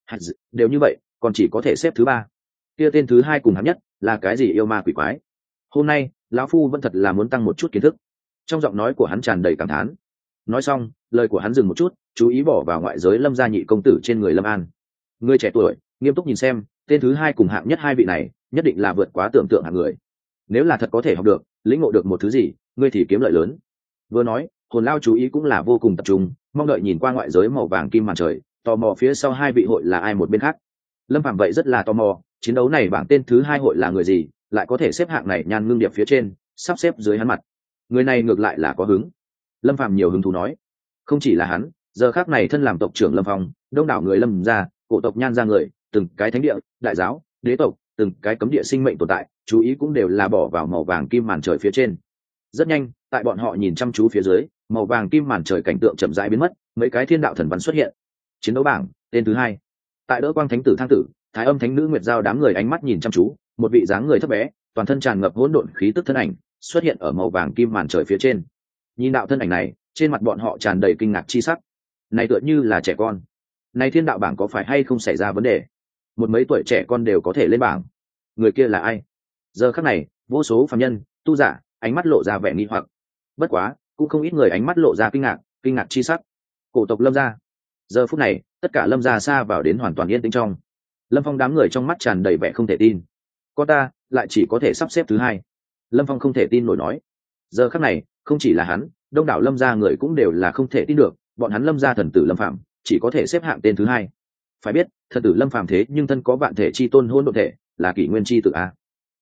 Đều như vậy, còn chỉ có thể xếp thứ 3. Kia tên thứ 2 cùng hắn nhất là cái gì yêu ma quỷ quái? Hôm nay lão phu vẫn thật là muốn tăng một chút kiến thức. Trong giọng nói của hắn tràn đầy cảm thán. Nói xong, lời của hắn dừng một chút, chú ý bỏ vào ngoại giới Lâm gia nhị công tử trên người Lâm An. Người trẻ tuổi, nghiêm túc nhìn xem, tên thứ 2 cùng hạng nhất hai vị này, nhất định là vượt quá tưởng tượng hạng người. Nếu là thật có thể học được, lĩnh ngộ được một thứ gì, ngươi thì kiếm lợi lớn. Vừa nói, hồn lao chú ý cũng là vô cùng tập trung, mong đợi nhìn qua ngoại giới màu vàng kim màn trời, tò mò phía sau hai vị hội là ai một bên khác. Lâm Phạm vậy rất là tò mò, chiến đấu này bảng tên thứ 2 hội là người gì, lại có thể xếp hạng này Nhan Ngưng Điệp phía trên, sắp xếp dưới hắn mặt. Người này ngược lại là có hứng. Lâm Phạm nhiều hứng thú nói, không chỉ là hắn, giờ khác này thân làm tộc trưởng Lâm Phong, đông đảo người Lâm gia, cổ tộc Nhan gia người, từng cái thánh địa, đại giáo, đế tộc, từng cái cấm địa sinh mệnh tồn tại, chú ý cũng đều là bỏ vào màu vàng kim màn trời phía trên. Rất nhanh, tại bọn họ nhìn chăm chú phía dưới, màu vàng kim màn trời cảnh tượng chậm rãi biến mất, mấy cái thiên đạo thần văn xuất hiện. Chiến đấu bảng tên thứ 2. Tại đỡ quang thánh tử thang tử, thái âm thánh nữ nguyệt giao đám người ánh mắt nhìn chăm chú, một vị dáng người thấp bé, toàn thân tràn ngập hỗn độn khí tức thân ảnh xuất hiện ở màu vàng kim màn trời phía trên. Nhìn đạo thân ảnh này, trên mặt bọn họ tràn đầy kinh ngạc chi sắc. Này tựa như là trẻ con. Này thiên đạo bảng có phải hay không xảy ra vấn đề? Một mấy tuổi trẻ con đều có thể lên bảng. Người kia là ai? Giờ khắc này, vô số phàm nhân, tu giả, ánh mắt lộ ra vẻ nghi hoặc. Bất quá, cũng không ít người ánh mắt lộ ra kinh ngạc chi sắc. Cổ tộc Lâm gia. Giờ phút này, tất cả Lâm gia xa vào đến hoàn toàn yên tĩnh trong. Lâm Phong đám người trong mắt tràn đầy vẻ không thể tin. Con ta lại chỉ có thể sắp xếp thứ 2. Lâm Phong không thể tin nổi nói. Giờ khắc này, không chỉ là hắn, đông đảo Lâm gia người cũng đều là không thể tin được, bọn hắn Lâm gia thần tử Lâm Phạm chỉ có thể xếp hạng tên thứ 2. Phải biết, thần tử Lâm Phàm thế nhưng thân có vạn thể chi tôn hôn độn thể, là kỷ nguyên chi tử a.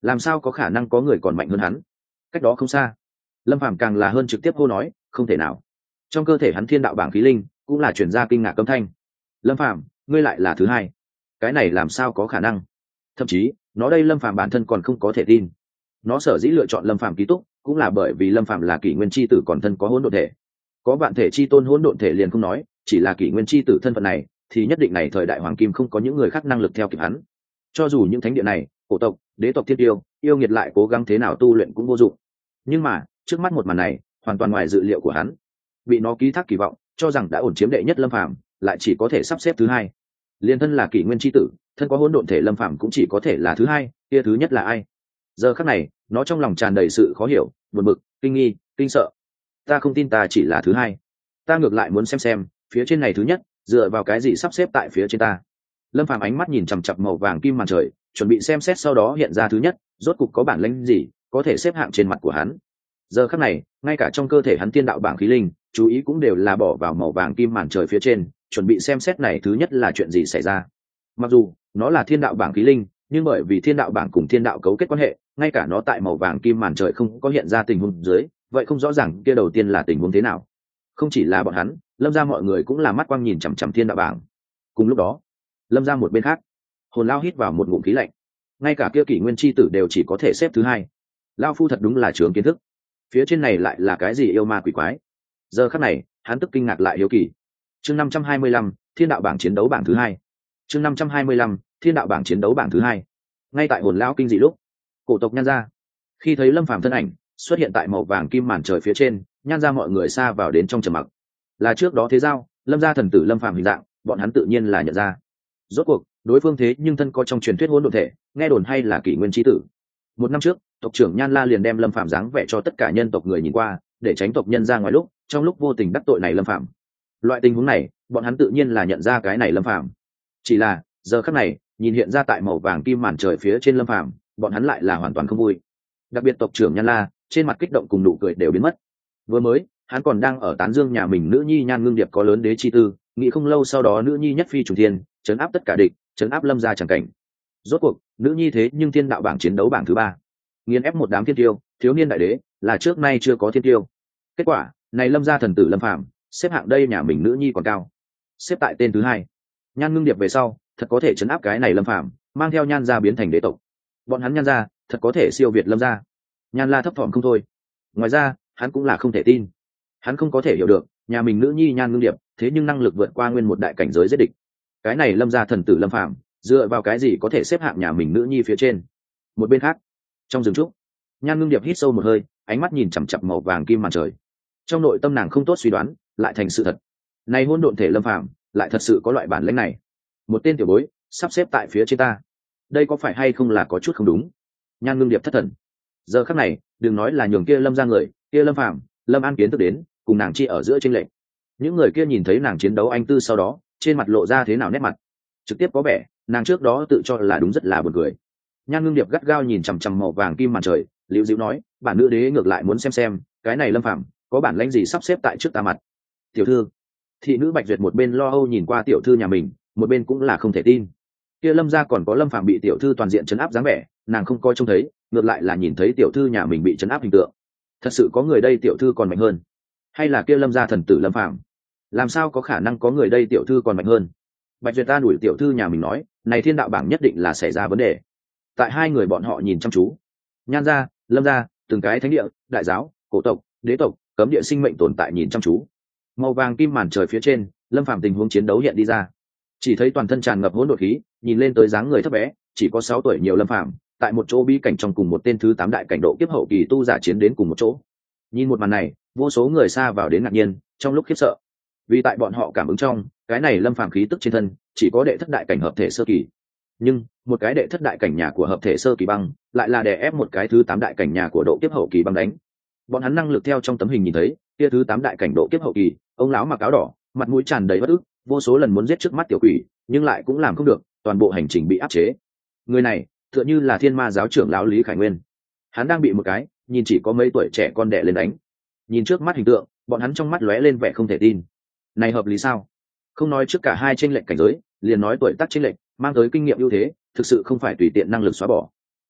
làm sao có khả năng có người còn mạnh hơn hắn? Cách đó không xa, lâm phàm càng là hơn trực tiếp hô nói, không thể nào. Trong cơ thể hắn thiên đạo bảng khí linh cũng là chuyển ra kinh ngạc âm thanh. Lâm phàm, ngươi lại là thứ hai? Cái này làm sao có khả năng? Thậm chí nó đây lâm phàm bản thân còn không có thể tin. Nó sở dĩ lựa chọn lâm phàm ký túc cũng là bởi vì lâm phàm là kỷ nguyên chi tử, còn thân có hỗn độn thể. Có vạn thể chi tôn hỗn độn thể liền không nói, chỉ là kỷ nguyên chi tử thân phận này thì nhất định này thời đại hoàng kim không có những người khác năng lực theo kịp hắn. Cho dù những thánh địa này, cổ tộc, đế tộc thiên tiêu yêu nghiệt lại cố gắng thế nào tu luyện cũng vô dụng. Nhưng mà trước mắt một màn này hoàn toàn ngoài dự liệu của hắn. Bị nó ký thác kỳ vọng cho rằng đã ổn chiếm đệ nhất lâm phàm lại chỉ có thể sắp xếp thứ hai. Liên thân là kỷ nguyên chi tử, thân có hỗn độn thể lâm phàm cũng chỉ có thể là thứ hai, kia thứ nhất là ai? Giờ khắc này nó trong lòng tràn đầy sự khó hiểu, buồn bực, kinh nghi, kinh sợ. Ta không tin ta chỉ là thứ hai, ta ngược lại muốn xem phía trên này thứ nhất dựa vào cái gì sắp xếp tại phía trên ta. Lâm phàm ánh mắt nhìn chằm chằm màu vàng kim màn trời, chuẩn bị xem xét sau đó hiện ra thứ nhất rốt cục có bản lĩnh gì có thể xếp hạng trên mặt của hắn. Giờ khắc này ngay cả trong cơ thể hắn thiên đạo bảng khí linh chú ý cũng đều là bỏ vào màu vàng kim màn trời phía trên, chuẩn bị xem xét này thứ nhất là chuyện gì xảy ra. Mặc dù nó là thiên đạo bảng khí linh, nhưng bởi vì thiên đạo bảng cùng thiên đạo cấu kết quan hệ, ngay cả nó tại màu vàng kim màn trời không có hiện ra tình huống dưới, vậy không rõ ràng kia đầu tiên là tình huống thế nào. Không chỉ là bọn hắn, lâm ra mọi người cũng là mắt quang nhìn chằm chằm thiên đạo bảng. Cùng lúc đó lâm ra một bên khác, hồn lao hít vào một ngụm khí lạnh. Ngay cả kia kỷ nguyên chi tử đều chỉ có thể xếp thứ hai. Lao phu thật đúng là trưởng kiến thức, phía trên này lại là cái gì yêu ma quỷ quái. Giờ khắc này hắn tức kinh ngạc lại hiếu kỳ. Chương 525, thiên đạo bảng chiến đấu bảng thứ hai. Chương 525, thiên đạo bảng chiến đấu bảng thứ hai. Ngay tại hồn lao kinh dị lúc, cổ tộc Nhan ra khi thấy lâm phàm thân ảnh xuất hiện tại màu vàng kim màn trời phía trên, Nhan ra mọi người xa vào đến trong trầm mặc. Là trước đó thế giao lâm gia thần tử lâm phàm hình dạng, bọn hắn tự nhiên là nhận ra. Rốt cuộc đối phương thế nhưng thân có trong truyền thuyết hỗn độn thể, nghe đồn hay là kỷ nguyên chi tử. Một năm trước tộc trưởng Nhan La liền đem lâm phàm dáng vẻ cho tất cả nhân tộc người nhìn qua, để tránh tộc nhân ra ngoài lúc trong lúc vô tình đắc tội này lâm phàm. Loại tình huống này bọn hắn tự nhiên là nhận ra cái này lâm phàm. Chỉ là giờ khắc này nhìn hiện ra tại màu vàng kim màn trời phía trên lâm phàm, bọn hắn lại là hoàn toàn không vui. Đặc biệt tộc trưởng Nhan La trên mặt kích động cùng nụ cười đều biến mất. Vừa mới hắn còn đang ở tán dương nhà mình nữ nhi Nhan Ngưng Điệp có lớn đế chi tư, nghĩ không lâu sau đó nữ nhi nhất phi trùng thiên, chấn áp tất cả địch, chấn áp lâm gia chẳng cảnh. Rốt cuộc nữ nhi thế nhưng thiên đạo bảng chiến đấu bảng thứ ba, nghiền ép một đám thiên tiêu, thiếu niên đại đế là trước nay chưa có thiên tiêu. Kết quả này lâm gia thần tử lâm phàm xếp hạng đây nhà mình nữ nhi còn cao, xếp tại tên thứ hai. Nhan Ngưng Điệp về sau thật có thể chấn áp cái này lâm phàm, mang theo Nhan gia biến thành đế tộc. Bọn hắn Nhan gia thật có thể siêu việt lâm gia. Nhan La thấp thỏm không thôi. Ngoài ra hắn cũng là không thể tin, hắn không có thể hiểu được nhà mình nữ nhi Nhan Ngưng Điệp thế nhưng năng lực vượt qua nguyên một đại cảnh giới giết địch. Cái này lâm gia thần tử lâm phàm dựa vào cái gì có thể xếp hạng nhà mình nữ nhi phía trên. Một bên khác trong rừng trúc, Nhan Ngưng Điệp hít sâu một hơi, ánh mắt nhìn chằm chằm màu vàng kim màn trời. Trong nội tâm nàng không tốt suy đoán lại thành sự thật. Này hỗn độn thể lâm phàm lại thật sự có loại bản lĩnh này. Một tên tiểu bối sắp xếp tại phía trên ta, đây có phải hay không là có chút không đúng? Nhan Ngưng Điệp thất thần. Giờ khắc này đừng nói là nhường kia lâm ra người, kia lâm phàm, lâm an kiến thức đến cùng nàng chi ở giữa trên lệnh. Những người kia nhìn thấy nàng chiến đấu anh tư sau đó trên mặt lộ ra thế nào nét mặt, trực tiếp có vẻ nàng trước đó tự cho là đúng rất là buồn cười. Nhan Ngưng Điệp gắt gao nhìn chằm chằm màu vàng kim màn trời, liễu dịu nói, bản nữ đế ngược lại muốn xem cái này lâm phàm có bản lãnh gì sắp xếp tại trước ta mặt. Tiểu thư, thị nữ Bạch Duyệt một bên lo âu nhìn qua tiểu thư nhà mình, một bên cũng là không thể tin. Kia lâm gia còn có lâm phàm bị tiểu thư toàn diện chấn áp dáng vẻ, nàng không coi trông thấy, ngược lại là nhìn thấy tiểu thư nhà mình bị chấn áp hình tượng. Thật sự có người đây tiểu thư còn mạnh hơn, hay là kia lâm gia thần tử lâm phàm? Làm sao có khả năng có người đây tiểu thư còn mạnh hơn? Bạch Duyệt ta đuổi tiểu thư nhà mình nói, này thiên đạo bảng nhất định là xảy ra vấn đề. Tại hai người bọn họ nhìn chăm chú, Nhan gia, lâm gia, từng cái thánh địa, đại giáo, cổ tộc, đế tộc, cấm địa sinh mệnh tồn tại nhìn chăm chú. Màu vàng kim màn trời phía trên, lâm phàm tình huống chiến đấu hiện đi ra. Chỉ thấy toàn thân tràn ngập hỗn độn khí, nhìn lên tới dáng người thấp bé, chỉ có 6 tuổi nhiều lâm phàm, tại một chỗ bí cảnh trong cùng một tên thứ 8 đại cảnh độ kiếp hậu kỳ tu giả chiến đến cùng một chỗ. Nhìn một màn này, vô số người xa vào đến ngạc nhiên, trong lúc khiếp sợ. Vì tại bọn họ cảm ứng trong, cái này lâm phàm khí tức trên thân chỉ có đệ thất đại cảnh hợp thể sơ kỳ. Nhưng một cái đệ thất đại cảnh nhà của hợp thể sơ kỳ băng lại là đè ép một cái thứ 8 đại cảnh nhà của độ kiếp hậu kỳ băng đánh. Bọn hắn năng lực theo trong tấm hình nhìn thấy, kia thứ 8 đại cảnh độ kiếp hậu kỳ, ông lão mặc áo đỏ, mặt mũi tràn đầy bất ức, vô số lần muốn giết trước mắt tiểu quỷ, nhưng lại cũng làm không được, toàn bộ hành trình bị áp chế. Người này tựa như là Thiên Ma giáo trưởng lão Lý Khải Nguyên. Hắn đang bị một cái nhìn chỉ có mấy tuổi trẻ con đẻ lên đánh. Nhìn trước mắt hình tượng, bọn hắn trong mắt lóe lên vẻ không thể tin. Này hợp lý sao? Không nói trước cả hai chênh lệch cảnh giới, liền nói tuổi tác chênh lệch mang tới kinh nghiệm ưu thế, thực sự không phải tùy tiện năng lực xóa bỏ.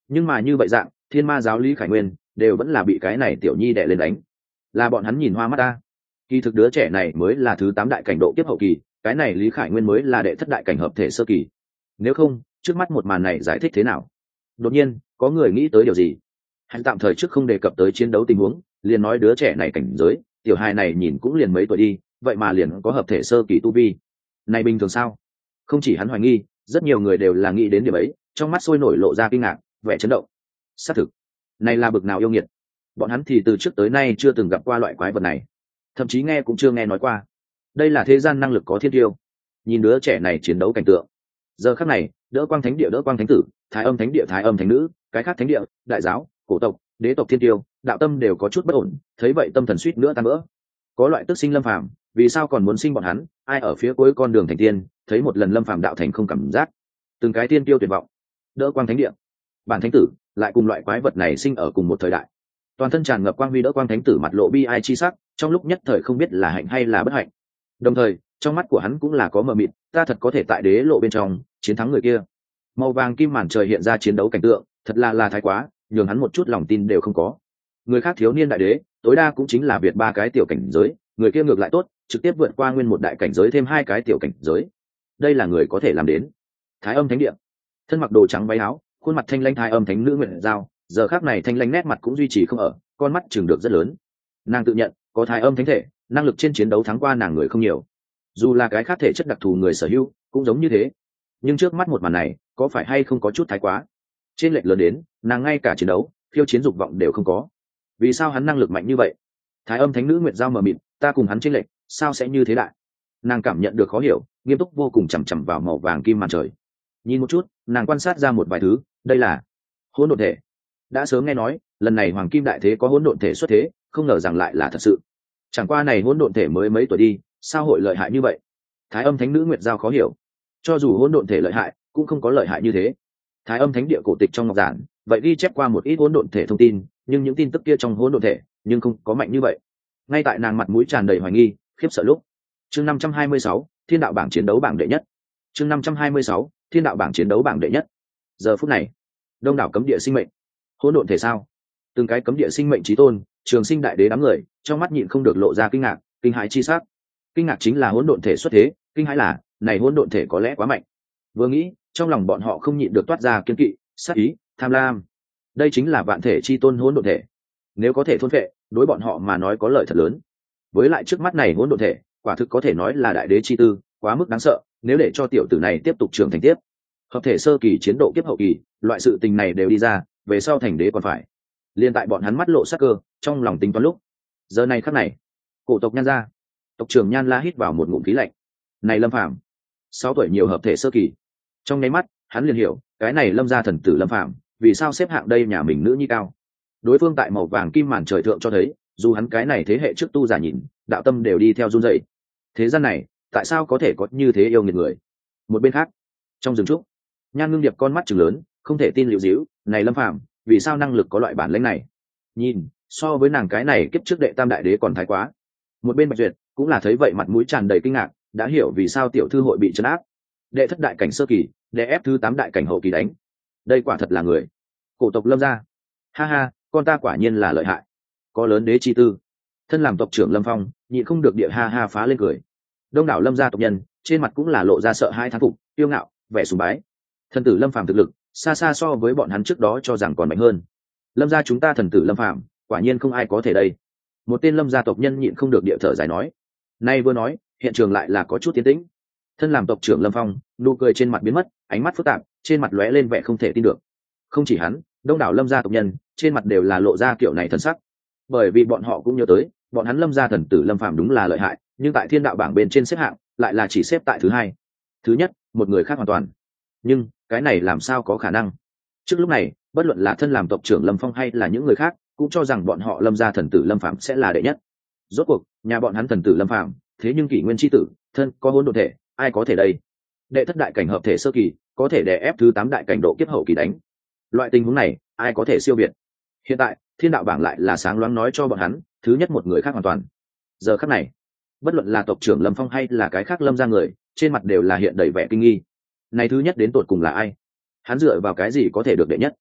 Nhưng mà như vậy dạng thiên ma giáo Lý Khải Nguyên đều vẫn là bị cái này tiểu nhi đè lên đánh, là bọn hắn nhìn hoa mắt ta. Kỳ thực đứa trẻ này mới là thứ 8 đại cảnh độ kiếp hậu kỳ, cái này Lý Khải Nguyên mới là đệ thất đại cảnh hợp thể sơ kỳ. Nếu không trước mắt một màn này giải thích thế nào? Đột nhiên có người nghĩ tới điều gì. Hắn tạm thời trước không đề cập tới chiến đấu tình huống, liền nói đứa trẻ này cảnh giới, tiểu hài này nhìn cũng liền mấy tuổi đi, vậy mà liền có hợp thể sơ kỳ tu vi, này bình thường sao? Không chỉ hắn hoài nghi, rất nhiều người đều là nghĩ đến điểm ấy, trong mắt sôi nổi lộ ra kinh ngạc, vẻ chấn động. Xác thực, này là bực nào yêu nghiệt, bọn hắn thì từ trước tới nay chưa từng gặp qua loại quái vật này, thậm chí nghe cũng chưa nghe nói qua. Đây là thế gian năng lực có thiên tiêu. Nhìn đứa trẻ này chiến đấu cảnh tượng, giờ khắc này đỡ quang thánh địa đỡ quang thánh tử, thái âm thánh địa thái âm thánh nữ, cái khác thánh địa, đại giáo, cổ tộc, đế tộc thiên tiêu, đạo tâm đều có chút bất ổn, thấy vậy tâm thần suýt nữa tan vỡ. Có loại tức sinh lâm phàm, vì sao còn muốn sinh bọn hắn? Ai ở phía cuối con đường thành tiên, thấy một lần lâm phàm đạo thành không cảm giác. Từng cái tiên tiêu tuyệt vọng. Đỡ quang thánh địa, bản thánh tử lại cùng loại quái vật này sinh ở cùng một thời đại. Toàn thân tràn ngập quang huy đỡ quang thánh tử mặt lộ bi ai chi sắc, trong lúc nhất thời không biết là hạnh hay là bất hạnh. Đồng thời trong mắt của hắn cũng là có mờ mịt, ta thật có thể tại đế lộ bên trong chiến thắng người kia? Màu vàng kim màn trời hiện ra chiến đấu cảnh tượng, thật là thái quá, nhường hắn một chút lòng tin đều không có. Người khác thiếu niên đại đế tối đa cũng chính là việt 3 cái tiểu cảnh giới, người kia ngược lại tốt, trực tiếp vượt qua nguyên một đại cảnh giới thêm 2 cái tiểu cảnh giới. Đây là người có thể làm đến. Thái âm thánh địa, thân mặc đồ trắng váy áo, khuôn mặt thanh lãnh thái âm thánh nữ Nguyệt Giao, giờ khác này thanh lãnh nét mặt cũng duy trì không ở, con mắt chừng được rất lớn. Nàng tự nhận có thái âm thánh thể, năng lực trên chiến đấu thắng qua nàng người không nhiều, dù là cái khác thể chất đặc thù người sở hữu cũng giống như thế. Nhưng trước mắt một màn này có phải hay không có chút thái quá? Trên lệch lớn đến nàng ngay cả chiến đấu khiêu chiến dục vọng đều không có. Vì sao hắn năng lực mạnh như vậy? Thái âm thánh nữ Nguyệt Giao mờ mịt, ta cùng hắn trên lệch sao sẽ như thế đại? Nàng cảm nhận được khó hiểu, nghiêm túc vô cùng, chằm chằm vào màu vàng kim màn trời. Nhìn một chút nàng quan sát ra một vài thứ. Đây là hỗn độn thể. Đã sớm nghe nói lần này hoàng kim đại thế có hỗn độn thể xuất thế, không ngờ rằng lại là thật sự. Chẳng qua này hỗn độn thể mới mấy tuổi đi, sao hội lợi hại như vậy? Thái âm thánh nữ Nguyệt Giao khó hiểu. Cho dù hỗn độn thể lợi hại cũng không có lợi hại như thế. Thái âm thánh địa cổ tịch trong ngọc giản vậy ghi chép qua một ít hỗn độn thể thông tin, nhưng những tin tức kia trong hỗn độn thể nhưng không có mạnh như vậy. Ngay tại nàng mặt mũi tràn đầy hoài nghi khiếp sợ lúc, chương 526, thiên đạo bảng chiến đấu bảng đệ nhất. chương 526, thiên đạo bảng chiến đấu bảng đệ nhất. Giờ phút này đông đảo cấm địa sinh mệnh, hỗn độn thể sao? Từng cái cấm địa sinh mệnh chí tôn, trường sinh đại đế đám người trong mắt nhịn không được lộ ra kinh ngạc, kinh hãi chi sắc. Kinh ngạc chính là hỗn độn thể xuất thế, kinh hãi là này hỗn độn thể có lẽ quá mạnh. Vừa nghĩ trong lòng bọn họ không nhịn được toát ra kiên kỵ, sát ý, tham lam. Đây chính là vạn thể chi tôn hỗn độn thể, nếu có thể thôn phệ, đối bọn họ mà nói có lợi thật lớn. Với lại trước mắt này hỗn độn thể quả thực có thể nói là đại đế chi tư, quá mức đáng sợ. Nếu để cho tiểu tử này tiếp tục trưởng thành tiếp, hợp thể sơ kỳ chiến độ kiếp hậu kỳ, loại sự tình này đều đi ra, về sau thành đế còn phải. Liên tại bọn hắn mắt lộ sắc cơ, trong lòng tính toán lúc, giờ này khắc này, cổ tộc Nhan ra, tộc trưởng Nhan La hít vào một ngụm khí lạnh. Này Lâm Phàm, 6 tuổi nhiều hợp thể sơ kỳ. Trong nháy mắt hắn liền hiểu cái này Lâm gia thần tử Lâm Phàm vì sao xếp hạng đây nhà mình nữ nhi cao. Đối phương tại màu vàng kim màn trời thượng cho thấy, dù hắn cái này thế hệ trước tu giả nhìn, đạo tâm đều đi theo run rẩy. Thế gian này tại sao có thể có như thế yêu nghiệt người? Một bên khác trong rừng trúc, Nhan Ngưng Điệp con mắt trừng lớn, không thể tin liễu díu, này Lâm Phàm vì sao năng lực có loại bản lĩnh này? Nhìn so với nàng cái này kiếp trước đệ tam đại đế còn thái quá. Một bên Bạch Duyệt cũng là thấy vậy mặt mũi tràn đầy kinh ngạc, đã hiểu vì sao tiểu thư hội bị trấn áp. Đệ thất đại cảnh sơ kỳ đệ ép thứ 8 đại cảnh hậu kỳ đánh, đây quả thật là người. Cổ tộc Lâm gia, ha ha, con ta quả nhiên là lợi hại, có lớn đế chi tư. Thân làm tộc trưởng Lâm Phong nhịn không được địa ha ha phá lên cười. Đông đảo Lâm gia tộc nhân trên mặt cũng là lộ ra sợ hai thán phục, kiêu ngạo, vẻ sùng bái. Thần tử Lâm Phàm thực lực xa xa so với bọn hắn trước đó cho rằng còn mạnh hơn. Lâm gia chúng ta thần tử Lâm Phàm quả nhiên không ai có thể đây. Một tên Lâm gia tộc nhân nhịn không được địa thở dài nói. Nay vừa nói hiện trường lại là có chút tiến tĩnh. Thân làm tộc trưởng Lâm Phong nụ cười trên mặt biến mất, ánh mắt phức tạp, trên mặt lóe lên vẻ không thể tin được. Không chỉ hắn, đông đảo Lâm gia tộc nhân trên mặt đều là lộ ra kiểu này thần sắc, bởi vì bọn họ cũng nhớ tới bọn hắn Lâm gia thần tử Lâm Phàm đúng là lợi hại, nhưng tại thiên đạo bảng bên trên xếp hạng lại là chỉ xếp tại thứ 2, thứ nhất một người khác hoàn toàn. Nhưng cái này làm sao có khả năng? Trước lúc này bất luận là thân làm tộc trưởng Lâm Phong hay là những người khác cũng cho rằng bọn họ Lâm gia thần tử Lâm Phàm sẽ là đệ nhất. Rốt cuộc nhà bọn hắn thần tử Lâm Phàm thế nhưng kỷ nguyên chi tử, thân có hỗn độn thể, ai có thể đây? Đệ thất đại cảnh hợp thể sơ kỳ có thể đè ép thứ 8 đại cảnh độ kiếp hậu kỳ đánh, loại tình huống này ai có thể siêu việt? Hiện tại thiên đạo bảng lại là sáng loáng nói cho bọn hắn thứ nhất một người khác hoàn toàn. Giờ khắc này bất luận là tộc trưởng Lâm Phong hay là cái khác Lâm gia người trên mặt đều là hiện đầy vẻ kinh nghi. Này thứ nhất đến tột cùng là ai? Hắn dựa vào cái gì có thể được đệ nhất?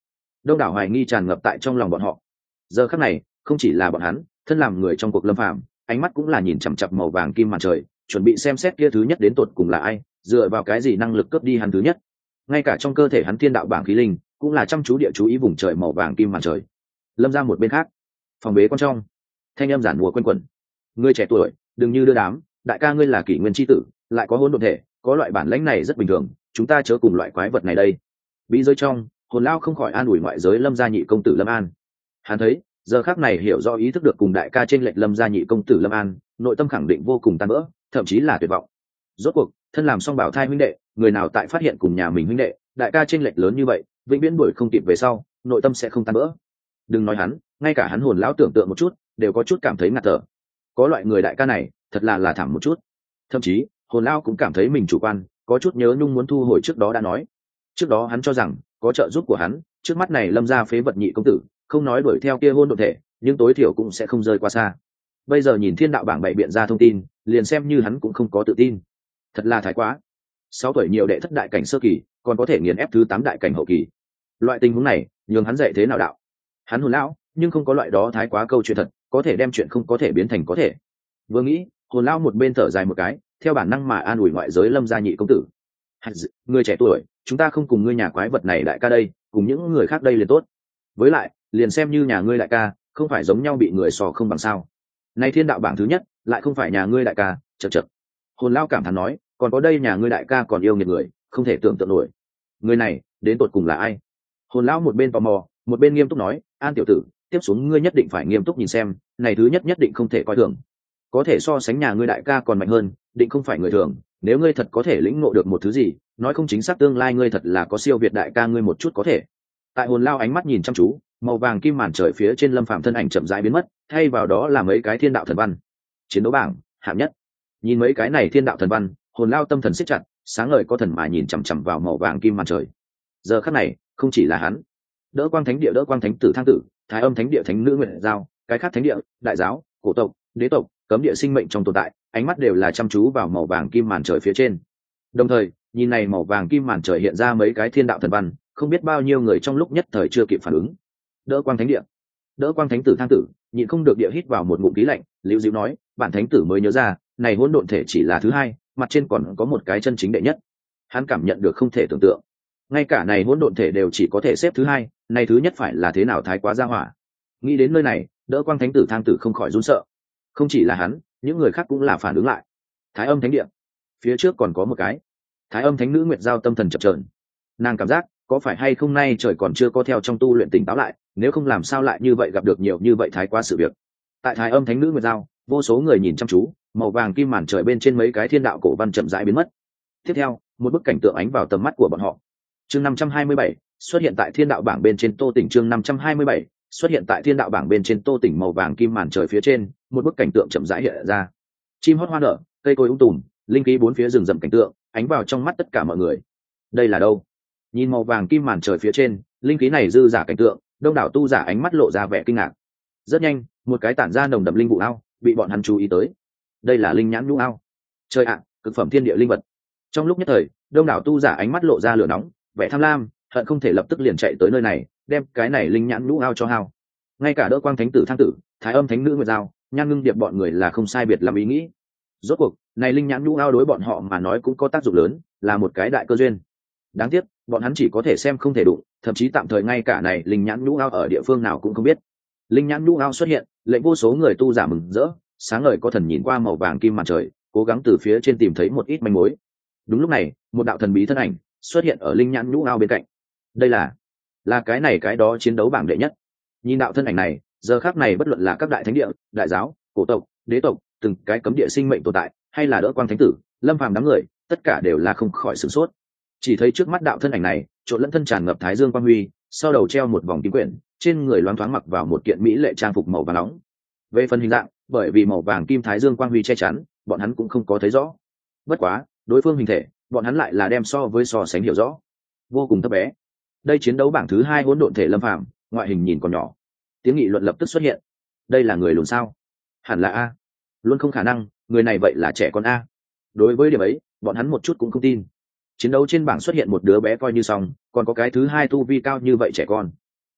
đông đảo hoài nghi tràn ngập tại trong lòng bọn họ. Giờ khắc này không chỉ là bọn hắn, thân làm người trong cuộc lâm phàm, ánh mắt cũng là nhìn chằm chằm màu vàng kim màn trời, chuẩn bị xem xét kia thứ nhất đến tột cùng là ai, dựa vào cái gì năng lực cướp đi hắn thứ nhất. Ngay cả trong cơ thể hắn thiên đạo bảng khí linh cũng là chăm chú địa chú ý vùng trời màu vàng kim màn trời. Lâm ra một bên khác, phòng bế con trong, thanh âm giản mùa quanh quẩn. Ngươi trẻ tuổi đừng như đưa đám, đại ca ngươi là kỷ nguyên tri tử, lại có hỗn độn thể, có loại bản lãnh này rất bình thường, chúng ta chớ cùng loại quái vật này đây. Bí giới trong, hồn lao không khỏi an ủi ngoại giới Lâm gia nhị công tử Lâm An. Hắn thấy giờ khác này hiểu rõ ý thức được cùng đại ca trên lệnh Lâm gia nhị công tử Lâm An, nội tâm khẳng định vô cùng tan vỡ, thậm chí là tuyệt vọng. Rốt cuộc thân làm song bảo thai huynh đệ, người nào tại phát hiện cùng nhà mình huynh đệ đại ca trên lệnh lớn như vậy, vĩnh viễn đuổi không kịp về sau, nội tâm sẽ không tan vỡ. Đừng nói hắn, ngay cả hắn hồn lão tưởng tượng một chút đều có chút cảm thấy ngạt thở. Có loại người đại ca này thật là thảm một chút. Thậm chí hồn lão cũng cảm thấy mình chủ quan, có chút nhớ nhung muốn thu hồi trước đó đã nói. Trước đó hắn cho rằng có trợ giúp của hắn, trước mắt này Lâm gia phế vật nhị công tử không nói đuổi theo kia hôn độn thể, nhưng tối thiểu cũng sẽ không rơi qua xa. Bây giờ nhìn thiên đạo bảng bày biện ra thông tin, liền xem như hắn cũng không có tự tin. Thật là thái quá. 6 tuổi nhiều đệ thất đại cảnh sơ kỳ, còn có thể nghiền ép thứ 8 đại cảnh hậu kỳ. Loại tình huống này, nhường hắn dạy thế nào đạo? Hắn hồn lão, nhưng không có loại đó thái quá câu chuyện thật, có thể đem chuyện không có thể biến thành có thể. Vừa nghĩ, hồn lão một bên thở dài một cái, theo bản năng mà an ủi ngoại giới Lâm gia nhị công tử. Người trẻ tuổi, chúng ta không cùng ngươi nhà quái vật này đại ca đây, cùng những người khác đây liền tốt. Với lại, liền xem như nhà ngươi đại ca, không phải giống nhau bị người sò không bằng sao? Này thiên đạo bảng thứ nhất, lại không phải nhà ngươi đại ca, chậc chậc. Hồn lão cảm thán nói, còn có đây nhà ngươi đại ca còn yêu nghiệt người, không thể tưởng tượng nổi. Người này, đến tột cùng là ai? Hồn lão một bên tò mò, một bên nghiêm túc nói, An tiểu tử, tiếp xuống ngươi nhất định phải nghiêm túc nhìn xem, này thứ nhất nhất định không thể coi thường. Có thể so sánh nhà ngươi đại ca còn mạnh hơn, định không phải người thường, nếu ngươi thật có thể lĩnh ngộ được một thứ gì, nói không chính xác tương lai ngươi thật là có siêu việt đại ca ngươi một chút có thể. Tại hồn lao ánh mắt nhìn chăm chú, màu vàng kim màn trời phía trên Lâm Phàm thân ảnh chậm rãi biến mất, thay vào đó là mấy cái thiên đạo thần văn. Chiến đấu bảng hạng nhất. Nhìn mấy cái này thiên đạo thần văn, hồn lao tâm thần siết chặt, sáng ngời có thần mà nhìn chằm chằm vào màu vàng kim màn trời. Giờ khắc này, không chỉ là hắn, đỡ quang thánh địa đỡ quang thánh tử thang tử, thái âm thánh địa thánh nữ nguyệt giao, cái khác thánh địa, đại giáo, cổ tộc, đế tộc, cấm địa sinh mệnh trong tồn tại, ánh mắt đều là chăm chú vào màu vàng kim màn trời phía trên. Đồng thời, nhìn này màu vàng kim màn trời hiện ra mấy cái thiên đạo thần văn, không biết bao nhiêu người trong lúc nhất thời chưa kịp phản ứng. Đỡ quang thánh địa, đỡ quang thánh tử thang tử, nhịn không được địa hít vào một ngụm khí lạnh, liễu dịu nói, bản thánh tử mới nhớ ra, này hỗn độn thể chỉ là thứ hai, mặt trên còn có một cái chân chính đệ nhất. Hắn cảm nhận được không thể tưởng tượng, ngay cả này hỗn độn thể đều chỉ có thể xếp thứ hai, này thứ nhất phải là thế nào thái quá ra hỏa. Nghĩ đến nơi này, đỡ quang thánh tử thang tử không khỏi run sợ. Không chỉ là hắn, những người khác cũng là phản ứng lại. Thái âm thánh địa, phía trước còn có một cái. Thái âm thánh nữ nguyệt giao tâm thần chập chờn, nàng cảm giác có phải hay không nay trời còn chưa có theo trong tu luyện tỉnh táo lại, nếu không làm sao lại như vậy gặp được nhiều như vậy thái quá sự việc. Tại thái âm thánh nữ nguyệt giao, vô số người nhìn chăm chú, màu vàng kim màn trời bên trên mấy cái thiên đạo cổ văn chậm rãi biến mất. Tiếp theo, một bức cảnh tượng ánh vào tầm mắt của bọn họ. Chương 527 xuất hiện tại thiên đạo bảng bên trên Tô Tỉnh. Chương 527 xuất hiện tại thiên đạo bảng bên trên Tô Tỉnh, màu vàng kim màn trời phía trên, một bức cảnh tượng chậm rãi hiện ra. Chim hót hoa nở, cây cối tùm, linh khí bốn phía rừng rậm cảnh tượng, ánh vào trong mắt tất cả mọi người. Đây là đâu? Nhìn màu vàng kim màn trời phía trên, linh khí này dư giả cảnh tượng, đông đảo tu giả ánh mắt lộ ra vẻ kinh ngạc. Rất nhanh, một cái tản ra nồng đậm linh vụ ao bị bọn hắn chú ý tới. Đây là linh nhãn nhũ ao. Trời ạ, cực phẩm thiên địa linh vật. Trong lúc nhất thời, đông đảo tu giả ánh mắt lộ ra lửa nóng, vẻ tham lam, hận không thể lập tức liền chạy tới nơi này, đem cái này linh nhãn nhũ ao cho hao. Ngay cả đỡ quang thánh tử thang tử, thái âm thánh nữ nguyệt giao, nhan ngưng điệp bọn người là không sai biệt làm ý nghĩ. Rốt cuộc, này linh nhãn nhũ ao đối bọn họ mà nói cũng có tác dụng lớn, là một cái đại cơ duyên. Đáng tiếc, bọn hắn chỉ có thể xem không thể đụng, thậm chí tạm thời ngay cả này linh nhãn nhũ ao ở địa phương nào cũng không biết. Linh nhãn nhũ ao xuất hiện, lệnh vô số người tu giả mừng rỡ, sáng ngời có thần nhìn qua màu vàng kim màn trời, cố gắng từ phía trên tìm thấy một ít manh mối. Đúng lúc này, một đạo thần bí thân ảnh xuất hiện ở linh nhãn nhũ ao bên cạnh. Đây là cái này cái đó chiến đấu bảng đệ nhất. Nhìn đạo thân ảnh này, giờ khắc này bất luận là các đại thánh địa, đại giáo, cổ tộc, đế tộc, từng cái cấm địa sinh mệnh tồn tại, hay là đỡ quang thánh tử, Lâm Phàm đám người, tất cả đều là không khỏi sửng sốt. Chỉ thấy trước mắt đạo thân ảnh này, trộn lẫn thân tràn ngập thái dương quang huy, sau đầu treo một vòng kim quyển, trên người loáng thoáng mặc vào một kiện mỹ lệ trang phục màu vàng nóng. Về phần hình dạng, bởi vì màu vàng kim thái dương quang huy che chắn, bọn hắn cũng không có thấy rõ. Bất quá, đối phương hình thể, bọn hắn lại là đem so sánh hiểu rõ, vô cùng thấp bé. Đây chiến đấu bảng thứ hai hỗn độn thể Lâm Phàm, ngoại hình nhìn còn nhỏ. Tiếng nghị luận lập tức xuất hiện. Đây là người lùn sao? Hẳn là a. Luôn không khả năng, người này vậy là trẻ con a. Đối với điểm ấy, bọn hắn một chút cũng không tin. Chiến đấu trên bảng xuất hiện một đứa bé coi như xong, còn có cái thứ hai tu vi cao như vậy trẻ con.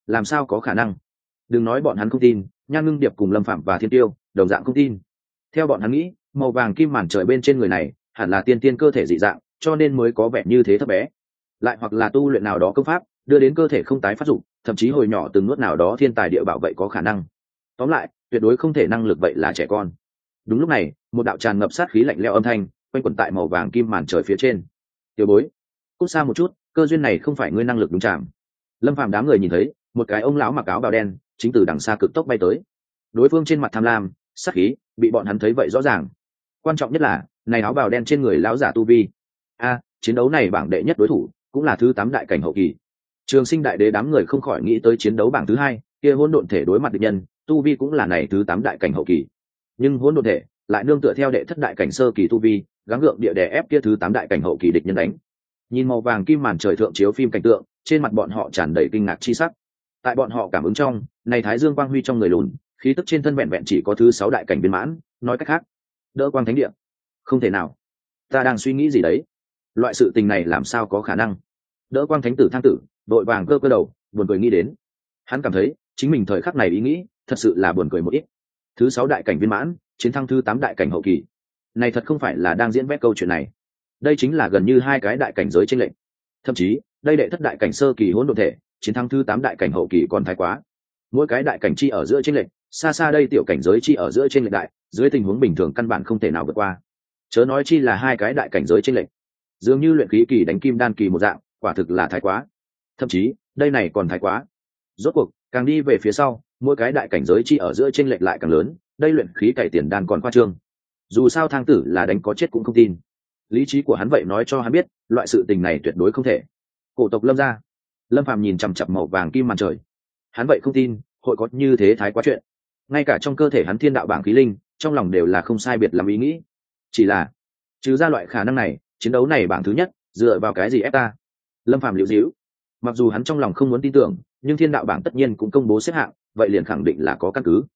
làm sao có khả năng? Đừng nói bọn hắn không tin, Nhan Ngưng Điệp cùng Lâm Phạm và Thiên Tiêu đồng dạng không tin. Theo bọn hắn nghĩ, màu vàng kim màn trời bên trên người này hẳn là tiên tiên cơ thể dị dạng, cho nên mới có vẻ như thế thấp bé. Lại hoặc là tu luyện nào đó công pháp đưa đến cơ thể không tái phát dụng, thậm chí hồi nhỏ từng nuốt nào đó thiên tài địa bảo, vậy có khả năng. Tóm lại, tuyệt đối không thể năng lực vậy là trẻ con. Đúng lúc này, một đạo tràn ngập sát khí lạnh lẽo âm thanh quanh quẩn tại màu vàng kim màn trời phía trên. Tiểu bối, cút xa một chút, cơ duyên này không phải ngươi năng lực đúng chạm. Lâm Phàm đám người nhìn thấy một cái ông lão mặc áo bào đen chính từ đằng xa cực tốc bay tới. Đối phương trên mặt tham lam sát khí bị bọn hắn thấy vậy rõ ràng. Quan trọng nhất là này áo bào đen trên người lão giả tu vi. Chiến đấu này bảng đệ nhất đối thủ cũng là thứ 8 đại cảnh hậu kỳ. Trường Sinh đại đế đám người không khỏi nghĩ tới chiến đấu bảng thứ 2, kia hỗn độn thể đối mặt địch nhân, tu vi cũng là này thứ 8 đại cảnh hậu kỳ. Nhưng hỗn độn thể lại nương tựa theo đệ thất đại cảnh sơ kỳ tu vi, gắng gượng địa đè ép kia thứ 8 đại cảnh hậu kỳ địch nhân đánh. Nhìn màu vàng kim màn trời thượng chiếu phim cảnh tượng, trên mặt bọn họ tràn đầy kinh ngạc chi sắc. Tại bọn họ cảm ứng trong, này thái dương quang huy trong người lùn, khí tức trên thân vẹn vẹn chỉ có thứ 6 đại cảnh viên mãn, nói cách khác, đỡ quang thánh địa. Không thể nào. Ta đang suy nghĩ gì đấy? Loại sự tình này làm sao có khả năng? Đỡ quang thánh tử thang tử, đội vàng cơ đầu, buồn cười nghĩ đến. Hắn cảm thấy, chính mình thời khắc này ý nghĩ, thật sự là buồn cười một ít. Thứ 6 đại cảnh viên mãn, chiến thắng thứ 8 đại cảnh hậu kỳ. Này thật không phải là đang diễn vẽ câu chuyện này. Đây chính là gần như 2 cái đại cảnh giới chênh lệch. Thậm chí, đây đệ thất đại cảnh sơ kỳ hỗn độn thể, chiến thắng thứ 8 đại cảnh hậu kỳ còn thái quá. Mỗi cái đại cảnh chi ở giữa chênh lệch, xa xa đây tiểu cảnh giới chi ở giữa chênh lệch đại, dưới tình huống bình thường căn bản không thể nào vượt qua. Chớ nói chi là 2 cái đại cảnh giới chênh lệch. Dường như luyện khí kỳ đánh kim đan kỳ một dạng, quả thực là thái quá. Thậm chí, đây này còn thái quá. Rốt cuộc, càng đi về phía sau, mỗi cái đại cảnh giới chi ở giữa chênh lệch lại càng lớn, đây luyện khí cày tiền đan còn khoa trương. Dù sao thang tử là đánh có chết cũng không tin. Lý trí của hắn vậy nói cho hắn biết, loại sự tình này tuyệt đối không thể. Cổ tộc Lâm gia. Lâm Phàm nhìn chằm chằm màu vàng kim màn trời. Hắn vậy không tin, hội có như thế thái quá chuyện. Ngay cả trong cơ thể hắn thiên đạo bảng khí linh, trong lòng đều là không sai biệt làm ý nghĩ. Chỉ là, trừ ra loại khả năng này, chiến đấu này bảng thứ nhất, dựa vào cái gì ép ta? Lâm Phàm liễu díu. Mặc dù hắn trong lòng không muốn tin tưởng, nhưng thiên đạo bảng tất nhiên cũng công bố xếp hạng, vậy liền khẳng định là có căn cứ.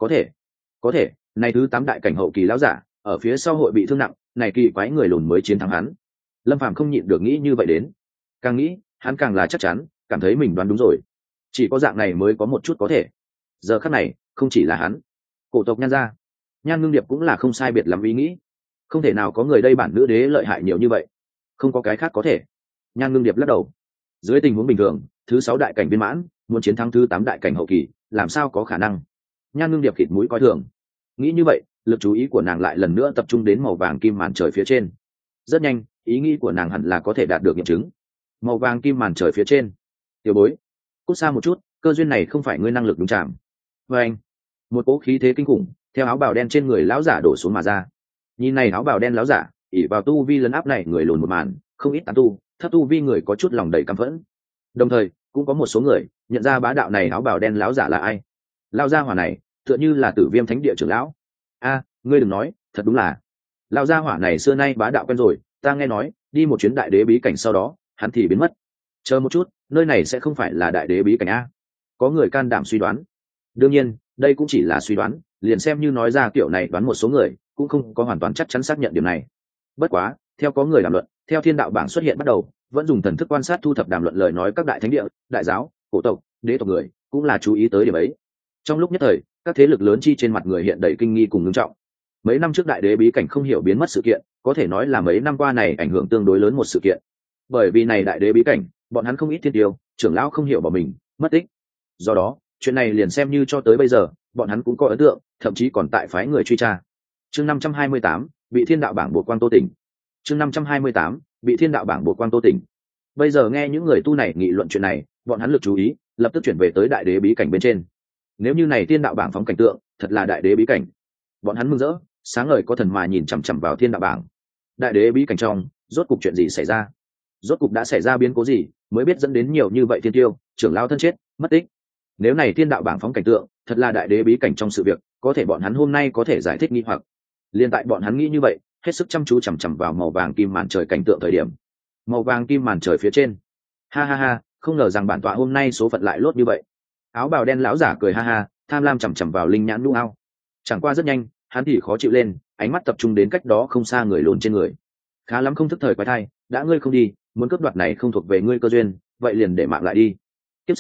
Có thể, này thứ 8 đại cảnh hậu kỳ lão giả, ở phía sau hội bị thương nặng, này kỳ quái người lùn mới chiến thắng hắn. Lâm Phàm không nhịn được nghĩ như vậy đến. Càng nghĩ, hắn càng là chắc chắn, cảm thấy mình đoán đúng rồi. Chỉ có dạng này mới có một chút có thể. Giờ khắc này, không chỉ là hắn, cổ tộc Nhan gia, Nhan Ngưng Điệp cũng là không sai biệt lắm ý nghĩ. Không thể nào có người đây bản nữ đế lợi hại nhiều như vậy. Không có cái khác có thể. Nhan Ngưng Điệp lắc đầu. Dưới tình huống bình thường, thứ 6 đại cảnh viên mãn, muốn chiến thắng thứ 8 đại cảnh hậu kỳ, làm sao có khả năng? Nhan Ngưng Điệp khịt mũi coi thường. Nghĩ như vậy, lực chú ý của nàng lại lần nữa tập trung đến màu vàng kim màn trời phía trên. Rất nhanh, ý nghĩ của nàng hẳn là có thể đạt được nghiệm chứng. Màu vàng kim màn trời phía trên. Tiểu bối, cút xa một chút, cơ duyên này không phải ngươi năng lực đúng chạm. Và anh, một cỗ khí thế kinh khủng theo áo bào đen trên người lão giả đổ xuống mà ra. Nhìn này áo bào đen lão giả, ỉ vào tu vi lấn áp này người lùn một màn, không ít tán tu, thấp tu vi người có chút lòng đầy căm phẫn. Đồng thời, cũng có một số người nhận ra bá đạo này áo bào đen lão giả là ai. Lão gia hỏa này, tựa như là Tử Viêm Thánh Địa trưởng lão. Ngươi đừng nói, thật đúng là lão gia hỏa này xưa nay bá đạo quen rồi, ta nghe nói đi một chuyến đại đế bí cảnh sau đó hắn thì biến mất. Chờ một chút, nơi này sẽ không phải là đại đế bí cảnh a? Có người can đảm suy đoán. Đương nhiên, đây cũng chỉ là suy đoán, liền xem như nói ra kiểu này đoán một số người cũng không có hoàn toàn chắc chắn xác nhận điểm này. Bất quá, theo có người đàm luận, theo thiên đạo bảng xuất hiện bắt đầu, vẫn dùng thần thức quan sát thu thập đàm luận lời nói các đại thánh địa, đại giáo, cổ tộc, đế tộc người cũng là chú ý tới điểm ấy. Trong lúc nhất thời, các thế lực lớn chi trên mặt người hiện đầy kinh nghi cùng ngưng trọng. Mấy năm trước đại đế bí cảnh không hiểu biến mất sự kiện, có thể nói là mấy năm qua này ảnh hưởng tương đối lớn một sự kiện. Bởi vì này đại đế bí cảnh, bọn hắn không ít thiên tiêu, trưởng lão không hiểu bỏ mình, mất tích. Do đó, chuyện này liền xem như cho tới bây giờ, bọn hắn cũng có ấn tượng, thậm chí còn tại phái người truy tra. Chương 528, bị thiên đạo bảng buộc quang Tô Tỉnh. Chương 528, bị thiên đạo bảng buộc quang Tô Tỉnh. Bây giờ nghe những người tu này nghị luận chuyện này, bọn hắn lực chú ý lập tức chuyển về tới đại đế bí cảnh bên trên. Nếu như này thiên đạo bảng phóng cảnh tượng thật là đại đế bí cảnh, bọn hắn mừng rỡ, sáng ngời có thần mà nhìn chằm chằm vào thiên đạo bảng. Đại đế bí cảnh trong, rốt cục chuyện gì xảy ra? Rốt cục đã xảy ra biến cố gì mới biết dẫn đến nhiều như vậy thiên tiêu, trưởng lão thân chết, mất tích? Nếu này thiên đạo bảng phóng cảnh tượng thật là đại đế bí cảnh trong sự việc, có thể bọn hắn hôm nay có thể giải thích nghi hoặc. Liên tại bọn hắn nghĩ như vậy, hết sức chăm chú chằm chằm vào màu vàng kim màn trời cảnh tượng thời điểm. Màu vàng kim màn trời phía trên. Ha ha ha, không ngờ rằng bản tọa hôm nay số phận lại lốt như vậy. Áo bào đen lão giả cười ha ha, tham lam chằm chằm vào linh nhãn nhũ ao. Chẳng qua rất nhanh, hắn thì khó chịu lên, ánh mắt tập trung đến cách đó không xa người lùn trên người. Khá lắm không thức thời quái thai, đã ngươi không đi, muốn cướp đoạt này không thuộc về ngươi cơ duyên, vậy liền để mạng lại đi. Tiếp sau,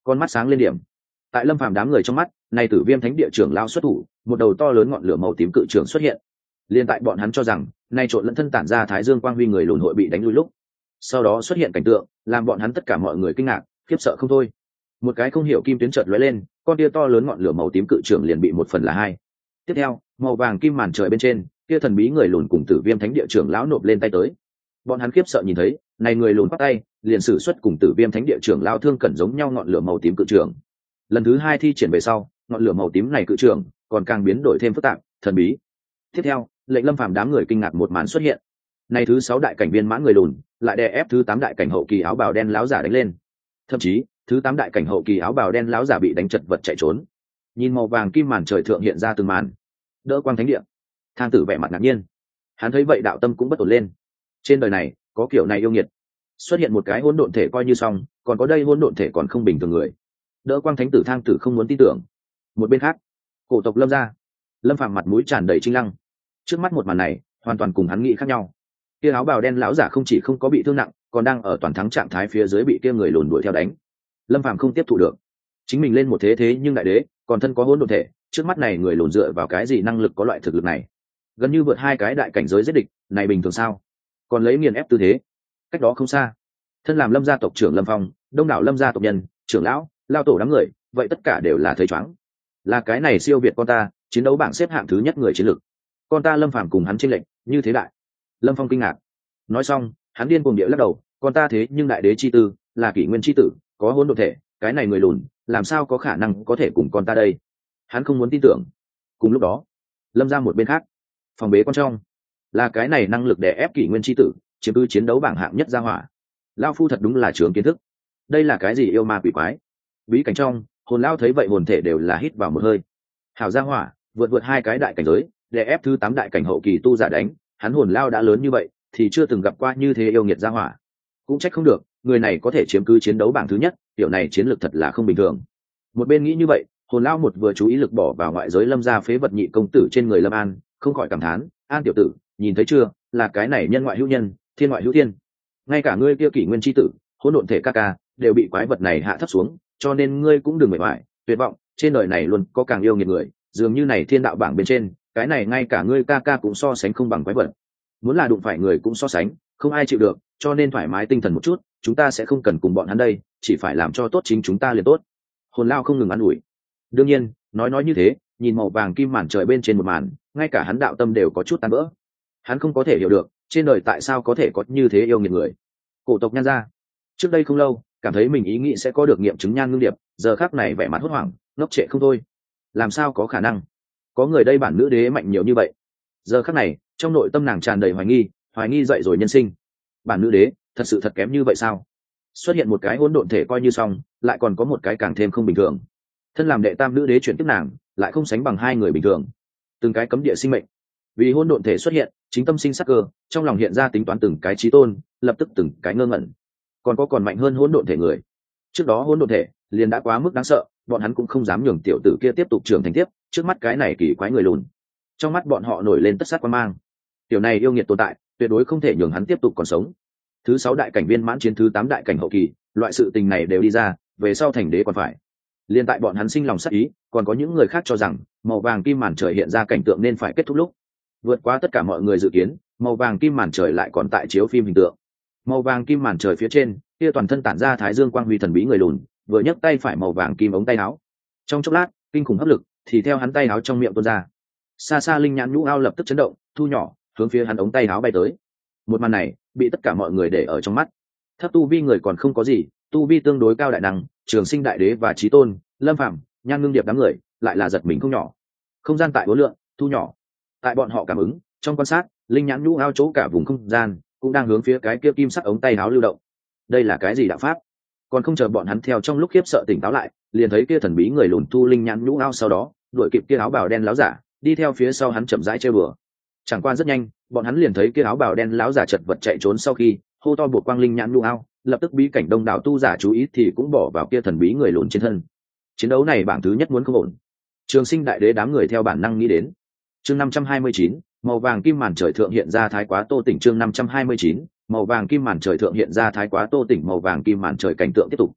con mắt sáng lên điểm. Tại Lâm Phàm đám người trong mắt, này Tử Viêm Thánh Địa trưởng lao xuất thủ, một đầu to lớn ngọn lửa màu tím cự trưởng xuất hiện. Liên tại bọn hắn cho rằng, nay trộn lẫn thân tản ra thái dương quang huy người lùn hội bị đánh lui lúc. Sau đó xuất hiện cảnh tượng, làm bọn hắn tất cả mọi người kinh ngạc, khiếp sợ không thôi. Một cái không hiểu kim tuyến chợt lóe lên, con tia to lớn ngọn lửa màu tím cự trưởng liền bị một phần là hai. Tiếp theo, màu vàng kim màn trời bên trên, kia thần bí người lùn cùng Tử Viêm Thánh Địa trưởng lão nộp lên tay tới. Bọn hắn khiếp sợ nhìn thấy, này người lùn bắt tay, liền sử xuất cùng Tử Viêm Thánh Địa trưởng lão thương cẩn giống nhau ngọn lửa màu tím cự trưởng. Lần thứ hai thi triển về sau, ngọn lửa màu tím này cự trưởng còn càng biến đổi thêm phức tạp, thần bí. Tiếp theo, lệnh Lâm Phàm đám người kinh ngạc một màn xuất hiện. Này thứ 6 đại cảnh viên mãn người lùn, lại đè ép thứ 8 đại cảnh hậu kỳ áo bào đen láo giả đánh lên. Thậm chí, thứ 8 đại cảnh hậu kỳ áo bào đen láo giả bị đánh chật vật chạy trốn. Nhìn màu vàng kim màn trời thượng hiện ra từng màn, đỡ quang thánh địa. Thang Tử vẻ mặt ngạc nhiên. Hắn thấy vậy đạo tâm cũng bất ổn lên. Trên đời này, có kiểu này yêu nghiệt. Xuất hiện một cái hỗn độn thể coi như xong, còn có đây hỗn độn thể còn không bình thường người. Đỡ quang thánh tử Thang Tử không muốn tin tưởng. Một bên khác, cổ tộc Lâm gia, Lâm Phàm mặt mũi tràn đầy trinh lăng. Trước mắt một màn này, hoàn toàn cùng hắn nghĩ khác nhau. Kia áo bào đen lão giả không chỉ không có bị thương nặng, còn đang ở toàn thắng trạng thái phía dưới bị kia người lùn đuổi theo đánh. Lâm Phàm không tiếp thụ được. Chính mình lên một thế nhưng đại đế, còn thân có hỗn độn thể, trước mắt này người lùn dựa vào cái gì năng lực có loại thực lực này? Gần như vượt 2 cái đại cảnh giới giết địch, này bình thường sao? Còn lấy nghiền ép tư thế. Cách đó không xa, thân làm Lâm gia tộc trưởng Lâm Phong, đông đảo Lâm gia tộc nhân, trưởng lão, lao tổ đám người, vậy tất cả đều là thấy chóng. Là cái này siêu việt con ta, chiến đấu bảng xếp hạng thứ nhất người chiến lực. Con ta Lâm Phàm cùng hắn chênh lệch, như thế đại. Lâm Phong kinh ngạc. Nói xong, hắn điên cuồng địa lắc đầu, con ta thế nhưng đại đế chi tư, là kỷ nguyên chi tử, có hỗn độn thể, cái này người lùn, làm sao có khả năng có thể cùng con ta đây? Hắn không muốn tin tưởng. Cùng lúc đó, Lâm ra một bên khác, phòng bế con trong, là cái này năng lực để ép kỷ nguyên chi tử, chiếm cứ chiến đấu bảng hạng nhất ra hỏa. Lao phu thật đúng là trưởng kiến thức. Đây là cái gì yêu ma quỷ quái? Bí cảnh trong, hồn lao thấy vậy hồn thể đều là hít vào một hơi. Hảo gia hỏa, vượt 2 cái đại cảnh giới, để ép thứ 8 đại cảnh hậu kỳ tu giả đánh, hắn hồn lao đã lớn như vậy, thì chưa từng gặp qua như thế yêu nghiệt gia hỏa. Cũng trách không được, người này có thể chiếm cứ chiến đấu bảng thứ nhất, tiểu này chiến lược thật là không bình thường. Một bên nghĩ như vậy, hồn lao một vừa chú ý lực bỏ vào ngoại giới Lâm gia phế vật nhị công tử trên người Lâm An, không khỏi cảm thán, An tiểu tử, nhìn thấy chưa, là cái này nhân ngoại hữu nhân, thiên ngoại hữu thiên. Ngay cả ngươi kia kỷ nguyên chi tử, hỗn độn thể ca ca, đều bị quái vật này hạ thấp xuống, cho nên ngươi cũng đừng mệt mỏi, tuyệt vọng, trên đời này luôn có càng yêu nghiệt người, dường như này thiên đạo bảng bên trên, cái này ngay cả ngươi ca ca cũng so sánh không bằng quái vật. Muốn là đụng phải người cũng so sánh, không ai chịu được, cho nên thoải mái tinh thần một chút, chúng ta sẽ không cần cùng bọn hắn đây, chỉ phải làm cho tốt chính chúng ta liền tốt. Hồn lao không ngừng ăn ủi. Đương nhiên, nói như thế, nhìn màu vàng kim màn trời bên trên một màn, ngay cả hắn đạo tâm đều có chút tan vỡ. Hắn không có thể hiểu được, trên đời tại sao có thể có như thế yêu nghiệt người. Cổ tộc Nhan gia, trước đây không lâu, cảm thấy mình ý nghĩ sẽ có được nghiệm chứng Nhan Ngưng Điệp, giờ khắc này vẻ mặt hốt hoảng, ngốc trệ không thôi. Làm sao có khả năng? Có người đây bản nữ đế mạnh nhiều như vậy. Giờ khắc này, trong nội tâm nàng tràn đầy hoài nghi dậy rồi nhân sinh. Bản nữ đế, thật sự thật kém như vậy sao? Xuất hiện một cái hỗn độn thể coi như xong, lại còn có một cái càng thêm không bình thường. Thân làm đệ tam nữ đế chuyển tiếp nàng, lại không sánh bằng 2 người bình thường. Từng cái cấm địa sinh mệnh, vì hỗn độn thể xuất hiện, chính tâm sinh sắc cơ, trong lòng hiện ra tính toán từng cái chí tôn, lập tức từng cái ngơ ngẩn. Còn mạnh hơn hỗn độn thể người. Trước đó hỗn độn thể liền đã quá mức đáng sợ, bọn hắn cũng không dám nhường tiểu tử kia tiếp tục trưởng thành tiếp, trước mắt cái này kỳ quái người lùn. Trong mắt bọn họ nổi lên tất sát quan mang. Tiểu này yêu nghiệt tồn tại, tuyệt đối không thể nhường hắn tiếp tục còn sống. Thứ 6 đại cảnh viên mãn chiến thứ 8 đại cảnh hậu kỳ, loại sự tình này đều đi ra, về sau thành đế còn phải. Liên tại bọn hắn sinh lòng sắc ý, còn có những người khác cho rằng màu vàng kim màn trời hiện ra cảnh tượng nên phải kết thúc lúc. Vượt qua tất cả mọi người dự kiến, màu vàng kim màn trời lại còn tại chiếu phim hình tượng. Màu vàng kim màn trời phía trên, kia toàn thân tản ra thái dương quang huy thần bí người lùn, vừa nhấc tay phải màu vàng kim ống tay áo. Trong chốc lát, kinh khủng hấp lực thì theo hắn tay áo trong miệng tuôn ra. Xa xa linh nhãn nhũ ao lập tức chấn động, thu nhỏ, hướng phía hắn ống tay áo bay tới. Một màn này bị tất cả mọi người để ở trong mắt. Thấp tu vi người còn không có gì, tu vi tương đối cao đại năng, trường sinh đại đế và chí tôn, Lâm Phàm, Nhan Ngưng Điệp đám người lại là giật mình không nhỏ. Không gian tại uốn lượn, thu nhỏ. Tại bọn họ cảm ứng, trong quan sát, linh nhãn nhũ ao chỗ cả vùng không gian cũng đang hướng phía cái kia kim sắc ống tay áo lưu động. Đây là cái gì đạo pháp? Còn không chờ bọn hắn theo trong lúc khiếp sợ tỉnh táo lại, liền thấy kia thần bí người lùn thu linh nhãn nhũ ao, sau đó đuổi kịp kia áo bào đen láo giả, đi theo phía sau hắn chậm rãi chơi bừa. Chẳng qua rất nhanh, bọn hắn liền thấy kia áo bào đen láo giả chật vật chạy trốn, sau khi hô to buộc quang linh nhãn nhũ ao, lập tức bí cảnh đông đảo tu giả chú ý thì cũng bỏ vào kia thần bí người lùn trên thân. Chiến đấu này bảng thứ nhất muốn không ổn. Trường sinh đại đế đám người theo bản năng nghĩ đến. Chương 529, màu vàng kim màn trời thượng hiện ra thái quá Tô Tỉnh. Chương 529, màu vàng kim màn trời thượng hiện ra thái quá Tô Tỉnh. Màu vàng kim màn trời cảnh tượng tiếp tục.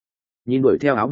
Nhìn đuổi theo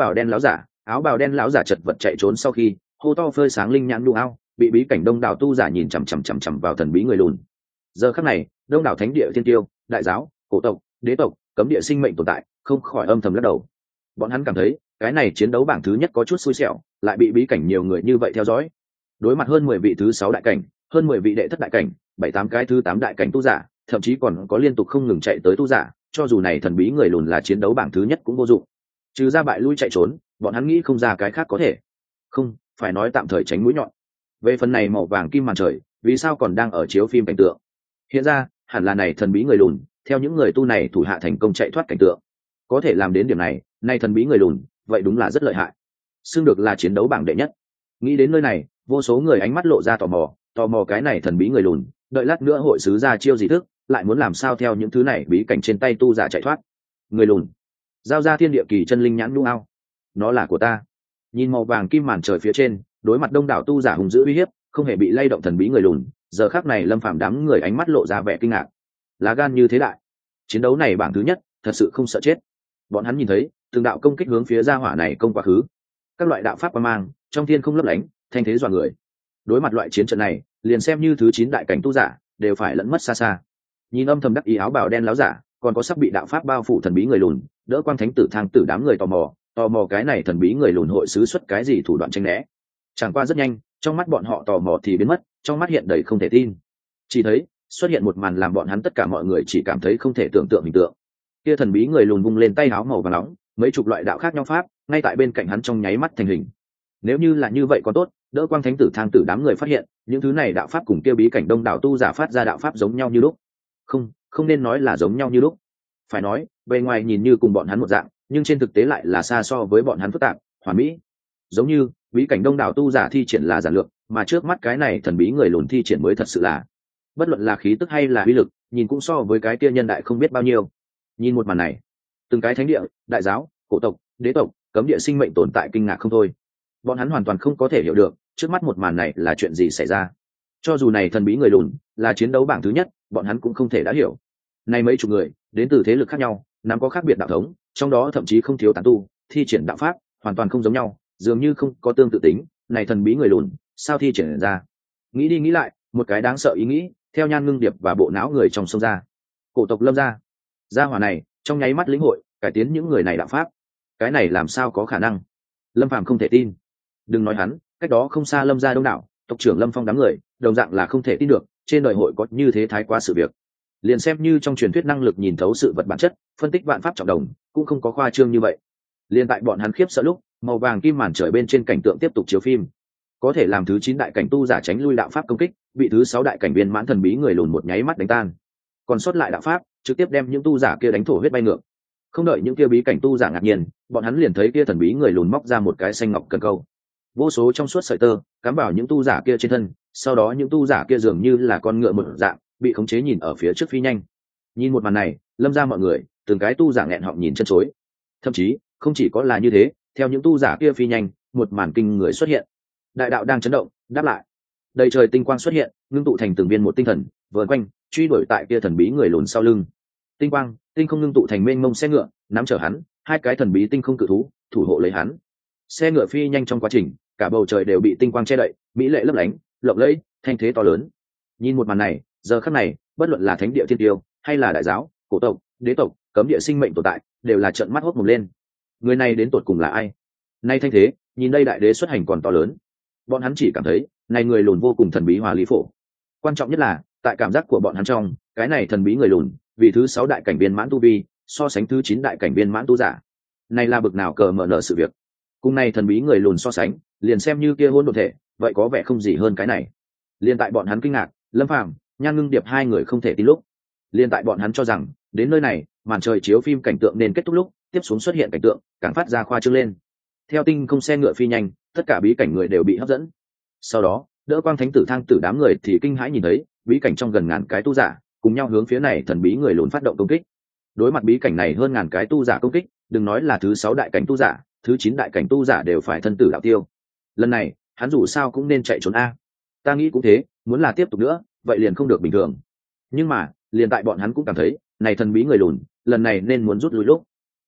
áo bào đen lão giả chật vật chạy trốn sau khi hô to phơi sáng linh nhãn đu ao, bị bí cảnh đông đảo tu giả nhìn chằm chằm vào thần bí người lùn. Giờ khắc này đông đảo thánh địa thiên tiêu, đại giáo, cổ tộc, đế tộc, cấm địa sinh mệnh tồn tại không khỏi âm thầm lắc đầu. Bọn hắn cảm thấy cái này chiến đấu bảng thứ nhất có chút xui xẻo, lại bị bí cảnh nhiều người như vậy theo dõi. Đối mặt hơn 10 vị thứ 6 đại cảnh, hơn 10 vị đệ thất đại cảnh, 7-8 cái thứ 8 đại cảnh tu giả, thậm chí còn có liên tục không ngừng chạy tới tu giả, cho dù này thần bí người lùn là chiến đấu bảng thứ nhất cũng vô dụng. Trừ ra bại lui chạy trốn, bọn hắn nghĩ không ra cái khác có thể. Không, phải nói tạm thời tránh mũi nhọn. Về phần này màu vàng kim màn trời, vì sao còn đang ở chiếu phim cảnh tượng? Hiện ra, hẳn là này thần bí người lùn, theo những người tu này thủ hạ thành công chạy thoát cảnh tượng. Có thể làm đến điểm này, nay thần bí người lùn, vậy đúng là rất lợi hại. Xưng được là chiến đấu bảng đệ nhất. Nghĩ đến nơi này, vô số người ánh mắt lộ ra tò mò cái này thần bí người lùn, đợi lát nữa hội sứ ra chiêu gì thức, lại muốn làm sao theo những thứ này bí cảnh trên tay tu giả chạy thoát. Người lùn, giao ra thiên địa kỳ chân linh nhãn nhung ao, nó là của ta. Nhìn màu vàng kim màn trời phía trên, đối mặt đông đảo tu giả hùng dữ uy hiếp, không hề bị lay động thần bí người lùn, giờ khắc này Lâm Phàm đám người ánh mắt lộ ra vẻ kinh ngạc. Lá gan như thế đại, chiến đấu này bảng thứ nhất, thật sự không sợ chết. Bọn hắn nhìn thấy từng đạo công kích hướng phía gia hỏa này công quá khứ, các loại đạo pháp qua mang trong thiên không lấp lánh, thanh thế dọa người. Đối mặt loại chiến trận này, liền xem như thứ 9 đại cảnh tu giả đều phải lẫn mất xa xa. Nhìn âm thầm đắc ý áo bào đen láo giả, còn có sắp bị đạo pháp bao phủ thần bí người lùn, đỡ quang thánh tử thang tử đám người tò mò cái này thần bí người lùn hội sứ xuất cái gì thủ đoạn tranh né. Chẳng qua rất nhanh, trong mắt bọn họ tò mò thì biến mất, trong mắt hiện đầy không thể tin. Chỉ thấy xuất hiện một màn làm bọn hắn tất cả mọi người chỉ cảm thấy không thể tưởng tượng hình tượng. Kia thần bí người lùn vung lên tay áo màu vàng nóng, mấy chục loại đạo khác nhau pháp ngay tại bên cạnh hắn trong nháy mắt thành hình. Nếu như là như vậy còn tốt, đỡ quang thánh tử thang tử đám người phát hiện những thứ này đạo pháp cùng kia bí cảnh đông đảo tu giả phát ra đạo pháp giống nhau như lúc. Không nên nói là giống nhau như lúc, phải nói bề ngoài nhìn như cùng bọn hắn một dạng, nhưng trên thực tế lại là xa so với bọn hắn phức tạp hoàn mỹ. Giống như bí cảnh đông đảo tu giả thi triển là giản lược, mà trước mắt cái này thần bí người lùn thi triển mới thật sự là, bất luận là khí tức hay là uy lực, nhìn cũng so với cái kia nhân đại không biết bao nhiêu. Nhìn một màn này, từng cái thánh địa, đại giáo, cổ tộc, đế tộc, cấm địa sinh mệnh tồn tại kinh ngạc không thôi. Bọn hắn hoàn toàn không có thể hiểu được trước mắt một màn này là chuyện gì xảy ra. Cho dù này thần bí người lùn là chiến đấu bảng thứ nhất, bọn hắn cũng không thể đã hiểu. Này mấy chục người đến từ thế lực khác nhau, nắm có khác biệt đạo thống, trong đó thậm chí không thiếu tán tu, thi triển đạo pháp hoàn toàn không giống nhau, dường như không có tương tự tính. Này thần bí người lùn sao thi triển ra? Nghĩ đi nghĩ lại, một cái đáng sợ ý nghĩ theo Nhan Ngưng Điệp và bộ não người trong sông ra. Cổ tộc Lâm gia hỏa này trong nháy mắt lĩnh hội cải tiến những người này đạo pháp, cái này làm sao có khả năng? Lâm Phàm không thể tin. Đừng nói hắn, cách đó không xa Lâm gia đông đảo tộc trưởng Lâm Phong đám người đồng dạng là không thể tin được, trên đời hội có như thế thái quá sự việc. Liền xem như trong truyền thuyết năng lực nhìn thấu sự vật bản chất, phân tích vạn pháp trọng đồng, cũng không có khoa trương như vậy. Liên tại bọn hắn khiếp sợ lúc, màu vàng kim màn trời bên trên cảnh tượng tiếp tục chiếu phim. Có thể làm thứ 9 đại cảnh tu giả tránh lui đạo pháp công kích, bị thứ 6 đại cảnh viên mãn thần bí người lùn một nháy mắt đánh tan. Còn sót lại đạo pháp, trực tiếp đem những tu giả kia đánh thổ huyết bay ngược. Không đợi những kia bí cảnh tu giả ngạc nhiên, bọn hắn liền thấy kia thần bí người lùn móc ra một cái xanh ngọc cần câu. Vô số trong suốt sợi tơ cắm vào những tu giả kia trên thân, sau đó những tu giả kia dường như là con ngựa một dạng, bị khống chế nhìn ở phía trước phi nhanh. Nhìn một màn này, Lâm ra mọi người, từng cái tu giả nghẹn họng nhìn chân chối. Thậm chí, không chỉ có là như thế, theo những tu giả kia phi nhanh, một màn kinh người xuất hiện. Đại đạo đang chấn động, đáp lại. Đầy trời tinh quang xuất hiện, ngưng tụ thành từng viên một tinh thần, vờn quanh, truy đuổi tại kia thần bí người lùn sau lưng. Tinh quang, tinh không ngưng tụ thành mênh mông xe ngựa, nắm chở hắn, hai cái thần bí tinh không cự thú, thủ hộ lấy hắn. Xe ngựa phi nhanh trong quá trình, cả bầu trời đều bị tinh quang che đậy, mỹ lệ lấp lánh, lộng lẫy, thanh thế to lớn. Nhìn một màn này, giờ khắc này, bất luận là thánh địa thiên tiêu, hay là đại giáo, cổ tộc, đế tộc, cấm địa sinh mệnh tồn tại, đều là trợn mắt hốt mồm lên. Người này đến tột cùng là ai? Nay thanh thế, nhìn đây đại đế xuất hành còn to lớn. Bọn hắn chỉ cảm thấy, này người lùn vô cùng thần bí hòa lý phổ. Quan trọng nhất là, tại cảm giác của bọn hắn trong, cái này thần bí người lùn, vì thứ 6 đại cảnh viên mãn tu vi, so sánh thứ 9 đại cảnh viên mãn tu giả. Này là bực nào cờ mở nở sự việc. Cùng này thần bí người lùn so sánh, liền xem như kia hôn độn thể, vậy có vẻ không gì hơn cái này. Liên tại bọn hắn kinh ngạc, Lâm Phàm, Nhan Ngưng Điệp hai người không thể tin lúc. Liên tại bọn hắn cho rằng, đến nơi này, màn trời chiếu phim cảnh tượng nên kết thúc lúc, tiếp xuống xuất hiện cảnh tượng, càng phát ra khoa trương lên. Theo tinh không xe ngựa phi nhanh, tất cả bí cảnh người đều bị hấp dẫn. Sau đó, đỡ quang thánh tử thang tử đám người thì kinh hãi nhìn thấy, bí cảnh trong gần ngàn cái tu giả, cùng nhau hướng phía này thần bí người lùn phát động công kích. Đối mặt bí cảnh này hơn ngàn cái tu giả công kích, đừng nói là thứ 6 đại cảnh tu giả, thứ 9 đại cảnh tu giả đều phải thân tử đạo tiêu. Lần này, hắn dù sao cũng nên chạy trốn a. Ta nghĩ cũng thế, muốn là tiếp tục nữa, vậy liền không được bình thường. Nhưng mà, liền tại bọn hắn cũng cảm thấy, này thần bí người lùn, lần này nên muốn rút lui lúc.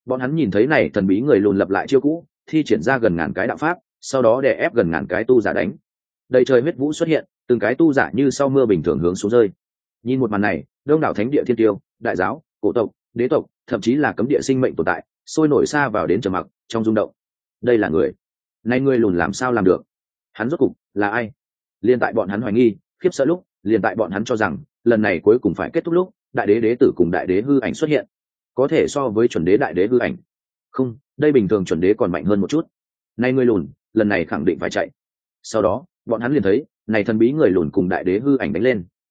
Bọn hắn nhìn thấy này thần bí người lùn lập lại chiêu cũ, thi triển ra gần ngàn cái đạo pháp, sau đó đè ép gần ngàn cái tu giả đánh. Đầy trời huyết vũ xuất hiện, từng cái tu giả như sau mưa bình thường hướng xuống rơi. Nhìn một màn này, đông đảo thánh địa thiên tiêu, đại giáo, cổ tộc, đế tộc, thậm chí là cấm địa sinh mệnh tồn tại, sôi nổi xa vào đến trầm mặc, trong rung động. Đây là người, nay người lùn làm sao làm được? Hắn rốt cục là ai? Liên tại bọn hắn hoài nghi, khiếp sợ lúc, liên tại bọn hắn cho rằng lần này cuối cùng phải kết thúc lúc, đại đế đế tử cùng đại đế hư ảnh xuất hiện, có thể so với chuẩn đế đại đế hư ảnh. Không, đây bình thường chuẩn đế còn mạnh hơn một chút. Nay người lùn, lần này khẳng định phải chạy. Sau đó, bọn hắn liền thấy, này thần bí người lùn cùng đại đế hư ảnh đánh lên.